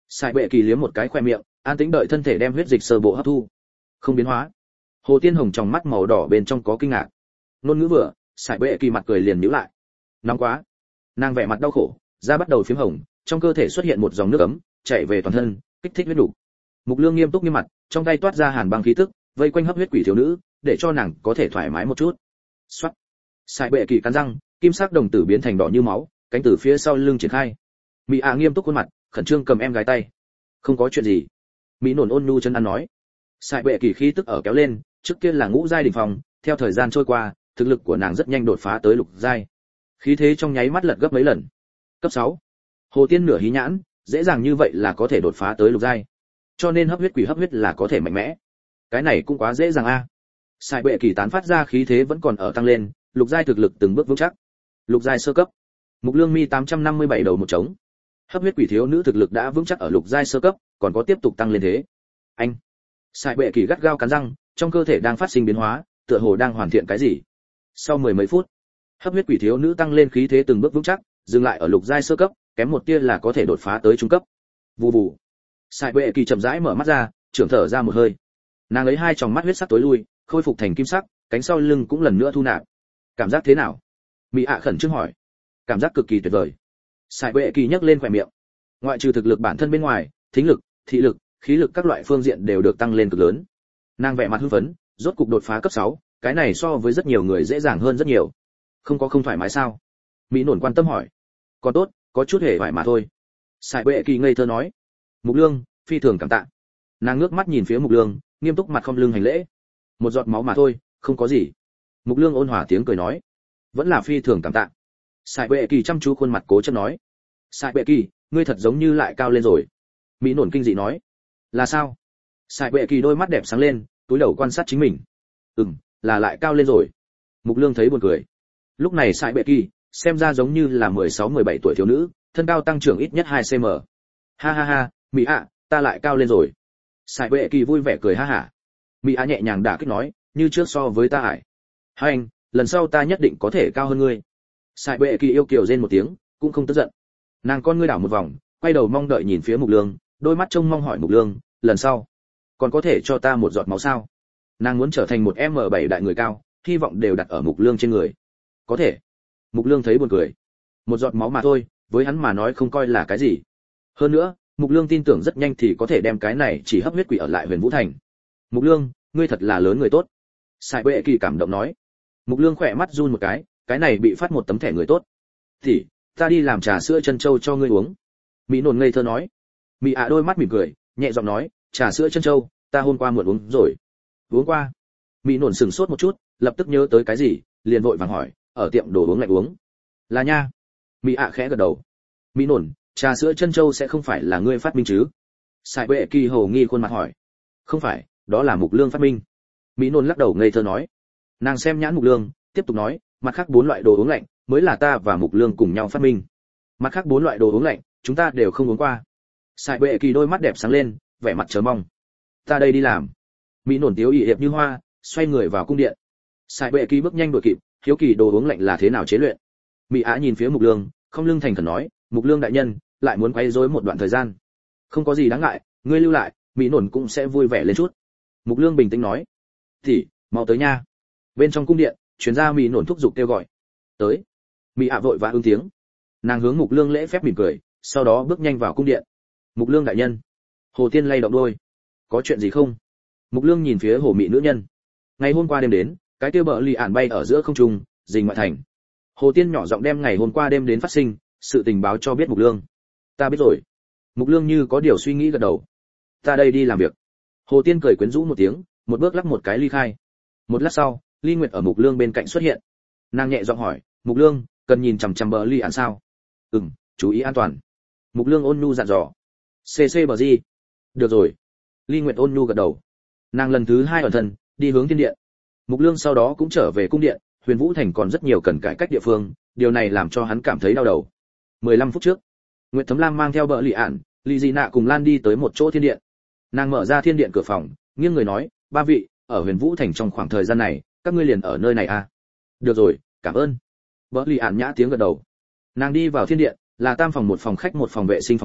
Sai bệ kỳ liếm một cái khoe miệng, an tĩnh đợi thân thể đem huyết dịch sơ bộ hấp thu. Không biến hóa. Hồ Tiên Hồng trong mắt màu đỏ bên trong có kinh ngạc. Nôn ngữ vừa, Sai bệ kỳ mặt cười liền nhíu lại. Nóng quá. Nàng vẻ mặt đau khổ, da bắt đầu phím hồng, trong cơ thể xuất hiện một dòng nước ấm, chảy về toàn thân, kích thích huyết đủ. Mục Lương nghiêm túc nghiêm mặt, trong tay toát ra hàn băng khí tức, vây quanh hấp huyết quỷ thiếu nữ, để cho nàng có thể thoải mái một chút. Soát. Sai bệ kỳ cắn răng, kim sắc đồng tử biến thành đỏ như máu, cánh từ phía sau lưng triển khai. Mỹ ạ nghiêm túc khuôn mặt, khẩn trương cầm em gái tay. Không có chuyện gì. Mỹ nổn ôn nhu chân ăn nói. Sai bệ kỳ khí tức ở kéo lên, trước kia là ngũ giai đỉnh phong, theo thời gian trôi qua, thực lực của nàng rất nhanh đột phá tới lục giai. Khí thế trong nháy mắt lật gấp mấy lần. Cấp sáu. Hồ Tiên nửa hí nhãn, dễ dàng như vậy là có thể đột phá tới lục giai. Cho nên hấp huyết quỷ hấp huyết là có thể mạnh mẽ. Cái này cũng quá dễ dàng a. À. Sai bệ kỳ tán phát ra khí thế vẫn còn ở tăng lên, lục giai thực lực từng bước vững chắc. Lục giai sơ cấp. Mục Lương mi tám trăm năm mươi bảy đầu một trống. Hấp huyết quỷ thiếu nữ thực lực đã vững chắc ở lục giai sơ cấp, còn có tiếp tục tăng lên thế. Anh. Sai bệ kỳ gắt gao cắn răng, trong cơ thể đang phát sinh biến hóa, tựa hồ đang hoàn thiện cái gì. Sau mười mấy phút, hấp huyết quỷ thiếu nữ tăng lên khí thế từng bước vững chắc, dừng lại ở lục giai sơ cấp, kém một tia là có thể đột phá tới trung cấp. Vù vù. Sai bệ kỳ chậm rãi mở mắt ra, trưởng thở ra một hơi. Nàng lấy hai tròng mắt huyết sắc tối lui, khôi phục thành kim sắc, cánh sau lưng cũng lần nữa thu nạp. Cảm giác thế nào? Mỹ ạ khẩn trương hỏi. Cảm giác cực kỳ tuyệt vời. Sai bệ kỳ nhấc lên khóe miệng. Ngoại trừ thực lực bản thân bên ngoài, thính lực, thị lực, khí lực các loại phương diện đều được tăng lên cực lớn. Nàng vẻ mặt hưng phấn, rốt cục đột phá cấp sáu, cái này so với rất nhiều người dễ dàng hơn rất nhiều. Không có không thoải mái sao? Mỹ nổn quan tâm hỏi. Còn tốt, có chút hề vải mà thôi. Sai bệ kỳ ngây thơ nói. Mục Lương, phi thường cảm tạ. Nàng ngước mắt nhìn phía Mục Lương, nghiêm túc mặt không lưng hành lễ. Một giọt máu mà thôi, không có gì. Mục Lương ôn hòa tiếng cười nói. Vẫn là phi thường cảm tạ. Sai bệ kỳ chăm chú khuôn mặt cố chấp nói. Sai bệ kỳ, ngươi thật giống như lại cao lên rồi. Mỹ nổn kinh dị nói. Là sao? Sai bệ kỳ đôi mắt đẹp sáng lên, túi đầu quan sát chính mình. Ừm, là lại cao lên rồi. Mục Lương thấy buồn cười. Lúc này Sai bệ kỳ, xem ra giống như là mười sáu mười bảy tuổi thiếu nữ, thân cao tăng trưởng ít nhất hai xăng ti mét. Ha ha ha, Mỹ ạ, ta lại cao lên rồi. Sai bệ kỳ vui vẻ cười ha hả. Mỹ ạ nhẹ nhàng đả kích nói, như trước so với ta ải. Hai anh, lần sau ta nhất định có thể cao hơn ngươi. Sai bệ kỳ yêu kiều rên một tiếng, cũng không tức giận. Nàng con ngươi đảo một vòng, quay đầu mong đợi nhìn phía Mục Lương, đôi mắt trông mong hỏi Mục Lương, lần sau còn có thể cho ta một giọt máu sao? Nàng muốn trở thành một em bảy đại người cao, hy vọng đều đặt ở Mục Lương trên người. Có thể. Mục Lương thấy buồn cười. Một giọt máu mà thôi, với hắn mà nói không coi là cái gì. Hơn nữa, Mục Lương tin tưởng rất nhanh thì có thể đem cái này chỉ hấp huyết quỷ ở lại Huyền Vũ Thành. Mục Lương, ngươi thật là lớn người tốt. Sai bệ kỳ cảm động nói. Mục Lương khỏe mắt run một cái, cái này bị phát một tấm thẻ người tốt. Thì, ta đi làm trà sữa chân châu cho ngươi uống. Mỹ nổn ngây thơ nói. Mỹ ạ đôi mắt mỉm cười, nhẹ giọng nói, trà sữa chân châu, ta hôm qua muộn uống rồi. Uống qua. Mỹ nổn sững sốt một chút, lập tức nhớ tới cái gì, liền vội vàng hỏi, ở tiệm đồ uống lạnh uống. Là nha. Mỹ ạ khẽ gật đầu. Mỹ nổn, trà sữa chân châu sẽ không phải là ngươi phát minh chứ? Sai bệ kỳ hồ nghi khuôn mặt hỏi. Không phải, đó là Mục Lương phát minh. Mỹ nổn lắc đầu ngây thơ nói. Nàng xem nhãn Mục Lương, tiếp tục nói, mặt khác bốn loại đồ uống lạnh mới là ta và Mục Lương cùng nhau phát minh. Mặt khác bốn loại đồ uống lạnh, chúng ta đều không uống qua. Sai bệ kỳ đôi mắt đẹp sáng lên, vẻ mặt chờ mong. Ta đây đi làm. Mỹ nổn tiếu ỉ hiệp như hoa, xoay người vào cung điện. Sai bệ kỳ bước nhanh đuổi kịp, hiếu kỳ đồ uống lạnh là thế nào chế luyện. Mỹ Á nhìn phía Mục Lương, không lưng thành khẩn nói, Mục Lương đại nhân, lại muốn quấy rối một đoạn thời gian. Không có gì đáng ngại, ngươi lưu lại, Mỹ nổn cũng sẽ vui vẻ lên chút. Mục Lương bình tĩnh nói. Thì, mau tới nha. Bên trong cung điện, truyền ra Mỹ nổn thúc giục kêu gọi. Tới. Mỹ Á vội vã ứng tiếng. Nàng hướng Mục Lương lễ phép mỉm cười, sau đó bước nhanh vào cung điện. Mục Lương đại nhân. Hồ Tiên lay động đôi. Có chuyện gì không? Mục Lương nhìn phía Hồ Mị nữ nhân. Ngày hôm qua đêm đến, cái kia bờ lì ản bay ở giữa không trung, rình ngoại thành. Hồ Tiên nhỏ giọng đem ngày hôm qua đêm đến phát sinh, sự tình báo cho biết Mục Lương. Ta biết rồi. Mục Lương như có điều suy nghĩ gật đầu. Ta đây đi làm việc. Hồ Tiên cười quyến rũ một tiếng, một bước lắc một cái ly khai. Một lát sau, Ly Nguyệt ở Mục Lương bên cạnh xuất hiện. Nàng nhẹ giọng hỏi, Mục Lương, cần nhìn chằm chằm bờ lì ản sao? Ừm, chú ý an toàn. Mục Lương ôn nhu dặn dò. cc bờ gì? Được rồi. Ly Nguyệt ôn nhu gật đầu. Nàng lần thứ hai ẩn thân, đi hướng thiên điện. Mục Lương sau đó cũng trở về cung điện, Huyền Vũ Thành còn rất nhiều cần cải cách địa phương, điều này làm cho hắn cảm thấy đau đầu. mười lăm phút trước, Nguyệt Thấm Lam mang theo bợ lì ản, Lý Dị Nạ cùng Lan đi tới một chỗ thiên điện. Nàng mở ra thiên điện cửa phòng, nghiêng người nói, ba vị, ở Huyền Vũ Thành trong khoảng thời gian này, các ngươi liền ở nơi này à? Được rồi, cảm ơn. Bợ lì ản nhã tiếng gật đầu. Nàng đi vào thiên điện, là tam phòng một phòng khách một phòng vệ sinh phòng hình,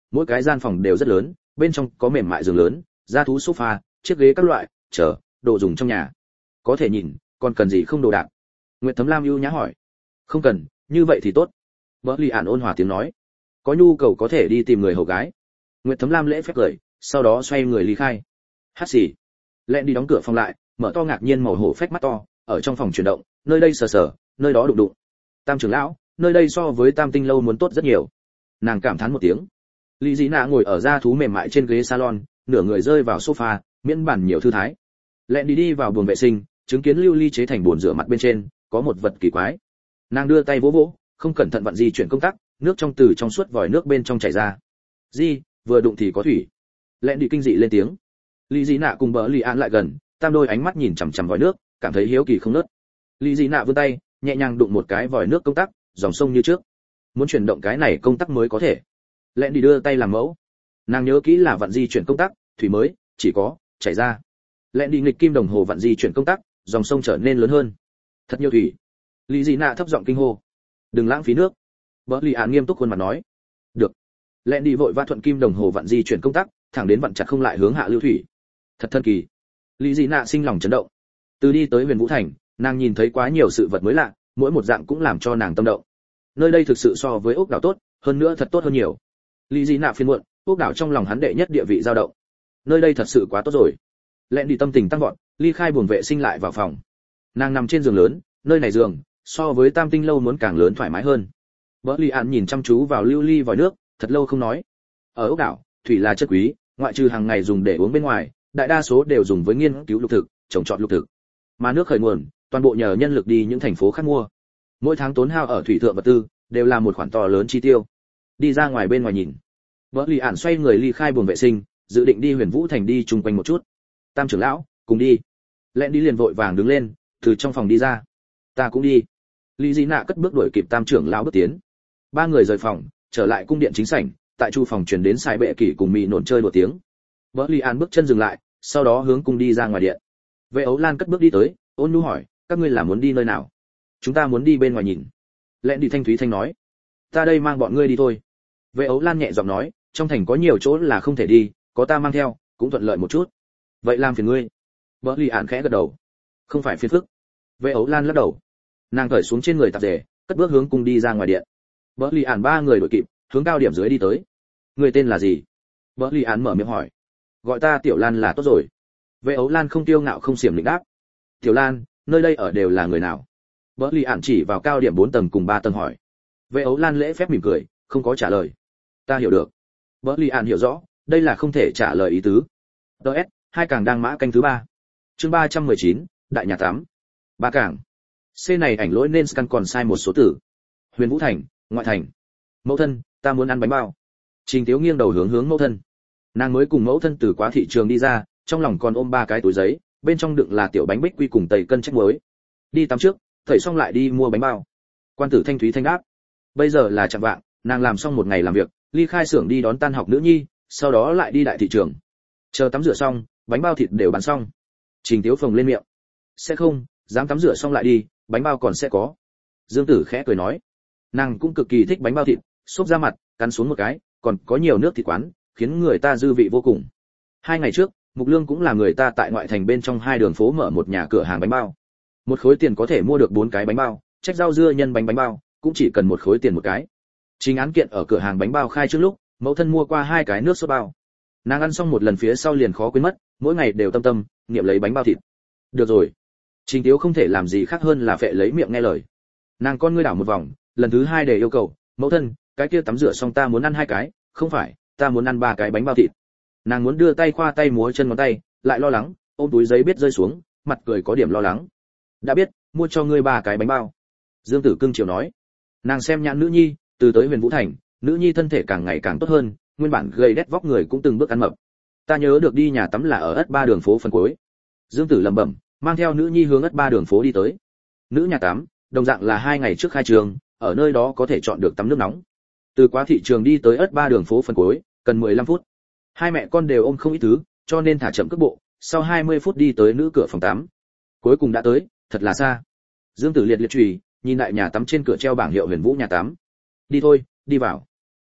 mỗi cái gian phòng đều rất lớn, bên trong có mềm mại giường lớn, da thú sofa, chiếc ghế các loại, chờ, đồ dùng trong nhà. Có thể nhìn, còn cần gì không đồ đạc? Nguyệt Thấm Lam ưu nhã hỏi. Không cần, như vậy thì tốt. Bỡ Lì Ản ôn hòa tiếng nói. Có nhu cầu có thể đi tìm người hầu gái. Nguyệt Thấm Lam lễ phép cười, sau đó xoay người ly khai. Hát xì. Lẹn đi đóng cửa phòng lại, mở to ngạc nhiên màu hổ phách mắt to, ở trong phòng chuyển động, nơi đây sờ sờ, nơi đó đụng đụng. Tam trưởng lão, nơi đây so với Tam Tinh lâu muốn tốt rất nhiều. Nàng cảm thán một tiếng. Lý Dĩ Nạ ngồi ở da thú mềm mại trên ghế salon, nửa người rơi vào sofa, miễn bản nhiều thư thái. Lẹn đi đi vào buồng vệ sinh, chứng kiến lưu ly chế thành bồn rửa mặt bên trên, có một vật kỳ quái. Nàng đưa tay vỗ vỗ, không cẩn thận vặn di chuyển công tắc, nước trong từ trong suốt vòi nước bên trong chảy ra. Di, vừa đụng thì có thủy. Lẹn đi kinh dị lên tiếng. Lý Dĩ Nạ cùng Bỡ Lì An lại gần, tam đôi ánh mắt nhìn chằm chằm vòi nước, cảm thấy hiếu kỳ không nớt. Lý Dĩ Nạ vươn tay, nhẹ nhàng đụng một cái vòi nước công tắc, dòng sông như trước. Muốn chuyển động cái này công tắc mới có thể. Lẹn đi đưa tay làm mẫu. Nàng nhớ kỹ là vặn di chuyển công tắc, thủy mới chỉ có chảy ra. Lẹn đi nghịch kim đồng hồ vặn di chuyển công tắc, dòng sông trở nên lớn hơn. Thật nhiều thủy. Lý Dĩ Nạ thấp giọng kinh hô. Đừng lãng phí nước. Bỡ Lì An nghiêm túc khuôn mặt nói. Được. Lẹn đi vội vã thuận kim đồng hồ vặn di chuyển công tắc, thẳng đến vặn chặt không lại hướng hạ lưu thủy. Thật thần kỳ. Lý Dĩ Nạ sinh lòng chấn động. Từ đi tới Huyền Vũ Thành, nàng nhìn thấy quá nhiều sự vật mới lạ, mỗi một dạng cũng làm cho nàng tâm động. Nơi đây thực sự so với ốc đảo tốt, hơn nữa thật tốt hơn nhiều. Lý Dĩ Nạ phiền muộn, ốc đảo trong lòng hắn đệ nhất địa vị dao động. Nơi đây thật sự quá tốt rồi. Lẹn đi tâm tình tăng vọt, ly khai buồng vệ sinh lại vào phòng. Nàng nằm trên giường lớn, nơi này giường so với Tam Tinh lâu muốn càng lớn thoải mái hơn. Bỡ Lì An nhìn chăm chú vào lưu ly vòi nước, thật lâu không nói. Ở ốc đảo, thủy là chất quý, ngoại trừ hàng ngày dùng để uống bên ngoài, đại đa số đều dùng với nghiên cứu lục thực, trồng trọt lục thực. Mà nước khởi nguồn, toàn bộ nhờ nhân lực đi những thành phố khác mua. Mỗi tháng tốn hao ở thủy thượng vật tư, đều là một khoản to lớn chi tiêu. Đi ra ngoài bên ngoài nhìn. Bỡ Lì Ản xoay người ly khai buồng vệ sinh, dự định đi Huyền Vũ Thành đi chung quanh một chút. Tam trưởng lão, cùng đi. Lẹn đi liền vội vàng đứng lên, từ trong phòng đi ra. Ta cũng đi. Lý Dĩ Nạ cất bước đuổi kịp Tam trưởng lão bước tiến. Ba người rời phòng, trở lại cung điện chính sảnh, tại chu phòng truyền đến sai bệ kỷ cùng mị nổn chơi đùa tiếng. Bỡ Lì An bước chân dừng lại, sau đó hướng cung đi ra ngoài điện. Vệ Ấu Lan cất bước đi tới, ôn nhu hỏi, các ngươi là muốn đi nơi nào? Chúng ta muốn đi bên ngoài nhìn. Lẹn đi thanh thúy thanh nói. Ta đây mang bọn ngươi đi thôi. Vệ Ấu Lan nhẹ giọng nói, trong thành có nhiều chỗ là không thể đi, có ta mang theo, cũng thuận lợi một chút. Vậy làm phiền ngươi. Bỡ Lì An khẽ gật đầu. Không phải phiền phức. Vệ Ấu Lan lắc đầu. Nàng cởi xuống trên người tạp dề, cất bước hướng cung đi ra ngoài điện. Bỡ Lì An ba người đuổi kịp, hướng cao điểm dưới đi tới. Người tên là gì? Bỡ Lì An mở miệng hỏi. Gọi ta Tiểu Lan là tốt rồi. Vệ Ấu Lan không tiêu ngạo không xiểm lĩnh đáp. Tiểu Lan, nơi đây ở đều là người nào? Bỡ Lì Ản chỉ vào cao điểm bốn tầng cùng ba tầng hỏi. Vệ Ấu Lan lễ phép mỉm cười, không có trả lời. Ta hiểu được. Bỡ Lì Ản hiểu rõ, đây là không thể trả lời ý tứ. ds hai càng đang mã canh thứ ba. Chương ba trăm mười chín, đại nhà tám. Ba càng. C này ảnh lỗi nên scan còn sai một số từ. Huyền Vũ Thành, ngoại thành. Mẫu thân, ta muốn ăn bánh bao. Trình Tiếu nghiêng đầu hướng hướng mẫu thân. Nàng mới cùng mẫu thân từ quá thị trường đi ra, trong lòng còn ôm ba cái túi giấy, bên trong đựng là tiểu bánh bích quy cùng tẩy cân trách muối. Đi tắm trước, thầy xong lại đi mua bánh bao. Quan tử thanh thúy thanh đáp. Bây giờ là chạng vạng, nàng làm xong một ngày làm việc, ly khai xưởng đi đón tan học nữ nhi, sau đó lại đi đại thị trường. Chờ tắm rửa xong, bánh bao thịt đều bán xong. Trình Tiếu phồng lên miệng. Sẽ không, dám tắm rửa xong lại đi, bánh bao còn sẽ có. Dương Tử khẽ cười nói. Nàng cũng cực kỳ thích bánh bao thịt, xốp ra mặt, cắn xuống một cái, còn có nhiều nước thịt quán, khiến người ta dư vị vô cùng. Hai ngày trước, Mục Lương cũng là người ta tại ngoại thành bên trong hai đường phố mở một nhà cửa hàng bánh bao. Một khối tiền có thể mua được bốn cái bánh bao, trách rau dưa nhân bánh bánh bao, cũng chỉ cần một khối tiền một cái. Trình án kiện ở cửa hàng bánh bao khai trước lúc, mẫu thân mua qua hai cái nước sốt bao. Nàng ăn xong một lần phía sau liền khó quên mất, mỗi ngày đều tâm tâm niệm lấy bánh bao thịt. Được rồi. Trình Tiếu không thể làm gì khác hơn là phệ lấy miệng nghe lời. Nàng con ngươi đảo một vòng, lần thứ hai để yêu cầu, mẫu thân, cái kia tắm rửa xong ta muốn ăn hai cái, không phải, ta muốn ăn ba cái bánh bao thịt. Nàng muốn đưa tay khoa tay múa chân ngón tay, lại lo lắng, ôm túi giấy biết rơi xuống, mặt cười có điểm lo lắng. Đã biết, mua cho ngươi ba cái bánh bao. Dương Tử cưng chiều nói. Nàng xem nhãn nữ nhi, từ tới Huyền Vũ Thành, nữ nhi thân thể càng ngày càng tốt hơn, nguyên bản gầy đét vóc người cũng từng bước ăn mập. Ta nhớ được đi nhà tắm là ở ất ba đường phố phần cuối. Dương Tử lẩm bẩm, mang theo nữ nhi hướng ất ba đường phố đi tới. Nữ nhà tắm, đồng dạng là hai ngày trước khai trường, ở nơi đó có thể chọn được tắm nước nóng. Từ quá thị trường đi tới ất ba đường phố phần cuối, cần mười lăm phút. Hai mẹ con đều ôm không ít thứ, cho nên thả chậm cước bộ, sau hai mươi phút đi tới nữ cửa phòng tắm. Cuối cùng đã tới, thật là xa. Dương Tử liệt liệt chùy, nhìn lại nhà tắm trên cửa treo bảng hiệu Huyền Vũ nhà tắm. Đi thôi, đi vào.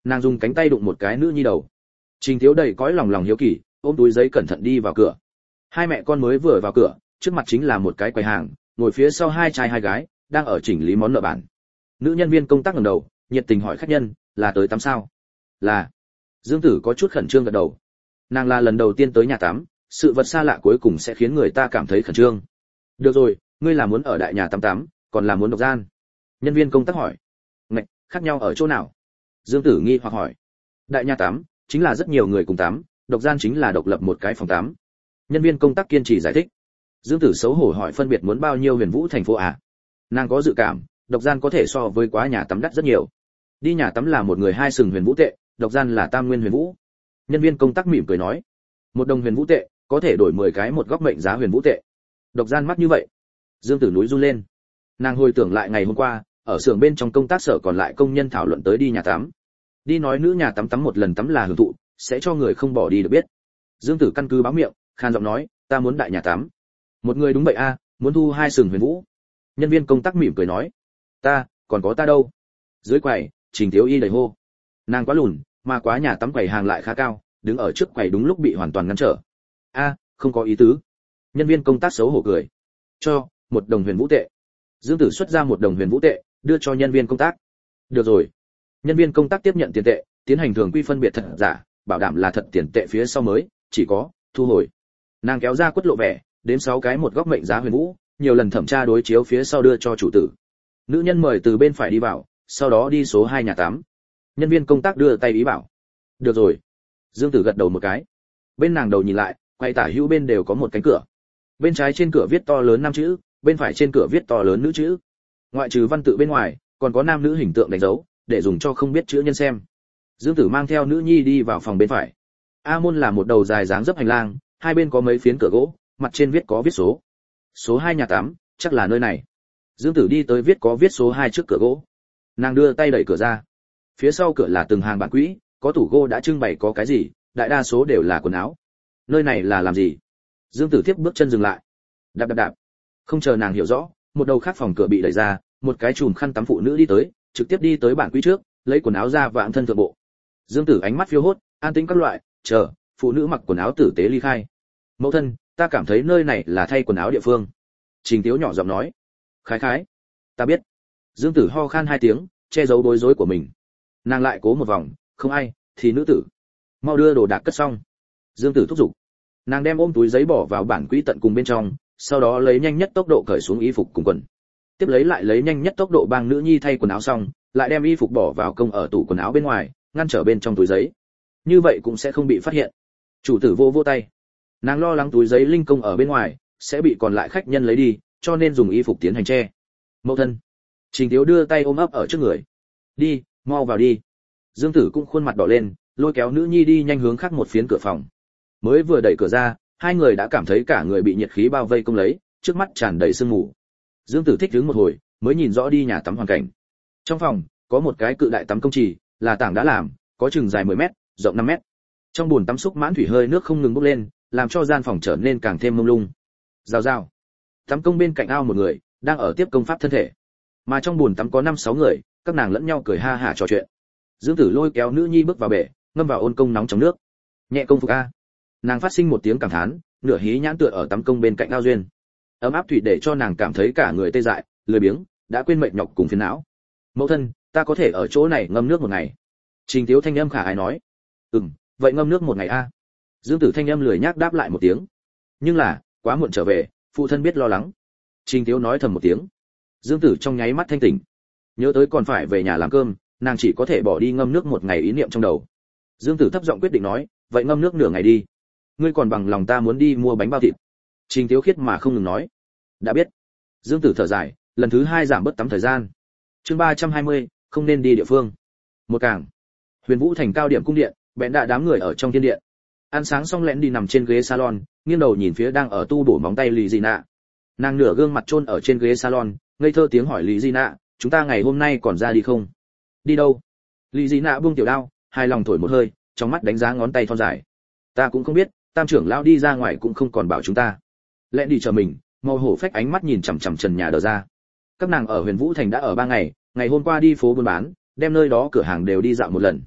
Nàng dùng cánh tay đụng một cái nữ nhi đầu. Trình Tiếu đầy cõi lòng lòng hiếu kỳ, ôm túi giấy cẩn thận đi vào cửa. Hai mẹ con mới vừa vào cửa, trước mặt chính là một cái quầy hàng, ngồi phía sau hai trai hai gái, đang ở chỉnh lý món nợ bản. Nữ nhân viên công tác ngẩng đầu, nhiệt tình hỏi khách nhân, là tới tắm sao? Là. Dương Tử có chút khẩn trương gật đầu. Nàng là lần đầu tiên tới nhà tắm, sự vật xa lạ cuối cùng sẽ khiến người ta cảm thấy khẩn trương. Được rồi, ngươi là muốn ở đại nhà tắm tắm, còn là muốn độc gian? Nhân viên công tác hỏi. Ngạch, khác nhau ở chỗ nào? Dương Tử nghi hoặc hỏi. Đại nhà tắm chính là rất nhiều người cùng tắm, độc gian chính là độc lập một cái phòng tắm. Nhân viên công tác kiên trì giải thích. Dương Tử xấu hổ hỏi phân biệt muốn bao nhiêu Huyền Vũ thành phố à? Nàng có dự cảm, độc gian có thể so với quá nhà tắm đắt rất nhiều. Đi nhà tắm là một người hai sừng Huyền Vũ tệ, độc gian là tam nguyên Huyền Vũ. Nhân viên công tác mỉm cười nói, một đồng Huyền Vũ tệ có thể đổi mười cái một góc mệnh giá Huyền Vũ tệ. Độc gian mắc như vậy? Dương Tử núi run lên. Nàng hồi tưởng lại ngày hôm qua, ở xưởng bên trong công tác sở còn lại công nhân thảo luận tới đi nhà tắm. Đi nói nữ nhà tắm tắm một lần tắm là hưởng thụ, sẽ cho người không bỏ đi được biết. Dương Tử căn cứ báo miệng, khan giọng nói, ta muốn đại nhà tắm. Một người đúng vậy a, muốn thu hai sừng Huyền Vũ. Nhân viên công tác mỉm cười nói, ta, còn có ta đâu? Dưới quầy, Trình Tiếu Y đầy hô. Nàng quá lùn, mà quá nhà tắm quầy hàng lại khá cao, đứng ở trước quầy đúng lúc bị hoàn toàn ngăn trở. A, không có ý tứ. Nhân viên công tác xấu hổ cười. Cho, một đồng Huyền Vũ tệ. Dương Tử xuất ra một đồng Huyền Vũ tệ, đưa cho nhân viên công tác. Được rồi. Nhân viên công tác tiếp nhận tiền tệ, tiến hành thường quy phân biệt thật giả, bảo đảm là thật tiền tệ phía sau mới, chỉ có thu hồi. Nàng kéo ra quất lộ vẻ, đếm sáu cái một góc mệnh giá Huyền Vũ, nhiều lần thẩm tra đối chiếu phía sau đưa cho chủ tử. Nữ nhân mời từ bên phải đi vào, sau đó đi số hai nhà tắm. Nhân viên công tác đưa tay ý bảo. Được rồi. Dương Tử gật đầu một cái. Bên nàng đầu nhìn lại, quay tả hữu bên đều có một cánh cửa. Bên trái trên cửa viết to lớn năm chữ, bên phải trên cửa viết to lớn nữ chữ. Ngoại trừ văn tự bên ngoài, còn có nam nữ hình tượng đánh dấu, để dùng cho không biết chữ nhân xem. Dương Tử mang theo nữ nhi đi vào phòng bên phải. A môn là một đầu dài dáng dấp hành lang, hai bên có mấy phiến cửa gỗ, mặt trên viết có viết số. Số hai nhà tắm, chắc là nơi này. Dương Tử đi tới viết có viết số hai trước cửa gỗ. Nàng đưa tay đẩy cửa ra. Phía sau cửa là từng hàng bản quỹ, có tủ gỗ đã trưng bày có cái gì, đại đa số đều là quần áo. Nơi này là làm gì? Dương Tử tiếp bước chân dừng lại. Đạp đạp đạp. Không chờ nàng hiểu rõ, một đầu khác phòng cửa bị đẩy ra, một cái chùm khăn tắm phụ nữ đi tới, trực tiếp đi tới bản quỹ trước, lấy quần áo ra vạng thân thượng bộ. Dương Tử ánh mắt phiêu hốt, an tĩnh các loại, chờ, phụ nữ mặc quần áo tử tế ly khai. Mẫu thân, ta cảm thấy nơi này là thay quần áo địa phương. Trình Tiếu nhỏ giọng nói. Khái khái. Ta biết. Dương Tử ho khan hai tiếng, che giấu bối rối của mình. Nàng lại cố một vòng, không ai, thì nữ tử. Mau đưa đồ đạc cất xong. Dương Tử thúc giục. Nàng đem ôm túi giấy bỏ vào bản quỹ tận cùng bên trong, sau đó lấy nhanh nhất tốc độ cởi xuống y phục cùng quần. Tiếp lấy lại lấy nhanh nhất tốc độ bang nữ nhi thay quần áo xong, lại đem y phục bỏ vào công ở tủ quần áo bên ngoài, ngăn trở bên trong túi giấy. Như vậy cũng sẽ không bị phát hiện. Chủ tử vô vô tay. Nàng lo lắng túi giấy linh công ở bên ngoài sẽ bị còn lại khách nhân lấy đi, cho nên dùng y phục tiến hành che. Mẫu thân. Trình Tiếu đưa tay ôm ấp ở trước người. Đi, mau vào đi. Dương Tử cũng khuôn mặt đỏ lên, lôi kéo nữ nhi đi nhanh hướng khác một phiến cửa phòng. Mới vừa đẩy cửa ra, hai người đã cảm thấy cả người bị nhiệt khí bao vây công lấy, trước mắt tràn đầy sương mù. Dương Tử thích đứng một hồi, mới nhìn rõ đi nhà tắm hoàn cảnh. Trong phòng có một cái cự đại tắm công trì, là tảng đã làm, có chừng dài mười mét, rộng năm mét. Trong bồn tắm xúc mãn thủy hơi nước không ngừng bốc lên, làm cho gian phòng trở nên càng thêm mông lung. Rào rào. Tắm công bên cạnh ao một người đang ở tiếp công pháp thân thể, mà trong bồn tắm có năm sáu người, các nàng lẫn nhau cười ha hả trò chuyện. Dương Tử lôi kéo nữ nhi bước vào bể, ngâm vào ôn công nóng trong nước. Nhẹ công phục a. Nàng phát sinh một tiếng cảm thán, nửa hí nhãn tựa ở tắm công bên cạnh ao duyên. Ấm áp thủy để cho nàng cảm thấy cả người tê dại, lười biếng, đã quên mệt nhọc cùng phiền não. Mẫu thân, ta có thể ở chỗ này ngâm nước một ngày. Trình Tiếu thanh âm khả ái nói. Ừm, vậy ngâm nước một ngày a. Dương Tử thanh âm lười nhác đáp lại một tiếng. Nhưng là, quá muộn trở về, phụ thân biết lo lắng. Trình Tiếu nói thầm một tiếng. Dương Tử trong nháy mắt thanh tỉnh. Nhớ tới còn phải về nhà làm cơm, nàng chỉ có thể bỏ đi ngâm nước một ngày ý niệm trong đầu. Dương Tử thấp giọng quyết định nói, vậy ngâm nước nửa ngày đi. Ngươi còn bằng lòng ta muốn đi mua bánh bao thịt. Trình Tiếu khiết mà không ngừng nói. Đã biết. Dương Tử thở dài, lần thứ hai giảm bớt tắm thời gian. Chương ba trăm hai mươi, không nên đi địa phương. Một cảng. Huyền Vũ thành cao điểm cung điện, bèn đã đám người ở trong thiên điện. Ăn sáng xong lén đi nằm trên ghế salon, nghiêng đầu nhìn phía đang ở tu bổ móng tay Lý Gina. Nàng nửa gương mặt chôn ở trên ghế salon, ngây thơ tiếng hỏi Lý Gina, chúng ta ngày hôm nay còn ra đi không? Đi đâu? Lý Gina buông tiểu đao, hài lòng thổi một hơi, trong mắt đánh giá ngón tay thon dài. Ta cũng không biết, tam trưởng lão đi ra ngoài cũng không còn bảo chúng ta. Lẹn đi chờ mình, màu hổ phách ánh mắt nhìn chằm chằm trần nhà đờ ra. Các nàng ở Huyền Vũ thành đã ở ba ngày, ngày hôm qua đi phố buôn bán, đem nơi đó cửa hàng đều đi dạo một lần.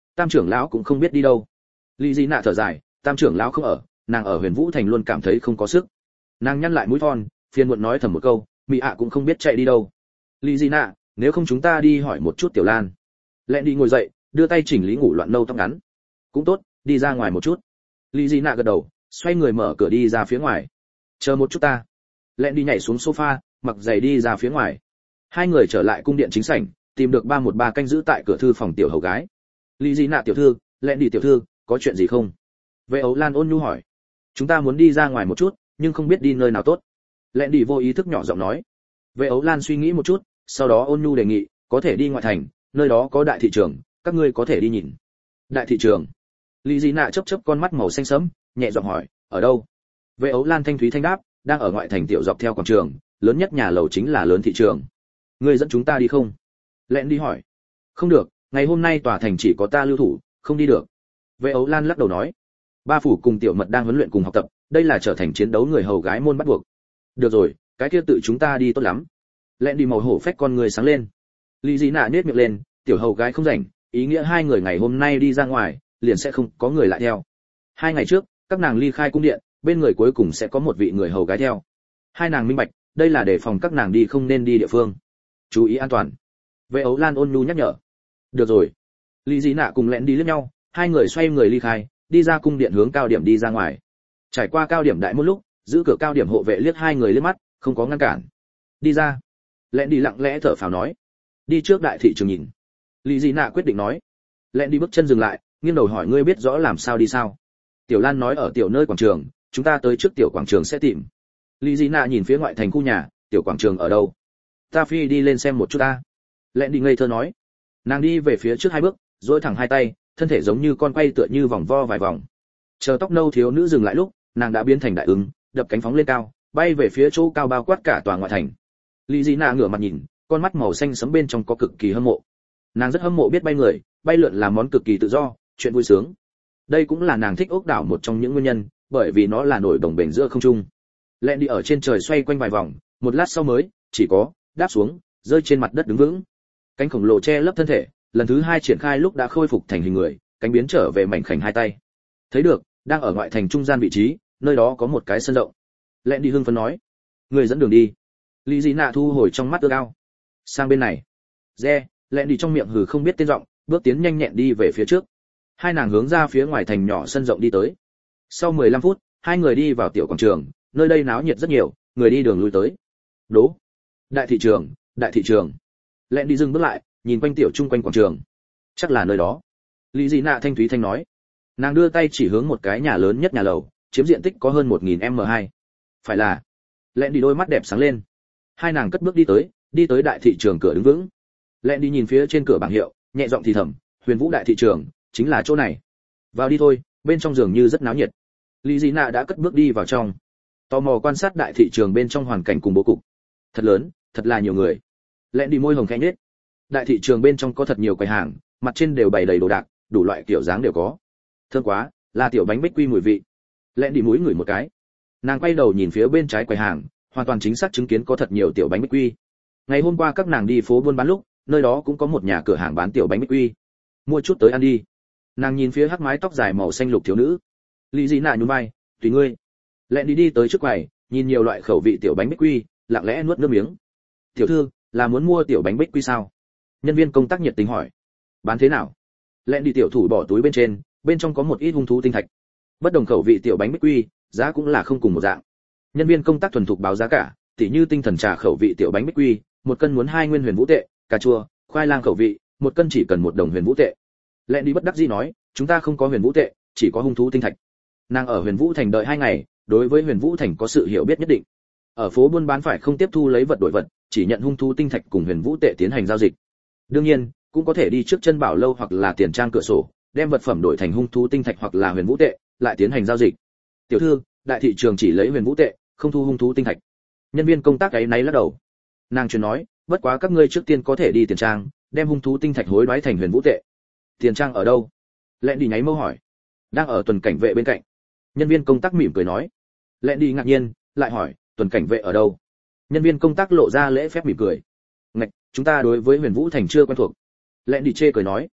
Tam trưởng lão cũng không biết đi đâu. Lý Di Nạ thở dài, Tam trưởng lão không ở, nàng ở Huyền Vũ thành luôn cảm thấy không có sức. Nàng nhăn lại mũi thon, phiền muộn nói thầm một câu, Mị ạ cũng không biết chạy đi đâu. Lý Di Nạ, nếu không chúng ta đi hỏi một chút Tiểu Lan. Lẹn đi ngồi dậy, đưa tay chỉnh lý ngủ loạn nâu tóc ngắn. Cũng tốt, đi ra ngoài một chút. Lý Di Nạ gật đầu, xoay người mở cửa đi ra phía ngoài. Chờ một chút ta. Lẹn đi nhảy xuống sofa, mặc giày đi ra phía ngoài. Hai người trở lại cung điện chính sảnh, tìm được ba một ba canh giữ tại cửa thư phòng tiểu hầu gái. Lý Di Nạ tiểu thư, Lẹn đi tiểu thư, có chuyện gì không? Vệ Ấu Lan ôn nhu hỏi. Chúng ta muốn đi ra ngoài một chút, nhưng không biết đi nơi nào tốt. Lẹn đi vô ý thức nhỏ giọng nói. Vệ Ấu Lan suy nghĩ một chút, sau đó ôn nhu đề nghị, có thể đi ngoại thành, nơi đó có đại thị trường, các ngươi có thể đi nhìn. Đại thị trường? Lý Di Nạ chớp chớp con mắt màu xanh sẫm, nhẹ giọng hỏi, ở đâu? Vệ Ấu Lan thanh thúy thanh đáp, đang ở ngoại thành tiểu dọc theo quảng trường, lớn nhất nhà lầu chính là lớn thị trường. Ngươi dẫn chúng ta đi không? Lẹn đi hỏi. Không được, ngày hôm nay tòa thành chỉ có ta lưu thủ, không đi được. Vệ Ấu Lan lắc đầu nói. Ba phủ cùng tiểu mật đang huấn luyện cùng học tập, đây là trở thành chiến đấu người hầu gái môn bắt buộc. Được rồi, cái kia tự chúng ta đi tốt lắm. Lẹn đi màu hổ phách con người sáng lên. Lý Di Nạ nhếch miệng lên, tiểu hầu gái không rảnh, ý nghĩa hai người ngày hôm nay đi ra ngoài, liền sẽ không có người lại theo. Hai ngày trước, các nàng ly khai cung điện, bên người cuối cùng sẽ có một vị người hầu gái theo. Hai nàng minh bạch, đây là để phòng các nàng đi không nên đi địa phương. Chú ý an toàn. Vệ Ấu Lan ôn nhu nhắc nhở. Được rồi. Lý Di Nạ cùng Lẹn đi liếc nhau, hai người xoay người ly khai, đi ra cung điện hướng cao điểm đi ra ngoài. Trải qua cao điểm đại một lúc, giữ cửa cao điểm hộ vệ liếc hai người liếc mắt, không có ngăn cản. Đi ra. Lẹn đi lặng lẽ thở phào nói. Đi trước đại thị trường nhìn. Lý Di Nạ quyết định nói. Lẹn đi bước chân dừng lại, nghiêng đầu hỏi, ngươi biết rõ làm sao đi sao? Tiểu Lan nói ở tiểu nơi quảng trường, chúng ta tới trước tiểu quảng trường sẽ tìm. Lý Di Nạ nhìn phía ngoại thành khu nhà, tiểu quảng trường ở đâu? Ta phi đi lên xem một chút ta. Lẹn đi ngây thơ nói. Nàng đi về phía trước hai bước, duỗi thẳng hai tay, thân thể giống như con quay tựa như vòng vo vài vòng. Chờ tóc nâu thiếu nữ dừng lại lúc, nàng đã biến thành đại ứng, đập cánh phóng lên cao, bay về phía chỗ cao bao quát cả tòa ngoại thành. Lý Di Nạ ngửa mặt nhìn, con mắt màu xanh sẫm bên trong có cực kỳ hâm mộ. Nàng rất hâm mộ biết bay người, bay lượn là món cực kỳ tự do, chuyện vui sướng. Đây cũng là nàng thích ốc đảo một trong những nguyên nhân, bởi vì nó là nổi đồng bền giữa không trung. Lẹn đi ở trên trời xoay quanh vài vòng, một lát sau mới chỉ có đáp xuống, rơi trên mặt đất đứng vững. Cánh khổng lồ che lấp thân thể, lần thứ hai triển khai lúc đã khôi phục thành hình người, cánh biến trở về mảnh khảnh hai tay. Thấy được, đang ở ngoại thành trung gian vị trí, nơi đó có một cái sân rộng. Lẹn đi hưng phấn nói, người dẫn đường đi. Lý Di Nạ thu hồi trong mắt ước ao. Sang bên này. Re, Lẹn đi trong miệng hừ không biết tên giọng, bước tiến nhanh nhẹn đi về phía trước. Hai nàng hướng ra phía ngoài thành nhỏ sân rộng đi tới. Sau mười lăm phút, hai người đi vào tiểu quảng trường, nơi đây náo nhiệt rất nhiều, người đi đường lui tới. Đố. Đại thị trường, đại thị trường. Lẹn đi dừng bước lại, nhìn quanh tiểu chung quanh quảng trường. Chắc là nơi đó. Lý Di Nạ thanh thúy thanh nói. Nàng đưa tay chỉ hướng một cái nhà lớn nhất nhà lầu, chiếm diện tích có hơn một nghìn mét vuông. Phải là. Lẹn đi đôi mắt đẹp sáng lên. Hai nàng cất bước đi tới, đi tới đại thị trường cửa đứng vững. Lẹn đi nhìn phía trên cửa bảng hiệu, nhẹ giọng thì thầm, Huyền Vũ đại thị trường, chính là chỗ này. Vào đi thôi, bên trong giường như rất náo nhiệt. Lý Di Nạ đã cất bước đi vào trong, tò mò quan sát đại thị trường bên trong hoàn cảnh cùng bố cục. Thật lớn, thật là nhiều người. Lẹn đi môi hồng khẽ nhếch. Đại thị trường bên trong có thật nhiều quầy hàng, mặt trên đều bày đầy đồ đạc, đủ loại kiểu dáng đều có. Thơm quá, là tiểu bánh bích quy mùi vị. Lẹn đi mũi ngửi một cái. Nàng quay đầu nhìn phía bên trái quầy hàng, hoàn toàn chính xác chứng kiến có thật nhiều tiểu bánh bích quy. Ngày hôm qua các nàng đi phố buôn bán lúc, nơi đó cũng có một nhà cửa hàng bán tiểu bánh bích quy. Mua chút tới ăn đi. Nàng nhìn phía hắc mái tóc dài màu xanh lục thiếu nữ. Lý Di Nạ nhún vai, tùy ngươi. Lẹn đi đi tới trước quầy, nhìn nhiều loại khẩu vị tiểu bánh bích quy, lặng lẽ nuốt nước miếng. Tiểu thư, là muốn mua tiểu bánh bích quy sao? Nhân viên công tác nhiệt tình hỏi. Bán thế nào? Lẹn đi tiểu thủ bỏ túi bên trên, bên trong có một ít hung thú tinh thạch. Bất đồng khẩu vị tiểu bánh bích quy, giá cũng là không cùng một dạng. Nhân viên công tác thuần thục báo giá cả, tỉ như tinh thần trà khẩu vị tiểu bánh bích quy, một cân muốn hai nguyên huyền vũ tệ, cà chua, khoai lang khẩu vị, một cân chỉ cần một đồng huyền vũ tệ. Lẹn đi bất đắc dĩ nói, chúng ta không có huyền vũ tệ, chỉ có hung thú tinh thạch. Nàng ở Huyền Vũ thành đợi hai ngày, đối với Huyền Vũ thành có sự hiểu biết nhất định. Ở phố buôn bán phải không tiếp thu lấy vật đổi vật, chỉ nhận hung thú tinh thạch cùng huyền vũ tệ tiến hành giao dịch. Đương nhiên, cũng có thể đi trước chân bảo lâu hoặc là tiền trang cửa sổ, đem vật phẩm đổi thành hung thú tinh thạch hoặc là huyền vũ tệ, lại tiến hành giao dịch. Tiểu thư, đại thị trường chỉ lấy huyền vũ tệ, không thu hung thú tinh thạch. Nhân viên công tác ấy náy lắc đầu. Nàng truyền nói, bất quá các ngươi trước tiên có thể đi tiền trang, đem hung thú tinh thạch hối đoái thành huyền vũ tệ. Tiền trang ở đâu? Lẹn đi nháy mâu hỏi. Đang ở tuần cảnh vệ bên cạnh. Nhân viên công tác mỉm cười nói. Lẹn đi ngạc nhiên, lại hỏi, tuần cảnh vệ ở đâu? Nhân viên công tác lộ ra lễ phép mỉm cười. Ngạch, chúng ta đối với huyền vũ thành chưa quen thuộc. Lẹn đi chê cười nói.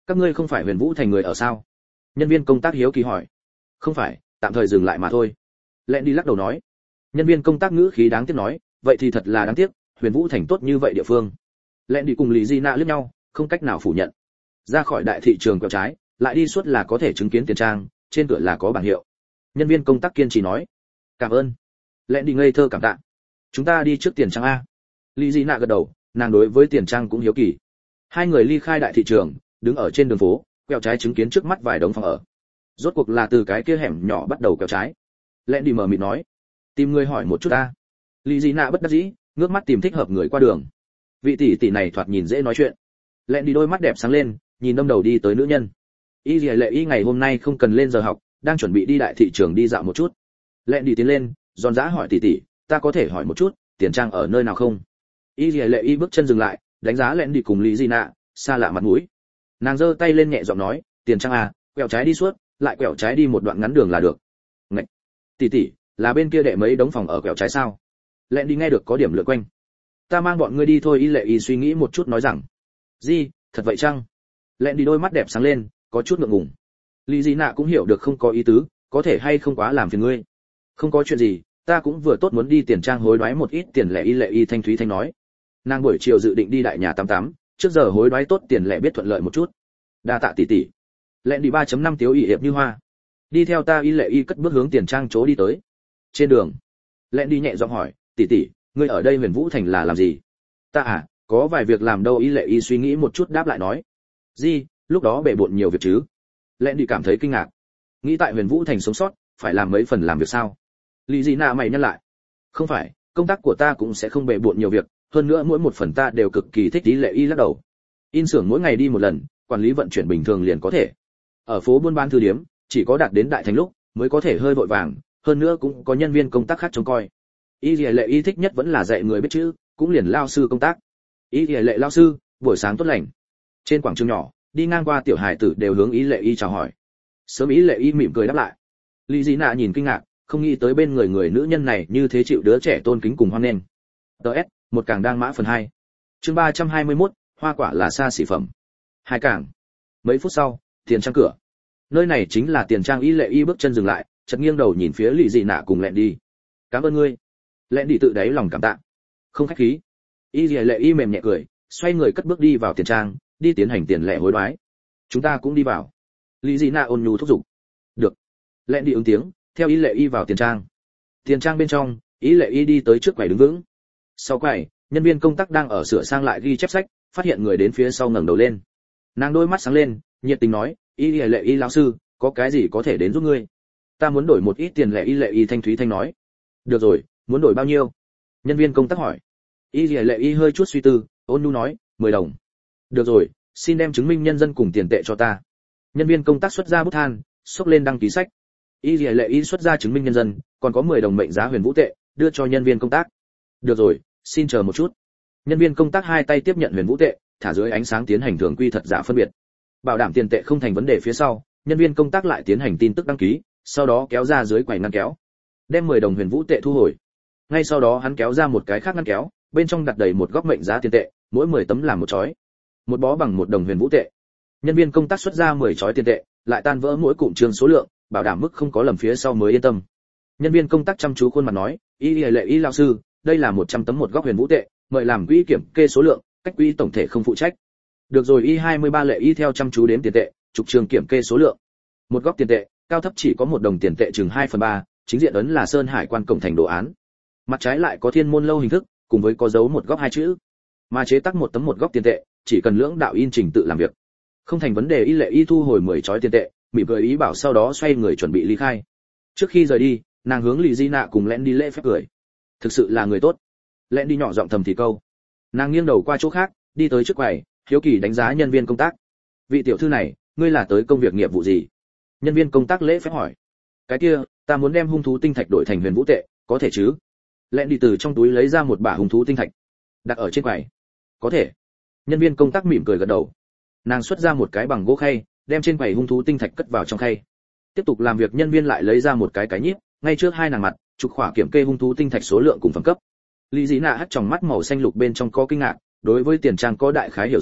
Các ngươi không phải Huyền Vũ thành người ở sao? Nhân viên công tác hiếu kỳ hỏi. Không phải, tạm thời dừng lại mà thôi. Lẹn đi lắc đầu nói. Nhân viên công tác ngữ khí đáng tiếc nói, vậy thì thật là đáng tiếc, Huyền Vũ thành tốt như vậy địa phương. Lẹn đi cùng Lý Di Nạ liếc nhau, không cách nào phủ nhận. Ra khỏi đại thị trường quẹo trái, lại đi suốt là có thể chứng kiến tiền trang, trên cửa là có bảng hiệu. Nhân viên công tác kiên trì nói. Cảm ơn. Lẹn đi ngây thơ cảm tạ. Chúng ta đi trước tiền trang a. Lý Di Nạ gật đầu, nàng đối với tiền trang cũng hiếu kỳ. Hai người ly khai đại thị trường, đứng ở trên đường phố, quẹo trái chứng kiến trước mắt vài đống phòng ở. Rốt cuộc là từ cái kia hẻm nhỏ bắt đầu quẹo trái. Lẹn đi mở mịt nói, tìm người hỏi một chút ta. Lý Di Nạ bất đắc dĩ, ngước mắt tìm thích hợp người qua đường. Vị tỷ tỷ này thoạt nhìn dễ nói chuyện. Lẹn đi đôi mắt đẹp sáng lên, nhìn đâm đầu đi tới nữ nhân. Y Lệ Y ngày hôm nay không cần lên giờ học, đang chuẩn bị đi đại thị trường đi dạo một chút. Lẹn đi tiến lên, giòn giã hỏi tỷ tỷ, ta có thể hỏi một chút, tiền trang ở nơi nào không? Y Lệ Y bước chân dừng lại, đánh giá Lẹn đi cùng Lý Di Nạ, xa lạ mặt mũi. Nàng giơ tay lên nhẹ giọng nói, tiền trang à, quẹo trái đi suốt, lại quẹo trái đi một đoạn ngắn đường là được. Ngạch, tỷ tỷ, là bên kia đệ mấy đống phòng ở quẹo trái sao? Lẹn đi nghe được có điểm lượn quanh. Ta mang bọn ngươi đi thôi. Y Lệ Y suy nghĩ một chút nói rằng, gì, thật vậy chăng? Lẹn đi đôi mắt đẹp sáng lên, có chút ngượng ngùng. Lý Di Nạ cũng hiểu được không có ý tứ, có thể hay không quá làm phiền ngươi. Không có chuyện gì, ta cũng vừa tốt muốn đi tiền trang hối đoái một ít tiền lẻ. Y Lệ Y thanh thúy thanh nói. Nàng buổi chiều dự định đi đại nhà tám tám, trước giờ hối đoái tốt tiền lẻ biết thuận lợi một chút. Đa tạ tỷ tỷ. Lẹn đi ba chấm năm tiếu ỷ hiệp như hoa. Đi theo ta. Y Lệ Y cất bước hướng tiền trang chỗ đi tới. Trên đường, Lẹn đi nhẹ giọng hỏi, tỷ tỷ, ngươi ở đây Huyền Vũ thành là làm gì? Ta à, có vài việc làm đâu. Y Lệ Y suy nghĩ một chút đáp lại nói. Gì, lúc đó bể bộn nhiều việc chứ? Lẹn đi cảm thấy kinh ngạc. Nghĩ tại Huyền Vũ thành sống sót, phải làm mấy phần làm việc sao? Lý Di Nạ mày nhăn lại. Không phải, công tác của ta cũng sẽ không bể bộn nhiều việc, hơn nữa mỗi một phần ta đều cực kỳ thích. Y Lệ Y lắc đầu. In xưởng mỗi ngày đi một lần, quản lý vận chuyển bình thường liền có thể. Ở phố buôn bán thư điếm, chỉ có đạt đến đại thành lúc mới có thể hơi vội vàng, hơn nữa cũng có nhân viên công tác khác trông coi. Y Lệ Y thích nhất vẫn là dạy người biết chữ, cũng liền lao sư công tác. Y Lệ lao sư, buổi sáng tốt lành. Trên quảng trường nhỏ, đi ngang qua tiểu hài tử đều hướng Y Lệ Y chào hỏi. Sớm Y Lệ Y mỉm cười đáp lại. Lý Di Nạ nhìn kinh ngạc, không nghĩ tới bên người người nữ nhân này như thế chịu đứa trẻ tôn kính cùng hoan nghênh. ét ét, một càng đang mã phần hai. Chương ba trăm hai mươi mốt, hoa quả là xa xỉ phẩm. Hai càng. Mấy phút sau, tiền trang cửa. Nơi này chính là tiền trang. Y Lệ Y bước chân dừng lại, chợt nghiêng đầu nhìn phía Lý Di Nạ cùng Lẹn đi. Cảm ơn ngươi. Lẹn đi tự đáy lòng cảm tạ. Không khách khí. Y Lệ Y mềm nhẹ cười, xoay người cất bước đi vào tiền trang, đi tiến hành tiền lẻ hối đoái. Chúng ta cũng đi vào. Lý Di Nạ ôn nhu thúc giục. Được. Lẹn đi ứng tiếng, theo Y Lệ Y vào tiền trang. Tiền trang bên trong, Y Lệ Y đi tới trước quầy đứng vững. Sau quầy, nhân viên công tác đang ở sửa sang lại ghi chép sách, phát hiện người đến phía sau ngẩng đầu lên. Nàng đôi mắt sáng lên, nhiệt tình nói, Y Lệ Y lão sư, có cái gì có thể đến giúp ngươi? Ta muốn đổi một ít tiền lẻ. Y Lệ Y thanh thúy thanh nói. Được rồi, muốn đổi bao nhiêu? Nhân viên công tác hỏi. Y Lệ Y hơi chút suy tư, ôn nhu nói, mười đồng. Được rồi, xin đem chứng minh nhân dân cùng tiền tệ cho ta. Nhân viên công tác xuất ra bút than, xốc lên đăng ký sách. Y Lệ Y xuất ra chứng minh nhân dân, còn có mười đồng mệnh giá Huyền Vũ tệ, đưa cho nhân viên công tác. Được rồi, xin chờ một chút. Nhân viên công tác hai tay tiếp nhận Huyền Vũ tệ, thả dưới ánh sáng tiến hành thường quy thật giả phân biệt. Bảo đảm tiền tệ không thành vấn đề phía sau, nhân viên công tác lại tiến hành tin tức đăng ký, sau đó kéo ra dưới quầy ngăn kéo, đem mười đồng Huyền Vũ tệ thu hồi. Ngay sau đó hắn kéo ra một cái khác ngăn kéo, bên trong đặt đầy một góc mệnh giá tiền tệ, mỗi mười tấm làm một chói. Một bó bằng một đồng Huyền Vũ tệ. Nhân viên công tác xuất ra mười chói tiền tệ, lại tan vỡ mỗi cụm chương số lượng, bảo đảm mức không có lầm phía sau mới yên tâm. Nhân viên công tác chăm chú khuôn mặt nói, Y Lệ Y lão sư, đây là một trăm tấm một góc Huyền Vũ tệ, mời làm quỹ kiểm kê số lượng, cách quỹ tổng thể không phụ trách. Được rồi. Y hai mươi ba Lệ Y theo chăm chú đếm tiền tệ, trục trường kiểm kê số lượng. Một góc tiền tệ, cao thấp chỉ có một đồng tiền tệ chừng hai phần ba, chính diện ấn là Sơn Hải quan cổng thành đồ án. Mặt trái lại có thiên môn lâu hình thức, cùng với có dấu một góc hai chữ. Mà chế tác một tấm một góc tiền tệ, chỉ cần lưỡng đạo in trình tự làm việc. Không thành vấn đề. Y Lệ Y thu hồi mười chói tiền tệ, mỉm cười ý bảo sau đó xoay người chuẩn bị ly khai. Trước khi rời đi, nàng hướng Lý Di Nạ cùng Lẹn đi lễ phép cười. Thực sự là người tốt. Lẹn đi nhỏ giọng thầm thì câu. Nàng nghiêng đầu qua chỗ khác, đi tới trước quầy, hiếu kỳ đánh giá nhân viên công tác. Vị tiểu thư này, ngươi là tới công việc nghiệp vụ gì? Nhân viên công tác lễ phép hỏi. Cái kia, ta muốn đem hung thú tinh thạch đổi thành Huyền Vũ tệ, có thể chứ? Lẹn đi từ trong túi lấy ra một bả hung thú tinh thạch, đặt ở trên quầy. Có thể. Nhân viên công tác mỉm cười gật đầu. Nàng xuất ra một cái bằng gỗ khay, đem trên quầy hung thú tinh thạch cất vào trong khay. Tiếp tục làm việc. Nhân viên lại lấy ra một cái cái nhíp, ngay trước hai nàng mặt, trục khỏa kiểm kê hung thú tinh thạch số lượng cùng phẩm cấp. Lý Dĩ Nạ hắt tròng mắt màu xanh lục bên trong có kinh ngạc, đối với tiền trang có đại khái hiểu rõ,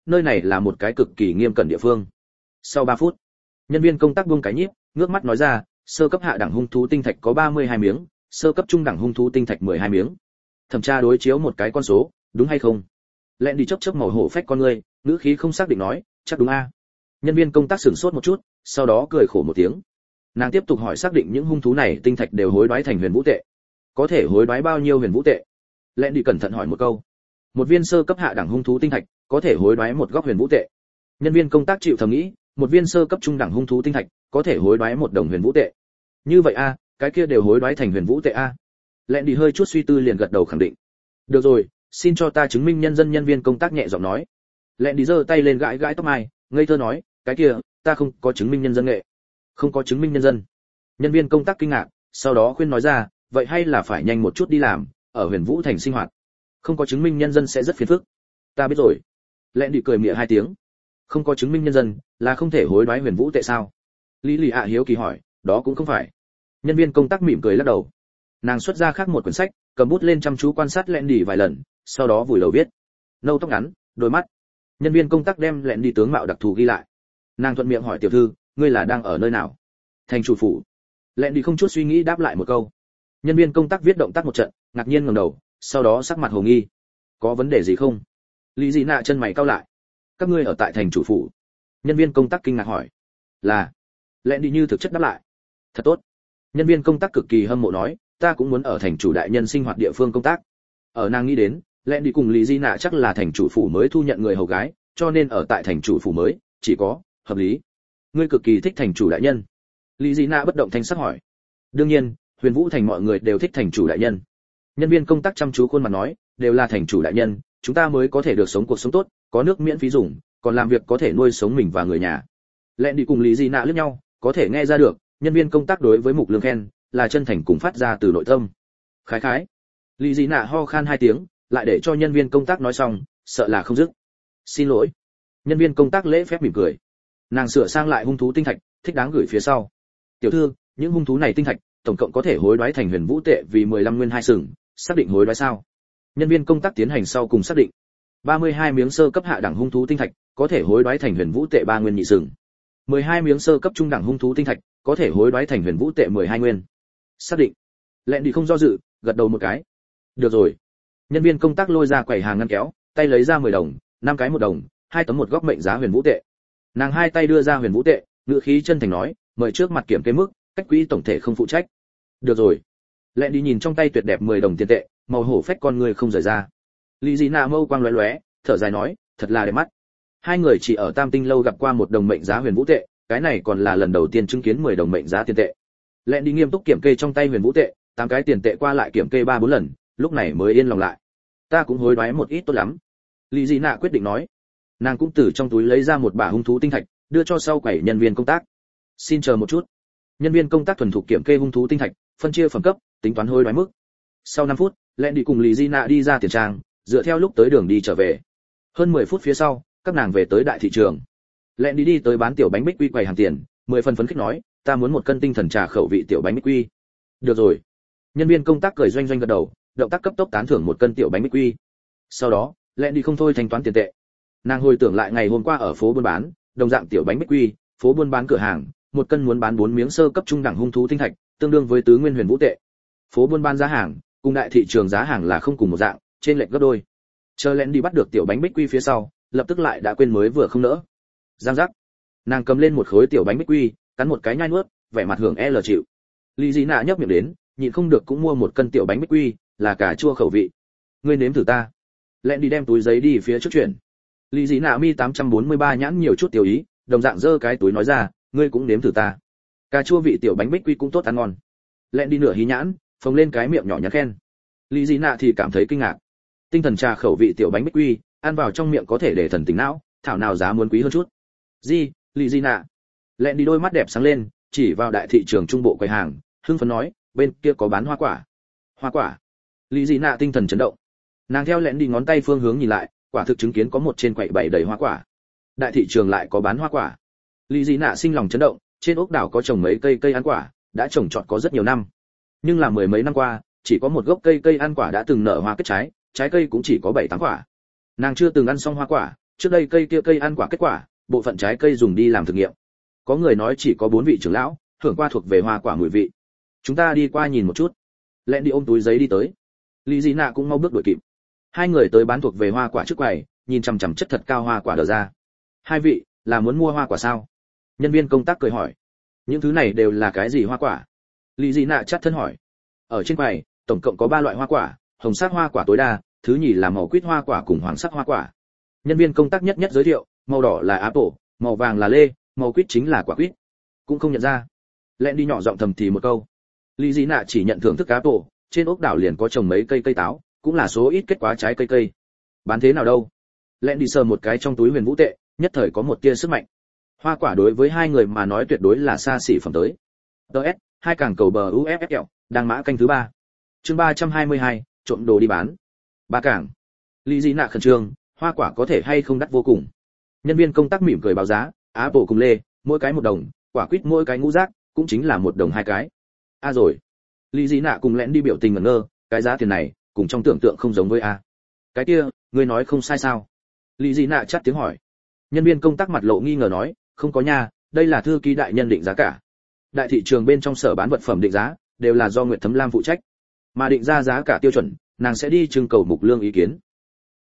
nơi này là một cái cực kỳ nghiêm cẩn địa phương. Sau ba phút, nhân viên công tác buông cái nhíp, ngước mắt nói ra, sơ cấp hạ đẳng hung thú tinh thạch có ba mươi hai miếng, sơ cấp trung đẳng hung thú tinh thạch mười hai miếng. Thẩm tra đối chiếu một cái con số, đúng hay không? Lẹn đi chớp chớp màu hổ phách con ngươi, ngữ khí không xác định nói, chắc đúng a. Nhân viên công tác sửng sốt một chút, sau đó cười khổ một tiếng. Nàng tiếp tục hỏi xác định những hung thú này tinh thạch đều hối đoái thành huyền vũ tệ. Có thể hối đoái bao nhiêu huyền vũ tệ? Lẹn đi cẩn thận hỏi một câu. Một viên sơ cấp hạ đẳng hung thú tinh thạch có thể hối đoái một góc huyền vũ tệ. Nhân viên công tác chịu thầm nghĩ, một viên sơ cấp trung đẳng hung thú tinh thạch có thể hối đoái một đồng huyền vũ tệ. Như vậy a, cái kia đều hối đoái thành huyền vũ tệ a. Lẹn đi hơi chút suy tư liền gật đầu khẳng định. Được rồi, xin cho ta chứng minh nhân dân. Nhân viên công tác nhẹ giọng nói. Lẹn đi giơ tay lên gãi gãi tóc mai, ngây thơ nói, cái kia, ta không có chứng minh nhân dân nghệ. Không có chứng minh nhân dân. Nhân viên công tác kinh ngạc, sau đó khuyên nói ra, vậy hay là phải nhanh một chút đi làm, ở Huyền Vũ thành sinh hoạt. Không có chứng minh nhân dân sẽ rất phiền phức. Ta biết rồi. Lẹn đi cười mỉa hai tiếng. Không có chứng minh nhân dân, là không thể hối đoái huyền vũ tệ sao? Lý Lì ạ hiếu kỳ hỏi, đó cũng không phải. Nhân viên công tác mỉm cười lắc đầu. Nàng xuất ra khác một quyển sách, cầm bút lên chăm chú quan sát Lẹn đi vài lần, sau đó vùi đầu viết. Nâu tóc ngắn, đôi mắt. Nhân viên công tác đem Lẹn đi tướng mạo đặc thù ghi lại. Nàng thuận miệng hỏi tiểu thư, ngươi là đang ở nơi nào? Thành chủ phủ. Lẹn đi không chút suy nghĩ đáp lại một câu. Nhân viên công tác viết động tác một trận, ngạc nhiên ngẩng đầu, sau đó sắc mặt hồ nghi. Có vấn đề gì không? Lý Dị Nạ chân mày cau lại. Các ngươi ở tại thành chủ phủ? Nhân viên công tác kinh ngạc hỏi. Là. Lẹn đi như thực chất đáp lại. Thật tốt. Nhân viên công tác cực kỳ hâm mộ nói, ta cũng muốn ở thành chủ đại nhân sinh hoạt địa phương công tác. Ở nàng nghĩ đến, Lẹn đi cùng Lý Dị Nạ chắc là thành chủ phủ mới thu nhận người hầu gái, cho nên ở tại thành chủ phủ mới, chỉ có hợp lý. Ngươi cực kỳ thích thành chủ đại nhân. Lý Dị Nạ bất động thanh sắc hỏi. Đương nhiên, Huyền Vũ thành mọi người đều thích thành chủ đại nhân. Nhân viên công tác chăm chú khuôn mặt nói, đều là thành chủ đại nhân, chúng ta mới có thể được sống cuộc sống tốt, có nước miễn phí dùng, còn làm việc có thể nuôi sống mình và người nhà. Lẹn đi cùng Lý Dị Nạ liếc nhau, có thể nghe ra được, nhân viên công tác đối với Mục Lương khen, là chân thành cùng phát ra từ nội tâm. Khái khái. Lý Dị Nạ ho khan hai tiếng, lại để cho nhân viên công tác nói xong, sợ là không dứt. Xin lỗi. Nhân viên công tác lễ phép mỉm cười. Nàng sửa sang lại hung thú tinh thạch, thích đáng gửi phía sau. Tiểu thư, những hung thú này tinh thạch, tổng cộng có thể hối đoái thành huyền vũ tệ vì mười lăm nguyên hai sừng, xác định hối đoái sao? Nhân viên công tác tiến hành sau cùng xác định. ba mươi hai miếng sơ cấp hạ đẳng hung thú tinh thạch, có thể hối đoái thành huyền vũ tệ ba nguyên nhị sừng. mười hai miếng sơ cấp trung đẳng hung thú tinh thạch, có thể hối đoái thành huyền vũ tệ mười hai nguyên. Xác định. Lẹn đi không do dự, gật đầu một cái. Được rồi. Nhân viên công tác lôi ra quầy hàng ngăn kéo, tay lấy ra mười đồng, năm cái một đồng, hai tấm một góc mệnh giá huyền vũ tệ. Nàng hai tay đưa ra huyền vũ tệ, ngữ khí chân thành nói, mời trước mặt kiểm kê mức, cách quỹ tổng thể không phụ trách. Được rồi. Lẹn đi nhìn trong tay tuyệt đẹp mười đồng tiền tệ, màu hổ phách con người không rời ra. Lý Dị Nạ mâu quang lóe lóe, thở dài nói, thật là đẹp mắt. Hai người chỉ ở Tam Tinh lâu gặp qua một đồng mệnh giá huyền vũ tệ, cái này còn là lần đầu tiên chứng kiến mười đồng mệnh giá tiền tệ. Lẹn đi nghiêm túc kiểm kê trong tay huyền vũ tệ, tám cái tiền tệ qua lại kiểm kê ba bốn lần, lúc này mới yên lòng lại. Ta cũng hối đoái một ít tốt lắm. Lý Dị Nạ quyết định nói. Nàng cũng từ trong túi lấy ra một bả hung thú tinh thạch, đưa cho sau quầy nhân viên công tác. Xin chờ một chút. Nhân viên công tác thuần thục kiểm kê hung thú tinh thạch, phân chia phẩm cấp, tính toán hối đoái mức. Sau năm phút, Lẹn đi cùng Lý Dị Nạ đi ra tiền trang, dựa theo lúc tới đường đi trở về. Hơn mười phút phía sau, các nàng về tới đại thị trường. Lẹn đi đi tới bán tiểu bánh bích quy quầy hàng tiền, mười phần phấn khích nói, ta muốn một cân tinh thần trà khẩu vị tiểu bánh bích quy. Được rồi. Nhân viên công tác cười doanh doanh gật đầu, động tác cấp tốc tán thưởng một cân tiểu bánh bích quy. Sau đó, Lẹn đi không thôi thanh toán tiền tệ. Nàng hồi tưởng lại ngày hôm qua ở phố buôn bán, đồng dạng tiểu bánh bích quy, phố buôn bán cửa hàng, một cân muốn bán bốn miếng sơ cấp trung đẳng hung thú tinh thạch, tương đương với tứ nguyên huyền vũ tệ. Phố buôn bán giá hàng, cùng đại thị trường giá hàng là không cùng một dạng, trên lệch gấp đôi. Chờ Lẹn đi bắt được tiểu bánh bích quy phía sau, lập tức lại đã quên mới vừa không nỡ. Giang giác. Nàng cầm lên một khối tiểu bánh bích quy, cắn một cái nhai nuốt, vẻ mặt hưởng L chịu. Lý Dị Nạ nhấp miệng đến, nhịn không được cũng mua một cân tiểu bánh bích quy, là cà chua khẩu vị. Ngươi nếm thử ta. Lẹn đi đem túi giấy đi phía trước chuyển. Lý Dị Nạ mi tám trăm bốn mươi ba nhãn nhiều chút tiểu ý, đồng dạng giơ cái túi nói ra, ngươi cũng nếm thử ta. Cà chua vị tiểu bánh bích quy cũng tốt ăn ngon. Lẹn đi nửa hí nhãn, phồng lên cái miệng nhỏ nhắn khen. Lý Dị Nạ thì cảm thấy kinh ngạc. Tinh thần trà khẩu vị tiểu bánh bích quy, ăn vào trong miệng có thể để thần tính não, thảo nào giá muốn quý hơn chút. Gì, Lý Dị Nạ. Lẹn đi đôi mắt đẹp sáng lên, chỉ vào đại thị trường trung bộ quầy hàng, hưng phấn nói, bên kia có bán hoa quả. Hoa quả. Lý Dị Nạ tinh thần chấn động. Nàng theo Lẹn đi ngón tay phương hướng nhìn lại, quả thực chứng kiến có một trên quầy bày đầy hoa quả. Đại thị trường lại có bán hoa quả. Lý Dị Nạ sinh lòng chấn động, trên ốc đảo có trồng mấy cây cây ăn quả, đã trồng trọt có rất nhiều năm. Nhưng là mười mấy năm qua, chỉ có một gốc cây cây ăn quả đã từng nở hoa kết trái, trái cây cũng chỉ có bảy tám quả. Nàng chưa từng ăn xong hoa quả, trước đây cây kia cây ăn quả kết quả, bộ phận trái cây dùng đi làm thực nghiệm. Có người nói chỉ có bốn vị trưởng lão thưởng qua thuộc về hoa quả mùi vị. Chúng ta đi qua nhìn một chút. Lẹn đi ôm túi giấy đi tới. Lý Dị Nạ cũng mau bước đuổi kịp. Hai người tới bán thuộc về hoa quả trước quầy, nhìn chằm chằm chất thật cao hoa quả đờ ra. Hai vị là muốn mua hoa quả sao? Nhân viên công tác cười hỏi. Những thứ này đều là cái gì hoa quả? Lý Dị Nạ chắt thân hỏi. Ở trên quầy tổng cộng có ba loại hoa quả, hồng sắc hoa quả tối đa, thứ nhì là màu quýt hoa quả cùng hoàng sắc hoa quả. Nhân viên công tác nhất nhất giới thiệu, màu đỏ là apple, màu vàng là lê, màu quýt chính là quả quýt. Cũng không nhận ra. Lẹn đi nhỏ giọng thầm thì một câu. Lý Dị Nạ chỉ nhận thưởng thức apple, trên ốc đảo liền có trồng mấy cây cây táo, cũng là số ít kết quả trái cây cây. Bán thế nào đâu? Lẹn đi sờ một cái trong túi huyền vũ tệ, nhất thời có một tia sức mạnh. Hoa quả đối với hai người mà nói tuyệt đối là xa xỉ phẩm tới. đê ét, hai càng cầu bờ u ép ép kẹo, đang mã canh thứ ba. Chương ba trăm hai mươi hai, trộm đồ đi bán. Ba càng. Lý Dị Nạ khẩn trương, hoa quả có thể hay không đắt vô cùng. Nhân viên công tác mỉm cười báo giá, apple cùng lê, mỗi cái một đồng, quả quýt mỗi cái ngũ giác, cũng chính là một đồng hai cái. A à rồi. Lý Dị Nạ cùng lén đi biểu tình ngẩn ngơ, cái giá tiền này, cùng trong tưởng tượng không giống với a. Cái kia, ngươi nói không sai sao? Lý Dị Nạ chát tiếng hỏi. Nhân viên công tác mặt lộ nghi ngờ nói, không có nha, đây là thư ký đại nhân định giá cả. Đại thị trường bên trong sở bán vật phẩm định giá, đều là do Nguyệt Thấm Lam phụ trách. Mà định ra giá cả tiêu chuẩn, nàng sẽ đi trưng cầu Mục Lương ý kiến.